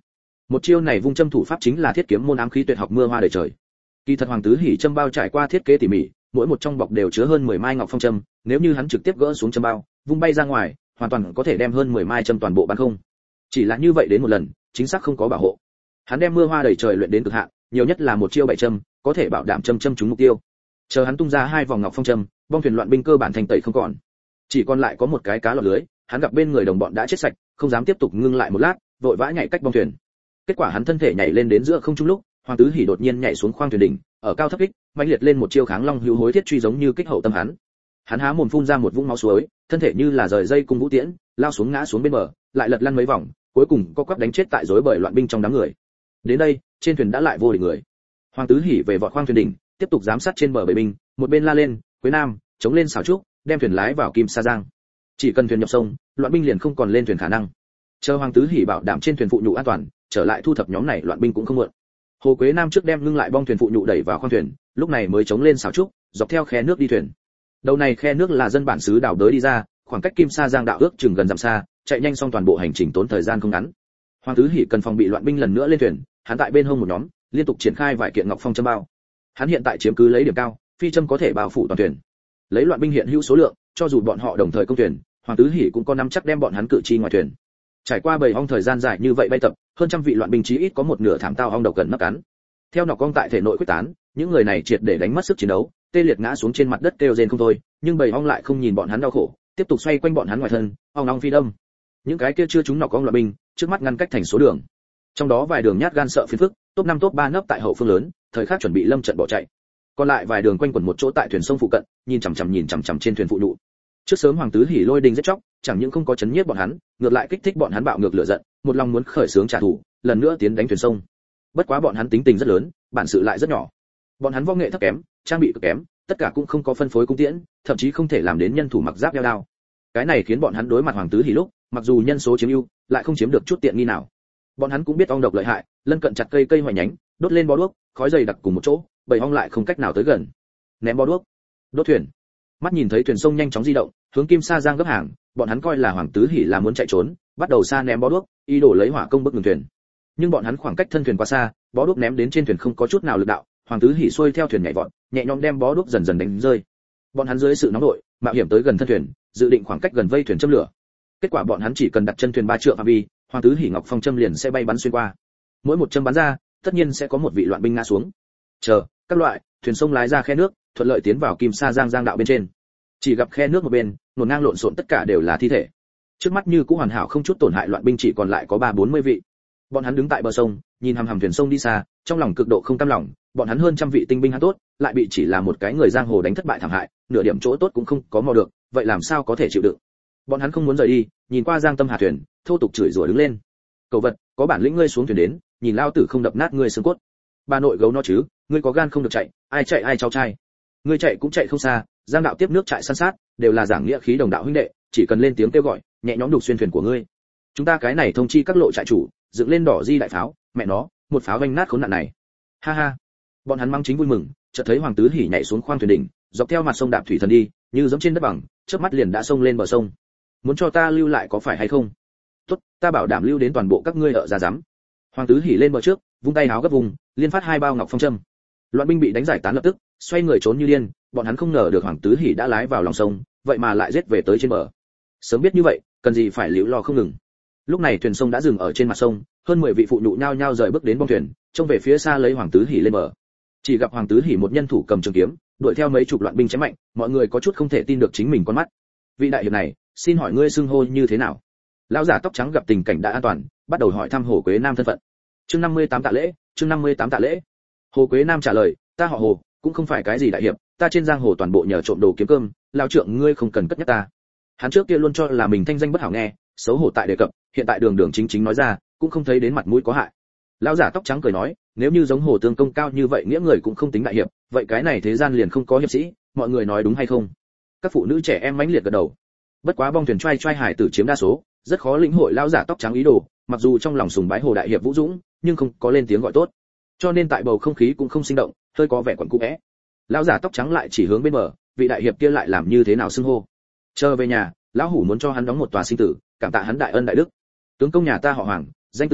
Một chiêu này vung châm thủ pháp chính là thiết kiếm môn ám khí tuyệt học mưa hoa đầy trời. Kỳ thật Hoàng Tứ Hỉ châm bao trải qua thiết kế tỉ mỉ, mỗi một trong bọc đều chứa hơn mười mai ngọc phong châm, nếu như hắn trực tiếp gỡ xuống châm bao, vung bay ra ngoài, hoàn toàn có thể đem hơn mười mai châm toàn bộ bắn không. Chỉ là như vậy đến một lần, chính xác không có bảo hộ. Hắn đem mưa hoa đầy trời luyện đến cực hạn, nhiều nhất là một chiêu bảy châm, có thể bảo đảm châm châm trúng mục tiêu. Chờ hắn tung ra hai vòng ngọc phong châm, bong thuyền loạn binh cơ bản thành tẩy không còn. Chỉ còn lại có một cái cá lọt lưới, hắn gặp bên người đồng bọn đã chết sạch, không dám tiếp tục ngưng lại một lát, vội vã nhảy cách bong thuyền. Kết quả hắn thân thể nhảy lên đến giữa không trung lúc, Hoàng Tứ Hỉ đột nhiên nhảy xuống khoang thuyền đỉnh, ở cao thấp kích, mãnh liệt lên một chiêu kháng long hữu hối thiết truy giống như kích hậu tâm hắn. Hắn há mồm phun ra một vũng máu suối, thân thể như là rời dây cung vũ tiễn, lao xuống ngã xuống bên bờ, lại lật lăn mấy vòng, cuối cùng co quắp đánh chết tại rối bời loạn binh trong đám người. Đến đây, trên thuyền đã lại vô địch người. Hoàng Tứ Hỉ về vọt khoang thuyền đỉnh, tiếp tục giám sát trên bờ bầy binh, một bên la lên, "Quế Nam, chống lên xảo trúc, đem thuyền lái vào Kim Sa Giang." Chỉ cần thuyền nhập sông, loạn binh liền không còn lên thuyền khả năng. Chờ Hoàng Tứ Hỉ bảo đảm trên thuyền phụ nhụ an toàn, trở lại thu thập nhóm này loạn binh cũng không muộn. Hồ Quế Nam trước đem ngưng lại bong thuyền phụ nhụ đẩy vào khoang thuyền, lúc này mới chống lên xảo trúc, dọc theo khe nước đi thuyền. Đầu này khe nước là dân bản xứ đào đới đi ra, khoảng cách Kim Sa Giang đạo ước chừng gần dặm xa, chạy nhanh xong toàn bộ hành trình tốn thời gian không ngắn. Hoàng Tứ Hỉ cần phòng bị loạn binh lần nữa lên thuyền, hắn tại bên hông một nhóm, liên tục triển khai vài kiện ngọc phong châm bao. Hắn hiện tại chiếm cứ lấy điểm cao, phi châm có thể bao phủ toàn thuyền. Lấy loạn binh hiện hữu số lượng, cho dù bọn họ đồng thời công thuyền, Hoàng Tứ Hỉ cũng có nắm chắc đem bọn hắn cự chi ngoài thuyền. Trải qua bầy ong thời gian dài như vậy bay tập, hơn trăm vị loạn binh chí ít có một nửa thảm tao ong độc cần nấp cắn. Theo nọc ong tại thể nội quyết tán, những người này triệt để đánh mất sức chiến đấu, tê liệt ngã xuống trên mặt đất kêu rên không thôi, nhưng bầy ong lại không nhìn bọn hắn đau khổ, tiếp tục xoay quanh bọn hắn ngoài thân, ong ong phi đâm. Những cái kia chưa trúng nọc ong loạn binh, trước mắt ngăn cách thành số đường. Trong đó vài đường nhát gan sợ phiền phức, top năm top ba nấp tại hậu phương lớn, thời khắc chuẩn bị lâm trận bỏ chạy. Còn lại vài đường quanh quẩn một chỗ tại thuyền sông phụ cận, nhìn chằm chằm nhìn chằm chằm trên thuyền phụ nhụ. Trước sớm Hoàng Tứ Hỉ lôi đình giết chóc, chẳng những không có chấn nhiếp bọn hắn, ngược lại kích thích bọn hắn bạo ngược lửa giận, một lòng muốn khởi xướng trả thù, lần nữa tiến đánh thuyền sông. Bất quá bọn hắn tính tình rất lớn, bản sự lại rất nhỏ. Bọn hắn võ nghệ thấp kém, trang bị cực kém, tất cả cũng không có phân phối cung tiễn, thậm chí không thể làm đến nhân thủ mặc giáp đeo đao. Cái này khiến bọn hắn đối mặt Hoàng Tứ Hỉ lúc, mặc dù nhân số chiếm ưu, lại không chiếm được chút tiện nghi nào. Bọn hắn cũng biết ong độc lợi hại, lân cận chặt cây cây hoại nhánh, đốt lên bó đuốc, khói dày đặc cùng một chỗ, bầy ong lại không cách nào tới gần. Ném bó đuốc, đốt thuyền. Mắt nhìn thấy thuyền sông nhanh chóng di động, hướng Kim Sa Giang gấp hàng, bọn hắn coi là Hoàng Tứ Hỉ là muốn chạy trốn, bắt đầu xa ném bó đuốc, ý đồ lấy hỏa công bức ngừng thuyền. Nhưng bọn hắn khoảng cách thân thuyền quá xa, bó đuốc ném đến trên thuyền không có chút nào lực đạo, Hoàng Tứ Hỉ xuôi theo thuyền nhảy vọt, nhẹ nhõm đem bó đuốc dần dần đánh rơi. Bọn hắn dưới sự nóng đội, mạo hiểm tới gần thân thuyền, dự định khoảng cách gần vây thuyền châm lửa. Kết quả bọn hắn chỉ cần đặt chân thuyền ba trượng phạm vi, Hoàng Tứ Hỉ ngọc phong châm liền sẽ bay bắn xuyên qua. Mỗi một châm bắn ra, tất nhiên sẽ có một vị loạn binh ngã xuống. Chờ, các loại, thuyền sông lái ra khe nước, thuận lợi tiến vào Kim Sa Giang Giang đạo bên trên. Chỉ gặp khe nước một bên, nổn ngang lộn xộn tất cả đều là thi thể. Trước mắt như cũ hoàn hảo không chút tổn hại loạn binh chỉ còn lại có ba bốn mươi vị. Bọn hắn đứng tại bờ sông, nhìn hằm hằm thuyền sông đi xa, trong lòng cực độ không cam lòng, bọn hắn hơn trăm vị tinh binh hắn tốt, lại bị chỉ là một cái người giang hồ đánh thất bại thảm hại, nửa điểm chỗ tốt cũng không có mò được, vậy làm sao có thể chịu đựng. Bọn hắn không muốn rời đi, nhìn qua Giang Tâm Hà thuyền, thô tục chửi rủa đứng lên. Cầu vật, có bản lĩnh ngươi xuống thuyền đến, nhìn lao tử không đập nát ngươi xương cốt. Bà nội gấu nó chứ, ngươi có gan không được chạy, ai chạy ai cháu trai. Ngươi chạy cũng chạy không xa, Giang đạo tiếp nước chạy săn sát, đều là giảng nghĩa khí đồng đạo huynh đệ, chỉ cần lên tiếng kêu gọi, nhẹ nhõm đục xuyên thuyền của ngươi. Chúng ta cái này thông chi các lộ trại chủ, dựng lên đỏ di đại pháo, mẹ nó, một pháo vanh nát khốn nạn này. Ha ha. Bọn hắn mang chính vui mừng, chợt thấy Hoàng Tứ Hỉ nhảy xuống khoang thuyền đỉnh, dọc theo mặt sông đạp thủy thần đi, như giống trên đất bằng, chớp mắt liền đã xông lên bờ sông. Muốn cho ta lưu lại có phải hay không? Tốt, ta bảo đảm lưu đến toàn bộ các ngươi ở ra dám. Hoàng Tứ Hỉ lên bờ trước, vung tay háo gấp vùng, liên phát hai bao ngọc phong châm. Loạn binh bị đánh giải tán lập tức, xoay người trốn như điên, bọn hắn không ngờ được Hoàng Tứ Hỉ đã lái vào lòng sông, vậy mà lại giết về tới trên bờ. Sớm biết như vậy, cần gì phải liễu lo không ngừng. Lúc này thuyền sông đã dừng ở trên mặt sông, hơn mười vị phụ nhụ nhao nhao rời bước đến bong thuyền, trông về phía xa lấy Hoàng Tứ Hỉ lên bờ. Chỉ gặp Hoàng Tứ Hỉ một nhân thủ cầm trường kiếm, đuổi theo mấy chục loạn binh chém mạnh, mọi người có chút không thể tin được chính mình con mắt. Vị đại hiệp này, xin hỏi ngươi xưng hô như thế nào? Lão giả tóc trắng gặp tình cảnh đã an toàn, bắt đầu hỏi thăm Hồ Quế Nam thân phận. Chương năm mươi tám tạ lễ, chương năm mươi tám tạ lễ. Hồ Quế Nam trả lời, ta họ Hồ, cũng không phải cái gì đại hiệp, ta trên giang hồ toàn bộ nhờ trộm đồ kiếm cơm, lão trượng ngươi không cần cất nhắc ta. Hắn trước kia luôn cho là mình thanh danh bất hảo nghe, xấu hổ tại đề cập, hiện tại đường đường chính chính nói ra, cũng không thấy đến mặt mũi có hại. Lão giả tóc trắng cười nói, nếu như giống Hồ Tương công cao như vậy nghĩa người cũng không tính đại hiệp, vậy cái này thế gian liền không có hiệp sĩ, mọi người nói đúng hay không? Các phụ nữ trẻ em mãnh liệt gật đầu. Bất quá bong thuyền trai trai hải tử chiếm đa số, rất khó lĩnh hội lão giả tóc trắng ý đồ, mặc dù trong lòng sùng bái Hồ đại hiệp vũ dũng, nhưng không có lên tiếng gọi tốt. Cho nên tại bầu không khí cũng không sinh động, hơi có vẻ quẩn cũ é. Lão giả tóc trắng lại chỉ hướng bên bờ, vị đại hiệp kia lại làm như thế nào xưng hô? Chờ về nhà, lão hủ muốn cho hắn đóng một tòa sinh tử, cảm tạ hắn đại ân đại đức. Tướng công nhà ta họ Hoàng, danh tự tôi,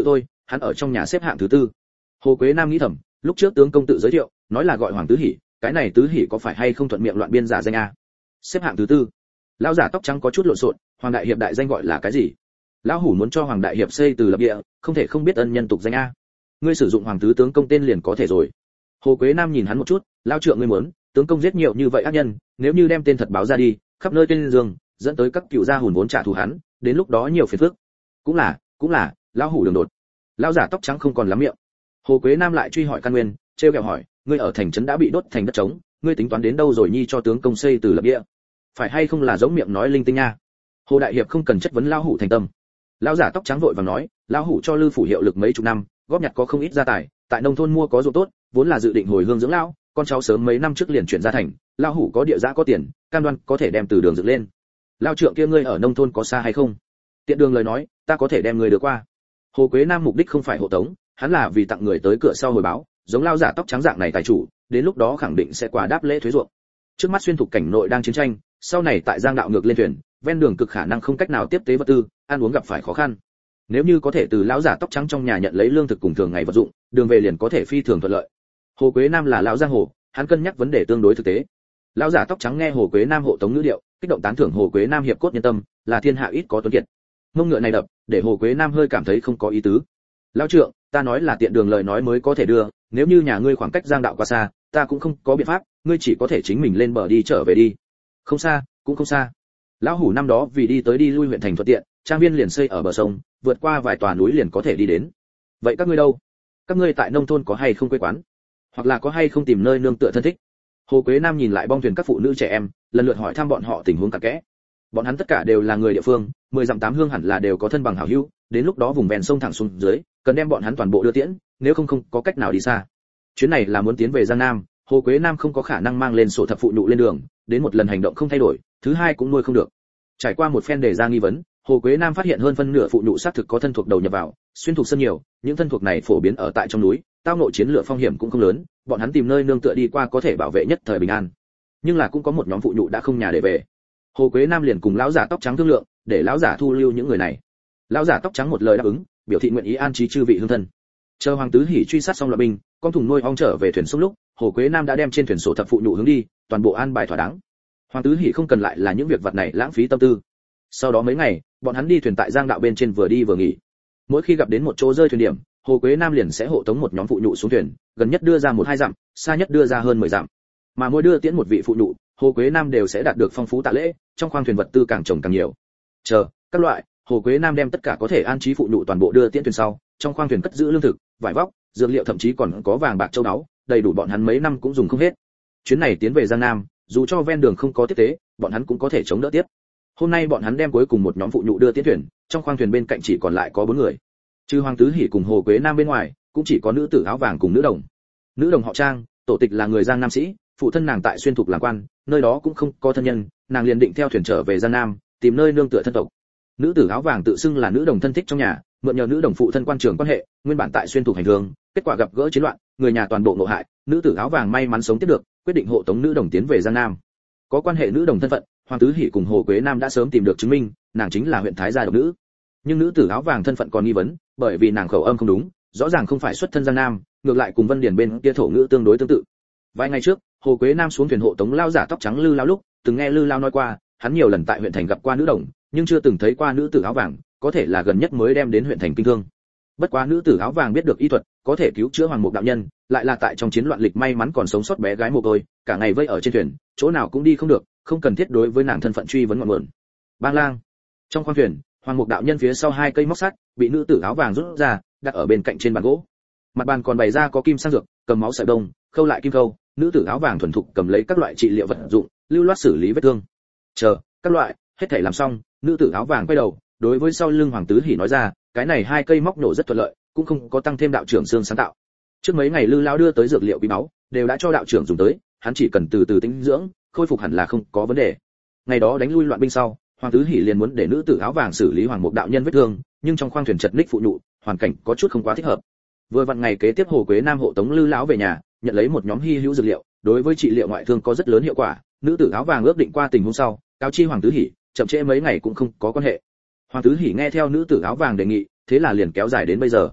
hắn ở trong nhà xếp hạng thứ tư. Hồ Quế Nam nghĩ thầm, lúc trước tướng công tự giới thiệu, nói là gọi Hoàng Tứ Hỉ, cái này Tứ Hỉ có phải hay không thuận miệng loạn biên giả danh a? Xếp hạng thứ tư. Lão giả tóc trắng có chút lộn xộn, Hoàng đại hiệp đại danh gọi là cái gì? Lão hủ muốn cho Hoàng đại hiệp xây từ lập địa, không thể không biết ân nhân tục danh a. Ngươi sử dụng Hoàng tứ tướng công tên liền có thể rồi. Hồ Quế Nam nhìn hắn một chút, lão trượng ngươi muốn, tướng công giết nhiều như vậy ác nhân, nếu như đem tên thật báo ra đi, khắp nơi tên dương, dẫn tới các cựu gia hùn vốn trả thù hắn, đến lúc đó nhiều phiền phức. Cũng là, cũng là, lão hủ đường đột. Lão giả tóc trắng không còn lắm miệng. Hồ Quế Nam lại truy hỏi căn nguyên, trêu ghẹo hỏi, ngươi ở thành trấn đã bị đốt thành đất trống, ngươi tính toán đến đâu rồi nhi cho tướng công xây từ lập địa? Phải hay không là giống miệng nói linh tinh nha? Hồ đại hiệp không cần chất vấn lão hủ thành tâm. Lão giả tóc trắng vội vàng nói, lão hủ cho Lư phủ hiệu lực mấy chục năm, góp nhặt có không ít gia tài, tại nông thôn mua có ruộng tốt, vốn là dự định hồi hương dưỡng lão, con cháu sớm mấy năm trước liền chuyển ra thành, lão hủ có địa giá có tiền, cam đoan có thể đem từ đường dựng lên. Lão trượng kia ngươi ở nông thôn có xa hay không? Tiện đường lời nói, ta có thể đem người được qua. Hồ Quế Nam mục đích không phải hộ tống, hắn là vì tặng người tới cửa sau hồi báo, giống lão giả tóc trắng dạng này tài chủ, đến lúc đó khẳng định sẽ qua đáp lễ thuế ruộng. Trước mắt xuyên thuộc cảnh nội đang chiến tranh, sau này tại Giang đạo ngược lên thuyền, ven đường cực khả năng không cách nào tiếp tế vật tư, ăn uống gặp phải khó khăn. Nếu như có thể từ lão giả tóc trắng trong nhà nhận lấy lương thực cùng thường ngày vật dụng, đường về liền có thể phi thường thuận lợi. Hồ Quế Nam là lão giang hồ, hắn cân nhắc vấn đề tương đối thực tế. Lão giả tóc trắng nghe Hồ Quế Nam hộ tống ngữ điệu, kích động tán thưởng Hồ Quế Nam hiệp cốt nhân tâm, là thiên hạ ít có tuấn kiệt. Mông ngựa này đập, để Hồ Quế Nam hơi cảm thấy không có ý tứ. Lão trượng, ta nói là tiện đường lời nói mới có thể đưa, nếu như nhà ngươi khoảng cách Giang đạo quá xa, ta cũng không có biện pháp, ngươi chỉ có thể chính mình lên bờ đi trở về đi. Không xa, cũng không xa. Lão hủ năm đó vì đi tới đi lui huyện thành thuận tiện, trang viên liền xây ở bờ sông, vượt qua vài tòa núi liền có thể đi đến. Vậy các ngươi đâu? Các ngươi tại nông thôn có hay không quê quán? Hoặc là có hay không tìm nơi nương tựa thân thích? Hồ Quế Nam nhìn lại bong thuyền các phụ nữ trẻ em, lần lượt hỏi thăm bọn họ tình huống cặn kẽ. Bọn hắn tất cả đều là người địa phương, mười dặm tám hương hẳn là đều có thân bằng hảo hữu, đến lúc đó vùng ven sông thẳng xuống dưới, cần đem bọn hắn toàn bộ đưa tiễn, nếu không không có cách nào đi xa. Chuyến này là muốn tiến về Giang Nam, Hồ Quế Nam không có khả năng mang lên sổ thập phụ nhụ lên đường, đến một lần hành động không thay đổi, thứ hai cũng nuôi không được. Trải qua một phen đề ra nghi vấn, Hồ Quế Nam phát hiện hơn phân nửa phụ nhụ xác thực có thân thuộc đầu nhập vào, xuyên thuộc sân nhiều, những thân thuộc này phổ biến ở tại trong núi, tao ngộ chiến lửa phong hiểm cũng không lớn, bọn hắn tìm nơi nương tựa đi qua có thể bảo vệ nhất thời bình an. Nhưng là cũng có một nhóm phụ nhụ đã không nhà để về. Hồ Quế Nam liền cùng lão giả tóc trắng thương lượng, để lão giả thu lưu những người này. Lão giả tóc trắng một lời đáp ứng, biểu thị nguyện ý an trí chư vị hương thân. Chờ Hoàng Tứ Hỉ truy sát xong loạn binh, con thùng nuôi ong trở về thuyền sông lúc, Hồ Quế Nam đã đem trên thuyền sổ thập phụ nhụ hướng đi, toàn bộ an bài thỏa đáng. Hoàng Tứ Hỉ không cần lại là những việc vật này lãng phí tâm tư. Sau đó mấy ngày, bọn hắn đi thuyền tại Giang đạo bên trên vừa đi vừa nghỉ. Mỗi khi gặp đến một chỗ rơi thuyền điểm, Hồ Quế Nam liền sẽ hộ tống một nhóm phụ nhụ xuống thuyền, gần nhất đưa ra một hai dặm, xa nhất đưa ra hơn mười dặm. Mà mỗi đưa tiễn một vị phụ nhụ, Hồ Quế Nam đều sẽ đạt được phong phú tạ lễ, trong khoang thuyền vật tư càng trồng càng nhiều. Chờ, các loại, Hồ Quế Nam đem tất cả có thể an trí phụ nhụ toàn bộ đưa tiễn thuyền sau, trong khoang thuyền cất giữ lương thực, vải vóc, dược liệu thậm chí còn có vàng bạc châu báu, đầy đủ bọn hắn mấy năm cũng dùng không hết. Chuyến này tiến về Giang Nam, dù cho ven đường không có tiếp tế, bọn hắn cũng có thể chống đỡ tiếp. Hôm nay bọn hắn đem cuối cùng một nhóm phụ nhụ đưa tiễn thuyền, trong khoang thuyền bên cạnh chỉ còn lại có bốn người. Trừ Hoàng Tứ Hỉ cùng Hồ Quế Nam bên ngoài, cũng chỉ có nữ tử áo vàng cùng nữ đồng. Nữ đồng họ Trang, tổ tịch là người Giang Nam sĩ, phụ thân nàng tại xuyên thục làm quan, nơi đó cũng không có thân nhân, nàng liền định theo thuyền trở về Giang Nam, tìm nơi nương tựa thân tộc. Nữ tử áo vàng tự xưng là nữ đồng thân thích trong nhà, mượn nhờ nữ đồng phụ thân quan trưởng quan hệ, nguyên bản tại xuyên thục hành thương, kết quả gặp gỡ chiến loạn, người nhà toàn bộ ngộ hại, nữ tử áo vàng may mắn sống tiếp được, quyết định hộ tống nữ đồng tiến về Giang Nam. Có quan hệ nữ đồng thân phận, Hoàng Tứ Hỉ cùng Hồ Quế Nam đã sớm tìm được chứng minh, nàng chính là huyện thái gia độc nữ. Nhưng nữ tử áo vàng thân phận còn nghi vấn, bởi vì nàng khẩu âm không đúng, rõ ràng không phải xuất thân Giang Nam, ngược lại cùng Vân Điền bên kia thổ ngữ tương đối tương tự. Vài ngày trước, Hồ Quế Nam xuống thuyền hộ tống lao giả tóc trắng Lư Lao lúc, từng nghe Lư Lao nói qua, hắn nhiều lần tại huyện thành gặp qua nữ đồng, nhưng chưa từng thấy qua nữ tử áo vàng, có thể là gần nhất mới đem đến huyện thành kinh thương. Bất quá nữ tử áo vàng biết được y thuật, có thể cứu chữa Hoàng Mục đạo nhân, lại là tại trong chiến loạn lịch may mắn còn sống sót bé gái mồ côi, cả ngày vây ở trên thuyền, chỗ nào cũng đi không được, không cần thiết đối với nàng thân phận truy vấn ngọn nguồn. Bang lang. Trong khoang thuyền, Hoàng Mục đạo nhân phía sau hai cây móc sắt, bị nữ tử áo vàng rút ra, đặt ở bên cạnh trên bàn gỗ. Mặt bàn còn bày ra có kim sang dược, cầm máu sợi đông, khâu lại kim khâu, nữ tử áo vàng thuần thục cầm lấy các loại trị liệu vật dụng, lưu loát xử lý vết thương. Chờ, các loại, hết thảy làm xong, nữ tử áo vàng quay đầu, đối với sau lưng Hoàng Tứ Hỉ nói ra, cái này hai cây móc nổ rất thuận lợi, cũng không có tăng thêm đạo trưởng xương sáng tạo. Trước mấy ngày Lư lão đưa tới dược liệu quý báu, đều đã cho đạo trưởng dùng tới, hắn chỉ cần từ từ tĩnh dưỡng, khôi phục hẳn là không có vấn đề. Ngày đó đánh lui loạn binh sau, Hoàng Tứ Hỉ liền muốn để nữ tử áo vàng xử lý Hoàng Mục đạo nhân vết thương, nhưng trong khoang thuyền chật ních phụ nhụ, hoàn cảnh có chút không quá thích hợp. Vừa vặn ngày kế tiếp Hồ Quế Nam hộ tống Lư lão về nhà, nhận lấy một nhóm hy hữu dược liệu, đối với trị liệu ngoại thương có rất lớn hiệu quả. Nữ tử áo vàng ước định qua tình huống sau, cáo chi Hoàng Tứ Hỉ, chậm trễ mấy ngày cũng không có quan hệ. Hoàng Tứ Hỉ nghe theo nữ tử áo vàng đề nghị, thế là liền kéo dài đến bây giờ.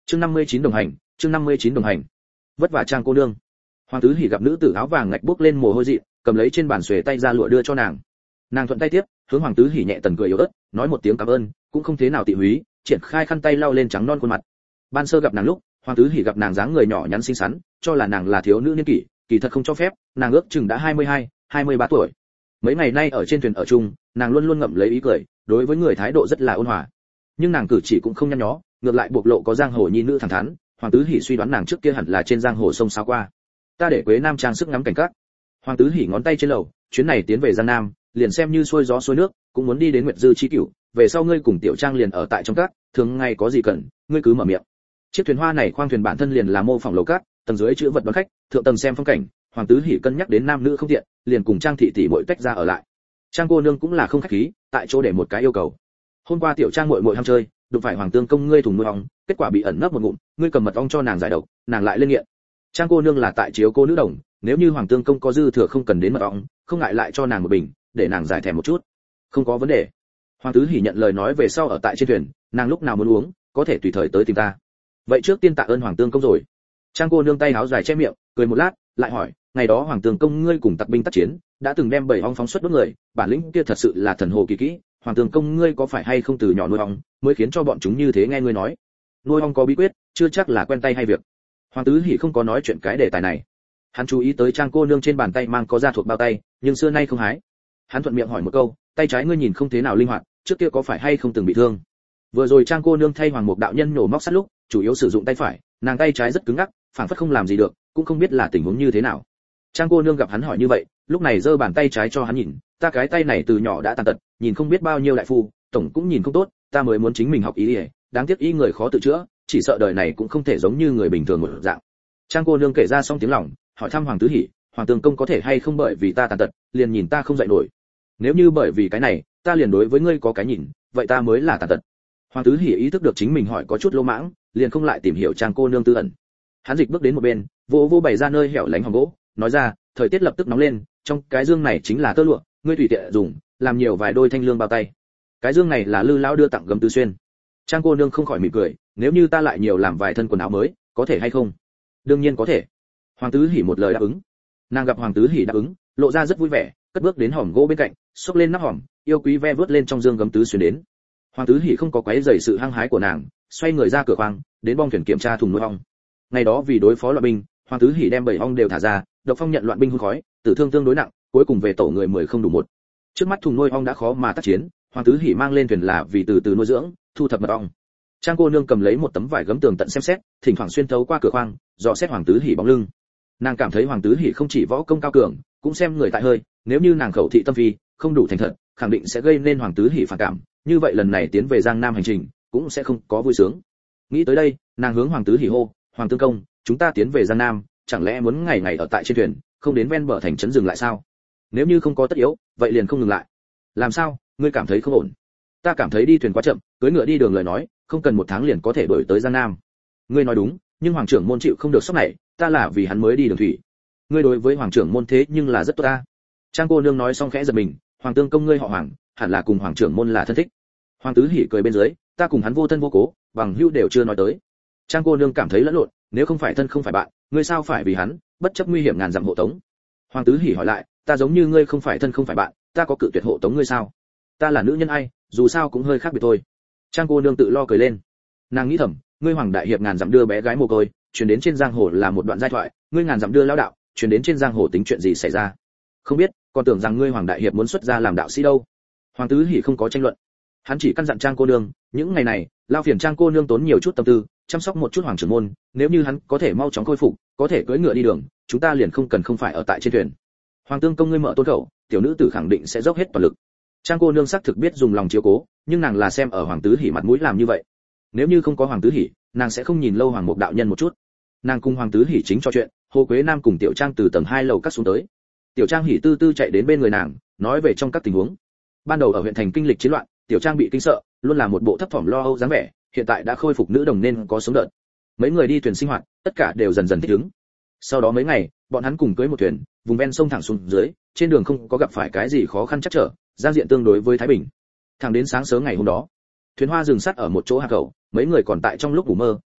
chương năm mươi chín đồng hành, chương năm mươi chín đồng hành. Vất vả Trang cô nương. Hoàng Tứ Hỉ gặp nữ tử áo vàng ngạch bước lên mồ hôi dị, cầm lấy trên bàn xuề tay ra lụa đưa cho nàng. Nàng thuận tay tiếp, hướng Hoàng Tứ Hỉ nhẹ tần cười yếu ớt, nói một tiếng cảm ơn, cũng không thế nào tị húy, triển khai khăn tay lau lên trắng non khuôn mặt. Ban sơ gặp nàng lúc, Hoàng Tứ Hỉ gặp nàng dáng người nhỏ nhắn xinh xắn, cho là nàng là thiếu nữ niên kỷ, kỳ thật không cho phép, nàng ước chừng đã hai mươi hai, hai mươi ba tuổi. Mấy ngày nay ở trên thuyền ở chung, nàng luôn luôn ngậm lấy ý cười, đối với người thái độ rất là ôn hòa. Nhưng nàng cử chỉ cũng không nhăn nhó, ngược lại bộc lộ có giang hồ nhi nữ thẳng thắn. Hoàng Tứ Hỉ suy đoán nàng trước kia hẳn là trên giang hồ sông sáo qua. Ta để Quế Nam trang sức ngắm cảnh cát. Hoàng Tứ Hỉ ngón tay trên lầu, chuyến này tiến về Giang Nam, liền xem như xuôi gió xuôi nước, cũng muốn đi đến Nguyệt Dư chi cửu, về sau ngươi cùng Tiểu Trang liền ở tại trong cát, thường ngày có gì cần, ngươi cứ mở miệng. Chiếc thuyền hoa này khoang thuyền bản thân liền là mô phỏng lầu cát, tầng dưới chứa vật đón khách, thượng tầng xem phong cảnh. Hoàng Tứ Hỉ cân nhắc đến nam nữ không tiện, liền cùng Trang thị tỷ muội tách ra ở lại. Trang cô nương cũng là không khách khí, tại chỗ để một cái yêu cầu. Hôm qua Tiểu Trang muội muội ham chơi, đụng phải Hoàng Tương công ngươi thùng nuôi ong, kết quả bị ẩn nấp một ngụm, ngươi cầm mật ong cho nàng giải độc, nàng lại lên nghiện. Trang cô nương là tại chiếu cô nữ đồng, nếu như Hoàng Tương công có dư thừa không cần đến mật ong, không ngại lại cho nàng một bình, để nàng giải thèm một chút. Không có vấn đề. Hoàng Tứ Hỉ nhận lời nói về sau ở tại trên thuyền, nàng lúc nào muốn uống, có thể tùy thời tới tìm ta. Vậy trước tiên tạ ơn Hoàng Tương công rồi. Trang cô nương tay áo dài che miệng, cười một lát, lại hỏi, ngày đó Hoàng Tương công ngươi cùng tặc binh tác chiến, đã từng đem bảy ong phóng xuất đốt người, bản lĩnh kia thật sự là thần hồ kỳ kỹ. Hoàng Tương công ngươi có phải hay không từ nhỏ nuôi ong, mới khiến cho bọn chúng như thế nghe ngươi nói. Nuôi ong có bí quyết, chưa chắc là quen tay hay việc. Hoàng Tứ Hỉ không có nói chuyện cái đề tài này. Hắn chú ý tới Trang cô nương trên bàn tay mang có da thuộc bao tay, nhưng xưa nay không hái. Hắn thuận miệng hỏi một câu, tay trái ngươi nhìn không thế nào linh hoạt, trước kia có phải hay không từng bị thương? Vừa rồi Trang cô nương thay Hoàng Mục đạo nhân nổ móc sắt lúc, chủ yếu sử dụng tay phải, nàng tay trái rất cứng ngắc, phảng phất không làm gì được, cũng không biết là tình huống như thế nào. Trang cô nương gặp hắn hỏi như vậy, lúc này giơ bàn tay trái cho hắn nhìn, ta cái tay này từ nhỏ đã tàn tật, nhìn không biết bao nhiêu đại phu, tổng cũng nhìn không tốt, ta mới muốn chính mình học y, đáng tiếc y người khó tự chữa, chỉ sợ đời này cũng không thể giống như người bình thường một dạng. Trang cô nương kể ra xong tiếng lòng, hỏi thăm Hoàng Tứ Hỉ, Hoàng Tương công có thể hay không bởi vì ta tàn tật, liền nhìn ta không dậy nổi. Nếu như bởi vì cái này, ta liền đối với ngươi có cái nhìn, vậy ta mới là tàn tật. Hoàng Tứ Hỉ ý thức được chính mình hỏi có chút lỗ mãng, liền không lại tìm hiểu Trang cô nương tư ẩn. Hắn dịch bước đến một bên, vỗ vỗ bày ra nơi hẻo lánh hòm gỗ, nói ra, thời tiết lập tức nóng lên, trong cái dương này chính là tơ lụa, ngươi tùy tiện dùng, làm nhiều vài đôi thanh lương bao tay. Cái dương này là Lư lão đưa tặng Gấm Tứ Xuyên. Trang cô nương không khỏi mỉm cười, nếu như ta lại nhiều làm vài thân quần áo mới, có thể hay không? Đương nhiên có thể. Hoàng Tứ Hỉ một lời đáp ứng. Nàng gặp Hoàng Tứ Hỉ đáp ứng, lộ ra rất vui vẻ, cất bước đến hòm gỗ bên cạnh, xốc lên nắp hòm, yêu quý ve vớt lên trong dương Gấm Tứ Xuyên đến. Hoàng Tứ Hỉ không có quấy rầy sự hăng hái của nàng, xoay người ra cửa khoang, đến bong thuyền kiểm tra thùng nuôi ong. Ngày đó vì đối phó loạn binh, Hoàng Tứ Hỉ đem bảy ong đều thả ra, độc phong nhận loạn binh hung khói, tử thương tương đối nặng, cuối cùng về tổ người mười không đủ một. Trước mắt thùng nuôi ong đã khó mà tác chiến, Hoàng Tứ Hỉ mang lên thuyền là vì từ từ nuôi dưỡng, thu thập mật ong. Trang cô nương cầm lấy một tấm vải gấm tường tận xem xét, thỉnh thoảng xuyên thấu qua cửa khoang, dò xét Hoàng Tứ Hỉ bóng lưng. Nàng cảm thấy Hoàng Tứ Hỉ không chỉ võ công cao cường, cũng xem người tại hơi, nếu như nàng khẩu thị tâm phi, không đủ thành thật, khẳng định sẽ gây nên Hoàng Tứ Hỉ phản cảm, như vậy lần này tiến về Giang Nam hành trình, cũng sẽ không có vui sướng. Nghĩ tới đây, nàng hướng Hoàng Tứ Hỉ hô, Hoàng Tương công, chúng ta tiến về Giang Nam, chẳng lẽ muốn ngày ngày ở tại trên thuyền, không đến ven bờ thành trấn dừng lại sao? Nếu như không có tất yếu, vậy liền không ngừng lại. Làm sao, ngươi cảm thấy không ổn? Ta cảm thấy đi thuyền quá chậm, cưỡi ngựa đi đường lời nói, không cần một tháng liền có thể đuổi tới Giang Nam. Ngươi nói đúng, nhưng hoàng trưởng môn chịu không được sốc này, ta là vì hắn mới đi đường thủy. Ngươi đối với hoàng trưởng môn thế nhưng là rất tốt ta. Trang cô nương nói xong khẽ giật mình, Hoàng Tương công ngươi họ Hoàng, hẳn là cùng hoàng trưởng môn là thân thích. Hoàng Tứ Hỉ cười bên dưới, ta cùng hắn vô thân vô cố, bằng hữu đều chưa nói tới. Trang cô nương cảm thấy lẫn lộn, nếu không phải thân không phải bạn, ngươi sao phải vì hắn bất chấp nguy hiểm ngàn dặm hộ tống? Hoàng Tứ Hỉ hỏi lại, ta giống như ngươi không phải thân không phải bạn, ta có cự tuyệt hộ tống ngươi sao? Ta là nữ nhân ai, dù sao cũng hơi khác biệt thôi. Trang cô nương tự lo cười lên. Nàng nghĩ thầm, ngươi Hoàng đại hiệp ngàn dặm đưa bé gái mồ côi, truyền đến trên giang hồ là một đoạn giai thoại, ngươi ngàn dặm đưa lão đạo, truyền đến trên giang hồ tính chuyện gì xảy ra? Không biết, còn tưởng rằng ngươi Hoàng đại hiệp muốn xuất gia làm đạo sĩ đâu. Hoàng Tứ Hỉ không có tranh luận, hắn chỉ căn dặn Trang cô nương, những ngày này, lao phiền Trang cô nương tốn nhiều chút tâm tư, chăm sóc một chút hoàng trưởng môn, nếu như hắn có thể mau chóng khôi phục, có thể cưỡi ngựa đi đường, chúng ta liền không cần không phải ở tại trên thuyền. Hoàng Tương công ngươi mở tôn khẩu, tiểu nữ tử khẳng định sẽ dốc hết toàn lực. Trang cô nương xác thực biết dùng lòng chiếu cố, nhưng nàng là xem ở Hoàng Tứ Hỉ mặt mũi làm như vậy. Nếu như không có Hoàng Tứ Hỉ, nàng sẽ không nhìn lâu Hoàng Mục đạo nhân một chút. Nàng cùng Hoàng Tứ Hỉ chính trò chuyện, Hồ Quế Nam cùng Tiểu Trang từ tầng hai lầu cắt xuống tới. Tiểu Trang hỉ tư tư chạy đến bên người nàng, nói về trong các tình huống. Ban đầu ở huyện thành kinh lịch chiến loạn, Tiểu Trang bị kinh sợ, luôn là một bộ thấp thỏm lo âu dáng vẻ, hiện tại đã khôi phục nữ đồng nên có sống đợt. Mấy người đi thuyền sinh hoạt, tất cả đều dần dần thích ứng. Sau đó mấy ngày, bọn hắn cùng cưới một thuyền, vùng ven sông thẳng xuống dưới, trên đường không có gặp phải cái gì khó khăn chắc trở, giang diện tương đối với thái bình. Thẳng đến sáng sớm ngày hôm đó, thuyền hoa dừng sắt ở một chỗ hạ khẩu, mấy người còn tại trong lúc ngủ mơ,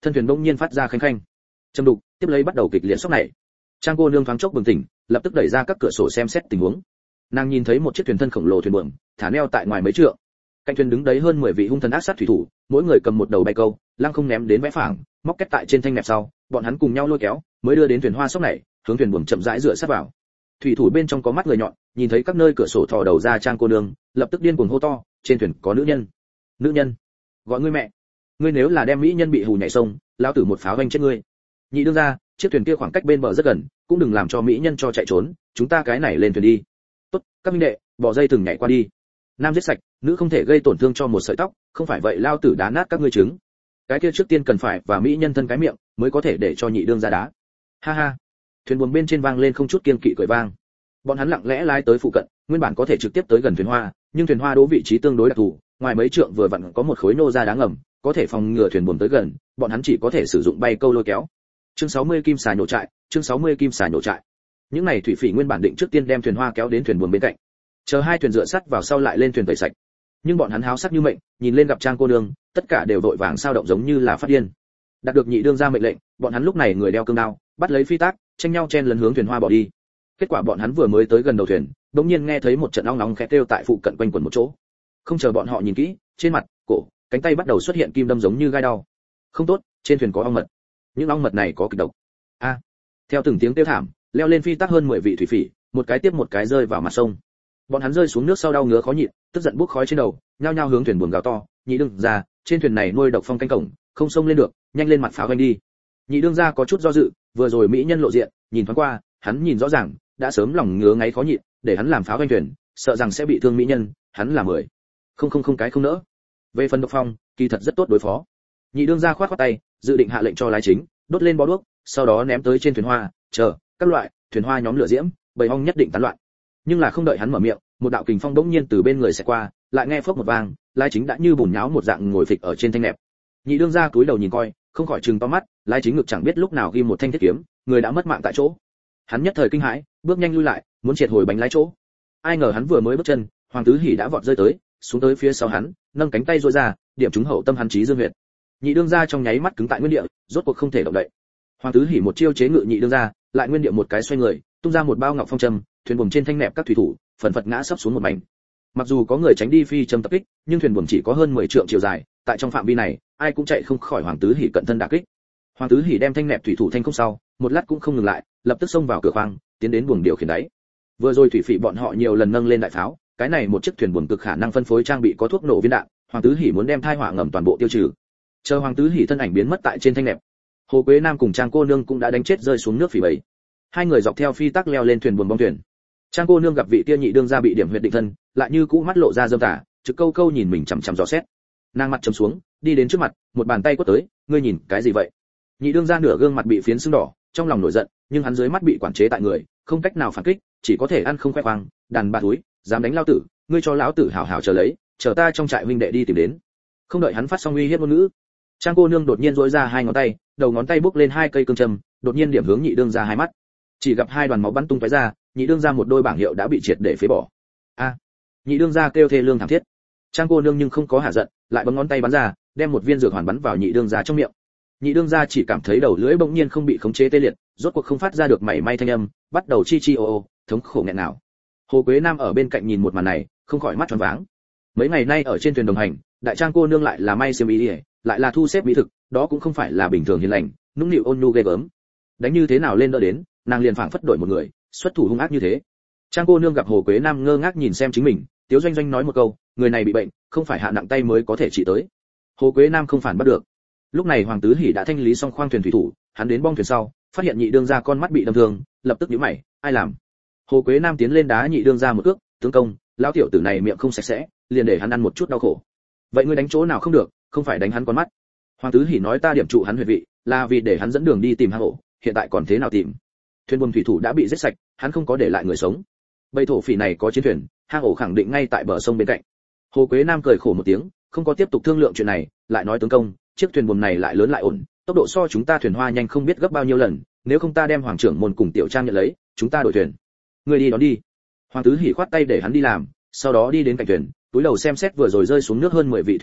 thân thuyền bỗng nhiên phát ra khanh khanh châm đục, tiếp lấy bắt đầu kịch liệt sốc này. Trang cô nương thoáng chốc bừng tỉnh, lập tức đẩy ra các cửa sổ xem xét tình huống. Nàng nhìn thấy một chiếc thuyền thân khổng lồ thuyền buồm thả neo tại ngoài mấy trượng, cạnh thuyền đứng đấy hơn mười vị hung thần ác sát thủy thủ, mỗi người cầm một đầu bay câu, lăng không ném đến vẽ phẳng, móc kết tại trên thanh nẹp sau, bọn hắn cùng nhau lôi kéo, mới đưa đến thuyền hoa sốc này, hướng thuyền buồm chậm rãi dựa sát vào. Thủy thủ bên trong có mắt người nhọn, nhìn thấy các nơi cửa sổ thò đầu ra Trang cô nương, lập tức điên cuồng hô to, trên thuyền có nữ nhân. Nữ nhân? Gọi ngươi mẹ. Ngươi nếu là đem mỹ nhân bị hù nhảy sông, lão tử một pháo vanh chết ngươi. Nhị đương ra, chiếc thuyền kia khoảng cách bên bờ rất gần, cũng đừng làm cho mỹ nhân cho chạy trốn, chúng ta cái này lên thuyền đi. Tốt, các minh đệ, bỏ dây thừng nhảy qua đi. Nam giết sạch, nữ không thể gây tổn thương cho một sợi tóc, không phải vậy lao tử đá nát các ngươi trứng. Cái kia trước tiên cần phải và mỹ nhân thân cái miệng, mới có thể để cho nhị đương ra đá. Ha ha. Thuyền buồm bên trên vang lên không chút kiêng kỵ cười vang. Bọn hắn lặng lẽ lái tới phụ cận, nguyên bản có thể trực tiếp tới gần thuyền hoa, nhưng thuyền hoa đỗ vị trí tương đối đặc thù, ngoài mấy trượng vừa vặn có một khối nô ra đá ngầm, có thể phòng ngừa thuyền buồm tới gần, bọn hắn chỉ có thể sử dụng bay câu lôi kéo. Chương sáu mươi kim xà nhổ trại, chương sáu mươi kim xà nhổ trại. Những này thủy phỉ nguyên bản định trước tiên đem thuyền hoa kéo đến thuyền buồm bên cạnh, chờ hai thuyền dựa sắt vào sau lại lên thuyền tẩy sạch. Nhưng bọn hắn háo sắc như mệnh, nhìn lên gặp Trang cô nương, tất cả đều vội vàng sao động giống như là phát điên. Đạt được nhị đương ra mệnh lệnh, bọn hắn lúc này người đeo cương đao, bắt lấy phi tác, tranh nhau chen lấn hướng thuyền hoa bỏ đi. Kết quả bọn hắn vừa mới tới gần đầu thuyền, đột nhiên nghe thấy một trận ong nóng khẽ kêu tại phụ cận quanh quẩn một chỗ. Không chờ bọn họ nhìn kỹ, trên mặt, cổ, cánh tay bắt đầu xuất hiện kim đâm giống như gai đau. Không tốt, trên thuyền có ong mật. Những ong mật này có kịch độc. A. Theo từng tiếng kêu thảm, leo lên phi tác hơn mười vị thủy phỉ, một cái tiếp một cái rơi vào mặt sông. Bọn hắn rơi xuống nước sau đau ngứa khó nhịn, tức giận bốc khói trên đầu, nhao nhao hướng thuyền buồm gào to, nhị đương ra, trên thuyền này nuôi độc phong canh cổng, không xông lên được, nhanh lên mặt pháo vanh đi. Nhị đương ra có chút do dự, vừa rồi mỹ nhân lộ diện, nhìn thoáng qua, hắn nhìn rõ ràng, đã sớm lòng ngứa ngáy khó nhịn, để hắn làm pháo vanh thuyền, sợ rằng sẽ bị thương mỹ nhân, hắn là mười. Không không không cái không nỡ. Về phần độc phong, kỳ thật rất tốt đối phó. Nhị đương ra khoát khoát tay, dự định hạ lệnh cho lái chính, đốt lên bó đuốc, sau đó ném tới trên thuyền hoa, chờ, các loại, thuyền hoa nhóm lửa diễm, bầy ong nhất định tán loạn. Nhưng là không đợi hắn mở miệng, một đạo kình phong đống nhiên từ bên người sẽ qua, lại nghe phốc một vang, lái chính đã như bùn nháo một dạng ngồi phịch ở trên thanh nẹp. Nhị đương ra cúi đầu nhìn coi, không khỏi trừng to mắt, lái chính ngực chẳng biết lúc nào ghi một thanh thiết kiếm, người đã mất mạng tại chỗ. Hắn nhất thời kinh hãi, bước nhanh lui lại, muốn triệt hồi bánh lái chỗ. Ai ngờ hắn vừa mới bước chân, Hoàng Tứ Hỉ đã vọt rơi tới, xuống tới phía sau hắn, nâng cánh tay duỗi ra, điểm trúng hậu tâm hắn chí dương huyệt. Nhị đương ra trong nháy mắt cứng tại nguyên địa, rốt cuộc không thể động đậy. Hoàng Tứ Hỉ một chiêu chế ngự nhị đương ra, lại nguyên địa một cái xoay người, tung ra một bao ngọc phong châm, thuyền buồm trên thanh nẹp các thủy thủ, phần phật ngã sấp xuống một mảnh. Mặc dù có người tránh đi phi châm tập kích, nhưng thuyền buồm chỉ có hơn mười trượng chiều dài, tại trong phạm vi này, ai cũng chạy không khỏi Hoàng Tứ Hỉ cận thân đả kích. Hoàng Tứ Hỉ đem thanh nẹp thủy thủ thanh không sau, một lát cũng không ngừng lại, lập tức xông vào cửa khoang, tiến đến buồng điều khiển đáy. Vừa rồi thủy phỉ bọn họ nhiều lần nâng lên đại pháo, cái này một chiếc thuyền buồm cực khả năng phân phối trang bị có thuốc nổ viên đạn, Hoàng Tứ Hỉ muốn đem thai họa ngầm toàn bộ tiêu trừ. Chờ Hoàng Tứ Hỉ thân ảnh biến mất tại trên thanh nẹp, Hồ Quế Nam cùng Trang cô nương cũng đã đánh chết rơi xuống nước phỉ bầy. Hai người dọc theo phi tắc leo lên thuyền buồm bong thuyền. Trang cô nương gặp vị kia nhị đương ra bị điểm huyệt định thân, lại như cũ mắt lộ ra dâm tà, trực câu câu nhìn mình chằm chằm dò xét. Nàng mặt trầm xuống, đi đến trước mặt, một bàn tay quất tới, ngươi nhìn cái gì vậy? Nhị đương ra nửa gương mặt bị phiến sưng đỏ, trong lòng nổi giận, nhưng hắn dưới mắt bị quản chế tại người, không cách nào phản kích, chỉ có thể ăn không khoe khoang, đàn bà túi, dám đánh lao tử, ngươi cho lão tử hảo hảo chờ lấy, chờ ta trong trại huynh đệ đi tìm đến. Không đợi hắn phát xong uy hiếp ngôn ngữ, Trang cô nương đột nhiên duỗi ra hai ngón tay, đầu ngón tay bốc lên hai cây cương châm, đột nhiên điểm hướng nhị đương ra hai mắt. Chỉ gặp hai đoàn máu bắn tung tóe ra, nhị đương ra một đôi bảng hiệu đã bị triệt để phế bỏ. A! Nhị đương ra kêu thê lương thảm thiết. Trang cô nương nhưng không có hạ giận, lại bấm ngón tay bắn ra, đem một viên dược hoàn bắn vào nhị đương ra trong miệng. Nhị đương ra chỉ cảm thấy đầu lưỡi bỗng nhiên không bị khống chế tê liệt, rốt cuộc không phát ra được mảy may thanh âm, bắt đầu chi chi ô ô, thống khổ nghẹn nào. Hồ Quế Nam ở bên cạnh nhìn một màn này, không khỏi mắt tròn váng. Mấy ngày nay ở trên thuyền đồng hành, đại Trang cô nương lại là may xiêm y, lại là thu xếp mỹ thực, đó cũng không phải là bình thường hiền lành, nũng nịu ôn nhu ghê gớm. Đánh như thế nào lên đỡ đến, nàng liền phảng phất đổi một người, xuất thủ hung ác như thế. Trang cô nương gặp Hồ Quế Nam ngơ ngác nhìn xem chính mình, Tiếu Doanh Doanh nói một câu, người này bị bệnh, không phải hạ nặng tay mới có thể trị tới. Hồ Quế Nam không phản bắt được. Lúc này Hoàng Tứ Hỉ đã thanh lý xong khoang thuyền thủy thủ, hắn đến bong thuyền sau, phát hiện nhị đương gia con mắt bị đâm thương, lập tức nhíu mày, ai làm? Hồ Quế Nam tiến lên đá nhị đương gia một cước, tướng công, lão tiểu tử này miệng không sạch sẽ, liền để hắn ăn một chút đau khổ. Vậy ngươi đánh chỗ nào không được, không phải đánh hắn con mắt. Hoàng Tứ Hỉ nói ta điểm trụ hắn huyệt vị, là vì để hắn dẫn đường đi tìm hang ổ, hiện tại còn thế nào tìm? Thuyền buồm thủy thủ đã bị giết sạch, hắn không có để lại người sống. Bầy thổ phỉ này có chiến thuyền, hang ổ khẳng định ngay tại bờ sông bên cạnh. Hồ Quế Nam cười khổ một tiếng, không có tiếp tục thương lượng chuyện này, lại nói tướng công, chiếc thuyền buồm này lại lớn lại ổn, tốc độ so chúng ta thuyền hoa nhanh không biết gấp bao nhiêu lần, nếu không ta đem hoàng trưởng môn cùng tiểu trang nhận lấy, chúng ta đổi thuyền. Người đi đón đi. Hoàng Tứ Hỉ khoát tay để hắn đi làm, sau đó đi đến cạnh thuyền, túi đầu xem xét vừa rồi rơi xuống nước hơn mười vị thủy phỉ,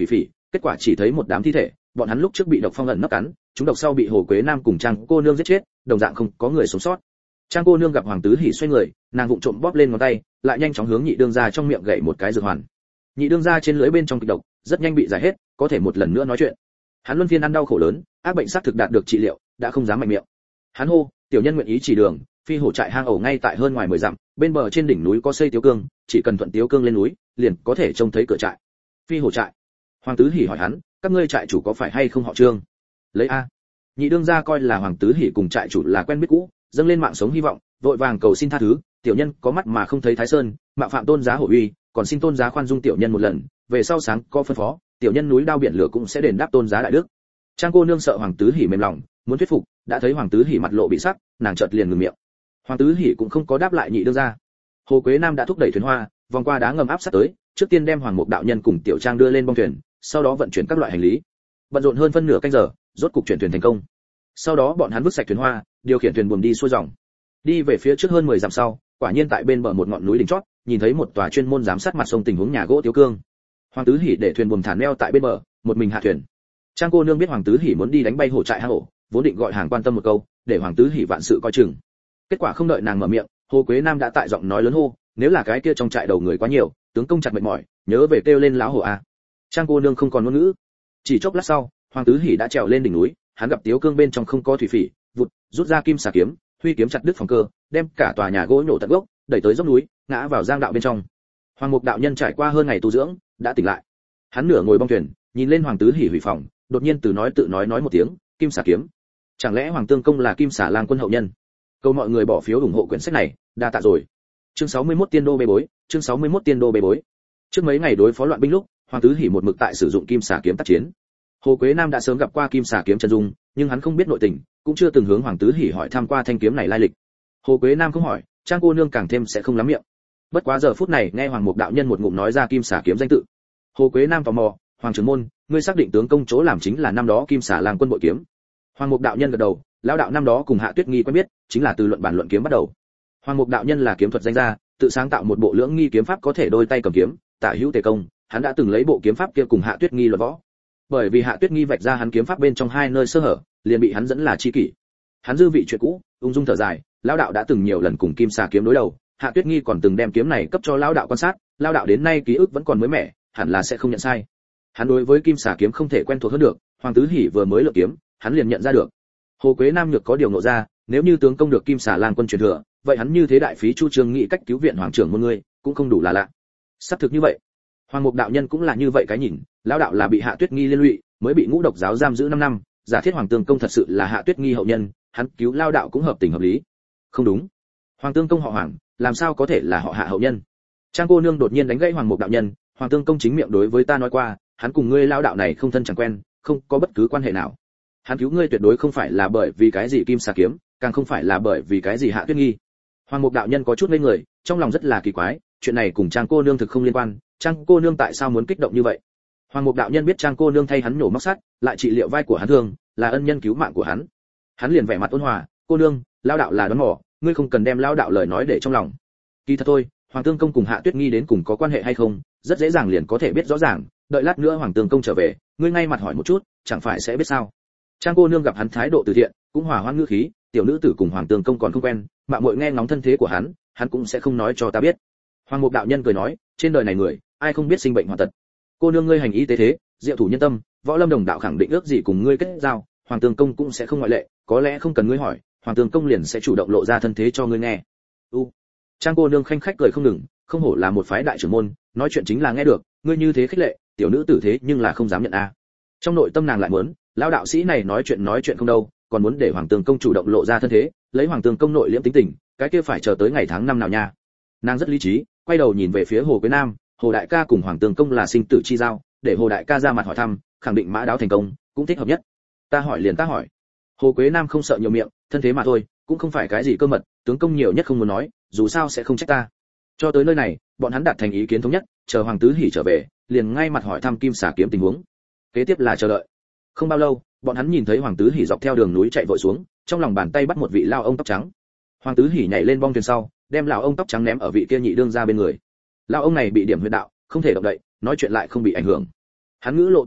kết quả chỉ thấy một đám thi thể, bọn hắn lúc trước bị độc phong ẩn nấp cắn, chúng độc sau bị Hồ Quế Nam cùng Trang cô nương giết chết, đồng dạng không có người sống sót. Trang cô nương gặp Hoàng Tứ Hỉ xoay người, nàng vụng trộm bóp lên ngón tay, lại nhanh chóng hướng nhị đương gia trong miệng gậy một cái dược hoàn. Nhị đương gia trên lưỡi bên trong kịch độc, rất nhanh bị giải hết, có thể một lần nữa nói chuyện. Hắn luân phiên ăn đau khổ lớn, ác bệnh xác thực đạt được trị liệu, đã không dám mạnh miệng. Hắn hô, tiểu nhân nguyện ý chỉ đường, phi hổ trại hang ổ ngay tại hơn ngoài mười dặm, bên bờ trên đỉnh núi có xây tiếu cương, chỉ cần thuận tiếu cương lên núi, liền có thể trông thấy cửa trại. Phi hổ trại. Hoàng Tứ Hỉ hỏi hắn, các ngươi trại chủ có phải hay không họ Trương? Lấy a. Nhị đương gia coi là Hoàng Tứ Hỉ cùng trại chủ là quen biết cũ, dâng lên mạng sống hy vọng, vội vàng cầu xin tha thứ, tiểu nhân có mắt mà không thấy Thái Sơn, mạo phạm tôn giá hổ uy, còn xin tôn giá khoan dung tiểu nhân một lần, về sau sáng có phân phó, tiểu nhân núi đao biển lửa cũng sẽ đền đáp tôn giá đại đức. Trang cô nương sợ Hoàng Tứ Hỉ mềm lòng, muốn thuyết phục, đã thấy Hoàng Tứ Hỉ mặt lộ bị sắc, nàng chợt liền ngừng miệng. Hoàng Tứ Hỉ cũng không có đáp lại nhị đương gia. Hồ Quế Nam đã thúc đẩy thuyền hoa, vòng qua đá ngầm áp sát tới, trước tiên đem Hoàng Mục đạo nhân cùng Tiểu Trang đưa lên bong thuyền, sau đó vận chuyển các loại hành lý. Bận rộn hơn phân nửa canh giờ, rốt cục chuyển thuyền thành công. Sau đó bọn hắn vứt sạch thuyền hoa, điều khiển thuyền buồm đi xuôi dòng. Đi về phía trước hơn mười dặm sau, quả nhiên tại bên bờ một ngọn núi đỉnh chót, nhìn thấy một tòa chuyên môn giám sát mặt sông tình huống nhà gỗ Tiếu Cương. Hoàng Tứ Hỉ để thuyền buồm thả neo tại bên bờ, một mình hạ thuyền. Trang cô nương biết Hoàng Tứ Hỉ muốn đi đánh bay hổ trại hang ổ, vốn định gọi hàng quan tâm một câu, để Hoàng Tứ Hỉ vạn sự coi chừng. Kết quả không đợi nàng mở miệng, Hồ Quế Nam đã tại giọng nói lớn hô, nếu là cái kia trong trại đầu người quá nhiều, tướng công chặt mệt mỏi, nhớ về kêu lên lão hổ a. Trang cô nương không còn ngôn ngữ. Chỉ chốc lát sau, Hoàng Tứ Hỉ đã trèo lên đỉnh núi, hắn gặp Tiếu Cương bên trong không có thủy phỉ, vụt, rút ra kim xà kiếm, huy kiếm chặt đứt phòng cơ, đem cả tòa nhà gỗ nhổ tận gốc, đẩy tới dốc núi, ngã vào giang đạo bên trong. Hoàng Mục đạo nhân trải qua hơn ngày tu dưỡng, đã tỉnh lại. Hắn nửa ngồi bong thuyền, nhìn lên Hoàng Tứ Hỉ hủy phòng, đột nhiên từ nói tự nói nói một tiếng, kim xà kiếm. Chẳng lẽ Hoàng Tương công là kim xà lang quân hậu nhân? Câu mọi người bỏ phiếu ủng hộ quyển sách này, đa tạ rồi. Chương sáu mươi mốt tiên đô bê bối, chương sáu mươi mốt tiên đô bê bối. Trước mấy ngày đối phó loạn binh lúc, Hoàng Tứ Hỉ một mực tại sử dụng kim xà kiếm tác chiến. Hồ Quế Nam đã sớm gặp qua kim xà kiếm chân dung, nhưng hắn không biết nội tình, cũng chưa từng hướng Hoàng Tứ Hỉ hỏi thăm qua thanh kiếm này lai lịch. Hồ Quế Nam không hỏi, Trang cô nương càng thêm sẽ không lắm miệng. Bất quá giờ phút này nghe Hoàng Mục đạo nhân một ngụm nói ra kim xà kiếm danh tự. Hồ Quế Nam tò mò, Hoàng trưởng môn, ngươi xác định tướng công chỗ làm chính là năm đó kim xà lang quân bội kiếm? Hoàng Mục đạo nhân gật đầu, lão đạo năm đó cùng Hạ Tuyết Nghi quen biết, chính là từ luận bản luận kiếm bắt đầu. Hoàng Mục đạo nhân là kiếm thuật danh gia, tự sáng tạo một bộ lưỡng nghi kiếm pháp có thể đôi tay cầm kiếm, tả hữu tề công, hắn đã từng lấy bộ kiếm pháp kia cùng Hạ Tuyết Nghi luận võ. Bởi vì Hạ Tuyết Nghi vạch ra hắn kiếm pháp bên trong hai nơi sơ hở, liền bị hắn dẫn là chi kỷ. Hắn dư vị chuyện cũ, ung dung thở dài, lão đạo đã từng nhiều lần cùng kim xà kiếm đối đầu, Hạ Tuyết Nghi còn từng đem kiếm này cấp cho lão đạo quan sát, lão đạo đến nay ký ức vẫn còn mới mẻ, hẳn là sẽ không nhận sai. Hắn đối với kim xà kiếm không thể quen thuộc hơn được, Hoàng Tứ Hỉ vừa mới lựa kiếm, hắn liền nhận ra được. Hồ Quế Nam nhược có điều ngộ ra, nếu như tướng công được kim xà lang quân truyền thừa, vậy hắn như thế đại phí chu trương nghị cách cứu viện hoàng trưởng môn ngươi, cũng không đủ là lạ. Sắp thực như vậy. Hoàng Mục đạo nhân cũng là như vậy cái nhìn, lão đạo là bị Hạ Tuyết Nghi liên lụy, mới bị ngũ độc giáo giam giữ năm năm, giả thiết Hoàng Tương công thật sự là Hạ Tuyết Nghi hậu nhân, hắn cứu lão đạo cũng hợp tình hợp lý. Không đúng. Hoàng Tương công họ Hoàng, làm sao có thể là họ Hạ hậu nhân? Trang cô nương đột nhiên đánh gãy Hoàng Mục đạo nhân, Hoàng Tương công chính miệng đối với ta nói qua, hắn cùng ngươi lão đạo này không thân chẳng quen, không có bất cứ quan hệ nào. Hắn cứu ngươi tuyệt đối không phải là bởi vì cái gì kim xà kiếm, càng không phải là bởi vì cái gì Hạ Tuyết Nghi. Hoàng Mục đạo nhân có chút ngây người, trong lòng rất là kỳ quái, chuyện này cùng Trang cô nương thực không liên quan, Trang cô nương tại sao muốn kích động như vậy? Hoàng Mục đạo nhân biết Trang cô nương thay hắn nổ móc sắt, lại trị liệu vai của hắn thương, là ân nhân cứu mạng của hắn. Hắn liền vẻ mặt ôn hòa, cô nương, lão đạo là đoán mò, ngươi không cần đem lão đạo lời nói để trong lòng. Kỳ thật thôi, Hoàng Tương công cùng Hạ Tuyết Nghi đến cùng có quan hệ hay không, rất dễ dàng liền có thể biết rõ ràng, đợi lát nữa Hoàng Tương công trở về, ngươi ngay mặt hỏi một chút, chẳng phải sẽ biết sao? Trang cô nương gặp hắn thái độ từ thiện, cũng hòa hoãn ngữ khí, tiểu nữ tử cùng Hoàng Tương công còn không quen, mạo muội nghe ngóng thân thế của hắn, hắn cũng sẽ không nói cho ta biết. Hoàng Mục đạo nhân cười nói, trên đời này người, ai không biết sinh bệnh hoàn tật. Cô nương ngươi hành y tế thế, diệu thủ nhân tâm, võ lâm đồng đạo khẳng định ước gì cùng ngươi kết giao, Hoàng Tương công cũng sẽ không ngoại lệ, có lẽ không cần ngươi hỏi, Hoàng Tương công liền sẽ chủ động lộ ra thân thế cho ngươi nghe. U. Trang cô nương khanh khách cười không ngừng, không hổ là một phái đại trưởng môn, nói chuyện chính là nghe được, ngươi như thế khích lệ, tiểu nữ tử thế nhưng là không dám nhận a. À. Trong nội tâm nàng lại muốn, lão đạo sĩ này nói chuyện nói chuyện không đâu, còn muốn để Hoàng Tương công chủ động lộ ra thân thế, lấy Hoàng Tương công nội liễm tính tình, cái kia phải chờ tới ngày tháng năm nào nha. Nàng rất lý trí, quay đầu nhìn về phía Hồ Quế Nam, Hồ đại ca cùng Hoàng Tương công là sinh tử chi giao, để Hồ đại ca ra mặt hỏi thăm, khẳng định mã đáo thành công, cũng thích hợp nhất. Ta hỏi liền ta hỏi. Hồ Quế Nam không sợ nhiều miệng, thân thế mà thôi, cũng không phải cái gì cơ mật, tướng công nhiều nhất không muốn nói, dù sao sẽ không trách ta. Cho tới nơi này, bọn hắn đạt thành ý kiến thống nhất, chờ Hoàng Tứ Hỉ trở về, liền ngay mặt hỏi thăm kim xà kiếm tình huống. Kế tiếp là chờ đợi. Không bao lâu, bọn hắn nhìn thấy Hoàng Tứ Hỉ dọc theo đường núi chạy vội xuống, trong lòng bàn tay bắt một vị lao ông tóc trắng. Hoàng Tứ Hỉ nhảy lên bong thuyền sau, đem lão ông tóc trắng ném ở vị kia nhị đương ra bên người. Lão ông này bị điểm huyệt đạo, không thể động đậy, nói chuyện lại không bị ảnh hưởng. Hắn ngữ lộ tức giận,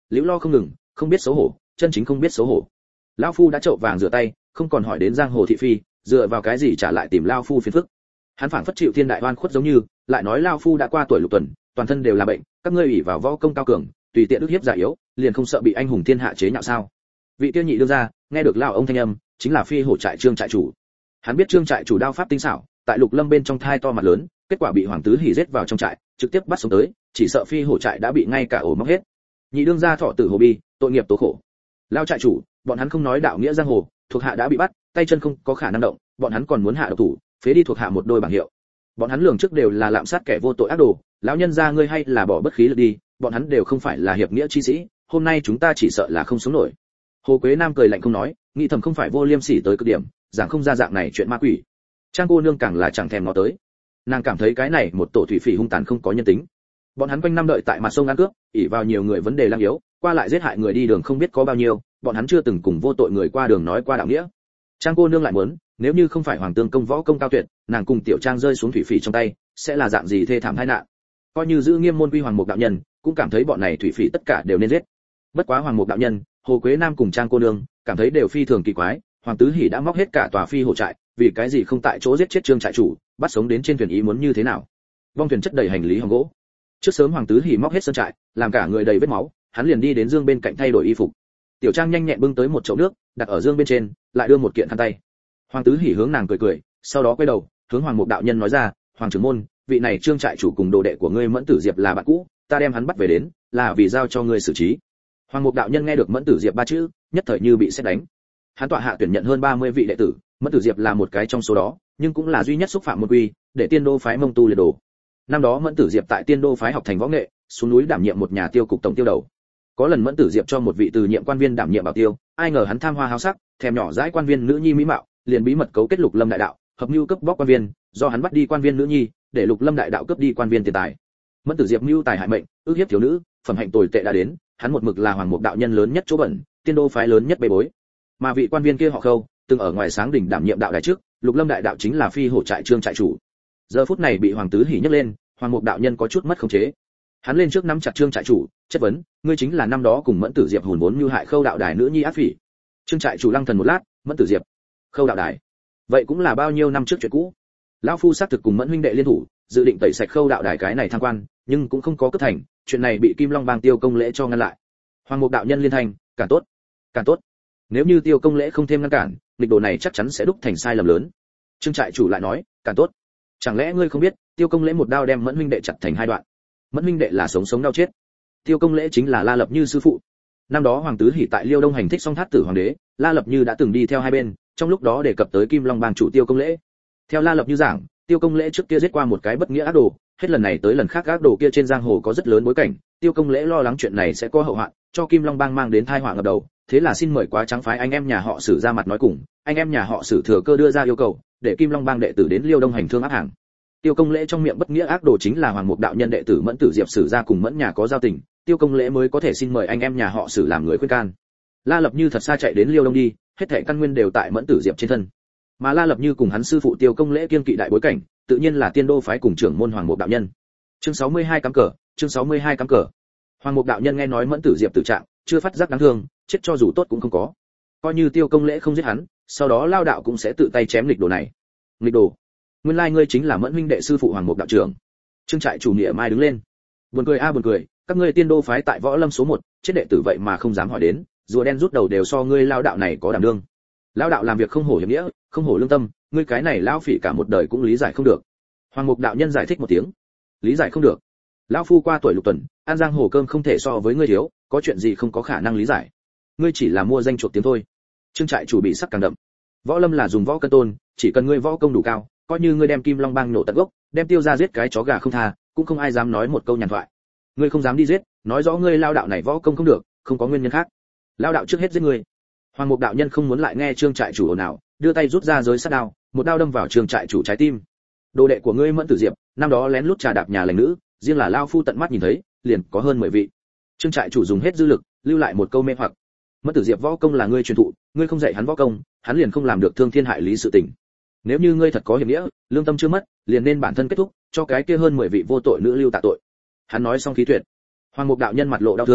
liễu lo không ngừng, không biết xấu hổ, chân chính không biết xấu hổ. Lão phu đã trậu vàng rửa tay, không còn hỏi đến giang hồ thị phi, dựa vào cái gì trả lại tìm lão phu phiền phức. Hắn phảng phất chịu thiên đại oan khuất giống như, lại nói lão phu đã qua tuổi lục tuần, toàn thân đều là bệnh, các ngươi ủy vào võ công cao cường, tùy tiện ức hiếp già yếu, liền không sợ bị anh hùng thiên hạ chế nhạo sao? Vị tiêu nhị đương ra, nghe được lão ông thanh âm, chính là phi hổ trại Trương trại chủ. Hắn biết Trương trại chủ đao pháp tinh xảo, tại Lục Lâm bên trong thai to mặt lớn, kết quả bị Hoàng Tứ Hỉ giết vào trong trại, trực tiếp bắt sống tới, chỉ sợ phi hổ trại đã bị ngay cả ổ móc hết. Nhị đương gia thọ tử hồ bi, tội nghiệp tố khổ. Lão trại chủ, bọn hắn không nói đạo nghĩa giang hồ, thuộc hạ đã bị bắt, tay chân không có khả năng động, bọn hắn còn muốn hạ độc thủ, phế đi thuộc hạ một đôi bảng hiệu. Bọn hắn lường trước đều là lạm sát kẻ vô tội ác đồ, lão nhân gia ngươi hay là bỏ bất khí lực đi, bọn hắn đều không phải là hiệp nghĩa chi sĩ, hôm nay chúng ta chỉ sợ là không sống nổi. Hồ Quế Nam cười lạnh không nói, nghĩ thầm không phải vô liêm sỉ tới cực điểm, giảng không ra dạng này chuyện ma quỷ. Trang cô nương càng là chẳng thèm ngó tới. Nàng cảm thấy cái này một tổ thủy phỉ hung tàn không có nhân tính. Bọn hắn quanh năm đợi tại mặt sông ăn cướp, ỷ vào nhiều người vấn đề lang yếu, qua lại giết hại người đi đường không biết có bao nhiêu, bọn hắn chưa từng cùng vô tội người qua đường nói qua đạo nghĩa. Trang cô nương lại muốn, nếu như không phải Hoàng Tương công võ công cao tuyệt, nàng cùng tiểu Trang rơi xuống thủy phỉ trong tay, sẽ là dạng gì thê thảm tai nạn. Coi như giữ nghiêm môn quy Hoàng Mục đạo nhân, cũng cảm thấy bọn này thủy phỉ tất cả đều nên giết. Bất quá Hoàng Mục đạo nhân, Hồ Quế Nam cùng Trang cô nương, cảm thấy đều phi thường kỳ quái, Hoàng Tứ Hỉ đã móc hết cả tòa phi hổ trại, vì cái gì không tại chỗ giết chết Trương trại chủ, bắt sống đến trên thuyền ý muốn như thế nào? Vong thuyền chất đầy hành lý hòn gỗ. Trước sớm Hoàng Tứ Hỉ móc hết sơn trại, làm cả người đầy vết máu, hắn liền đi đến dương bên cạnh thay đổi y phục. Tiểu Trang nhanh nhẹn bưng tới một chậu nước, đặt ở dương bên trên, lại đưa một kiện khăn tay. Hoàng Tứ Hỉ hướng nàng cười cười, sau đó quay đầu, hướng Hoàng Mục đạo nhân nói ra, Hoàng trưởng môn, vị này Trương trại chủ cùng đồ đệ của ngươi Mẫn Tử Diệp là bạn cũ, ta đem hắn bắt về đến, là vì giao cho ngươi xử trí. Hoàng Mục đạo nhân nghe được Mẫn Tử Diệp ba chữ, nhất thời như bị sét đánh. Hắn tọa hạ tuyển nhận hơn ba mươi vị đệ tử, Mẫn Tử Diệp là một cái trong số đó, nhưng cũng là duy nhất xúc phạm môn quy, để Tiên Đô phái Mông tu liệt đổ. Năm đó Mẫn Tử Diệp tại Tiên Đô phái học thành võ nghệ, xuống núi đảm nhiệm một nhà tiêu cục tổng tiêu đầu. Có lần Mẫn Tử Diệp cho một vị từ nhiệm quan viên đảm nhiệm bảo tiêu, ai ngờ hắn tham hoa háo sắc, thèm nhỏ dãi quan viên nữ nhi mỹ mạo, liền bí mật cấu kết Lục Lâm đại đạo, hợp mưu cướp bóc quan viên, do hắn bắt đi quan viên nữ nhi, để Lục Lâm đại đạo cướp đi quan viên tiền tài. Mẫn Tử Diệp mưu tài hại mệnh, ước hiếp thiếu nữ, phẩm hạnh tồi tệ đã đến, hắn một mực là Hoàng Mục đạo nhân lớn nhất chỗ bẩn, Tiên Đô phái lớn nhất bê bối. Mà vị quan viên kia họ Khâu, từng ở ngoài sáng đỉnh đảm nhiệm đạo đại trước, Lục Lâm đại đạo chính là phi hổ trại Trương trại chủ. Giờ phút này bị Hoàng Tứ Hỉ nhấc lên, Hoàng Mục đạo nhân có chút mất khống chế. Hắn lên trước nắm chặt Trương trại chủ, chất vấn, ngươi chính là năm đó cùng Mẫn Tử Diệp hùn vốn mưu hại Khâu đạo đài nữ nhi ác phỉ. Trương trại chủ lăng thần một lát, Mẫn Tử Diệp, Khâu đạo đài, vậy cũng là bao nhiêu năm trước chuyện cũ. Lão phu xác thực cùng Mẫn huynh đệ liên thủ, dự định tẩy sạch Khâu đạo đài cái này tham quan, nhưng cũng không có cấp thành, chuyện này bị Kim Long Bang Tiêu Công Lễ cho ngăn lại. Hoàng Mục đạo nhân liên thành, càng tốt, càng tốt. Nếu như Tiêu Công Lễ không thêm ngăn cản, nghịch đồ này chắc chắn sẽ đúc thành sai lầm lớn. Trương trại chủ lại nói, càng tốt. Chẳng lẽ ngươi không biết, Tiêu Công Lễ một đao đem Mẫn huynh đệ chặt thành hai đoạn. Mẫn huynh đệ là sống sống đau chết. Tiêu Công Lễ chính là La Lập Như sư phụ. Năm đó Hoàng Tứ Hỉ tại Liêu Đông hành thích song thát tử hoàng đế, La Lập Như đã từng đi theo hai bên, trong lúc đó đề cập tới Kim Long Bang chủ Tiêu Công Lễ. Theo La Lập Như giảng, Tiêu Công Lễ trước kia giết qua một cái bất nghĩa ác đồ, hết lần này tới lần khác ác đồ kia trên giang hồ có rất lớn bối cảnh, Tiêu Công Lễ lo lắng chuyện này sẽ có hậu hoạn, cho Kim Long Bang mang đến tai họa ngập đầu, thế là xin mời quá trắng phái anh em nhà họ Sử ra mặt nói cùng, anh em nhà họ Sử thừa cơ đưa ra yêu cầu, để Kim Long Bang đệ tử đến Liêu Đông hành thương áp hàng. Tiêu Công Lễ trong miệng bất nghĩa ác đồ chính là Hoàng Mục đạo nhân đệ tử Mẫn Tử Diệp Sử ra cùng Mẫn nhà có giao tình, Tiêu Công Lễ mới có thể xin mời anh em nhà họ Sử làm người khuyên can. La Lập Như thật xa chạy đến Liêu Đông đi, hết thảy căn nguyên đều tại Mẫn Tử Diệp trên thân. Mà La Lập Như cùng hắn sư phụ Tiêu Công Lễ kiên kỵ đại bối cảnh, tự nhiên là Tiên Đô phái cùng trưởng môn Hoàng Mục đạo nhân. Chương sáu mươi hai cắm cờ, chương sáu mươi hai cắm cờ. Hoàng Mục đạo nhân nghe nói Mẫn Tử Diệp tử trạng, chưa phát giác đáng thương, chết cho dù tốt cũng không có. Coi như Tiêu Công Lễ không giết hắn, sau đó lao đạo cũng sẽ tự tay chém nghịch đồ này. Nghịch đồ? Nguyên lai ngươi chính là Mẫn huynh đệ sư phụ Hoàng Mục đạo trưởng. Trương trại chủ nghĩa mai đứng lên. Buồn cười a à, buồn cười, các ngươi Tiên Đô phái tại Võ Lâm số một, chết đệ tử vậy mà không dám hỏi đến, rùa đen rút đầu đều so ngươi lao đạo này có đảm đương. Lao đạo làm việc không hổ hiệp nghĩa, không hổ lương tâm, ngươi cái này lao phỉ cả một đời cũng lý giải không được. Hoàng Mục đạo nhân giải thích một tiếng. Lý giải không được? Lão phu qua tuổi lục tuần, ăn giang hồ cơm không thể so với ngươi thiếu, có chuyện gì không có khả năng lý giải. Ngươi chỉ là mua danh chuộc tiếng thôi. Trương trại chủ bị sắc càng đậm. Võ Lâm là dùng võ cân tôn, chỉ cần ngươi võ công đủ cao, coi như ngươi đem Kim Long Bang nổ tận gốc, đem Tiêu gia giết cái chó gà không tha, cũng không ai dám nói một câu nhàn thoại. Ngươi không dám đi giết, nói rõ ngươi lao đạo này võ công không được, không có nguyên nhân khác. Lao đạo trước hết giết ngươi. Hoàng Mục đạo nhân không muốn lại nghe Trương trại chủ ồn ào, đưa tay rút ra giới sát đao, một đao đâm vào Trương trại chủ trái tim. Đồ đệ của ngươi Mẫn Tử Diệp, năm đó lén lút trà đạp nhà lành nữ, riêng là lao phu tận mắt nhìn thấy, liền có hơn mười vị. Trương trại chủ dùng hết dư lực, lưu lại một câu mê hoặc. Mẫn Tử Diệp võ công là ngươi truyền thụ, ngươi không dạy hắn võ công, hắn liền không làm được thương thiên hại lý sự tình. Nếu như ngươi thật có hiệp nghĩa, lương tâm chưa mất, liền nên bản thân kết thúc, cho cái kia hơn mười vị vô tội nữ lưu tạ tội. Hắn nói xong khí tuyệt. Hoàng Mục đạo nhân mặt lộ đau thương,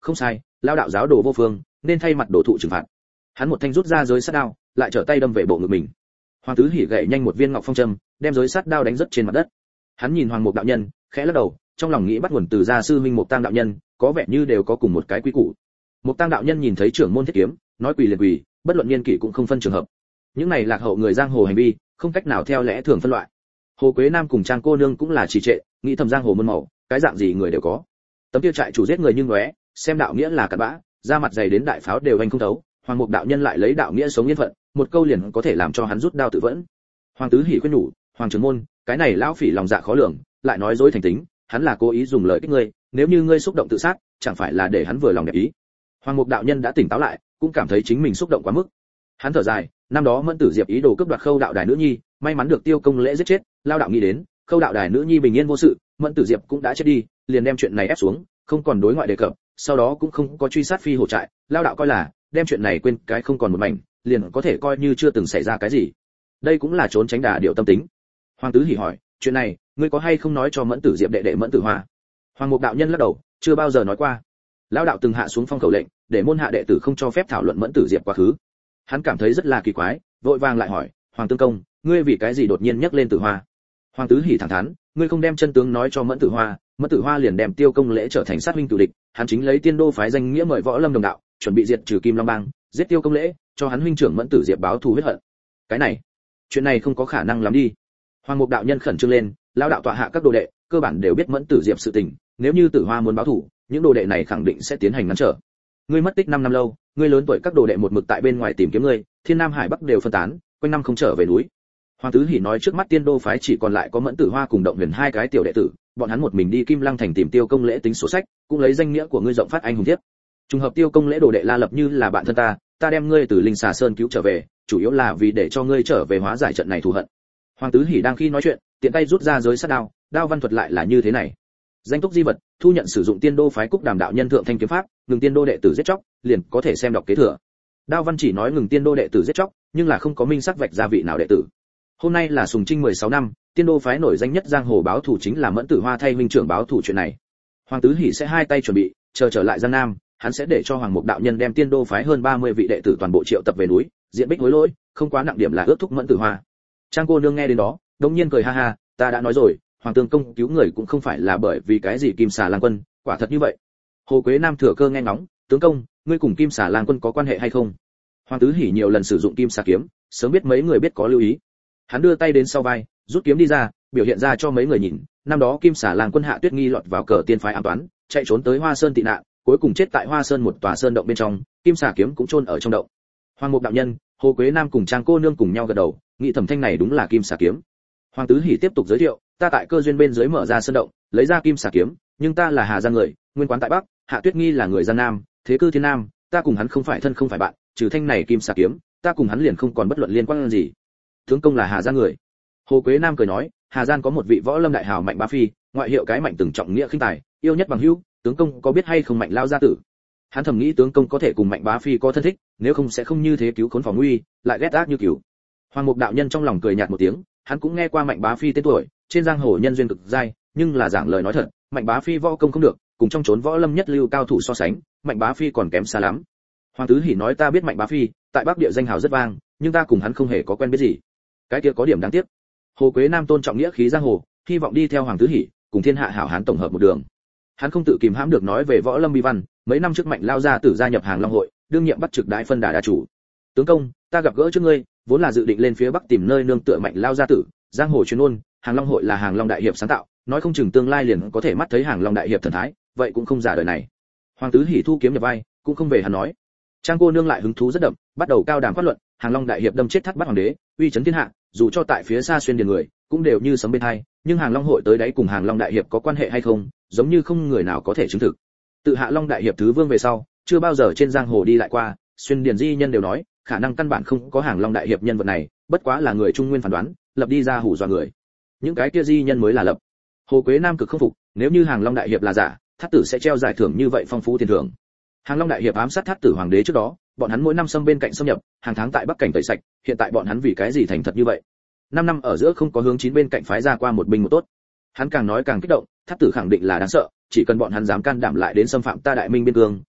không sai, lao đạo giáo đồ vô phương, nên thay mặt đổ thụ trừng phạt. Hắn một thanh rút ra giới sát đao, lại trở tay đâm về bộ ngực mình. Hoàng Tứ Hỉ gậy nhanh một viên ngọc phong châm, đem giới sát đao đánh rất trên mặt đất. Hắn nhìn Hoàng Mục đạo nhân, khẽ lắc đầu, trong lòng nghĩ bắt nguồn từ gia sư minh Mục Tang đạo nhân, có vẻ như đều có cùng một cái quy củ. Mục Tang đạo nhân nhìn thấy trưởng môn thiết kiếm, nói quỳ liền quỳ, bất luận niên kỷ cũng không phân trường hợp. Những này lạc hậu người giang hồ hành vi, không cách nào theo lẽ thường phân loại. Hồ Quế Nam cùng Trang cô nương cũng là trì trệ, nghĩ thầm giang hồ muôn màu, cái dạng gì người đều có. Tấm kia trại chủ giết người như ngóe, xem đạo nghĩa là cặn bã, ra mặt dày đến đại pháo đều hành không thấu. Hoàng Mục đạo nhân lại lấy đạo nghĩa sống yên phận, một câu liền có thể làm cho hắn rút đao tự vẫn. Hoàng Tứ Hỉ khuyên nhủ, Hoàng trưởng môn, cái này lão phỉ lòng dạ khó lường, lại nói dối thành tính, hắn là cố ý dùng lời kích ngươi, nếu như ngươi xúc động tự sát, chẳng phải là để hắn vừa lòng đẹp ý. Hoàng Mục đạo nhân đã tỉnh táo lại, cũng cảm thấy chính mình xúc động quá mức. Hắn thở dài, năm đó Mẫn Tử Diệp ý đồ cướp đoạt Khâu đạo đài nữ nhi, may mắn được Tiêu Công Lễ giết chết, lao đạo nghĩ đến, Khâu đạo đài nữ nhi bình yên vô sự, Mẫn Tử Diệp cũng đã chết đi, liền đem chuyện này ép xuống, không còn đối ngoại đề cập, sau đó cũng không có truy sát phi hổ trại, lao đạo coi là đem chuyện này quên cái không còn một mảnh, liền có thể coi như chưa từng xảy ra cái gì. Đây cũng là trốn tránh đà điệu tâm tính. Hoàng Tứ Hỉ hỏi, chuyện này, ngươi có hay không nói cho Mẫn Tử Diệp đệ đệ Mẫn Tử Hoa? Hoàng Mục đạo nhân lắc đầu, chưa bao giờ nói qua. Lão đạo từng hạ xuống phong khẩu lệnh, để môn hạ đệ tử không cho phép thảo luận Mẫn Tử Diệp quá khứ. Hắn cảm thấy rất là kỳ quái, vội vàng lại hỏi, Hoàng Tương Công, ngươi vì cái gì đột nhiên nhắc lên Tử Hoa? Hoàng Tứ Hỉ thẳng thắn, ngươi không đem chân tướng nói cho Mẫn Tử Hoa, Mẫn Tử Hoa liền đem Tiêu Công Lễ trở thành sát huynh cửu địch, hắn chính lấy Tiên Đô phái danh nghĩa mời võ lâm đồng đạo, chuẩn bị diệt trừ Kim Long Bang, giết Tiêu Công Lễ, cho hắn huynh trưởng Mẫn Tử Diệp báo thù huyết hận. Cái này, chuyện này không có khả năng lắm đi. Hoàng Mục đạo nhân khẩn trương lên, lão đạo tọa hạ các đồ đệ, cơ bản đều biết Mẫn Tử Diệp sự tình, nếu như Tử Hoa muốn báo thù, những đồ đệ này khẳng định sẽ tiến hành ngăn trở. Ngươi mất tích năm năm lâu, ngươi lớn tuổi các đồ đệ một mực tại bên ngoài tìm kiếm ngươi, Thiên Nam Hải Bắc đều phân tán, quanh năm không trở về núi. Hoàng Tứ Hỉ nói trước mắt Tiên Đô phái chỉ còn lại có Mẫn Tử Hoa cùng Động Huyền hai cái tiểu đệ tử, bọn hắn một mình đi Kim Lăng thành tìm Tiêu Công Lễ tính sổ sách, cũng lấy danh nghĩa của ngươi rộng phát anh hùng thiếp. Trùng hợp Tiêu Công Lễ đồ đệ La Lập như là bạn thân ta, ta đem ngươi từ Linh Xà Sơn cứu trở về, chủ yếu là vì để cho ngươi trở về hóa giải trận này thù hận. Hoàng Tứ Hỉ đang khi nói chuyện, tiện tay rút ra giới sát đao, đao văn thuật lại là như thế này. Danh túc di vật, thu nhận sử dụng Tiên Đô phái Cúc Đàm đạo nhân thượng thanh kiếm pháp, ngừng Tiên Đô đệ tử giết chóc, liền có thể xem đọc kế thừa. Đao văn chỉ nói ngừng Tiên Đô đệ tử giết chóc, nhưng là không có minh xác vạch ra vị nào đệ tử. Hôm nay là Sùng Trinh mười sáu năm, Tiên Đô phái nổi danh nhất giang hồ báo thủ chính là Mẫn Tử Hoa thay huynh trưởng báo thủ chuyện này. Hoàng Tứ Hỉ sẽ hai tay chuẩn bị, chờ trở lại Giang Nam, hắn sẽ để cho Hoàng Mục đạo nhân đem Tiên Đô phái hơn ba mươi vị đệ tử toàn bộ triệu tập về núi, diện bích hối lỗi, không quá nặng điểm là ước thúc Mẫn Tử Hoa. Trang cô nương nghe đến đó, đống nhiên cười ha ha, ta đã nói rồi, Hoàng Tương Công cứu người cũng không phải là bởi vì cái gì Kim Xà Lang Quân, quả thật như vậy. Hồ Quế Nam thừa cơ nghe ngóng, tướng công, ngươi cùng Kim Xà Lang Quân có quan hệ hay không? Hoàng Tứ Hỉ nhiều lần sử dụng Kim Xà kiếm, sớm biết mấy người biết có lưu ý. Hắn đưa tay đến sau vai, rút kiếm đi ra, biểu hiện ra cho mấy người nhìn, năm đó Kim Xà Lang Quân Hạ Tuyết Nghi lọt vào cờ tiên phái ám toán, chạy trốn tới Hoa Sơn tị nạn, cuối cùng chết tại Hoa Sơn một tòa sơn động bên trong, Kim Xà kiếm cũng chôn ở trong động. Hoàng Mục đạo nhân, Hồ Quế Nam cùng Trang cô nương cùng nhau gật đầu, nghĩ thẩm thanh này đúng là Kim Xà kiếm. Hoàng Tứ Hỉ tiếp tục giới thiệu, ta tại cơ duyên bên dưới mở ra sơn động, lấy ra Kim Xà kiếm, nhưng ta là Hà Giang người, nguyên quán tại Bắc, Hạ Tuyết Nghi là người Giang Nam, thế cư Thiên Nam, ta cùng hắn không phải thân không phải bạn, trừ thanh này Kim Xà kiếm, ta cùng hắn liền không còn bất luận liên quan gì. Tướng công là Hà Giang người. Hồ Quế Nam cười nói, Hà Giang có một vị võ lâm đại hào Mạnh Bá Phi, ngoại hiệu cái Mạnh từng trọng nghĩa khinh tài, yêu nhất bằng hữu, tướng công có biết hay không Mạnh lao gia tử? Hắn thầm nghĩ tướng công có thể cùng Mạnh Bá Phi có thân thích, nếu không sẽ không như thế cứu khốn phòng nguy, lại ghét ác như cứu. Hoàng Mục đạo nhân trong lòng cười nhạt một tiếng, hắn cũng nghe qua Mạnh Bá Phi tên tuổi, trên giang hồ nhân duyên cực dai, nhưng là giảng lời nói thật, Mạnh Bá Phi võ công không được, cùng trong chốn võ lâm nhất lưu cao thủ so sánh, Mạnh Bá Phi còn kém xa lắm. Hoàng Tứ Hỉ nói ta biết Mạnh Bá Phi, tại Bắc địa danh hào rất vang, nhưng ta cùng hắn không hề có quen biết gì. Cái kia có điểm đáng tiếc. Hồ Quế Nam tôn trọng nghĩa khí giang hồ, hy vọng đi theo Hoàng Tứ Hỉ, cùng thiên hạ hảo hán tổng hợp một đường. Hắn không tự kìm hãm được nói về võ lâm bi văn, mấy năm trước Mạnh lao gia tử gia nhập Hàng Long hội, đương nhiệm bắt trực đại phân đà đà chủ. Tướng công, ta gặp gỡ trước ngươi, vốn là dự định lên phía Bắc tìm nơi nương tựa Mạnh lao gia tử, giang hồ truyền ôn, Hàng Long hội là Hàng Long đại hiệp sáng tạo, nói không chừng tương lai liền có thể mắt thấy Hàng Long đại hiệp thần thái, vậy cũng không giả đời này. Hoàng Tứ Hỉ thu kiếm nhập vai, cũng không về hắn nói. Trang cô nương lại hứng thú rất đậm, bắt đầu cao đàm phát luận, Hàng Long đại hiệp đâm chết thắt bắt hoàng đế, uy chấn thiên hạ, dù cho tại phía xa xuyên điền người, cũng đều như sấm bên hai, nhưng Hàng Long hội tới đấy cùng Hàng Long đại hiệp có quan hệ hay không, giống như không người nào có thể chứng thực. Tự Hạ Long đại hiệp thứ vương về sau, chưa bao giờ trên giang hồ đi lại qua, xuyên điền di nhân đều nói, khả năng căn bản không có Hàng Long đại hiệp nhân vật này, bất quá là người trung nguyên phán đoán, lập đi ra hù dọa người. Những cái kia di nhân mới là lập. Hồ Quế Nam cực không phục, nếu như Hàng Long đại hiệp là giả, Thát tử sẽ treo giải thưởng như vậy phong phú tiền thưởng. Hàng Long đại hiệp ám sát Thát tử hoàng đế trước đó, bọn hắn mỗi năm xâm bên cạnh xâm nhập, hàng tháng tại Bắc cảnh tẩy sạch, hiện tại bọn hắn vì cái gì thành thật như vậy? Năm năm ở giữa không có hướng chín bên cạnh phái ra qua một binh một tốt. Hắn càng nói càng kích động, Thát tử khẳng định là đáng sợ, chỉ cần bọn hắn dám can đảm lại đến xâm phạm ta Đại Minh biên cương,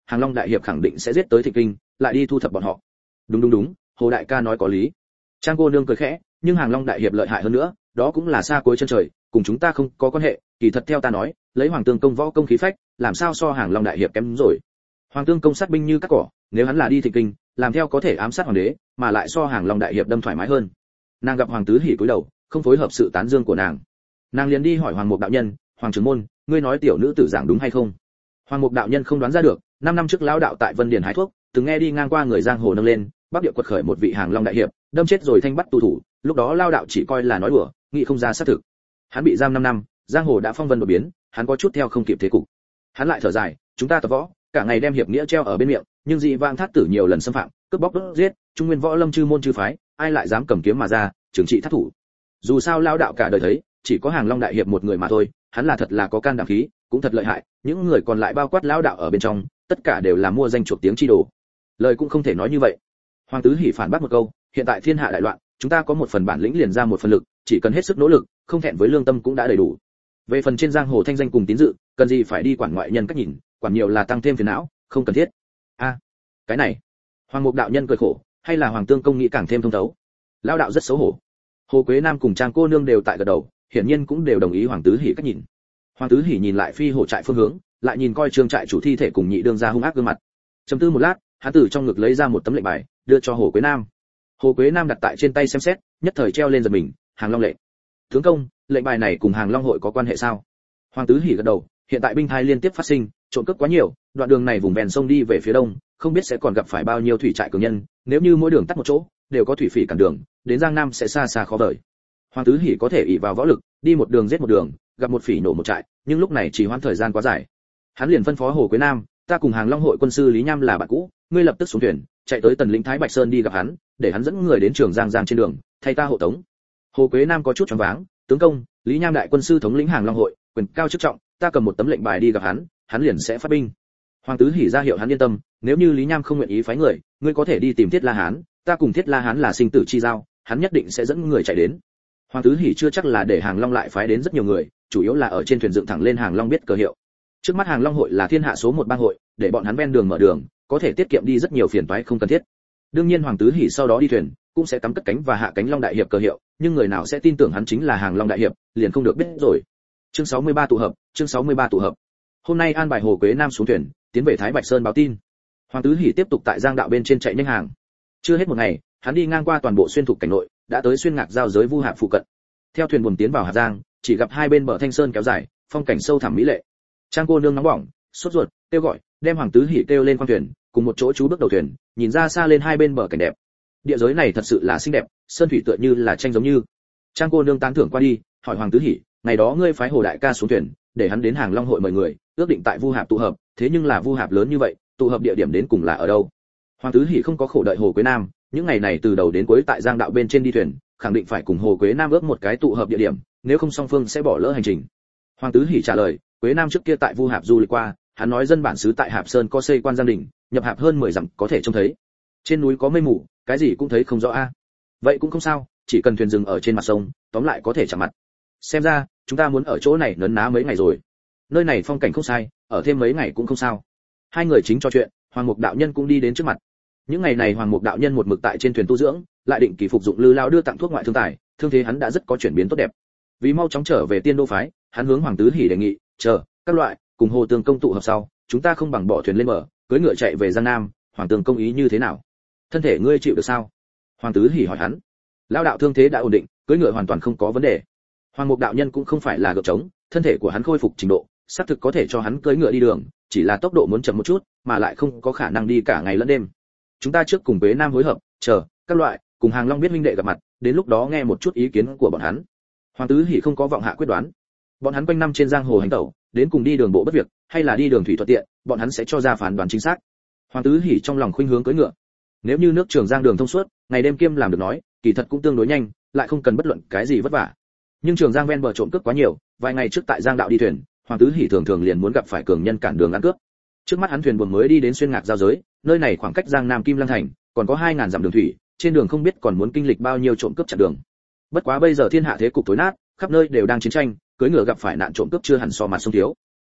Hàng Long đại hiệp khẳng định sẽ giết tới Thịnh Kinh, lại đi thu thập bọn họ. Đúng đúng đúng, Hồ đại ca nói có lý. Trang cô nương cười khẽ, nhưng Hàng Long đại hiệp lợi hại hơn nữa, đó cũng là xa cuối chân trời, cùng chúng ta không có quan hệ, kỳ thật theo ta nói, lấy Hoàng Tương công võ công khí phách, làm sao so Hàng Long đại hiệp kém rồi. Hoàng Tương công sát binh như cắt cỏ, nếu hắn là đi Thịnh Kinh, làm theo có thể ám sát hoàng đế, mà lại so Hàng Long đại hiệp đâm thoải mái hơn. Nàng gặp Hoàng Tứ Hỉ cúi đầu, không phối hợp sự tán dương của nàng. Nàng liền đi hỏi Hoàng Mục đạo nhân, Hoàng trưởng môn, ngươi nói tiểu nữ tử giảng đúng hay không? Hoàng Mục đạo nhân không đoán ra được, năm năm trước lão đạo tại Vân Điền hái thuốc, từng nghe đi ngang qua người giang hồ nâng lên, Bắc địa quật khởi một vị Hàng Long đại hiệp, đâm chết rồi thanh bắt tù thủ, lúc đó lão đạo chỉ coi là nói đùa, nghĩ không ra xác thực. Hắn bị giam năm năm, giang hồ đã phong vân đột biến, hắn có chút theo không kịp thế cục. Hắn lại thở dài, chúng ta tập võ, cả ngày đem hiệp nghĩa treo ở bên miệng, nhưng dị vang thát tử nhiều lần xâm phạm, cướp bóc đốt giết, trung nguyên võ lâm chư môn chư phái, ai lại dám cầm kiếm mà ra, trừng trị thát thủ. Dù sao lão đạo cả đời thấy, chỉ có Hàng Long đại hiệp một người mà thôi, hắn là thật là có can đảm khí, cũng thật lợi hại, những người còn lại bao quát lão đạo ở bên trong, tất cả đều là mua danh chuộc tiếng chi đồ. Lời cũng không thể nói như vậy. Hoàng Tứ Hỉ phản bác một câu, hiện tại thiên hạ đại loạn, chúng ta có một phần bản lĩnh liền ra một phần lực, chỉ cần hết sức nỗ lực, không thẹn với lương tâm cũng đã đầy đủ. Về phần trên giang hồ thanh danh cùng tín dự, cần gì phải đi quản ngoại nhân cách nhìn, quản nhiều là tăng thêm phiền não, không cần thiết. A, cái này. Hoàng Mục đạo nhân cười khổ, hay là Hoàng Tương công nghĩ càng thêm thông thấu. Lão đạo rất xấu hổ. Hồ Quế Nam cùng Trang cô nương đều tại gật đầu, hiển nhiên cũng đều đồng ý Hoàng Tứ Hỉ cách nhìn. Hoàng Tứ Hỉ nhìn lại phi hổ trại phương hướng, lại nhìn coi trương trại chủ thi thể cùng nhị đương gia hung ác gương mặt. Trầm tư một lát, hắn từ trong ngực lấy ra một tấm lệnh bài, đưa cho Hồ Quế Nam. Hồ Quế Nam đặt tại trên tay xem xét, nhất thời treo lên giật mình, Hàng Long lệnh. Tướng công, lệnh bài này cùng Hàng Long hội có quan hệ sao? Hoàng Tứ Hỉ gật đầu, hiện tại binh thai liên tiếp phát sinh, trộm cướp quá nhiều, đoạn đường này vùng ven sông đi về phía đông, không biết sẽ còn gặp phải bao nhiêu thủy trại cường nhân, nếu như mỗi đường tắt một chỗ, đều có thủy phỉ cản đường, đến Giang Nam sẽ xa xa khó vời. Hoàng Tứ Hỉ có thể ỷ vào võ lực, đi một đường giết một đường, gặp một phỉ nổ một trại, nhưng lúc này chỉ hoãn thời gian quá dài. Hắn liền phân phó Hồ Quế Nam, ta cùng Hàng Long hội quân sư Lý Nham là bạn cũ, ngươi lập tức xuống thuyền, chạy tới Tần lĩnh Thái Bạch Sơn đi gặp hắn, để hắn dẫn người đến Trường Giang Giang trên đường, thay ta hộ tống. Hồ Quế Nam có chút choáng váng, tướng công, Lý Nham đại quân sư thống lĩnh Hàng Long hội, quyền cao chức trọng, ta cầm một tấm lệnh bài đi gặp hắn, hắn liền sẽ phát binh. Hoàng Tứ Hỉ ra hiệu hắn yên tâm, nếu như Lý Nham không nguyện ý phái người, ngươi có thể đi tìm Thiết La Hán, ta cùng Thiết La Hán là sinh tử chi giao, hắn nhất định sẽ dẫn người chạy đến. Hoàng Tứ Hỉ chưa chắc là để Hàng Long lại phái đến rất nhiều người, chủ yếu là ở trên thuyền dựng thẳng lên Hàng Long biết cờ hiệu. Trước mắt Hàng Long hội là thiên hạ số một bang hội, để bọn hắn ven đường mở đường, có thể tiết kiệm đi rất nhiều phiền toái không cần thiết. Đương nhiên Hoàng Tứ Hỉ sau đó đi thuyền, cũng sẽ cắm cất cánh và hạ cánh Long đại hiệp cờ hiệu, nhưng người nào sẽ tin tưởng hắn chính là Hàng Long đại hiệp, liền không được biết rồi. Chương sáu mươi ba tụ hợp, chương sáu mươi ba tụ hợp. Hôm nay an bài Hồ Quế Nam xuống thuyền, tiến về Thái Bạch Sơn báo tin. Hoàng Tứ Hỉ tiếp tục tại Giang đạo bên trên chạy nhanh hàng. Chưa hết một ngày, hắn đi ngang qua toàn bộ xuyên thục cảnh nội, đã tới xuyên ngạc giao giới Vu Hạp phụ cận. Theo thuyền buồm tiến vào Hà Giang, chỉ gặp hai bên bờ thanh sơn kéo dài, phong cảnh sâu thẳm mỹ lệ. Trang cô nương nóng bỏng, sốt ruột, kêu gọi, đem Hoàng Tứ Hỉ kêu lên khoang thuyền, cùng một chỗ chú bước đầu thuyền, nhìn ra xa lên hai bên bờ cảnh đẹp. Địa giới này thật sự là xinh đẹp, sơn thủy tựa như là tranh giống như. Trang cô nương tán thưởng qua đi, hỏi Hoàng Tứ Hỉ, ngày đó ngươi phái Hồ đại ca xuống thuyền, để hắn đến Hàng Long hội mời người, ước định tại Vu Hạp tụ hợp, thế nhưng là Vu Hạp lớn như vậy, tụ hợp địa điểm đến cùng là ở đâu? Hoàng Tứ Hỉ không có khổ đợi Hồ Quế Nam, những ngày này từ đầu đến cuối tại Giang đạo bên trên đi thuyền, khẳng định phải cùng Hồ Quế Nam ước một cái tụ hợp địa điểm, nếu không song phương sẽ bỏ lỡ hành trình. Hoàng Tứ Hỉ trả lời, Quế Nam trước kia tại Vu Hạp du lịch qua, hắn nói dân bản xứ tại Hạp Sơn có xây quan Giang đỉnh, nhập Hạp hơn mười dặm có thể trông thấy. Trên núi có mây mù, cái gì cũng thấy không rõ a. Vậy cũng không sao, chỉ cần thuyền dừng ở trên mặt sông, tóm lại có thể chạm mặt. Xem ra, chúng ta muốn ở chỗ này nấn ná mấy ngày rồi. Nơi này phong cảnh không sai, ở thêm mấy ngày cũng không sao. Hai người chính trò chuyện, Hoàng Mục đạo nhân cũng đi đến trước mặt. Những ngày này Hoàng Mục đạo nhân một mực tại trên thuyền tu dưỡng, lại định kỳ phục dụng Lư Lao đưa tặng thuốc ngoại thương tài, thương thế hắn đã rất có chuyển biến tốt đẹp. Vì mau chóng trở về Tiên Đô phái, hắn hướng Hoàng Tứ Hỉ đề nghị, chờ các loại cùng Hồ Tương công tụ hợp sau, chúng ta không bằng bỏ thuyền lên bờ, cưỡi ngựa chạy về Giang Nam, Hoàng Tương công ý như thế nào? Thân thể ngươi chịu được sao? Hoàng Tứ Hỉ hỏi hắn. Lão đạo thương thế đã ổn định, cưỡi ngựa hoàn toàn không có vấn đề. Hoàng Mục đạo nhân cũng không phải là gượng trống, thân thể của hắn khôi phục trình độ, xác thực có thể cho hắn cưỡi ngựa đi đường, chỉ là tốc độ muốn chậm một chút, mà lại không có khả năng đi cả ngày lẫn đêm. Chúng ta trước cùng Quế Nam hối hợp, chờ các loại cùng Hàng Long biết huynh đệ gặp mặt, đến lúc đó nghe một chút ý kiến của bọn hắn. Hoàng Tứ Hỉ không có vọng hạ quyết đoán. Bọn hắn quanh năm trên giang hồ hành tẩu, đến cùng đi đường bộ bất việc, hay là đi đường thủy thuận tiện, bọn hắn sẽ cho ra phán đoán chính xác. Hoàng Tứ Hỉ trong lòng khuynh hướng cưỡi ngựa. Nếu như nước Trường Giang đường thông suốt, ngày đêm kiêm làm được nói, kỳ thật cũng tương đối nhanh, lại không cần bất luận cái gì vất vả. Nhưng Trường Giang ven bờ trộm cướp quá nhiều, vài ngày trước tại Giang đạo đi thuyền, Hoàng Tứ Hỉ thường thường liền muốn gặp phải cường nhân cản đường ăn cướp. Trước mắt hắn thuyền buồm mới đi đến xuyên ngạc giao giới, nơi này khoảng cách Giang Nam Kim Lăng thành, còn có hai ngàn dặm đường thủy, trên đường không biết còn muốn kinh lịch bao nhiêu trộm cướp chặn đường. Bất quá bây giờ thiên hạ thế cục tối nát, khắp nơi đều đang chiến tranh, cưỡi ngựa gặp phải nạn trộm cướp chưa hẳn so mặt sông thiếu.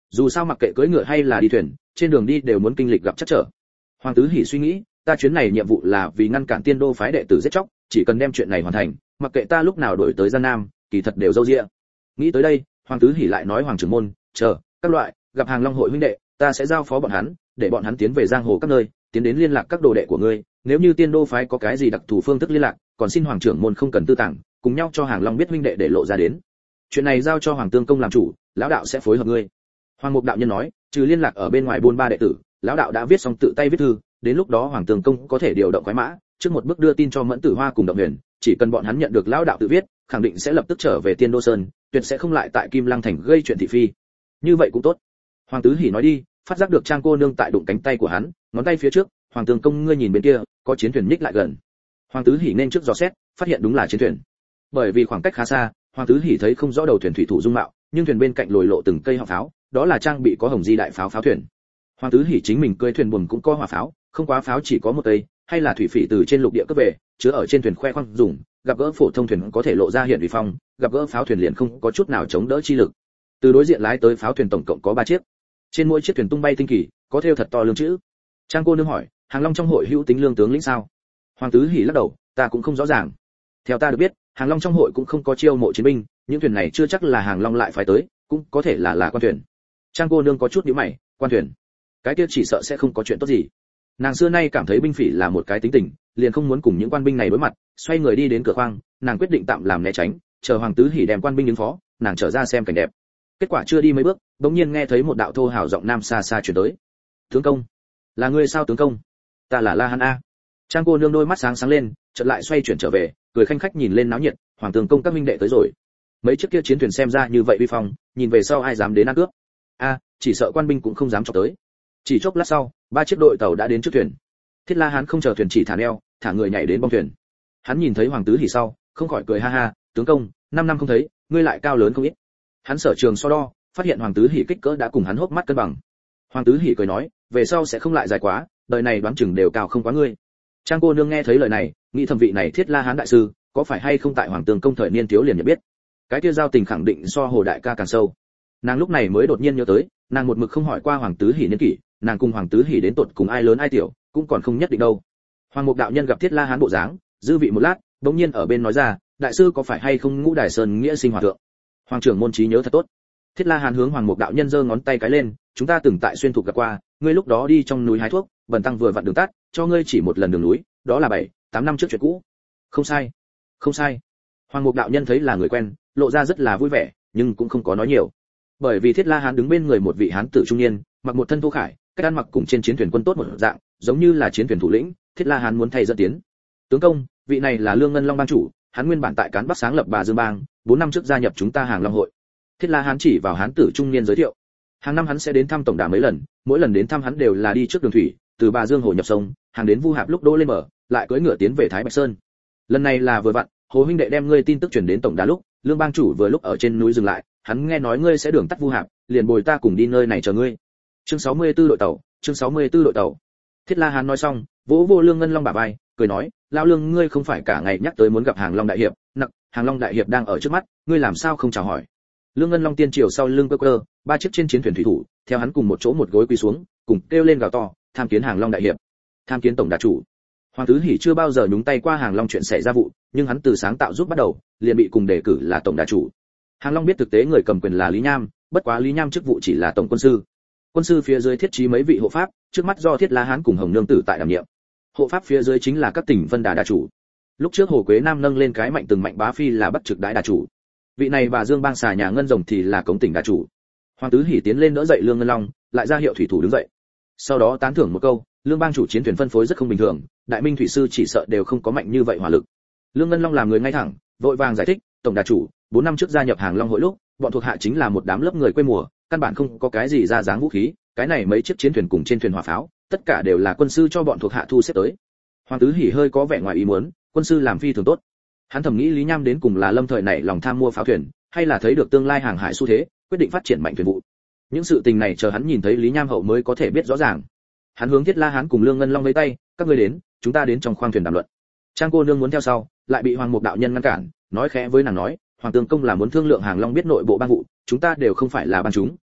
dù sao mặc kệ cưỡi ngựa hay là đi thuyền, trên đường đi đều muốn kinh lịch gặp trắc trở. Hoàng Tứ Hỉ suy nghĩ, ta chuyến này nhiệm vụ là vì ngăn cản Tiên Đô phái đệ tử giết chóc, chỉ cần đem chuyện này hoàn thành, mặc kệ ta lúc nào đổi tới Giang Nam, kỳ thật đều dâu dịa. Nghĩ tới đây, Hoàng Tứ Hỉ lại nói Hoàng trưởng môn, chờ, các loại, gặp Hàng Long hội huynh đệ, ta sẽ giao phó bọn hắn, để bọn hắn tiến về giang hồ các nơi, tiến đến liên lạc các đồ đệ của ngươi, nếu như Tiên Đô phái có cái gì đặc thù phương thức liên lạc, còn xin Hoàng trưởng môn không cần tư tàng, cùng nhau cho Hàng Long biết huynh đệ để lộ ra đến. Chuyện này giao cho Hoàng Tương Công làm chủ, lão đạo sẽ phối hợp ngươi. Hoàng Mục đạo nhân nói, trừ liên lạc ở bên ngoài buôn ba đệ tử, lão đạo đã viết xong tự tay viết thư, đến lúc đó Hoàng Tương Công có thể điều động quái mã, trước một bước đưa tin cho Mẫn Tử Hoa cùng Động Huyền, chỉ cần bọn hắn nhận được lão đạo tự viết, khẳng định sẽ lập tức trở về Tiên Đô Sơn, tuyệt sẽ không lại tại Kim Lăng thành gây chuyện thị phi. Như vậy cũng tốt. Hoàng Tứ Hỉ nói đi, phát giác được Trang cô nương tại đụng cánh tay của hắn, ngón tay phía trước, Hoàng Tương Công ngươi nhìn bên kia, có chiến thuyền nhích lại gần. Hoàng Tứ Hỉ nên trước dò xét, phát hiện đúng là chiến thuyền. Bởi vì khoảng cách khá xa, Hoàng Tứ Hỉ thấy không rõ đầu thuyền thủy thủ dung mạo, nhưng thuyền bên cạnh lồi lộ từng cây họng pháo, đó là trang bị có hồng di đại pháo pháo thuyền. Hoàng Tứ Hỉ chính mình cưỡi thuyền buồm cũng có hỏa pháo, không quá pháo chỉ có một cây, hay là thủy phỉ từ trên lục địa cướp về, chứa ở trên thuyền khoe khoang dùng, gặp gỡ phổ thông thuyền có thể lộ ra hiện uy phong, gặp gỡ pháo thuyền liền không có chút nào chống đỡ chi lực. Từ đối diện lái tới pháo thuyền tổng cộng có ba chiếc. Trên mỗi chiếc thuyền tung bay tinh kỳ, có thêu thật to lương chữ. Trang cô nương hỏi, Hàng Long trong hội hữu tính lương tướng lĩnh sao? Hoàng Tứ Hỉ lắc đầu, ta cũng không rõ ràng. Theo ta được biết, Hàng Long trong hội cũng không có chiêu mộ chiến binh, những thuyền này chưa chắc là Hàng Long lại phải tới, cũng có thể là là quan thuyền. Trang cô nương có chút nhíu mày, quan thuyền, cái kia chỉ sợ sẽ không có chuyện tốt gì. Nàng xưa nay cảm thấy binh phỉ là một cái tính tình, liền không muốn cùng những quan binh này đối mặt, xoay người đi đến cửa khoang, nàng quyết định tạm làm né tránh, chờ Hoàng Tứ Hỉ đem quan binh ứng phó, nàng trở ra xem cảnh đẹp. Kết quả chưa đi mấy bước, bỗng nhiên nghe thấy một đạo thô hào giọng nam xa xa truyền tới. "Tướng công, là ngươi sao tướng công?" "Ta là La Hán a." Trang cô nương đôi mắt sáng sáng lên, chợt lại xoay chuyển trở về, cười khanh khách nhìn lên náo nhiệt, "Hoàng tướng công các minh đệ tới rồi." Mấy chiếc kia chiến thuyền xem ra như vậy uy phong, nhìn về sau ai dám đến ăn cướp. A, chỉ sợ quan binh cũng không dám chọc tới. Chỉ chốc lát sau, ba chiếc đội tàu đã đến trước thuyền. Thiết La Hán không chờ thuyền chỉ thả neo, thả người nhảy đến bong thuyền. Hắn nhìn thấy Hoàng Tứ Hỉ sau, không khỏi cười ha ha, "Tướng công, năm năm không thấy, ngươi lại cao lớn không ít." Hắn sở trường so đo, phát hiện Hoàng Tứ Hỉ kích cỡ đã cùng hắn hốc mắt cân bằng. Hoàng Tứ Hỉ cười nói, "Về sau sẽ không lại dài quá, đời này đoán chừng đều cao không quá ngươi." Trang cô nương nghe thấy lời này, nghĩ thẩm vị này Thiết La Hán đại sư, có phải hay không tại Hoàng Tường công thời niên thiếu liền nhận biết. Cái kia giao tình khẳng định so Hồ đại ca càng sâu. Nàng lúc này mới đột nhiên nhớ tới, nàng một mực không hỏi qua Hoàng Tứ Hỉ niên kỷ, nàng cùng Hoàng Tứ Hỉ đến tột cùng ai lớn ai tiểu, cũng còn không nhất định đâu. Hoàng Mục đạo nhân gặp Thiết La Hán bộ dáng, dư vị một lát, bỗng nhiên ở bên nói ra, đại sư có phải hay không Ngũ Đài Sơn nghĩa sinh hòa thượng? Hoàng trưởng môn trí nhớ thật tốt. Thiết La Hán hướng Hoàng Mục đạo nhân giơ ngón tay cái lên, chúng ta từng tại xuyên thục gặp qua, ngươi lúc đó đi trong núi hái thuốc, bần tăng vừa vặn đường tắt, cho ngươi chỉ một lần đường núi, đó là bảy, tám năm trước chuyện cũ. Không sai, không sai. Hoàng Mục đạo nhân thấy là người quen, lộ ra rất là vui vẻ, nhưng cũng không có nói nhiều. Bởi vì Thiết La Hán đứng bên người một vị hán tử trung niên, mặc một thân thô khải, cách ăn mặc cùng trên chiến thuyền quân tốt một dạng, giống như là chiến thuyền thủ lĩnh, Thiết La Hán muốn thay dẫn tiến. Tướng công, vị này là Lương Ngân Long bang chủ, hắn nguyên bản tại Cán Bắc sáng lập Bà Dương bang, bốn năm trước gia nhập chúng ta Hàng Long hội. Thiết La Hán chỉ vào hán tử trung niên giới thiệu. Hàng năm hắn sẽ đến thăm tổng đà mấy lần, mỗi lần đến thăm hắn đều là đi trước đường thủy, từ Bà Dương hồ nhập sông, hàng đến Vu Hạp lúc đỗ lên mở, lại cưỡi ngựa tiến về Thái Bạch Sơn. Lần này là vừa vặn, Hồ huynh đệ đem ngươi tin tức truyền đến tổng đà lúc, Lương bang chủ vừa lúc ở trên núi dừng lại, hắn nghe nói ngươi sẽ đường tắt Vu Hạp, liền bồi ta cùng đi nơi này chờ ngươi. Chương sáu mươi tư đội tàu, chương sáu mươi tư đội tàu. Thiết La Hán nói xong, vỗ vô Lương Ngân Long bả vai, cười nói, lão Lương ngươi không phải cả ngày nhắc tới muốn gặp Hàng Long đại hiệp, nặc, Hàng Long đại hiệp đang ở trước mắt, ngươi làm sao không chào hỏi? Lương Ngân Long tiên triều sau lưng cơ cơ, ba chiếc trên chiến thuyền thủy thủ, theo hắn cùng một chỗ một gối quỳ xuống, cùng kêu lên gào to, tham kiến Hàng Long đại hiệp, tham kiến tổng đà chủ. Hoàng Tứ Hỉ chưa bao giờ nhúng tay qua Hàng Long chuyện xảy ra vụ, nhưng hắn từ sáng tạo giúp bắt đầu, liền bị cùng đề cử là tổng đà chủ. Hàng Long biết thực tế người cầm quyền là Lý Nham, bất quá Lý Nham chức vụ chỉ là tổng quân sư. Quân sư phía dưới thiết trí mấy vị hộ pháp, trước mắt do Thiết La Hán cùng Hồng Nương tử tại đảm nhiệm. Hộ pháp phía dưới chính là các tỉnh Vân Đà đà chủ. Lúc trước Hồ Quế Nam nâng lên cái mạnh từng mạnh bá phi là bắt trực đại đà chủ. Vị này Bà Dương bang xà nhà ngân rồng thì là cống tỉnh đà chủ. Hoàng Tứ Hỉ tiến lên đỡ dậy Lương Ngân Long, lại ra hiệu thủy thủ đứng dậy. Sau đó tán thưởng một câu, Lương bang chủ chiến thuyền phân phối rất không bình thường, đại minh thủy sư chỉ sợ đều không có mạnh như vậy hỏa lực. Lương Ngân Long làm người ngay thẳng, vội vàng giải thích, tổng đà chủ, bốn năm trước gia nhập Hàng Long hội lúc, bọn thuộc hạ chính là một đám lớp người quê mùa, căn bản không có cái gì ra dáng vũ khí, cái này mấy chiếc chiến thuyền cùng trên thuyền hỏa pháo, tất cả đều là quân sư cho bọn thuộc hạ thu xếp tới. Hoàng Tứ Hỉ hơi có vẻ ngoài ý muốn, quân sư làm phi thường tốt. Hắn thầm nghĩ Lý Nham đến cùng là lâm thời này lòng tham mua pháo thuyền, hay là thấy được tương lai hàng hải xu thế, quyết định phát triển mạnh thuyền vụ. Những sự tình này chờ hắn nhìn thấy Lý Nham hậu mới có thể biết rõ ràng. Hắn hướng Thiết La Hán cùng Lương Ngân Long lấy tay, các ngươi đến, chúng ta đến trong khoang thuyền đàm luận. Trang cô nương muốn theo sau, lại bị Hoàng Mục đạo nhân ngăn cản, nói khẽ với nàng nói, Hoàng tướng công là muốn thương lượng Hàng Long biết nội bộ bang vụ, chúng ta đều không phải là bang chúng,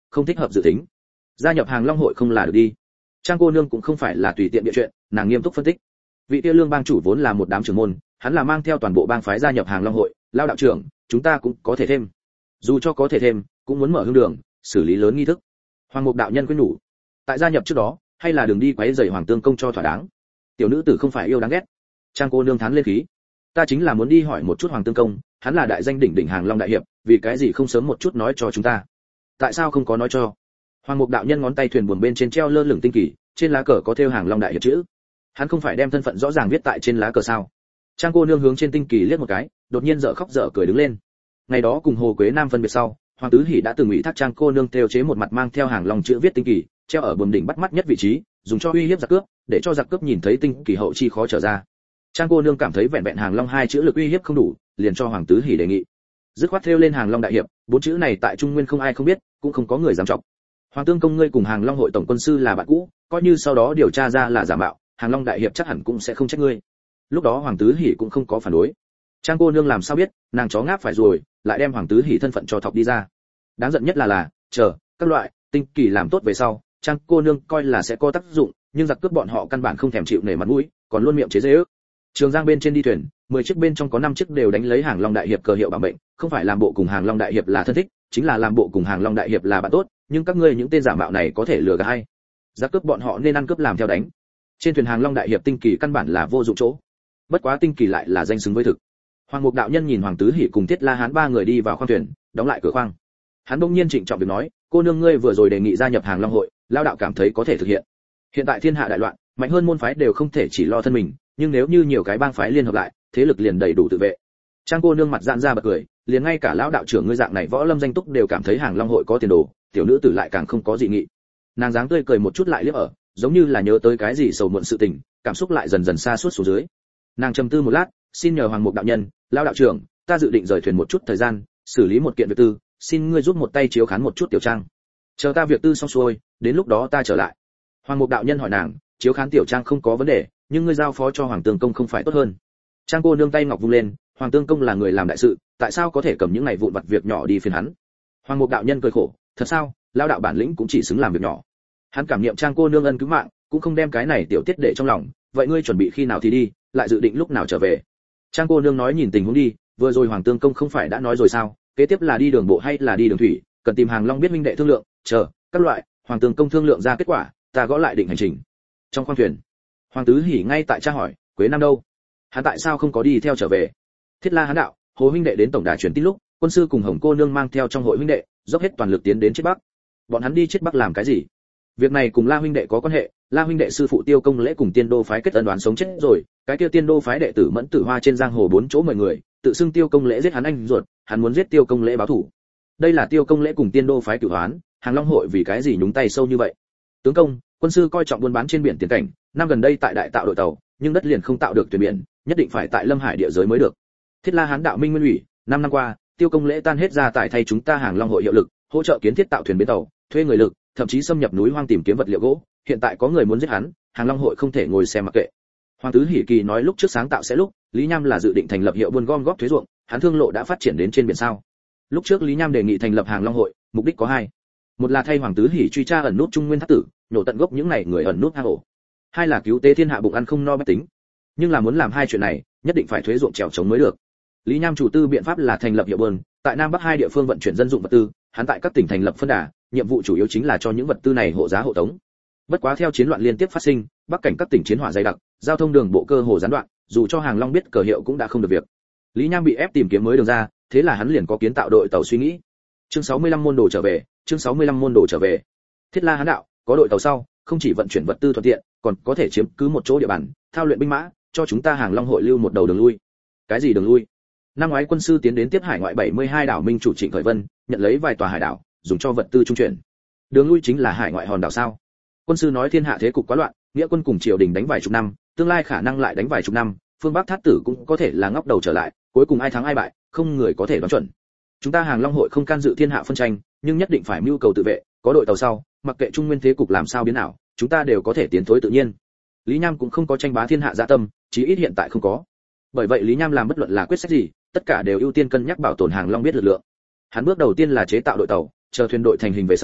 không thích hợp dự tính. Gia nhập Hàng Long hội không là được đi. Trang cô nương cũng không phải là tùy tiện địa chuyện, nàng nghiêm túc phân tích. Vị kia Lương bang chủ vốn là một đám trưởng môn, hắn là mang theo toàn bộ bang phái gia nhập Hàng Long hội, Lao đạo trưởng, chúng ta cũng có thể thêm. Dù cho có thể thêm, cũng muốn mở hương đường, xử lý lớn nghi thức. Hoàng Mục đạo nhân khuyên nhủ, tại gia nhập trước đó, hay là đường đi quấy rầy Hoàng Tương công cho thỏa đáng. Tiểu nữ tử không phải yêu đáng ghét. Trang cô nương thán lên khí, ta chính là muốn đi hỏi một chút Hoàng Tương công, hắn là đại danh đỉnh đỉnh Hàng Long đại hiệp, vì cái gì không sớm một chút nói cho chúng ta? Tại sao không có nói cho? Hoàng Mục đạo nhân ngón tay thuyền buồm bên trên treo lơ lửng tinh kỳ, trên lá cờ có thêu Hàng Long đại hiệp chữ. Hắn không phải đem thân phận rõ ràng viết tại trên lá cờ sao? Trang cô nương hướng trên tinh kỳ liếc một cái, đột nhiên dở khóc dở cười đứng lên. Ngày đó cùng Hồ Quế Nam phân biệt sau, Hoàng Tứ Hỉ đã từng ủy thác Trang cô nương thêu chế một mặt mang theo Hàng Long chữ viết tinh kỳ, treo ở buồm đỉnh bắt mắt nhất vị trí, dùng cho uy hiếp giặc cướp, để cho giặc cướp nhìn thấy tinh kỳ hậu chi khó trở ra. Trang cô nương cảm thấy vẹn vẹn Hàng Long hai chữ lực uy hiếp không đủ, liền cho Hoàng Tứ Hỉ đề nghị, dứt khoát thêu lên Hàng Long đại hiệp, bốn chữ này tại Trung Nguyên không ai không biết, cũng không có người dám trọng. Hoàng Tương công ngươi cùng Hàng Long hội tổng quân sư là bạn cũ, coi như sau đó điều tra ra là giả mạo, Hàng Long đại hiệp chắc hẳn cũng sẽ không trách ngươi. Lúc đó Hoàng Tứ Hỉ cũng không có phản đối. Trang cô nương làm sao biết, nàng chó ngáp phải rồi, lại đem Hoàng Tứ Hỉ thân phận cho thọc đi ra. Đáng giận nhất là là, chờ, các loại tinh kỳ làm tốt về sau, Trang cô nương coi là sẽ có tác dụng, nhưng giặc cướp bọn họ căn bản không thèm chịu nể mặt mũi, còn luôn miệng chế giễu. Trường Giang bên trên đi thuyền, mười chiếc bên trong có năm chiếc đều đánh lấy Hàng Long đại hiệp cờ hiệu bảo mệnh, không phải làm bộ cùng Hàng Long đại hiệp là thân thích, chính là làm bộ cùng Hàng Long đại hiệp là bạn tốt, nhưng các ngươi những tên giả mạo này có thể lừa gạt hay? Giặc cướp bọn họ nên ăn cướp làm theo đánh. Trên thuyền Hàng Long đại hiệp tinh kỳ căn bản là vô dụng chỗ. Bất quá tinh kỳ lại là danh xứng với thực. Hoàng Mục đạo nhân nhìn Hoàng Tứ Hỉ cùng Thiết La Hán ba người đi vào khoang thuyền, đóng lại cửa khoang. Hắn bỗng nhiên trịnh trọng việc nói, cô nương ngươi vừa rồi đề nghị gia nhập Hàng Long hội, lao đạo cảm thấy có thể thực hiện. Hiện tại thiên hạ đại loạn, mạnh hơn môn phái đều không thể chỉ lo thân mình, nhưng nếu như nhiều cái bang phái liên hợp lại, thế lực liền đầy đủ tự vệ. Trang cô nương mặt giãn ra bật cười, liền ngay cả lão đạo trưởng ngươi dạng này võ lâm danh túc đều cảm thấy Hàng Long hội có tiền đồ, tiểu nữ tử lại càng không có dị nghị. Nàng dáng tươi cười một chút lại liếc ở, giống như là nhớ tới cái gì sầu muộn sự tình, cảm xúc lại dần dần xa suốt xuống dưới. Nàng trầm tư một lát, xin nhờ Hoàng Mục đạo nhân, lão đạo trưởng, ta dự định rời thuyền một chút thời gian, xử lý một kiện việc tư, xin ngươi giúp một tay chiếu khán một chút tiểu trang. Chờ ta việc tư xong xuôi, đến lúc đó ta trở lại. Hoàng Mục đạo nhân hỏi nàng, chiếu khán tiểu trang không có vấn đề, nhưng ngươi giao phó cho Hoàng Tương công không phải tốt hơn? Trang cô nương tay ngọc vung lên, Hoàng Tương công là người làm đại sự, tại sao có thể cầm những này vụn vặt việc nhỏ đi phiền hắn? Hoàng Mục đạo nhân cười khổ, thật sao, lão đạo bản lĩnh cũng chỉ xứng làm việc nhỏ. Hắn cảm niệm Trang cô nương ân cứu mạng, cũng không đem cái này tiểu tiết để trong lòng, vậy ngươi chuẩn bị khi nào thì đi, lại dự định lúc nào trở về? Trang cô nương nói nhìn tình huống đi, vừa rồi Hoàng Tương công không phải đã nói rồi sao, kế tiếp là đi đường bộ hay là đi đường thủy, cần tìm Hàng Long biết minh đệ thương lượng, chờ, các loại, Hoàng Tương công thương lượng ra kết quả, ta gõ lại định hành trình. Trong khoang thuyền, Hoàng Tứ Hỉ ngay tại tra hỏi, Quế Nam đâu? Hắn tại sao không có đi theo trở về? Thiết La Hán đạo, Hồ huynh đệ đến tổng đà truyền tin lúc, quân sư cùng Hồng cô nương mang theo trong hội huynh đệ, dốc hết toàn lực tiến đến Chiết Bắc. Bọn hắn đi Chiết Bắc làm cái gì? Việc này cùng La huynh đệ có quan hệ, La huynh đệ sư phụ Tiêu Công Lễ cùng Tiên Đô phái kết ân đoán sống chết rồi, cái kia Tiên Đô phái đệ tử Mẫn Tử Hoa trên giang hồ bốn chỗ mười người, tự xưng Tiêu Công Lễ giết hắn anh ruột, hắn muốn giết Tiêu Công Lễ báo thù. Đây là Tiêu Công Lễ cùng Tiên Đô phái cửu hoán, Hàng Long hội vì cái gì nhúng tay sâu như vậy? Tướng công, quân sư coi trọng buôn bán trên biển tiền cảnh, năm gần đây tại đại tạo đội tàu, nhưng đất liền không tạo được thuyền biển, nhất định phải tại Lâm Hải địa giới mới được. Thiết La Hán đạo minh nguyên ủy, năm năm qua, Tiêu Công Lễ tan hết ra tại thay chúng ta Hàng Long hội hiệu lực, hỗ trợ kiến thiết tạo thuyền bến tàu, thuê người lực, thậm chí xâm nhập núi hoang tìm kiếm vật liệu gỗ, hiện tại có người muốn giết hắn, Hàng Long hội không thể ngồi xem mặc kệ. Hoàng Tứ Hỉ kỳ nói lúc trước sáng tạo sẽ lúc, Lý Nham là dự định thành lập hiệu buôn gom góp thuế ruộng, hắn thương lộ đã phát triển đến trên biển sao? Lúc trước Lý Nham đề nghị thành lập Hàng Long hội, mục đích có hai. Một là thay Hoàng Tứ Hỉ truy tra ẩn nút Trung Nguyên thất tử, nhổ tận gốc những này người ẩn nút hang ổ. Hai là cứu tế thiên hạ bụng ăn không no bách tính. Nhưng là muốn làm hai chuyện này, nhất định phải thuế ruộng trèo chống mới được. Lý Nham chủ tư biện pháp là thành lập hiệu buôn, tại Nam Bắc hai địa phương vận chuyển dân dụng vật tư, hắn tại các tỉnh thành lập phân đà, nhiệm vụ chủ yếu chính là cho những vật tư này hộ giá hộ tống. Bất quá theo chiến loạn liên tiếp phát sinh, Bắc cảnh các tỉnh chiến hỏa dày đặc, giao thông đường bộ cơ hồ gián đoạn, dù cho Hàng Long biết cờ hiệu cũng đã không được việc. Lý Nham bị ép tìm kiếm mới đường ra, thế là hắn liền có kiến tạo đội tàu suy nghĩ. Chương sáu mươi lăm môn đồ trở về, chương sáu mươi lăm môn đồ trở về. Thiết La Hán đạo, có đội tàu sau, không chỉ vận chuyển vật tư thuận tiện, còn có thể chiếm cứ một chỗ địa bàn, thao luyện binh mã, cho chúng ta Hàng Long hội lưu một đầu đường lui. Cái gì đường lui? Năm ngoái quân sư tiến đến tiếp hải ngoại bảy mươi hai đảo minh chủ Trịnh Khởi Vân, nhận lấy vài tòa hải đảo, dùng cho vật tư trung chuyển. Đường lui chính là hải ngoại hòn đảo sao? Quân sư nói thiên hạ thế cục quá loạn, nghĩa quân cùng triều đình đánh vài chục năm, tương lai khả năng lại đánh vài chục năm, phương Bắc thát tử cũng có thể là ngóc đầu trở lại, cuối cùng ai thắng ai bại, không người có thể đoán chuẩn. Chúng ta Hàng Long hội không can dự thiên hạ phân tranh, nhưng nhất định phải mưu cầu tự vệ, có đội tàu sau, mặc kệ Trung Nguyên thế cục làm sao biến nào, chúng ta đều có thể tiến thối tự nhiên. Lý Nham cũng không có tranh bá thiên hạ dạ tâm, chí ít hiện tại không có. Bởi vậy Lý Nham làm bất luận là quyết sách gì, tất cả đều ưu tiên cân nhắc bảo tồn Hàng Long biết lực lượng. Hắn bước đầu tiên là chế tạo đội tàu, chờ thuyền đội thành hình về sau,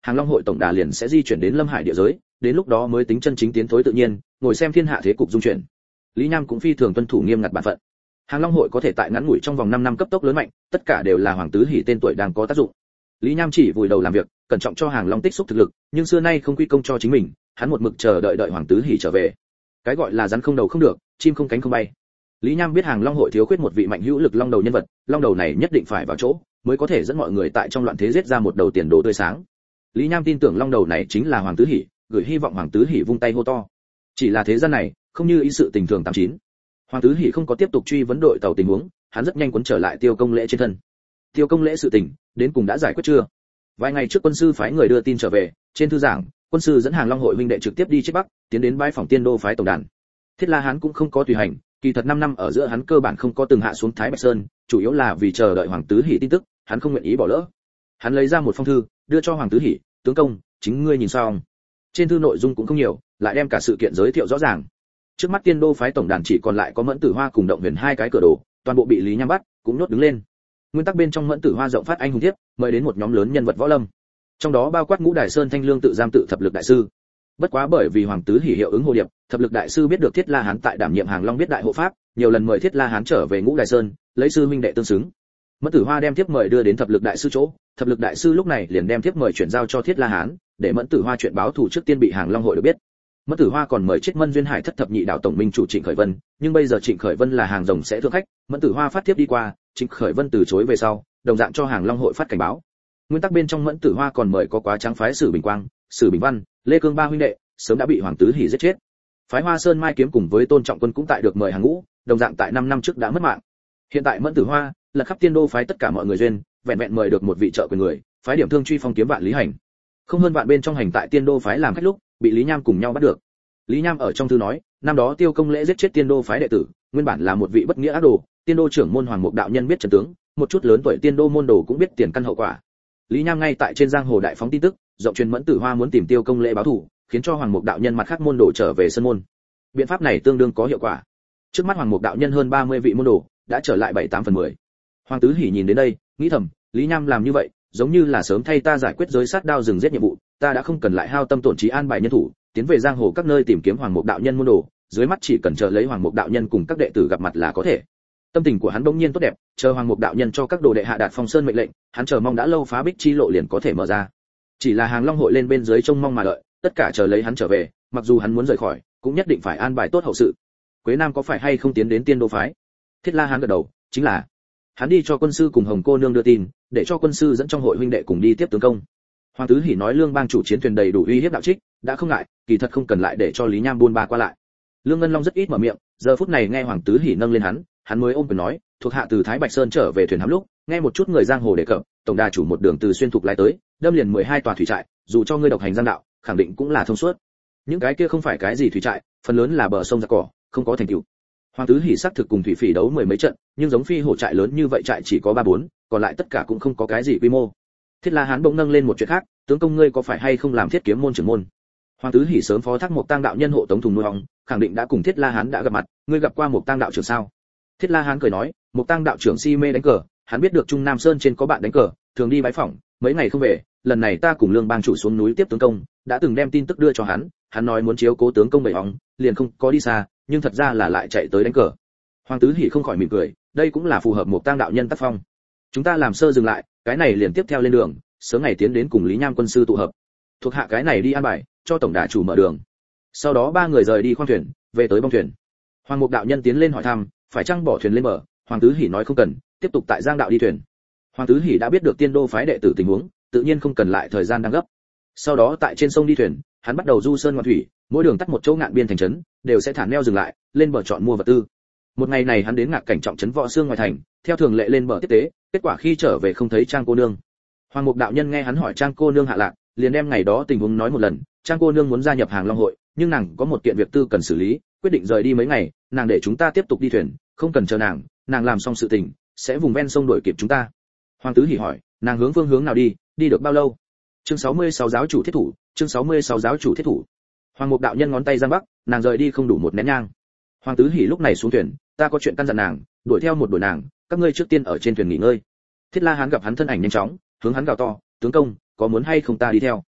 Hàng Long hội tổng đà liền sẽ di chuyển đến Lâm Hải địa giới, đến lúc đó mới tính chân chính tiến thối tự nhiên, ngồi xem thiên hạ thế cục dung chuyển. Lý Nham cũng phi thường tuân thủ nghiêm ngặt bản phận. Hàng Long hội có thể tại ngắn ngủi trong vòng năm năm cấp tốc lớn mạnh, tất cả đều là Hoàng Tứ Hỷ tên tuổi đang có tác dụng. Lý Nham chỉ vùi đầu làm việc, cẩn trọng cho Hàng Long tích xúc thực lực, nhưng xưa nay không quy công cho chính mình, hắn một mực chờ đợi đợi Hoàng Tứ Hỷ trở về. Cái gọi là rắn không đầu không được, chim không cánh không bay. Lý Nham biết Hàng Long hội thiếu khuyết một vị mạnh hữu lực long đầu nhân vật, long đầu này nhất định phải vào chỗ, mới có thể dẫn mọi người tại trong loạn thế giết ra một đầu tiền đồ tươi sáng. Lý Nham tin tưởng long đầu này chính là Hoàng Tứ Hỷ, gửi hy vọng Hoàng Tứ Hỷ vung tay hô to. Chỉ là thế gian này, không như ý sự tình thường tám chín. Hoàng Tứ Hỷ không có tiếp tục truy vấn đội tàu tình huống, hắn rất nhanh quấn trở lại Tiêu Công Lễ trên thân. Tiêu Công Lễ sự tình, đến cùng đã giải quyết chưa? Vài ngày trước quân sư phái người đưa tin trở về, trên thư giảng, quân sư dẫn Hàng Long hội huynh đệ trực tiếp đi chết Bắc, tiến đến bãi phòng Tiên Đô phái tổng đàn. Thiết La Hán cũng không có tùy hành, kỳ thật năm năm ở giữa hắn cơ bản không có từng hạ xuống Thái Bạch Sơn, chủ yếu là vì chờ đợi Hoàng Tứ Hỷ tin tức, hắn không nguyện ý bỏ lỡ. Hắn lấy ra một phong thư, đưa cho Hoàng Tứ Hỷ, tướng công, chính ngươi nhìn sao? Trên thư nội dung cũng không nhiều, lại đem cả sự kiện giới thiệu rõ ràng. Trước mắt Tiên Đô phái tổng đàn chỉ còn lại có Mẫn Tử Hoa cùng Động Huyền hai cái cửa đồ, toàn bộ bị Lý Nham bắt, cũng nhốt đứng lên. Nguyên tắc bên trong Mẫn Tử Hoa rộng phát anh hùng thiếp, mời đến một nhóm lớn nhân vật võ lâm. Trong đó bao quát Ngũ Đài Sơn Thanh Lương tự giam tự thập lực đại sư. Bất quá bởi vì Hoàng Tứ Hỷ hiệu ứng hồ điệp, thập lực đại sư biết được Thiết La Hán tại đảm nhiệm Hàng Long biết đại hộ pháp, nhiều lần mời Thiết La Hán trở về Ngũ Đài Sơn, lấy sư huynh đệ tương xứng. Mẫn Tử Hoa đem thiếp mời đưa đến thập lực đại sư chỗ, thập lực đại sư lúc này liền đem thiếp mời chuyển giao cho Thiết La Hán, để Mẫn Tử Hoa chuyện báo thù trước tiên bị Hàng Long hội được biết. Mẫn Tử Hoa còn mời chết Mân Duyên Hải thất thập nhị đạo tổng minh chủ Trịnh Khởi Vân, nhưng bây giờ Trịnh Khởi Vân là hàng rồng sẽ thượng khách, Mẫn Tử Hoa phát thiếp đi qua, Trịnh Khởi Vân từ chối về sau, đồng dạng cho Hàng Long hội phát cảnh báo. Nguyên tắc bên trong Mẫn Tử Hoa còn mời có quá trắng phái Sử Bình Quang, Sử Bình Văn, Lê Cương ba huynh đệ, sớm đã bị Hoàng Tứ Hỷ giết chết. Phái Hoa Sơn Mai Kiếm cùng với Tôn Trọng Quân cũng tại được mời hàng ngũ, đồng dạng tại năm năm trước đã mất mạng. Hiện tại Mẫn Tử Hoa là khắp Tiên Đô phái tất cả mọi người duyên, vẹn vẹn mời được một vị trợ quyền người, phái điểm thương truy phong kiếm vạn Lý Hành. Không hơn vạn bên trong hành tại Tiên Đô phái làm khách lúc, bị Lý Nham cùng nhau bắt được. Lý Nham ở trong thư nói, năm đó Tiêu Công Lễ giết chết Tiên Đô phái đệ tử, nguyên bản là một vị bất nghĩa ác đồ, Tiên Đô trưởng môn Hoàng Mục đạo nhân biết trận tướng, một chút lớn tuổi Tiên Đô môn đồ cũng biết tiền căn hậu quả. Lý Nham ngay tại trên giang hồ đại phóng tin tức, rộng truyền Mẫn Tử Hoa muốn tìm Tiêu Công Lễ báo thù, khiến cho Hoàng Mục đạo nhân mặt khác môn đồ trở về sân môn. Biện pháp này tương đương có hiệu quả. Trước mắt Hoàng Mục đạo nhân hơn ba mươi vị môn đồ, đã trở lại bảy tám phần mười. Hoàng Tứ Hỷ nhìn đến đây, nghĩ thầm, Lý Nham làm như vậy, giống như là sớm thay ta giải quyết giới sát đao rừng giết nhiệm vụ, ta đã không cần lại hao tâm tổn trí an bài nhân thủ, tiến về giang hồ các nơi tìm kiếm Hoàng Mục đạo nhân môn đồ, dưới mắt chỉ cần chờ lấy Hoàng Mục đạo nhân cùng các đệ tử gặp mặt là có thể. Tâm tình của hắn bỗng nhiên tốt đẹp, chờ Hoàng Mục đạo nhân cho các đồ đệ hạ đạt Phong Sơn mệnh lệnh, hắn chờ mong đã lâu phá bích chi lộ liền có thể mở ra. Chỉ là Hàng Long hội lên bên dưới trông mong mà đợi, tất cả chờ lấy hắn trở về, mặc dù hắn muốn rời khỏi, cũng nhất định phải an bài tốt hậu sự. Quế Nam có phải hay không tiến đến Tiên Đô phái? Thiết La Hán gật đầu, chính là. Hắn đi cho quân sư cùng Hồng cô nương đưa tin, để cho quân sư dẫn trong hội huynh đệ cùng đi tiếp tướng công. Hoàng Tứ Hỷ nói Lương Bang chủ chiến thuyền đầy đủ uy hiếp đạo trích, đã không ngại, kỳ thật không cần lại để cho Lý Nham buôn ba qua lại. Lương Ngân Long rất ít mở miệng, giờ phút này nghe Hoàng Tứ Hỷ nâng lên hắn, hắn mới ôm quyền nói, thuộc hạ từ Thái Bạch Sơn trở về thuyền hám lúc, nghe một chút người giang hồ đề cập, tổng đà chủ một đường từ xuyên thục lái tới, đâm liền mười hai tòa thủy trại, dù cho ngươi độc hành giang đạo, khẳng định cũng là thông suốt. Những cái kia không phải cái gì thủy trại, phần lớn là bờ sông giặc cỏ, không có thành tựu. Hoàng Tứ Hỷ xác thực cùng thủy phỉ đấu mười mấy trận, nhưng giống phi hổ trại lớn như vậy trại chỉ có ba bốn, còn lại tất cả cũng không có cái gì quy mô. Thiết La Hán bỗng nâng lên một chuyện khác, tướng công ngươi có phải hay không làm Thiết Kiếm môn trưởng môn? Hoàng Tứ Hỷ sớm phó thác một tang đạo nhân hộ tống thùng nuôi ong, khẳng định đã cùng Thiết La Hán đã gặp mặt, ngươi gặp qua một tang đạo trưởng sao? Thiết La Hán cười nói, một tang đạo trưởng si mê đánh cờ, hắn biết được Trung Nam Sơn trên có bạn đánh cờ, thường đi bái phỏng, mấy ngày không về, lần này ta cùng Lương Bang chủ xuống núi tiếp tướng công, đã từng đem tin tức đưa cho hắn, hắn nói muốn chiếu cố tướng công bảy ong, liền không có đi xa, nhưng thật ra là lại chạy tới đánh cờ. Hoàng Tứ Hỷ không khỏi mỉm cười, đây cũng là phù hợp một tang đạo nhân tác phong. Chúng ta làm sơ dừng lại, cái này liền tiếp theo lên đường, sớm ngày tiến đến cùng Lý Nham quân sư tụ hợp. Thuộc hạ cái này đi an bài, cho tổng đà chủ mở đường. Sau đó ba người rời đi khoang thuyền, về tới bong thuyền. Hoàng Mục đạo nhân tiến lên hỏi thăm, phải chăng bỏ thuyền lên bờ? Hoàng Tứ Hỷ nói không cần, tiếp tục tại Giang đạo đi thuyền. Hoàng Tứ Hỷ đã biết được Tiên Đô phái đệ tử tình huống, tự nhiên không cần lại thời gian đang gấp. Sau đó tại trên sông đi thuyền, hắn bắt đầu du sơn ngoạn thủy, mỗi đường tắt một chỗ ngạn biên thành trấn, đều sẽ thả neo dừng lại, lên bờ chọn mua vật tư. Một ngày này hắn đến ngạc cảnh trọng trấn Võ Xương ngoài thành, theo thường lệ lên bờ tiếp tế, kết quả khi trở về không thấy Trang cô nương. Hoàng Mục đạo nhân nghe hắn hỏi Trang cô nương hạ lạc, liền đem ngày đó tình huống nói một lần. Trang cô nương muốn gia nhập Hàng Long hội, nhưng nàng có một kiện việc tư cần xử lý, quyết định rời đi mấy ngày, nàng để chúng ta tiếp tục đi thuyền, không cần chờ nàng, nàng làm xong sự tình, sẽ vùng ven sông đuổi kịp chúng ta. Hoàng Tứ Hỷ hỏi, nàng hướng phương hướng nào đi, đi được bao lâu? Chương sáu mươi sáu giáo chủ thiết thủ, chương sáu mươi sáu giáo chủ thiết thủ. Hoàng Mục đạo nhân ngón tay giang bắc, nàng rời đi không đủ một nén nhang. Hoàng Tứ Hỷ lúc này xuống thuyền, ta có chuyện căn dặn nàng, đuổi theo một đuổi nàng, các ngươi trước tiên ở trên thuyền nghỉ ngơi. Thiết La Hán gặp hắn thân ảnh nhanh chóng, hướng hắn gào to, tướng công, có muốn hay không ta đi theo?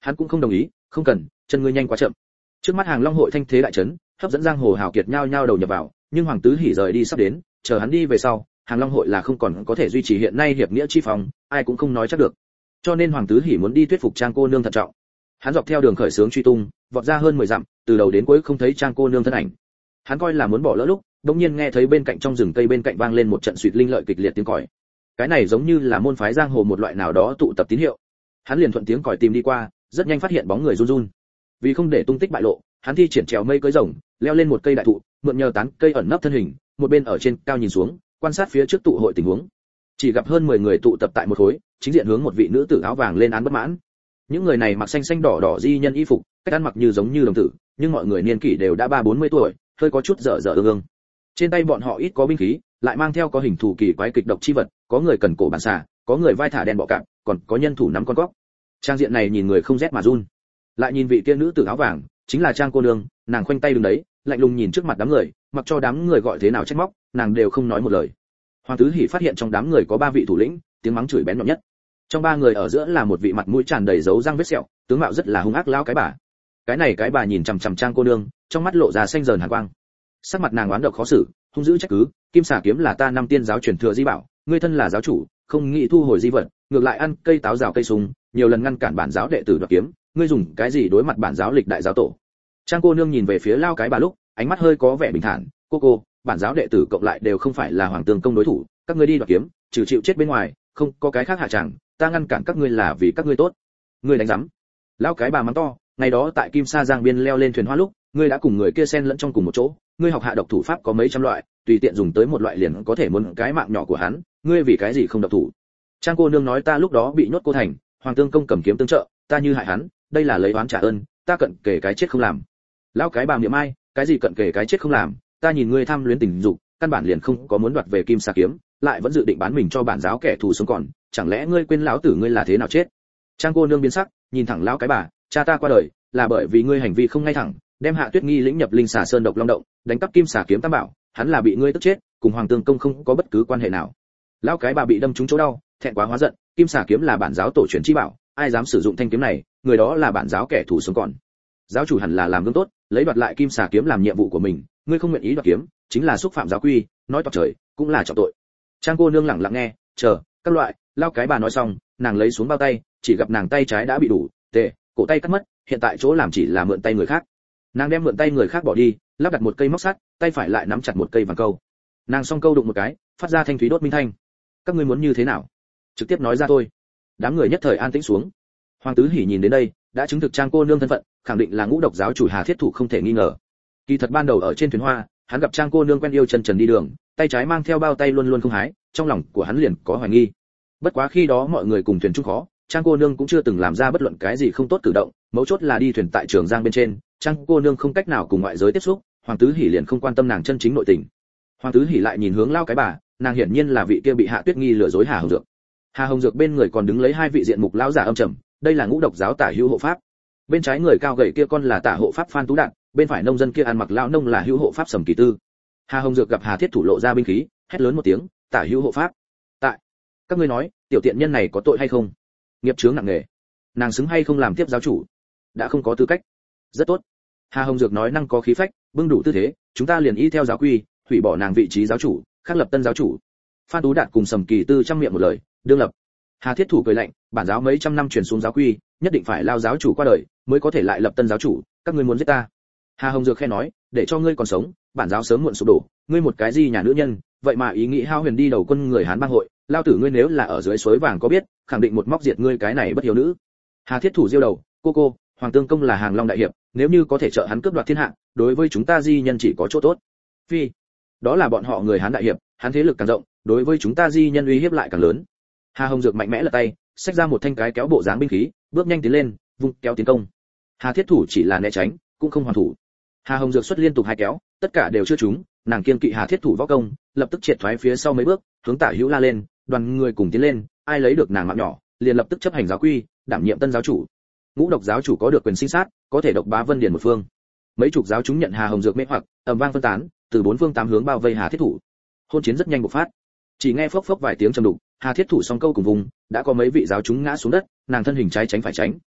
hắn cũng không đồng ý, không cần, chân ngươi nhanh quá chậm. Trước mắt Hàng Long hội thanh thế đại chấn, hấp dẫn giang hồ hào kiệt nhao nhao đầu nhập vào, nhưng Hoàng Tứ Hỉ rời đi sắp đến, chờ hắn đi về sau, Hàng Long hội là không còn có thể duy trì hiện nay hiệp nghĩa chi phòng, ai cũng không nói chắc được. Cho nên Hoàng Tứ Hỉ muốn đi thuyết phục Trang cô nương thận trọng. Hắn dọc theo đường khởi sướng truy tung, vọt ra hơn mười dặm, từ đầu đến cuối không thấy Trang cô nương thân ảnh. Hắn coi là muốn bỏ lỡ lúc, đột nhiên nghe thấy bên cạnh trong rừng cây bên cạnh vang lên một trận suýt linh lợi kịch liệt tiếng còi. Cái này giống như là môn phái giang hồ một loại nào đó tụ tập tín hiệu. Hắn liền thuận tiếng còi tìm đi qua, rất nhanh phát hiện bóng người run run. Vì không để tung tích bại lộ, hắn thi triển trèo mây cưỡi rồng, leo lên một cây đại thụ, mượn nhờ tán cây ẩn nấp thân hình, một bên ở trên cao nhìn xuống, quan sát phía trước tụ hội tình huống. Chỉ gặp hơn mười người tụ tập tại một khối, chính diện hướng một vị nữ tử áo vàng lên án bất mãn. Những người này mặc xanh xanh đỏ đỏ di nhân y phục, cách ăn mặc như giống như đồng tử, nhưng mọi người niên kỷ đều đã ba bốn mươi tuổi, hơi có chút dở dở ương ương. Trên tay bọn họ ít có binh khí, lại mang theo có hình thù kỳ quái kịch độc chi vật, có người cần cổ bản xà, có người vai thả đen bọ cạp, còn có nhân thủ nắm con góc. Trang diện này nhìn người không rét mà run. Lại nhìn vị kia nữ tử áo vàng, chính là Trang cô nương, nàng khoanh tay đứng đấy, lạnh lùng nhìn trước mặt đám người, mặc cho đám người gọi thế nào trách móc, nàng đều không nói một lời. Hoàng Tứ Hỉ phát hiện trong đám người có ba vị thủ lĩnh, tiếng mắng chửi bén nhọn nhất. Trong ba người ở giữa là một vị mặt mũi tràn đầy dấu răng vết sẹo, tướng mạo rất là hung ác lão cái bà. Cái này cái bà nhìn chằm chằm Trang cô nương, trong mắt lộ ra xanh dờn hàn quang. Sắc mặt nàng oán độc khó xử, hung dữ trách cứ, Kim Xà kiếm là ta năm tiên giáo truyền thừa di bảo, ngươi thân là giáo chủ, không nghĩ thu hồi di vật, ngược lại ăn cây táo rào cây sung, nhiều lần ngăn cản bản giáo đệ tử đoạt kiếm, ngươi dùng cái gì đối mặt bản giáo lịch đại giáo tổ? Trang cô nương nhìn về phía lao cái bà lúc, ánh mắt hơi có vẻ bình thản, cô cô, bản giáo đệ tử cộng lại đều không phải là Hoàng Tường công đối thủ, các ngươi đi đoạt kiếm, trừ chịu chết bên ngoài, không có cái khác hạ chẳng, ta ngăn cản các ngươi là vì các ngươi tốt. Ngươi đánh rắm. Lao cái bà mắng to, ngày đó tại Kim Sa Giang biên leo lên thuyền hoa lúc, ngươi đã cùng người kia xen lẫn trong cùng một chỗ, ngươi học hạ độc thủ pháp có mấy trăm loại, tùy tiện dùng tới một loại liền có thể muốn cái mạng nhỏ của hắn, ngươi vì cái gì không độc thủ? Trang cô nương nói ta lúc đó bị nhốt cô thành, Hoàng Tương công cầm kiếm tương trợ, ta như hại hắn, đây là lấy oán trả ơn, ta cận kể cái chết không làm. Lão cái bà miệng ai, cái gì cận kể cái chết không làm, ta nhìn ngươi tham luyến tình dục, căn bản liền không có muốn đoạt về Kim Sa kiếm, lại vẫn dự định bán mình cho bản giáo kẻ thù sống còn, chẳng lẽ ngươi quên lão tử ngươi là thế nào chết? Trang cô nương biến sắc, nhìn thẳng lão cái bà, cha ta qua đời là bởi vì ngươi hành vi không ngay thẳng, đem Hạ Tuyết Nghi lĩnh nhập Linh Xà Sơn độc long động, đánh cắp Kim Xà kiếm tam bảo, hắn là bị ngươi tức chết, cùng Hoàng Tương công không có bất cứ quan hệ nào. Lão cái bà bị đâm trúng chỗ đau, thẹn quá hóa giận, Kim Xà kiếm là bản giáo tổ truyền chi bảo, ai dám sử dụng thanh kiếm này, người đó là bản giáo kẻ thù sống còn. Giáo chủ hẳn là làm gương tốt, lấy đoạt lại Kim Xà kiếm làm nhiệm vụ của mình, ngươi không nguyện ý đoạt kiếm, chính là xúc phạm giáo quy, nói toạc trời, cũng là trọng tội. Trang cô nương lặng lặng nghe, chờ, các loại, lão cái bà nói xong, nàng lấy xuống bao tay, chỉ gặp nàng tay trái đã bị đủ, tê, cổ tay cắt mất, hiện tại chỗ làm chỉ là mượn tay người khác. Nàng đem mượn tay người khác bỏ đi, lắp đặt một cây móc sắt, tay phải lại nắm chặt một cây vàng câu. Nàng song câu đụng một cái, phát ra thanh thúy đốt minh thanh. Các ngươi muốn như thế nào? Trực tiếp nói ra thôi. Đám người nhất thời an tĩnh xuống. Hoàng Tứ Hỉ nhìn đến đây, đã chứng thực Trang cô nương thân phận, khẳng định là Ngũ Độc giáo chủ Hà Thiết Thủ không thể nghi ngờ. Kỳ thật ban đầu ở trên thuyền hoa, hắn gặp Trang cô nương quen yêu chân trần đi đường, tay trái mang theo bao tay luôn luôn không hái, trong lòng của hắn liền có hoài nghi. Bất quá khi đó mọi người cùng thuyền chung khó, Trang cô nương cũng chưa từng làm ra bất luận cái gì không tốt cử động, mấu chốt là đi thuyền tại Trường Giang bên trên, Trang cô nương không cách nào cùng ngoại giới tiếp xúc, Hoàng Tứ Hỉ liền không quan tâm nàng chân chính nội tình. Hoàng Tứ Hỉ lại nhìn hướng lao cái bà, nàng hiển nhiên là vị kia bị Hạ Tuyết Nghi lừa dối Hà Hồng Dược. Hà Hồng Dược bên người còn đứng lấy hai vị diện mục lão giả âm trầm, đây là Ngũ Độc giáo Tả Hữu hộ pháp. Bên trái người cao gầy kia con là Tả hộ pháp Phan Tú Đạn, bên phải nông dân kia ăn mặc lão nông là Hữu hộ pháp Sầm Kỳ Tư. Hà Hồng Dược gặp Hà Thiết Thủ lộ ra binh khí, hét lớn một tiếng, Tả Hữu hộ pháp, tại, các ngươi nói, tiểu tiện nhân này có tội hay không? Nghiệp chướng nặng nề, nàng xứng hay không làm tiếp giáo chủ? Đã không có tư cách. Rất tốt. Hà Hồng Dược nói năng có khí phách, bưng đủ tư thế, chúng ta liền y theo giáo quy, hủy bỏ nàng vị trí giáo chủ, khắc lập tân giáo chủ. Phan Tú Đạt cùng Sầm Kỳ Tư trăm miệng một lời, đương lập. Hà Thiết Thủ cười lạnh, bản giáo mấy trăm năm truyền xuống giáo quy, nhất định phải lao giáo chủ qua đời, mới có thể lại lập tân giáo chủ, các ngươi muốn giết ta. Hà Hồng Dược khe nói, để cho ngươi còn sống, bản giáo sớm muộn sụp đổ, ngươi một cái gì nhà nữ nhân, vậy mà ý nghĩ hao huyền đi đầu quân người Hán bang hội, lao tử ngươi nếu là ở dưới suối vàng có biết, khẳng định một móc diệt ngươi cái này bất hiếu nữ. Hà Thiết Thủ diêu đầu, cô cô, Hoàng Tương công là Hàng Long đại hiệp, nếu như có thể trợ hắn cướp đoạt thiên hạ, đối với chúng ta di nhân chỉ có chỗ tốt. Phi, đó là bọn họ người Hán đại hiệp, hắn thế lực càng rộng, đối với chúng ta di nhân uy hiếp lại càng lớn. Hà Hồng Dược mạnh mẽ lật tay, xách ra một thanh cái kéo bộ dáng binh khí, bước nhanh tiến lên, vung kéo tiến công. Hà Thiết Thủ chỉ là né tránh, cũng không hoàn thủ. Hà Hồng Dược xuất liên tục hai kéo, tất cả đều chưa trúng, nàng kiên kỵ Hà Thiết Thủ võ công, lập tức triệt thoái phía sau mấy bước, hướng Tả Hữu la lên, đoàn người cùng tiến lên, ai lấy được nàng mạng nhỏ, liền lập tức chấp hành giáo quy, đảm nhiệm tân giáo chủ. Ngũ Độc giáo chủ có được quyền sinh sát, có thể độc bá Vân Điền một phương. Mấy chục giáo chúng nhận Hà Hồng Dược mê hoặc, ầm vang phân tán, từ bốn phương tám hướng bao vây Hà Thiết Thủ. Hôn chiến rất nhanh bộc phát. Chỉ nghe phốc phốc vài tiếng trầm đục, Hà Thiết Thủ song câu cùng vùng, đã có mấy vị giáo chúng ngã xuống đất, nàng thân hình trái tránh phải tránh,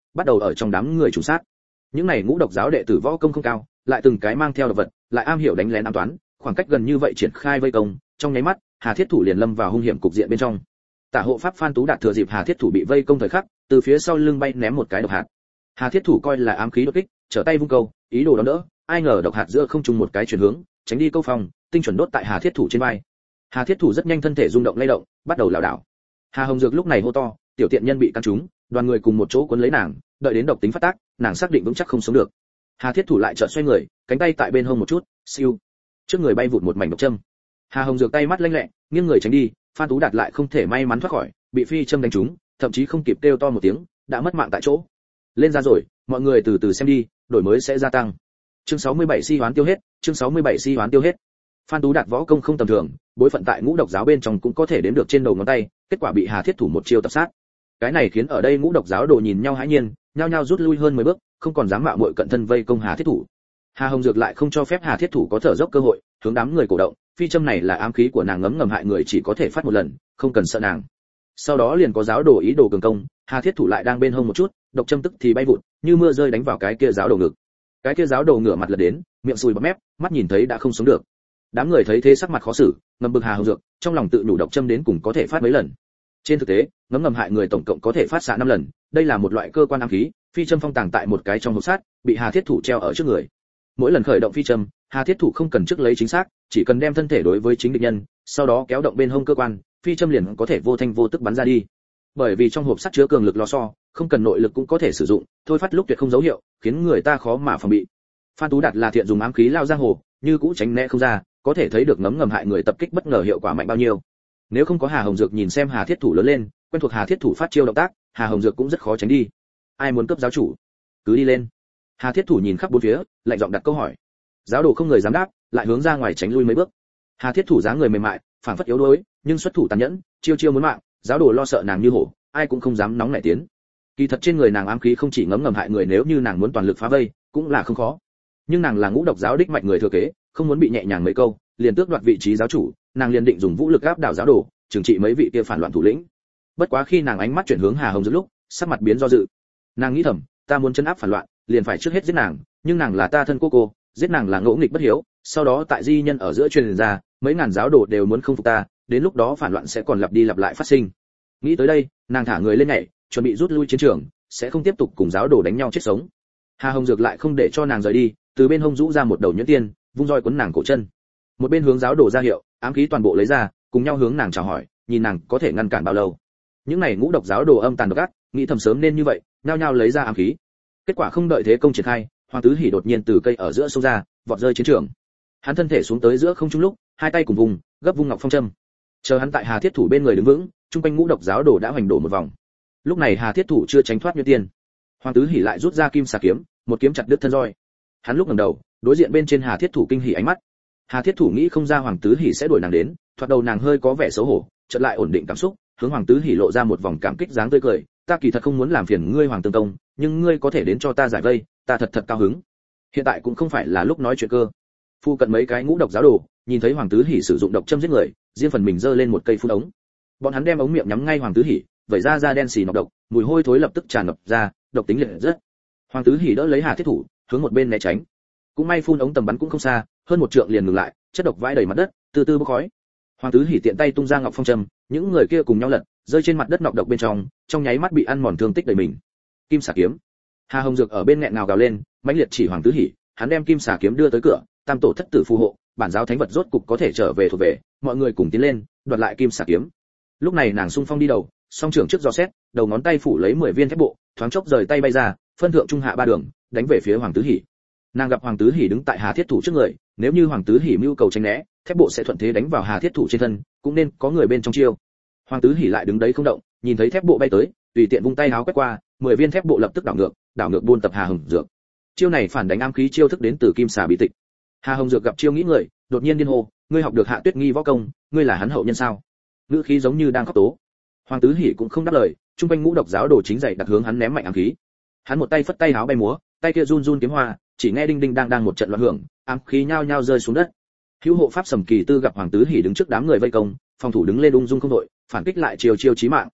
bắt đầu ở trong đám người trùng sát. Những này ngũ độc giáo đệ tử võ công không cao, lại từng cái mang theo độc vật, lại am hiểu đánh lén ám toán, khoảng cách gần như vậy triển khai vây công, trong nháy mắt, Hà Thiết Thủ liền lâm vào hung hiểm cục diện bên trong. Tả hộ pháp Phan Tú Đạt thừa dịp Hà Thiết Thủ bị vây công thời khắc, từ phía sau lưng bay ném một cái độc hạt. Hà Thiết Thủ coi là ám khí đột kích, trở tay vung câu, ý đồ đón đỡ, ai ngờ độc hạt giữa không trung một cái chuyển hướng, tránh đi câu phòng, tinh chuẩn đốt tại Hà Thiết Thủ trên vai. Hà Thiết Thủ rất nhanh thân thể rung động lay động, bắt đầu lảo đảo. Hà Hồng Dược lúc này hô to, tiểu tiện nhân bị căn trúng, đoàn người cùng một chỗ cuốn lấy nàng, đợi đến độc tính phát tác, nàng xác định vững chắc không sống được. Hà Thiết Thủ lại chợt xoay người, cánh tay tại bên hông một chút, siêu, trước người bay vụt một mảnh độc châm. Hà Hồng Dược tay mắt lanh lẹ, nghiêng người tránh đi, Phan Tú Đạt lại không thể may mắn thoát khỏi, bị phi châm đánh trúng, thậm chí không kịp kêu to một tiếng, đã mất mạng tại chỗ. Lên ra rồi, mọi người từ từ xem đi, đổi mới sẽ gia tăng. Chương sáu mươi bảy si hoán tiêu hết, chương sáu mươi bảy si hoán tiêu hết. Phan Tú Đạt võ công không tầm thường, bối phận tại ngũ độc giáo bên trong cũng có thể đếm được trên đầu ngón tay, kết quả bị Hà Thiết Thủ một chiêu tập sát. Cái này khiến ở đây ngũ độc giáo đồ nhìn nhau hãi nhiên, nhao nhao rút lui hơn mười bước, không còn dám mạo muội cận thân vây công Hà Thiết Thủ. Hà Hồng Dược lại không cho phép Hà Thiết Thủ có thở dốc cơ hội, hướng đám người cổ động, phi châm này là ám khí của nàng ngấm ngầm hại người chỉ có thể phát một lần, không cần sợ nàng. Sau đó liền có giáo đồ ý đồ cường công, Hà Thiết Thủ lại đang bên hông một chút, độc châm tức thì bay vụt, như mưa rơi đánh vào cái kia giáo đồ ngực. Cái kia giáo đồ ngửa mặt lật đến, miệng sùi bọt mép, mắt nhìn thấy đã không sống được. Đám người thấy thế sắc mặt khó xử, ngầm bực Hà Hồng Dược, trong lòng tự nhủ độc châm đến cùng có thể phát mấy lần. Trên thực tế, ngấm ngầm hại người tổng cộng có thể phát xạ năm lần, đây là một loại cơ quan ám khí, phi châm phong tàng tại một cái trong hộp sắt, bị Hà Thiết Thủ treo ở trước người. Mỗi lần khởi động phi châm, Hà Thiết Thủ không cần trước lấy chính xác, chỉ cần đem thân thể đối với chính địch nhân, sau đó kéo động bên hông cơ quan, phi châm liền có thể vô thanh vô tức bắn ra đi. Bởi vì trong hộp sắt chứa cường lực lò xo, không cần nội lực cũng có thể sử dụng, thôi phát lúc tuyệt không dấu hiệu, khiến người ta khó mà phòng bị. Phan Tú Đạt là thiện dùng ám khí lao giang hồ, như cũ tránh né không ra, có thể thấy được ngấm ngầm hại người tập kích bất ngờ hiệu quả mạnh bao nhiêu. Nếu không có Hà Hồng Dược nhìn xem Hà Thiết Thủ lớn lên, quen thuộc Hà Thiết Thủ phát chiêu động tác, Hà Hồng Dược cũng rất khó tránh đi. Ai muốn cướp giáo chủ, cứ đi lên. Hà Thiết Thủ nhìn khắp bốn phía, lạnh giọng đặt câu hỏi. Giáo đồ không người dám đáp, lại hướng ra ngoài tránh lui mấy bước. Hà Thiết Thủ dáng người mềm mại, phản phất yếu đuối, nhưng xuất thủ tàn nhẫn, chiêu chiêu muốn mạng, giáo đồ lo sợ nàng như hổ, ai cũng không dám nóng nảy tiến. Kỳ thật trên người nàng ám khí không chỉ ngấm ngầm hại người, nếu như nàng muốn toàn lực phá vây, cũng là không khó. Nhưng nàng là ngũ độc giáo đích mạch người thừa kế, không muốn bị nhẹ nhàng mấy câu, liền tước đoạt vị trí giáo chủ, nàng liền định dùng vũ lực áp đảo giáo đồ, trừng trị mấy vị kia phản loạn thủ lĩnh. Bất quá khi nàng ánh mắt chuyển hướng Hà Hồng Dược lúc, sắc mặt biến do dự. Nàng nghĩ thầm, ta muốn trấn áp phản loạn, liền phải trước hết giết nàng, nhưng nàng là ta thân cô cô, giết nàng là ngỗ nghịch bất hiếu, sau đó tại di nhân ở giữa truyền ra, mấy ngàn giáo đồ đều muốn không phục ta, đến lúc đó phản loạn sẽ còn lặp đi lặp lại phát sinh. Nghĩ tới đây, nàng thả người lên nhảy, chuẩn bị rút lui chiến trường, sẽ không tiếp tục cùng giáo đồ đánh nhau chết sống. Hà Hồng Dược lại không để cho nàng rời đi, từ bên hông rũ ra một đầu nhuyễn tiên, vung roi quấn nàng cổ chân. Một bên hướng giáo đồ ra hiệu, ám khí toàn bộ lấy ra, cùng nhau hướng nàng chào hỏi, nhìn nàng có thể ngăn cản bao lâu. Những này ngũ độc giáo đồ âm tàn độc ác, nghĩ thầm sớm nên như vậy, nhao nhao lấy ra ám khí. Kết quả không đợi thế công triển khai, Hoàng Tứ Hỉ đột nhiên từ cây ở giữa sông ra, vọt rơi chiến trường. Hắn thân thể xuống tới giữa không trung lúc, hai tay cùng vùng, gấp vung ngọc phong châm. Chờ hắn tại Hà Thiết Thủ bên người đứng vững, trung quanh ngũ độc giáo đồ đã hoành đổ một vòng. Lúc này Hà Thiết Thủ chưa tránh thoát như tiên. Hoàng Tứ Hỉ lại rút ra kim xà kiếm, một kiếm chặt đứt thân roi. Hắn lúc ngẩng đầu, đối diện bên trên Hà Thiết Thủ kinh hỉ ánh mắt. Hà Thiết Thủ nghĩ không ra Hoàng Tứ Hỉ sẽ đuổi nàng đến, thoạt đầu nàng hơi có vẻ xấu hổ, chợt lại ổn định cảm xúc, hướng Hoàng Tứ Hỉ lộ ra một vòng cảm kích dáng tươi cười, ta kỳ thật không muốn làm phiền ngươi Hoàng Tương Công, nhưng ngươi có thể đến cho ta giải vây, ta thật thật cao hứng. Hiện tại cũng không phải là lúc nói chuyện cơ. Phu cận mấy cái ngũ độc giáo đồ, nhìn thấy Hoàng Tứ Hỉ sử dụng độc châm giết người, riêng phần mình giơ lên một cây phun ống. Bọn hắn đem ống miệng nhắm ngay Hoàng Tứ Hỉ, vẩy ra ra đen xì nọc độc, mùi hôi thối lập tức tràn ngập ra, độc tính liệt rất. Hoàng Tứ Hỉ đỡ lấy Hà Thiết Thủ, hướng một bên né tránh. Cũng may phun ống tầm bắn cũng không xa, hơn một trượng liền ngừng lại, chất độc vãi đầy mặt đất, từ từ bốc khói. Hoàng Tứ Hỉ tiện tay tung ra ngọc phong châm, những người kia cùng nhau lật, rơi trên mặt đất nọc độc bên trong, trong nháy mắt bị ăn mòn thương tích đầy mình. Kim xà kiếm. Hà Hồng Dược ở bên nghẹn ngào gào lên, mãnh liệt chỉ Hoàng Tứ Hỉ, hắn đem kim xà kiếm đưa tới cửa, tam tổ thất tử phù hộ, bản giáo thánh vật rốt cục có thể trở về thuộc về, mọi người cùng tiến lên, đoạt lại kim xà kiếm. Lúc này nàng xung phong đi đầu, song trưởng trước giò xét, đầu ngón tay phủ lấy mười viên thép bộ, thoáng chốc rời tay bay ra, phân thượng trung hạ ba đường, đánh về phía Hoàng Tứ Hỉ. Nàng gặp Hoàng Tứ Hỉ đứng tại Hà Thiết Thủ trước người, nếu như Hoàng Tứ Hỉ mưu cầu tránh né, thép bộ sẽ thuận thế đánh vào Hà Thiết Thủ trên thân, cũng nên có người bên trong chiêu. Hoàng Tứ Hỉ lại đứng đấy không động, nhìn thấy thép bộ bay tới, tùy tiện vung tay áo quét qua, mười viên thép bộ lập tức đảo ngược, đảo ngược buôn tập Hà Hồng Dược. Chiêu này phản đánh ám khí chiêu thức đến từ kim xà bí tịch. Hà Hồng Dược gặp chiêu nghĩ người, đột nhiên điên hô, ngươi học được Hạ Tuyết Nghi võ công, ngươi là hắn hậu nhân sao? Ngữ khí giống như đang khóc tố. Hoàng Tứ Hỉ cũng không đáp lời, trung quanh ngũ độc giáo đồ chính dậy đặt hướng hắn ném mạnh ám khí. Hắn một tay phất tay áo bay múa, tay kia run run kiếm hoa, chỉ nghe đinh đinh đang đang một trận loạn hưởng, ám khí nhao nhao rơi xuống đất. Hữu hộ pháp Sầm Kỳ Tư gặp Hoàng Tứ Hỉ đứng trước đám người vây công, phòng thủ đứng lên ung dung không đội, phản kích lại chiều chiều chí mạng.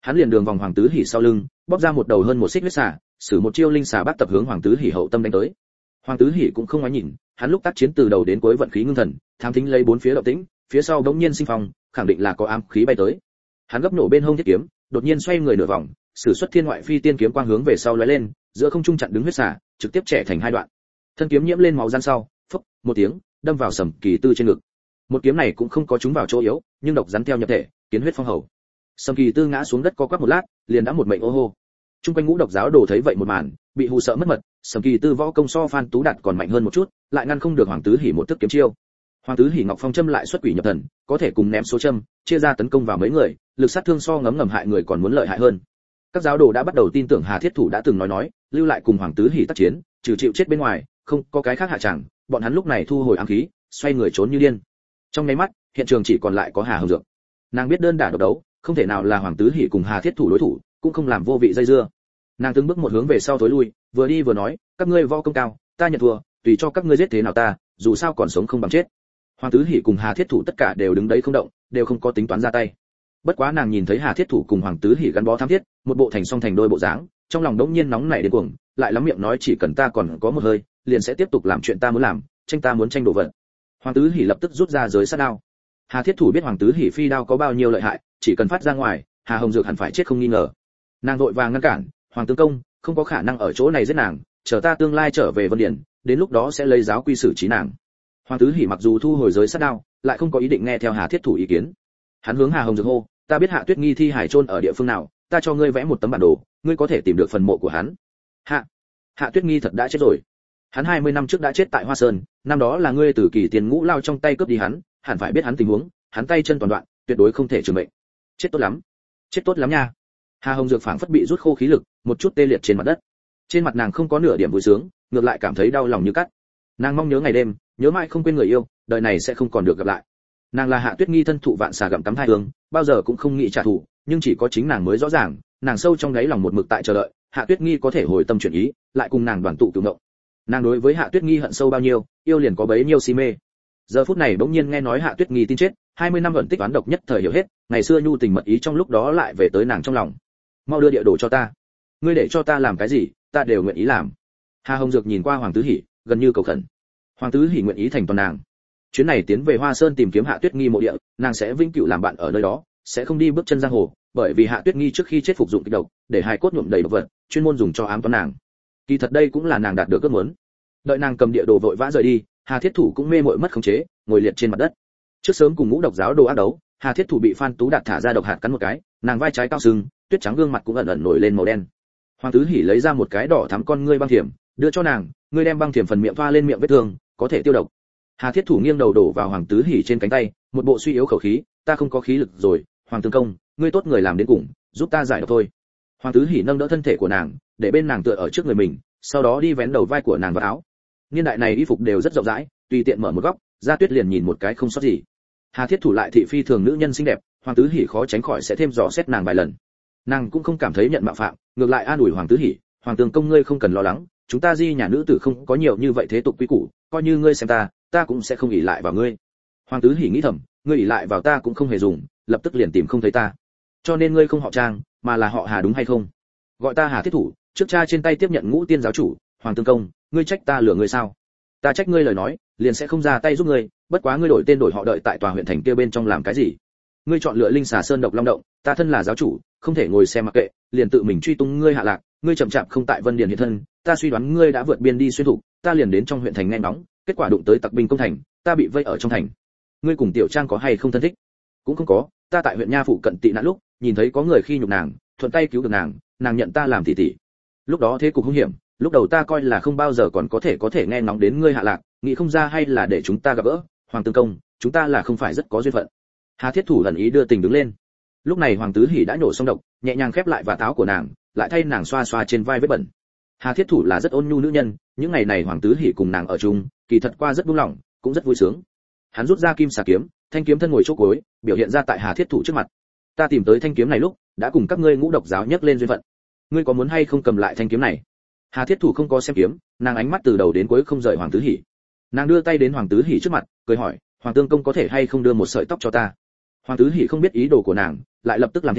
Hắn liền đường vòng Hoàng Tứ Hỉ sau lưng, bóp ra một đầu hơn một xích huyết xà, sử một chiêu linh xà bắt tập hướng Hoàng Tứ Hỉ hậu tâm đánh tới. Hoàng Tứ Hỉ cũng không ngoái nhìn, hắn lúc tác chiến từ đầu đến cuối vận khí ngưng thần, thám thính lấy bốn phía động tĩnh, phía sau bỗng nhiên sinh phong, khẳng định là có ám khí bay tới. Hắn gấp nổ bên hông thiết kiếm, đột nhiên xoay người nửa vòng, sử xuất thiên ngoại phi tiên kiếm quang hướng về sau lóe lên, giữa không trung chặn đứng huyết xà, trực tiếp chẻ thành hai đoạn. Thân kiếm nhiễm lên máu gian sau, phốc, một tiếng, đâm vào Sầm Kỳ Tư trên ngực. Một kiếm này cũng không có trúng vào chỗ yếu, nhưng độc rắn theo nhập thể, kiến huyết phong hầu. Sầm Kỳ Tư ngã xuống đất co quắp một lát, liền đã một mệnh ô hô. Trung quanh ngũ độc giáo đồ thấy vậy một màn, bị hù sợ mất mật. Sầm Kỳ Tư võ công so Phan Tú Đạt còn mạnh hơn một chút, lại ngăn không được Hoàng Tứ Hỉ một thức kiếm chiêu. Hoàng Tứ Hỉ Ngọc Phong châm lại xuất quỷ nhập thần, có thể cùng ném số châm, chia ra tấn công vào mấy người, lực sát thương so ngấm ngầm hại người còn muốn lợi hại hơn. Các giáo đồ đã bắt đầu tin tưởng Hà Thiết Thủ đã từng nói nói, lưu lại cùng Hoàng Tứ Hỉ tác chiến, trừ chịu chết bên ngoài, không có cái khác hạ chẳng, bọn hắn lúc này thu hồi ám khí, xoay người trốn như điên. Trong nháy mắt, hiện trường chỉ còn lại có Hà Hồng Dược. Nàng biết đơn đả độc đấu, không thể nào là Hoàng Tứ Hỉ cùng Hà Thiết Thủ đối thủ, cũng không làm vô vị dây dưa. Nàng từng bước một hướng về sau thối lui, vừa đi vừa nói, các ngươi võ công cao, ta nhận thua, tùy cho các ngươi giết thế nào ta, dù sao còn sống không bằng chết. Hoàng Tứ Hỉ cùng Hà Thiết Thủ tất cả đều đứng đấy không động, đều không có tính toán ra tay. Bất quá nàng nhìn thấy Hà Thiết Thủ cùng Hoàng Tứ Hỉ gắn bó thắm thiết, một bộ thành song thành đôi bộ dáng, trong lòng đống nhiên nóng nảy đến cuồng, lại lắm miệng nói chỉ cần ta còn có một hơi, liền sẽ tiếp tục làm chuyện ta muốn làm, tranh ta muốn tranh đồ vật. Hoàng Tứ Hỉ lập tức rút ra giới sát đao. Hà Thiết Thủ biết Hoàng Tứ Hỉ phi đao có bao nhiêu lợi hại, chỉ cần phát ra ngoài, Hà Hồng Dược hẳn phải chết không nghi ngờ. Nàng vội vàng ngăn cản, Hoàng tướng công, không có khả năng ở chỗ này giết nàng, chờ ta tương lai trở về Vân Điển, đến lúc đó sẽ lấy giáo quy xử trí nàng. Hoàng Tứ Hỉ mặc dù thu hồi giới sát đao, lại không có ý định nghe theo Hà Thiết Thủ ý kiến. Hắn hướng Hà Hồng Dược hô, ta biết Hạ Tuyết Nghi thi hải chôn ở địa phương nào, ta cho ngươi vẽ một tấm bản đồ, ngươi có thể tìm được phần mộ của hắn. Hạ, Hạ Tuyết Nghi thật đã chết rồi. Hắn hai mươi năm trước đã chết tại Hoa Sơn, năm đó là ngươi từ Kỳ Tiền Ngũ lao trong tay cướp đi hắn, hẳn phải biết hắn tình huống, hắn tay chân toàn đoạn, tuyệt đối không thể trường mệnh. Chết tốt lắm, chết tốt lắm nha. Hà Hồng Dược phảng phất bị rút khô khí lực, một chút tê liệt trên mặt đất. Trên mặt nàng không có nửa điểm vui sướng, ngược lại cảm thấy đau lòng như cắt. Nàng mong nhớ ngày đêm, nhớ mãi không quên người yêu, đời này sẽ không còn được gặp lại. Nàng là Hạ Tuyết Nghi thân thụ vạn xà gặm cắm hai hướng, bao giờ cũng không nghĩ trả thù, nhưng chỉ có chính nàng mới rõ ràng, nàng sâu trong đáy lòng một mực tại chờ đợi, Hạ Tuyết Nghi có thể hồi tâm chuyển ý, lại cùng nàng đoàn tụ cửu ngộng. Nàng đối với Hạ Tuyết Nghi hận sâu bao nhiêu, yêu liền có bấy nhiêu si mê. Giờ phút này bỗng nhiên nghe nói Hạ Tuyết Nghi tin chết, hai mươi năm vận tích toán độc nhất thời hiểu hết, ngày xưa nhu tình mật ý trong lúc đó lại về tới nàng trong lòng. Mau đưa địa đồ cho ta, ngươi để cho ta làm cái gì, ta đều nguyện ý làm. Hà Hồng Dược nhìn qua Hoàng Tứ Hỉ, gần như cầu khẩn. Hoàng Tứ Hỉ nguyện ý thành toàn nàng. Chuyến này tiến về Hoa Sơn tìm kiếm Hạ Tuyết Nghi mộ địa, nàng sẽ vĩnh cửu làm bạn ở nơi đó, sẽ không đi bước chân giang hồ, bởi vì Hạ Tuyết Nghi trước khi chết phục dụng kịch độc, để hài cốt nhuộm đầy độc vật, chuyên môn dùng cho ám toán nàng. Kỳ thật đây cũng là nàng đạt được ước muốn. Đợi nàng cầm địa đồ vội vã rời đi, Hà Thiết Thủ cũng mê muội mất khống chế, ngồi liệt trên mặt đất. Trước sớm cùng ngũ độc giáo đồ ác đấu, Hà Thiết Thủ bị Phan Tú Đạt thả ra độc hạt cắn một cái, nàng vai trái cao sưng, tuyết trắng gương mặt cũng ẩn ẩn nổi lên màu đen. Hoàng Tứ Hỉ lấy ra một cái đỏ thắm con ngươi băng thiểm, đưa cho nàng, ngươi đem băng thiểm phần miệng thoa lên miệng vết thương, có thể tiêu độc. Hà Thiết Thủ nghiêng đầu đổ vào Hoàng Tứ Hỉ trên cánh tay, một bộ suy yếu khẩu khí, ta không có khí lực rồi, Hoàng tướng công, ngươi tốt người làm đến cùng, giúp ta giải độc thôi. Hoàng Tứ Hỉ nâng đỡ thân thể của nàng, để bên nàng tựa ở trước người mình, sau đó đi vén đầu vai của nàng vào áo. Niên đại này y phục đều rất rộng rãi, tùy tiện mở một góc, Gia Tuyết liền nhìn một cái không sót gì. Hà Thiết Thủ lại thị phi thường nữ nhân xinh đẹp, Hoàng Tứ Hỉ khó tránh khỏi sẽ thêm dò xét nàng vài lần. Nàng cũng không cảm thấy nhận mạo phạm, ngược lại an ủi Hoàng Tứ Hỉ, Hoàng tướng công ngươi không cần lo lắng, chúng ta Di nhà nữ tử không có nhiều như vậy thế tục quý củ, coi như ngươi xem ta, ta cũng sẽ không ỷ lại vào ngươi. Hoàng Tứ Hỉ nghĩ thầm, ngươi ỷ lại vào ta cũng không hề dùng, lập tức liền tìm không thấy ta. Cho nên ngươi không họ Trang, mà là họ Hà đúng hay không? Gọi ta Hà Thiết Thủ, trước cha trên tay tiếp nhận Ngũ Tiên giáo chủ, Hoàng tướng công, ngươi trách ta lừa ngươi sao? Ta trách ngươi lời nói, liền sẽ không ra tay giúp ngươi, bất quá ngươi đổi tên đổi họ đợi tại tòa huyện thành kia bên trong làm cái gì? Ngươi chọn lựa linh xà sơn độc long động, ta thân là giáo chủ, không thể ngồi xem mặc kệ, liền tự mình truy tung ngươi hạ lạc, ngươi chậm chạp không tại Vân Điền hiện thân, ta suy đoán ngươi đã vượt biên đi xuyên thủ, ta liền đến trong huyện thành nghe ngóng, kết quả đụng tới tặc binh công thành, ta bị vây ở trong thành. Ngươi cùng Tiểu Trang có hay không thân thích? Cũng không có, ta tại huyện nha phụ cận tị nạn lúc, nhìn thấy có người khi nhục nàng, thuận tay cứu được nàng, nàng nhận ta làm tỷ tỷ. Lúc đó thế cục hung hiểm, lúc đầu ta coi là không bao giờ còn có thể có thể nghe ngóng đến ngươi hạ lạc, nghĩ không ra hay là để chúng ta gặp gỡ, Hoàng tướng công, chúng ta là không phải rất có duyên phận. Hà Thiết Thủ lần ý đưa tình đứng lên. Lúc này Hoàng Tứ Hỉ đã nổ xong độc, nhẹ nhàng khép lại vạt áo của nàng, lại thay nàng xoa xoa trên vai vết bẩn. Hà Thiết Thủ là rất ôn nhu nữ nhân, những ngày này Hoàng Tứ Hỉ cùng nàng ở chung, kỳ thật qua rất buông lỏng, cũng rất vui sướng. Hắn rút ra kim xà kiếm, thanh kiếm thân ngồi chỗ cuối, biểu hiện ra tại Hà Thiết Thủ trước mặt. Ta tìm tới thanh kiếm này lúc, đã cùng các ngươi ngũ độc giáo nhắc lên duyên phận. Ngươi có muốn hay không cầm lại thanh kiếm này? Hà Thiết Thủ không có xem kiếm, nàng ánh mắt từ đầu đến cuối không rời Hoàng Tứ Hỉ. Nàng đưa tay đến Hoàng Tứ Hỉ trước mặt, cười hỏi, Hoàng tướng công có thể hay không đưa một sợi tóc cho ta? Hoàng Tứ Hỉ không biết ý đồ của nàng, lại lập tức làm theo,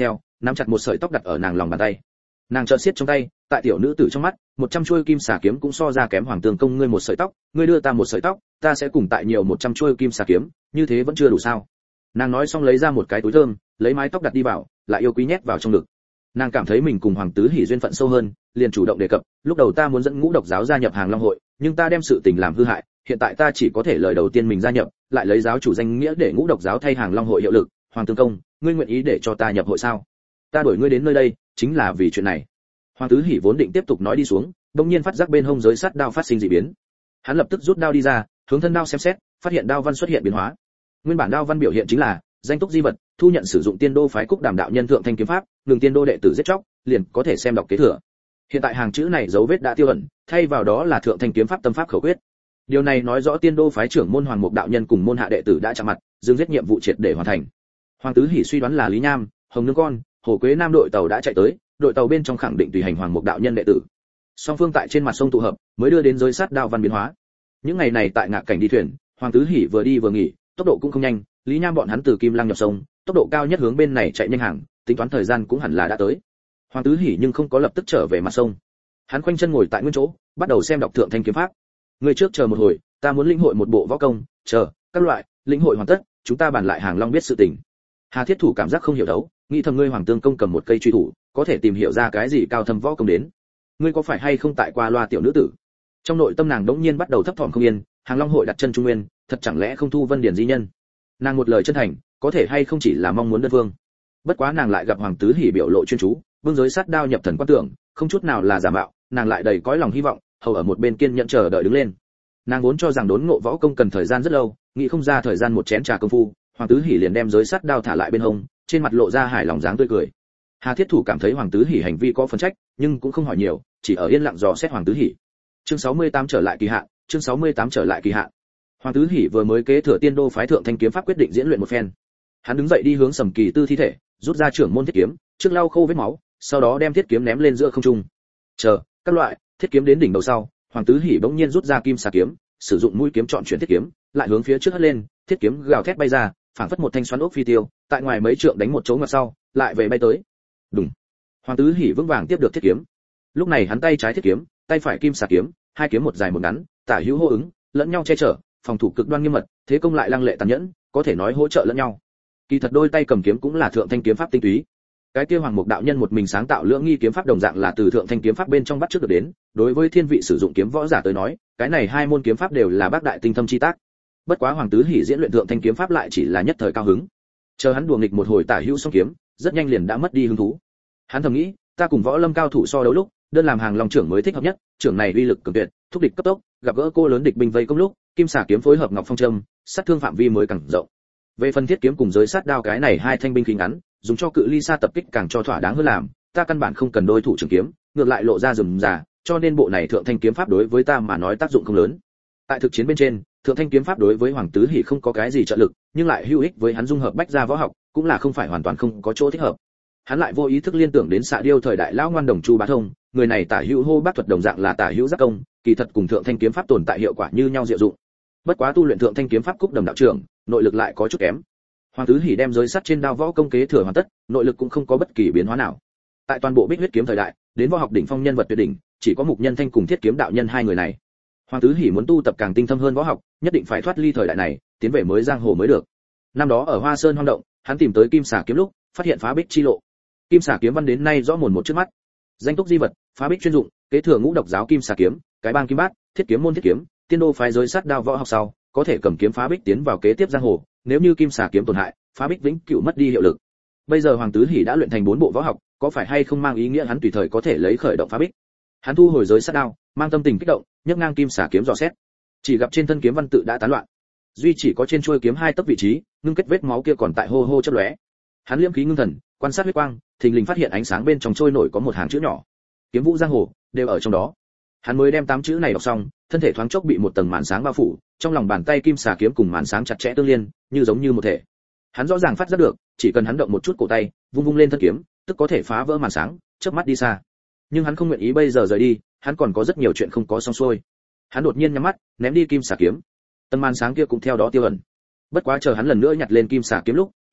nắm chặt một sợi tóc đặt ở nàng lòng bàn tay. Nàng chợt siết trong tay, tại tiểu nữ tử trong mắt, một trăm chuôi kim xà kiếm cũng so ra kém Hoàng Tương Công ngươi một sợi tóc, ngươi đưa ta một sợi tóc, ta sẽ cùng tại nhiều một trăm chuôi kim xà kiếm, như thế vẫn chưa đủ sao? Nàng nói xong lấy ra một cái túi thơm, lấy mái tóc đặt đi vào, lại yêu quý nhét vào trong ngực. Nàng cảm thấy mình cùng Hoàng Tứ Hỉ duyên phận sâu hơn, liền chủ động đề cập, lúc đầu ta muốn dẫn Ngũ Độc giáo gia nhập Hàng Long hội, nhưng ta đem sự tình làm hư hại, hiện tại ta chỉ có thể lời đầu tiên mình gia nhập, lại lấy giáo chủ danh nghĩa để Ngũ Độc giáo thay Hàng Long hội hiệu lực, Hoàng Tương Công, ngươi nguyện ý để cho ta nhập hội sao? Ta đuổi ngươi đến nơi đây, chính là vì chuyện này. Hoàng Tứ Hỉ vốn định tiếp tục nói đi xuống, đột nhiên phát giác bên hông giới sắt đao phát sinh dị biến. Hắn lập tức rút đao đi ra, hướng thân đao xem xét, phát hiện đao văn xuất hiện biến hóa. Nguyên bản đao văn biểu hiện chính là danh túc di vật, thu nhận sử dụng tiên đô phái Cúc Đàm đạo nhân thượng thanh kiếm pháp, ngừng tiên đô đệ tử giết chóc, liền có thể xem đọc kế thừa. Hiện tại hàng chữ này dấu vết đã tiêu ẩn, thay vào đó là thượng thanh kiếm pháp tâm pháp khẩu quyết. Điều này nói rõ tiên đô phái trưởng môn Hoàng Mục đạo nhân cùng môn hạ đệ tử đã chạm mặt, dừng giết nhiệm vụ triệt để hoàn thành. Hoàng Tứ Hỉ suy đoán là Lý Nham, Hồng Nương con, Hồ Quế Nam đội tàu đã chạy tới, đội tàu bên trong khẳng định tùy hành Hoàng Mục đạo nhân đệ tử. Song phương tại trên mặt sông tụ hợp, mới đưa đến giới sát đao văn biến hóa. Những ngày này tại ngạ cảnh đi thuyền, Hoàng Tứ Hỉ vừa đi vừa nghỉ, tốc độ cũng không nhanh, Lý Nham bọn hắn từ Kim Lăng nhập sông, tốc độ cao nhất hướng bên này chạy nhanh hàng, tính toán thời gian cũng hẳn là đã tới. Hoàng Tứ Hỉ nhưng không có lập tức trở về mặt sông. Hắn khoanh chân ngồi tại nguyên chỗ, bắt đầu xem đọc thượng thanh kiếm pháp. Người trước chờ một hồi, ta muốn lĩnh hội một bộ võ công, chờ các loại lĩnh hội hoàn tất, chúng ta bàn lại Hàng Long biết sự tình. Hà Thiết Thủ cảm giác không hiểu đấu, nghĩ thầm ngươi Hoàng Tương Công cầm một cây truy thủ, có thể tìm hiểu ra cái gì cao thâm võ công đến. Ngươi có phải hay không tại qua loa tiểu nữ tử? Trong nội tâm nàng đống nhiên bắt đầu thấp thỏm không yên, Hàng Long hội đặt chân Trung Nguyên, thật chẳng lẽ không thu Vân Điển di nhân? Nàng một lời chân thành, có thể hay không chỉ là mong muốn đơn phương. Bất quá nàng lại gặp Hoàng Tứ Hỉ biểu lộ chuyên chú, vương giới sát đao nhập thần quan tưởng, không chút nào là giả mạo, nàng lại đầy cõi lòng hy vọng, hầu ở một bên kiên nhẫn chờ đợi đứng lên. Nàng vốn cho rằng đốn ngộ võ công cần thời gian rất lâu, nghĩ không ra thời gian một chén trà công phu, Hoàng Tứ Hỉ liền đem giới sát đao thả lại bên hông, trên mặt lộ ra hài lòng dáng tươi cười. Hà Thiết Thủ cảm thấy Hoàng Tứ Hỉ hành vi có phần trách, nhưng cũng không hỏi nhiều, chỉ ở yên lặng dò xét Hoàng Tứ Hỉ. Chương sáu mươi tám trở lại kỳ hạn, chương sáu mươi tám trở lại kỳ hạn. Hoàng Tứ Hỉ vừa mới kế thừa tiên đô phái thượng thanh kiếm pháp quyết định diễn luyện một phen. Hắn đứng dậy đi hướng Sầm Kỳ Tư thi thể, rút ra trưởng môn thiết kiếm, trước lau khô vết máu, sau đó đem thiết kiếm ném lên giữa không trung. Chờ, các loại, thiết kiếm đến đỉnh đầu sau, Hoàng Tứ Hỉ bỗng nhiên rút ra kim xà kiếm, sử dụng mũi kiếm chọn chuyển thiết kiếm, lại hướng phía trước hất lên, thiết kiếm gào thét bay ra, phảng phất một thanh xoắn ốc phi tiêu, tại ngoài mấy trượng đánh một chỗ ngoặt sau, lại về bay tới. Đùng. Hoàng Tứ Hỉ vững vàng tiếp được thiết kiếm. Lúc này hắn tay trái thiết kiếm, tay phải kim xà kiếm, hai kiếm một dài một ngắn, tả hữu hô ứng, lẫn nhau che chở, phòng thủ cực đoan nghiêm mật, thế công lại lăng lệ tàn nhẫn, có thể nói hỗ trợ lẫn nhau. Kỳ thật đôi tay cầm kiếm cũng là thượng thanh kiếm pháp tinh túy. Cái kia Hoàng Mục đạo nhân một mình sáng tạo lưỡng nghi kiếm pháp đồng dạng là từ thượng thanh kiếm pháp bên trong bắt chước được đến, đối với thiên vị sử dụng kiếm võ giả tới nói, cái này hai môn kiếm pháp đều là bác đại tinh thâm chi tác. Bất quá Hoàng Tứ Hỉ diễn luyện thượng thanh kiếm pháp lại chỉ là nhất thời cao hứng. Chờ hắn đùa nghịch một hồi tả hữu song kiếm, rất nhanh liền đã mất đi hứng thú. Hắn thầm nghĩ, ta cùng võ lâm cao thủ so đấu lúc, đơn làm Hàng Long trưởng mới thích hợp nhất, trưởng này uy lực cường tuyệt, thúc địch cấp tốc, gặp gỡ cô lớn địch binh vây công lúc, kim xà kiếm phối hợp ngọc phong châm, sát thương phạm vi mới càng rộng. Về phần thiết kiếm cùng giới sát đao cái này hai thanh binh khí ngắn, dùng cho cự ly xa tập kích càng cho thỏa đáng hơn làm, ta căn bản không cần đôi thủ trường kiếm, ngược lại lộ ra rườm rà, cho nên bộ này thượng thanh kiếm pháp đối với ta mà nói tác dụng không lớn. Tại thực chiến bên trên, thượng thanh kiếm pháp đối với Hoàng Tứ Hỉ không có cái gì trợ lực, nhưng lại hữu ích với hắn dung hợp bách gia võ học, cũng là không phải hoàn toàn không có chỗ thích hợp. Hắn lại vô ý thức liên tưởng đến Xạ Điêu thời đại lão ngoan đồng Chu Bá Thông, người này tả hữu hô bác thuật đồng dạng là tả hữu giác công, kỳ thật cùng thượng thanh kiếm pháp tồn tại hiệu quả như nhau diệu dụng. Bất quá tu luyện thượng thanh kiếm pháp Cúc Đầm đạo trưởng, nội lực lại có chút kém. Hoàng Tứ Hỉ đem giới sắt trên đao võ công kế thừa hoàn tất, nội lực cũng không có bất kỳ biến hóa nào. Tại toàn bộ Bích Huyết kiếm thời đại, đến võ học đỉnh phong nhân vật tuyệt đỉnh, chỉ có Mục Nhân Thanh cùng Thiết Kiếm đạo nhân hai người này. Hoàng Tứ Hỉ muốn tu tập càng tinh thâm hơn võ học, nhất định phải thoát ly thời đại này, tiến về mới giang hồ mới được. Năm đó ở Hoa Sơn hoang động, hắn tìm tới Kim Xà kiếm lúc, phát hiện phá bích chi lộ. Kim Xà kiếm văn đến nay rõ mồn một trước mắt. Danh túc di vật, phá bích chuyên dụng, kế thừa Ngũ Độc giáo Kim Xà kiếm, cái bang kim bát, Thiết Kiếm môn thiết kiếm, tiên đô phái giới sát đao võ học sau, có thể cầm kiếm phá bích tiến vào kế tiếp giang hồ, nếu như Kim Xà kiếm tổn hại, phá bích vĩnh cửu mất đi hiệu lực. Bây giờ Hoàng Tứ Hỉ đã luyện thành bốn bộ võ học, có phải hay không mang ý nghĩa hắn tùy thời có thể lấy khởi động phá bích. Hắn thu hồi giới sát đao, mang tâm tình kích động, nhấc ngang Kim Xà kiếm dò xét. Chỉ gặp trên thân kiếm văn tự đã tán loạn, duy chỉ có trên chuôi kiếm hai tấc vị trí, ngưng kết vết máu kia còn tại hô hô chớp lóe. Hắn liễm khí ngưng thần, quan sát huyết quang, thình lình phát hiện ánh sáng bên trong trôi nổi có một hàng chữ nhỏ. Kiếm vũ giang hồ đều ở trong đó. Hắn mới đem tám chữ này đọc xong, thân thể thoáng chốc bị một tầng màn sáng bao phủ, trong lòng bàn tay Kim Xà kiếm cùng màn sáng chặt chẽ tương liên, như giống như một thể. Hắn rõ ràng phát giác được, chỉ cần hắn động một chút cổ tay, vung vung lên thân kiếm, tức có thể phá vỡ màn sáng, chớp mắt đi xa. Nhưng hắn không nguyện ý bây giờ rời đi, hắn còn có rất nhiều chuyện không có xong xuôi. Hắn đột nhiên nhắm mắt, ném đi Kim Xà kiếm. Tầng màn sáng kia cũng theo đó tiêu ẩn. Bất quá chờ hắn lần nữa nhặt lên Kim Xà kiếm lúc,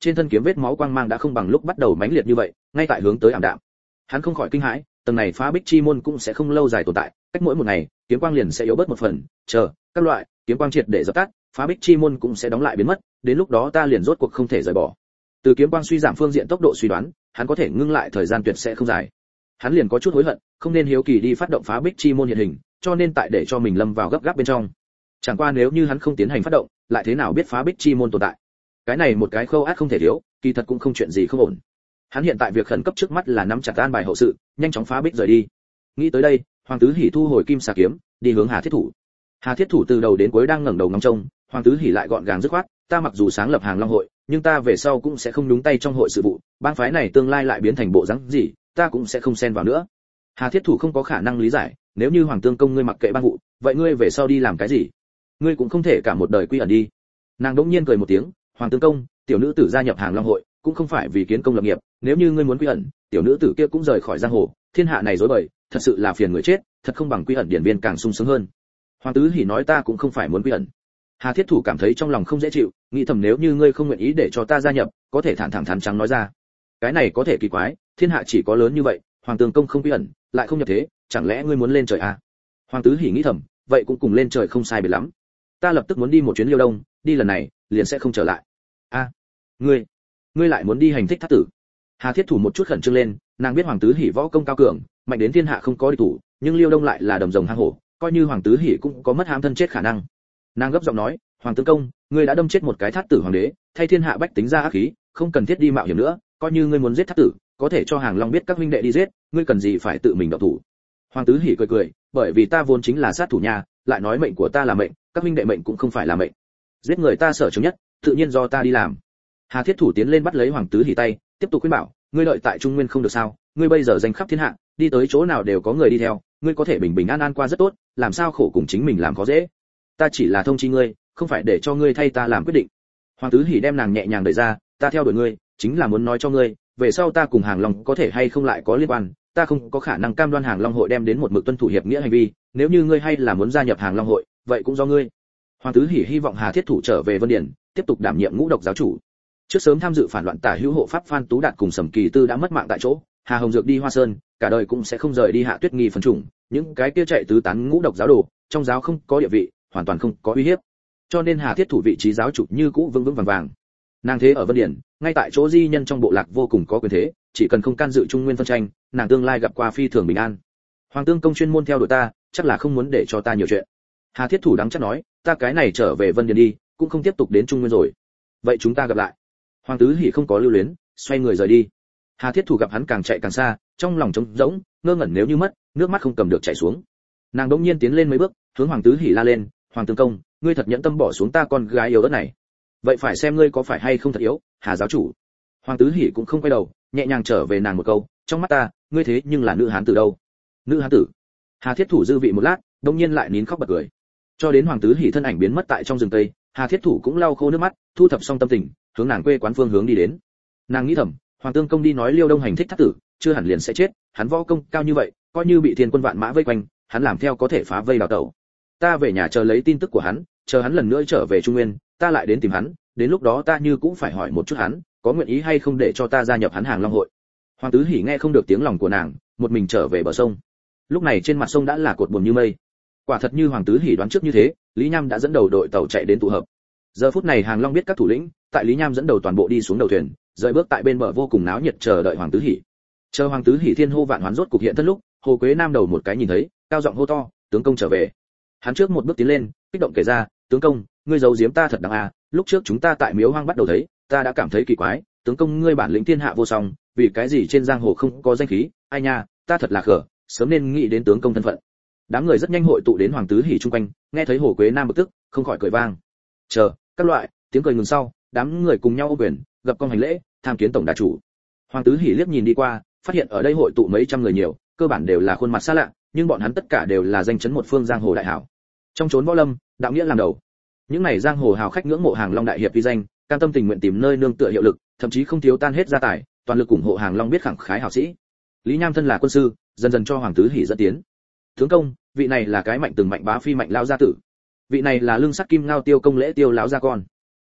trên thân kiếm vết máu quang mang đã không bằng lúc bắt đầu mãnh liệt như vậy, ngay tại hướng tới ảm đạm. Hắn không khỏi kinh hãi, tầng này phá bích chi môn cũng sẽ không lâu dài tồn tại, cách mỗi một ngày, kiếm quang liền sẽ yếu bớt một phần, chờ, các loại, kiếm quang triệt để dập tắt, phá bích chi môn cũng sẽ đóng lại biến mất, đến lúc đó ta liền rốt cuộc không thể rời bỏ. Từ kiếm quang suy giảm phương diện tốc độ suy đoán, hắn có thể ngưng lại thời gian tuyệt sẽ không dài. Hắn liền có chút hối hận, không nên hiếu kỳ đi phát động phá bích chi môn hiện hình, cho nên tại để cho mình lâm vào gấp gáp bên trong. Chẳng qua nếu như hắn không tiến hành phát động, lại thế nào biết phá bích chi môn tồn tại? Cái này một cái khâu át không thể thiếu, kỳ thật cũng không chuyện gì không ổn. Hắn hiện tại việc khẩn cấp trước mắt là nắm chặt an bài hậu sự, nhanh chóng phá bích rời đi. Nghĩ tới đây, Hoàng Tứ Hỉ thu hồi kim xà kiếm, đi hướng Hà Thiết Thủ. Hà Thiết Thủ từ đầu đến cuối đang ngẩng đầu ngắm trông, Hoàng Tứ Hỉ lại gọn gàng dứt khoát, ta mặc dù sáng lập Hàng Long hội, nhưng ta về sau cũng sẽ không nhúng tay trong hội sự vụ, bang phái này tương lai lại biến thành bộ dáng gì, ta cũng sẽ không xen vào nữa. Hà Thiết Thủ không có khả năng lý giải, nếu như Hoàng Tương công ngươi mặc kệ bang vụ, vậy ngươi về sau đi làm cái gì? Ngươi cũng không thể cả một đời quy ẩn đi. Nàng đỗng nhiên cười một tiếng, Hoàng Tương công, tiểu nữ tử gia nhập Hàng Long hội, cũng không phải vì kiến công lập nghiệp, nếu như ngươi muốn quy ẩn, tiểu nữ tử kia cũng rời khỏi giang hồ, thiên hạ này rối bời, thật sự là phiền người chết, thật không bằng quy ẩn điển viên càng sung sướng hơn. Hoàng Tứ Hỉ nói ta cũng không phải muốn quy ẩn. Hà Thiết Thủ cảm thấy trong lòng không dễ chịu, nghĩ thầm nếu như ngươi không nguyện ý để cho ta gia nhập, có thể thẳng thẳng thắn trắng nói ra. Cái này có thể kỳ quái, thiên hạ chỉ có lớn như vậy, Hoàng Tương công không quy ẩn, lại không nhập thế, chẳng lẽ ngươi muốn lên trời à? Hoàng Tứ Hỉ nghĩ thầm, vậy cũng cùng lên trời không sai biệt lắm. Ta lập tức muốn đi một chuyến Liêu Đông, đi lần này, liền sẽ không trở lại. A, ngươi, ngươi lại muốn đi hành thích thát tử? Hà Thiết Thủ một chút khẩn trương lên, nàng biết Hoàng Tứ Hỉ võ công cao cường, mạnh đến thiên hạ không có địch thủ, nhưng Liêu Đông lại là đầm rồng hang hổ, coi như Hoàng Tứ Hỉ cũng có mất hãm thân chết khả năng. Nàng gấp giọng nói, Hoàng tướng công, ngươi đã đâm chết một cái thát tử hoàng đế, thay thiên hạ bách tính ra ác khí, không cần thiết đi mạo hiểm nữa, coi như ngươi muốn giết thát tử, có thể cho Hàng Long biết các huynh đệ đi giết, ngươi cần gì phải tự mình động thủ? Hoàng Tứ Hỉ cười cười, bởi vì ta vốn chính là sát thủ nhà, lại nói mệnh của ta là mệnh, các huynh đệ mệnh cũng không phải là mệnh. Giết người ta sở trường nhất, tự nhiên do ta đi làm. Hà Thiết Thủ tiến lên bắt lấy Hoàng Tứ Hỉ tay, tiếp tục khuyên bảo, ngươi đợi tại Trung Nguyên không được sao? Ngươi bây giờ danh khắp thiên hạ, đi tới chỗ nào đều có người đi theo, ngươi có thể bình bình an an qua rất tốt, làm sao khổ cùng chính mình làm khó dễ? Ta chỉ là thông chi ngươi, không phải để cho ngươi thay ta làm quyết định. Hoàng Tứ Hỉ đem nàng nhẹ nhàng đẩy ra, ta theo đuổi ngươi, chính là muốn nói cho ngươi, về sau ta cùng Hàng Long có thể hay không lại có liên quan, ta không có khả năng cam đoan Hàng Long hội đem đến một mực tuân thủ hiệp nghĩa hành vi, nếu như ngươi hay là muốn gia nhập Hàng Long hội, vậy cũng do ngươi. Hoàng Tứ Hỉ hy vọng Hà Thiết Thủ trở về Vân Điển, tiếp tục đảm nhiệm ngũ độc giáo chủ. Trước sớm tham dự phản loạn tả hữu hộ pháp Phan Tú Đạt cùng Sầm Kỳ Tư đã mất mạng tại chỗ, Hà Hồng Dược đi Hoa Sơn, cả đời cũng sẽ không rời đi Hạ Tuyết Nghi phần chủng, những cái kia chạy tứ tán ngũ độc giáo đồ, trong giáo không có địa vị, hoàn toàn không có uy hiếp. Cho nên Hà Thiết Thủ vị trí giáo chủ như cũ vững vững vàng vàng. Nàng thế ở Vân Điển, ngay tại chỗ di nhân trong bộ lạc vô cùng có quyền thế, chỉ cần không can dự Trung Nguyên phân tranh, nàng tương lai gặp qua phi thường bình an. Hoàng Tương công chuyên môn theo đuổi ta, chắc là không muốn để cho ta nhiều chuyện. Hà Thiết Thủ đắng chắc nói, ta cái này trở về Vân Điển đi, cũng không tiếp tục đến Trung Nguyên rồi. Vậy chúng ta gặp lại. Hoàng Tứ Hỉ không có lưu luyến, xoay người rời đi. Hà Thiết Thủ gặp hắn càng chạy càng xa, trong lòng trống rỗng, ngơ ngẩn nếu như mất, nước mắt không cầm được chảy xuống. Nàng đống nhiên tiến lên mấy bước, hướng Hoàng Tứ Hỉ la lên, Hoàng Tương công, ngươi thật nhẫn tâm bỏ xuống ta con gái yếu ớt này. Vậy phải xem ngươi có phải hay không thật yếu, Hà giáo chủ. Hoàng Tứ Hỉ cũng không quay đầu, nhẹ nhàng trở về nàng một câu, trong mắt ta, ngươi thế nhưng là nữ hán tử đâu? Nữ hán tử? Hà Thiết Thủ dư vị một lát, đống nhiên lại nín khóc bật cười. Cho đến Hoàng Tứ Hỉ thân ảnh biến mất tại trong rừng tây, Hà Thiết Thủ cũng lau khô nước mắt, thu thập xong tâm tình, hướng nàng quê quán phương hướng đi đến. Nàng nghĩ thầm, Hoàng Tương công đi nói Liêu Đông hành thích thát tử, chưa hẳn liền sẽ chết, hắn võ công cao như vậy, coi như bị thiên quân vạn mã vây quanh, hắn làm theo có thể phá vây đào tẩu. Ta về nhà chờ lấy tin tức của hắn, chờ hắn lần nữa trở về Trung Nguyên, ta lại đến tìm hắn, đến lúc đó ta như cũng phải hỏi một chút hắn, có nguyện ý hay không để cho ta gia nhập hắn Hàng Long hội. Hoàng Tứ Hỉ nghe không được tiếng lòng của nàng, một mình trở về bờ sông. Lúc này trên mặt sông đã là cột buồm như mây. Quả thật như Hoàng Tứ Hỉ đoán trước như thế, Lý Nham đã dẫn đầu đội tàu chạy đến tụ hợp. Giờ phút này Hàng Long biết các thủ lĩnh, tại Lý Nham dẫn đầu toàn bộ đi xuống đầu thuyền, rời bước tại bên bờ vô cùng náo nhiệt chờ đợi Hoàng Tứ Hỉ. Chờ Hoàng Tứ Hỉ thiên hô vạn hoán rốt cục hiện thân lúc, Hồ Quế Nam đầu một cái nhìn thấy, cao giọng hô to, tướng công trở về. Hắn trước một bước tiến lên, kích động kể ra, tướng công, ngươi giấu giếm ta thật đáng à, lúc trước chúng ta tại Miếu Hoang bắt đầu thấy, ta đã cảm thấy kỳ quái, tướng công ngươi bản lĩnh thiên hạ vô song, vì cái gì trên giang hồ không có danh khí, ai nha, ta thật là khờ, sớm nên nghĩ đến tướng công thân phận. Đám người rất nhanh hội tụ đến Hoàng Tứ Hỉ chung quanh, nghe thấy Hồ Quế Nam bực tức, không khỏi cười vang. Chờ, các loại, tiếng cười ngừng sau, đám người cùng nhau ô quyền, gặp con hành lễ, tham kiến tổng đà chủ. Hoàng Tứ Hỉ liếc nhìn đi qua, phát hiện ở đây hội tụ mấy trăm người nhiều, cơ bản đều là khuôn mặt xa lạ, nhưng bọn hắn tất cả đều là danh chấn một phương giang hồ đại hảo. Trong chốn võ lâm, đạo nghĩa làm đầu. Những này giang hồ hào khách ngưỡng mộ Hàng Long đại hiệp uy danh, cam tâm tình nguyện tìm nơi nương tựa hiệu lực, thậm chí không thiếu tan hết gia tài, toàn lực ủng hộ Hàng Long biết khẳng khái hảo sĩ. Lý Nham thân là quân sư, dần dần cho Hoàng Tứ Hỉ dẫn tiến. Tướng công, vị này là cái mạnh từng mạnh bá phi mạnh lao gia tử. Vị này là lương sắt kim ngao tiêu công lễ tiêu lão gia con.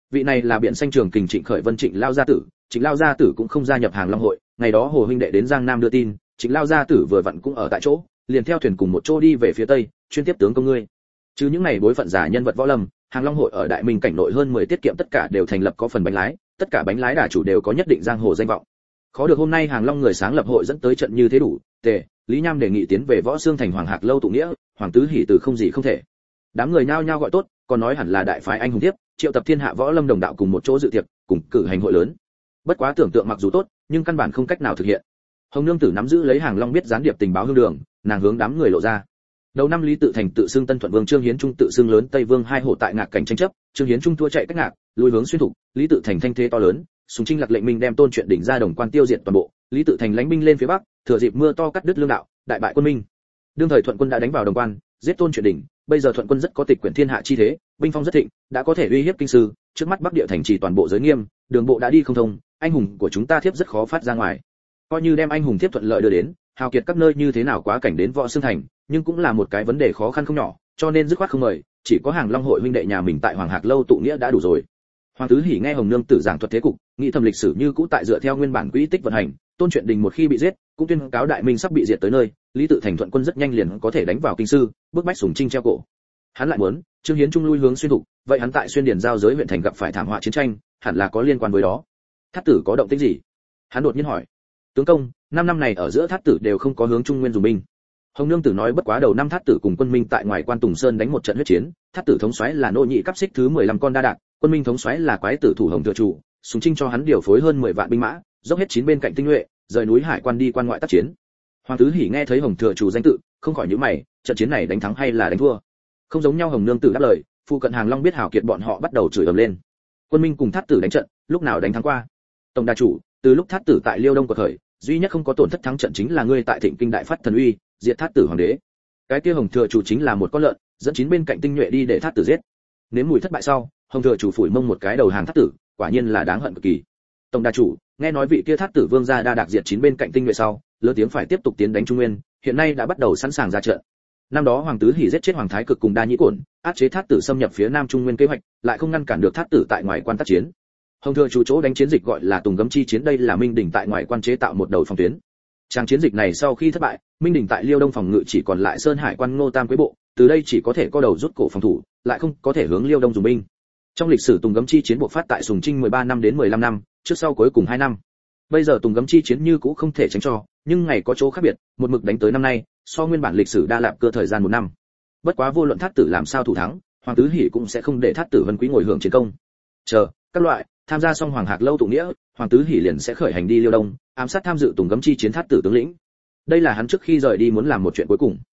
vị này là biển xanh trường kình Trịnh Khởi Vân Trịnh lao gia tử. Trịnh lao gia tử cũng không gia nhập Hàng Long hội, ngày đó Hồ huynh đệ đến Giang Nam đưa tin, Trịnh lao gia tử vừa vặn cũng ở tại chỗ, liền theo thuyền cùng một chỗ đi về phía tây, chuyên tiếp tướng công ngươi. Chứ những này bối phận giả nhân vật võ lâm, Hàng Long hội ở Đại Minh cảnh nội hơn mười tiết kiệm tất cả đều thành lập có phần bánh lái, tất cả bánh lái đà chủ đều có nhất định giang hồ danh vọng. Khó được hôm nay Hàng Long người sáng lập hội dẫn tới trận như thế đủ, tề, Lý Nham đề nghị tiến về Võ Xương thành Hoàng Hạc lâu tụ nghĩa, Hoàng Tứ Hỉ từ không gì không thể. Đám người nhao nhao gọi tốt, còn nói hẳn là đại phái anh hùng tiếp, triệu tập thiên hạ võ lâm đồng đạo cùng một chỗ dự tiệc, cùng cử hành hội lớn. Bất quá tưởng tượng mặc dù tốt, nhưng căn bản không cách nào thực hiện. Hồng Nương Tử nắm giữ lấy Hàng Long biết gián điệp tình báo hương đường, nàng hướng đám người lộ ra. Đầu năm Lý Tự Thành tự xưng Tân Thuận Vương, Trương Hiến Trung tự xưng Lớn Tây Vương, hai hổ tại Ngạc cảnh tranh chấp, Trương Hiến Trung thua chạy cách Ngạc, lùi hướng xuyên thục, Lý Tự Thành thanh thế to lớn, Sùng Trinh Lạc lệnh minh đem Tôn Chuyện đỉnh ra đồng quan tiêu diệt toàn bộ, Lý Tự Thành lãnh binh lên phía bắc, thừa dịp mưa to cắt đứt lương đạo, đại bại quân Minh. Đương thời Thuận quân đã đánh vào đồng quan, giết Tôn Chuyện đỉnh, bây giờ Thuận quân rất có tịch quyển thiên hạ chi thế, binh phong rất thịnh, đã có thể uy hiếp kinh sư, trước mắt Bắc Địa thành trì toàn bộ giới nghiêm, đường bộ đã đi không thông, anh hùng của chúng ta thiếp rất khó phát ra ngoài. Coi như đem anh hùng thiếp thuận lợi đưa đến, hào kiệt các nơi như thế nào quá cảnh đến Võ Xương thành, nhưng cũng là một cái vấn đề khó khăn không nhỏ, cho nên dứt khoát không mời, chỉ có Hàng Long hội huynh đệ nhà mình tại Hoàng Hạc lâu tụ nghĩa đã đủ rồi. Hoàng Tứ Hỉ nghe Hồng Nương Tử giảng thuật thế cục, nghĩ thầm lịch sử như cũ tại dựa theo nguyên bản quỹ tích vận hành, Tôn Chuyện đình một khi bị giết, cũng tuyên cáo Đại Minh sắp bị diệt tới nơi, Lý Tự Thành Thuận quân rất nhanh liền có thể đánh vào kinh sư, bức bách Sùng Trinh treo cổ. Hắn lại muốn, Trương Hiến Trung lui hướng xuyên thục, vậy hắn tại xuyên điền giao giới huyện thành gặp phải thảm họa chiến tranh, hẳn là có liên quan với đó. Thát tử có động tĩnh gì? Hắn đột nhiên hỏi. Tướng công, năm năm này ở giữa Thát tử đều không có hướng Trung Nguyên dùng binh. Hồng Nương Tử nói bất quá đầu năm Thát tử cùng quân Minh tại ngoài Quan Tùng Sơn đánh một trận huyết chiến, Thát tử thống soái là nô nhị cấp xích thứ mười lăm con đa đạc, quân Minh thống soái là quái tử thủ Hồng Thừa Chủ, Sùng Trinh cho hắn điều phối hơn mười vạn binh mã, dốc hết chín bên cạnh tinh nhuệ, rời núi hải quan đi quan ngoại tác chiến. Hoàng Tứ Hỉ nghe thấy Hồng Thừa Chủ danh tự, không khỏi nhíu mày, trận chiến này đánh thắng hay là đánh thua? Không giống nhau. Hồng Nương Tử đáp lời, phụ cận Hàng Long biết hảo kiệt bọn họ bắt đầu chửi ầm lên. Quân Minh cùng Thát tử đánh trận, lúc nào đánh thắng qua? Tổng đà chủ, từ lúc Thát tử tại Liêu Đông quật khởi, duy nhất không có tổn thất thắng trận chính là ngươi tại Thịnh Kinh đại phát thần uy, diệt Thát tử hoàng đế. Cái kia Hồng Thừa Chủ chính là một con lợn, dẫn chín bên cạnh tinh nhuệ đi để Thát tử giết. Nếm mùi thất bại sau, Hồng Thừa Chủ phủi mông một cái đầu hàng Thát tử, quả nhiên là đáng hận cực kỳ. Tổng đà chủ, nghe nói vị kia Thát tử vương gia đa đạc diệt chín bên cạnh tinh nhuệ sau, lớn tiếng phải tiếp tục tiến đánh Trung Nguyên, hiện nay đã bắt đầu sẵn sàng ra trận. Năm đó Hoàng Tứ Hỉ giết chết Hoàng Thái Cực cùng Đa Nhĩ Cổn, áp chế Thát tử xâm nhập phía Nam Trung Nguyên kế hoạch, lại không ngăn cản được Thát tử tại ngoài quan tác chiến. Hồng Thừa Chủ chỗ đánh chiến dịch gọi là Tùng Gấm chi chiến, đây là Minh Đình tại ngoài quan chế tạo một đầu phòng tuyến. Trang chiến dịch này sau khi thất bại, Minh Đình tại Liêu Đông phòng ngự chỉ còn lại Sơn Hải quan Ngô Tam Quế bộ, từ đây chỉ có thể co đầu rút cổ phòng thủ, lại không có thể hướng Liêu Đông dùng binh. Trong lịch sử Tùng Gấm chi chiến buộc phát tại Sùng Trinh mười ba năm đến mười lăm năm, trước sau cuối cùng hai năm. Bây giờ Tùng Gấm chi chiến như cũ không thể tránh cho, nhưng ngày có chỗ khác biệt, một mực đánh tới năm nay, so nguyên bản lịch sử đa lạp cơ thời gian một năm. Bất quá vô luận Thát tử làm sao thủ thắng, Hoàng Tứ Hỉ cũng sẽ không để Thát tử vân quý ngồi hưởng chiến công. Chờ, các loại, tham gia xong Hoàng Hạc lâu tụ nghĩa, Hoàng Tứ Hỉ liền sẽ khởi hành đi Liêu Đông, ám sát tham dự Tùng Gấm chi chiến Thát tử tướng lĩnh. Đây là hắn trước khi rời đi muốn làm một chuyện cuối cùng.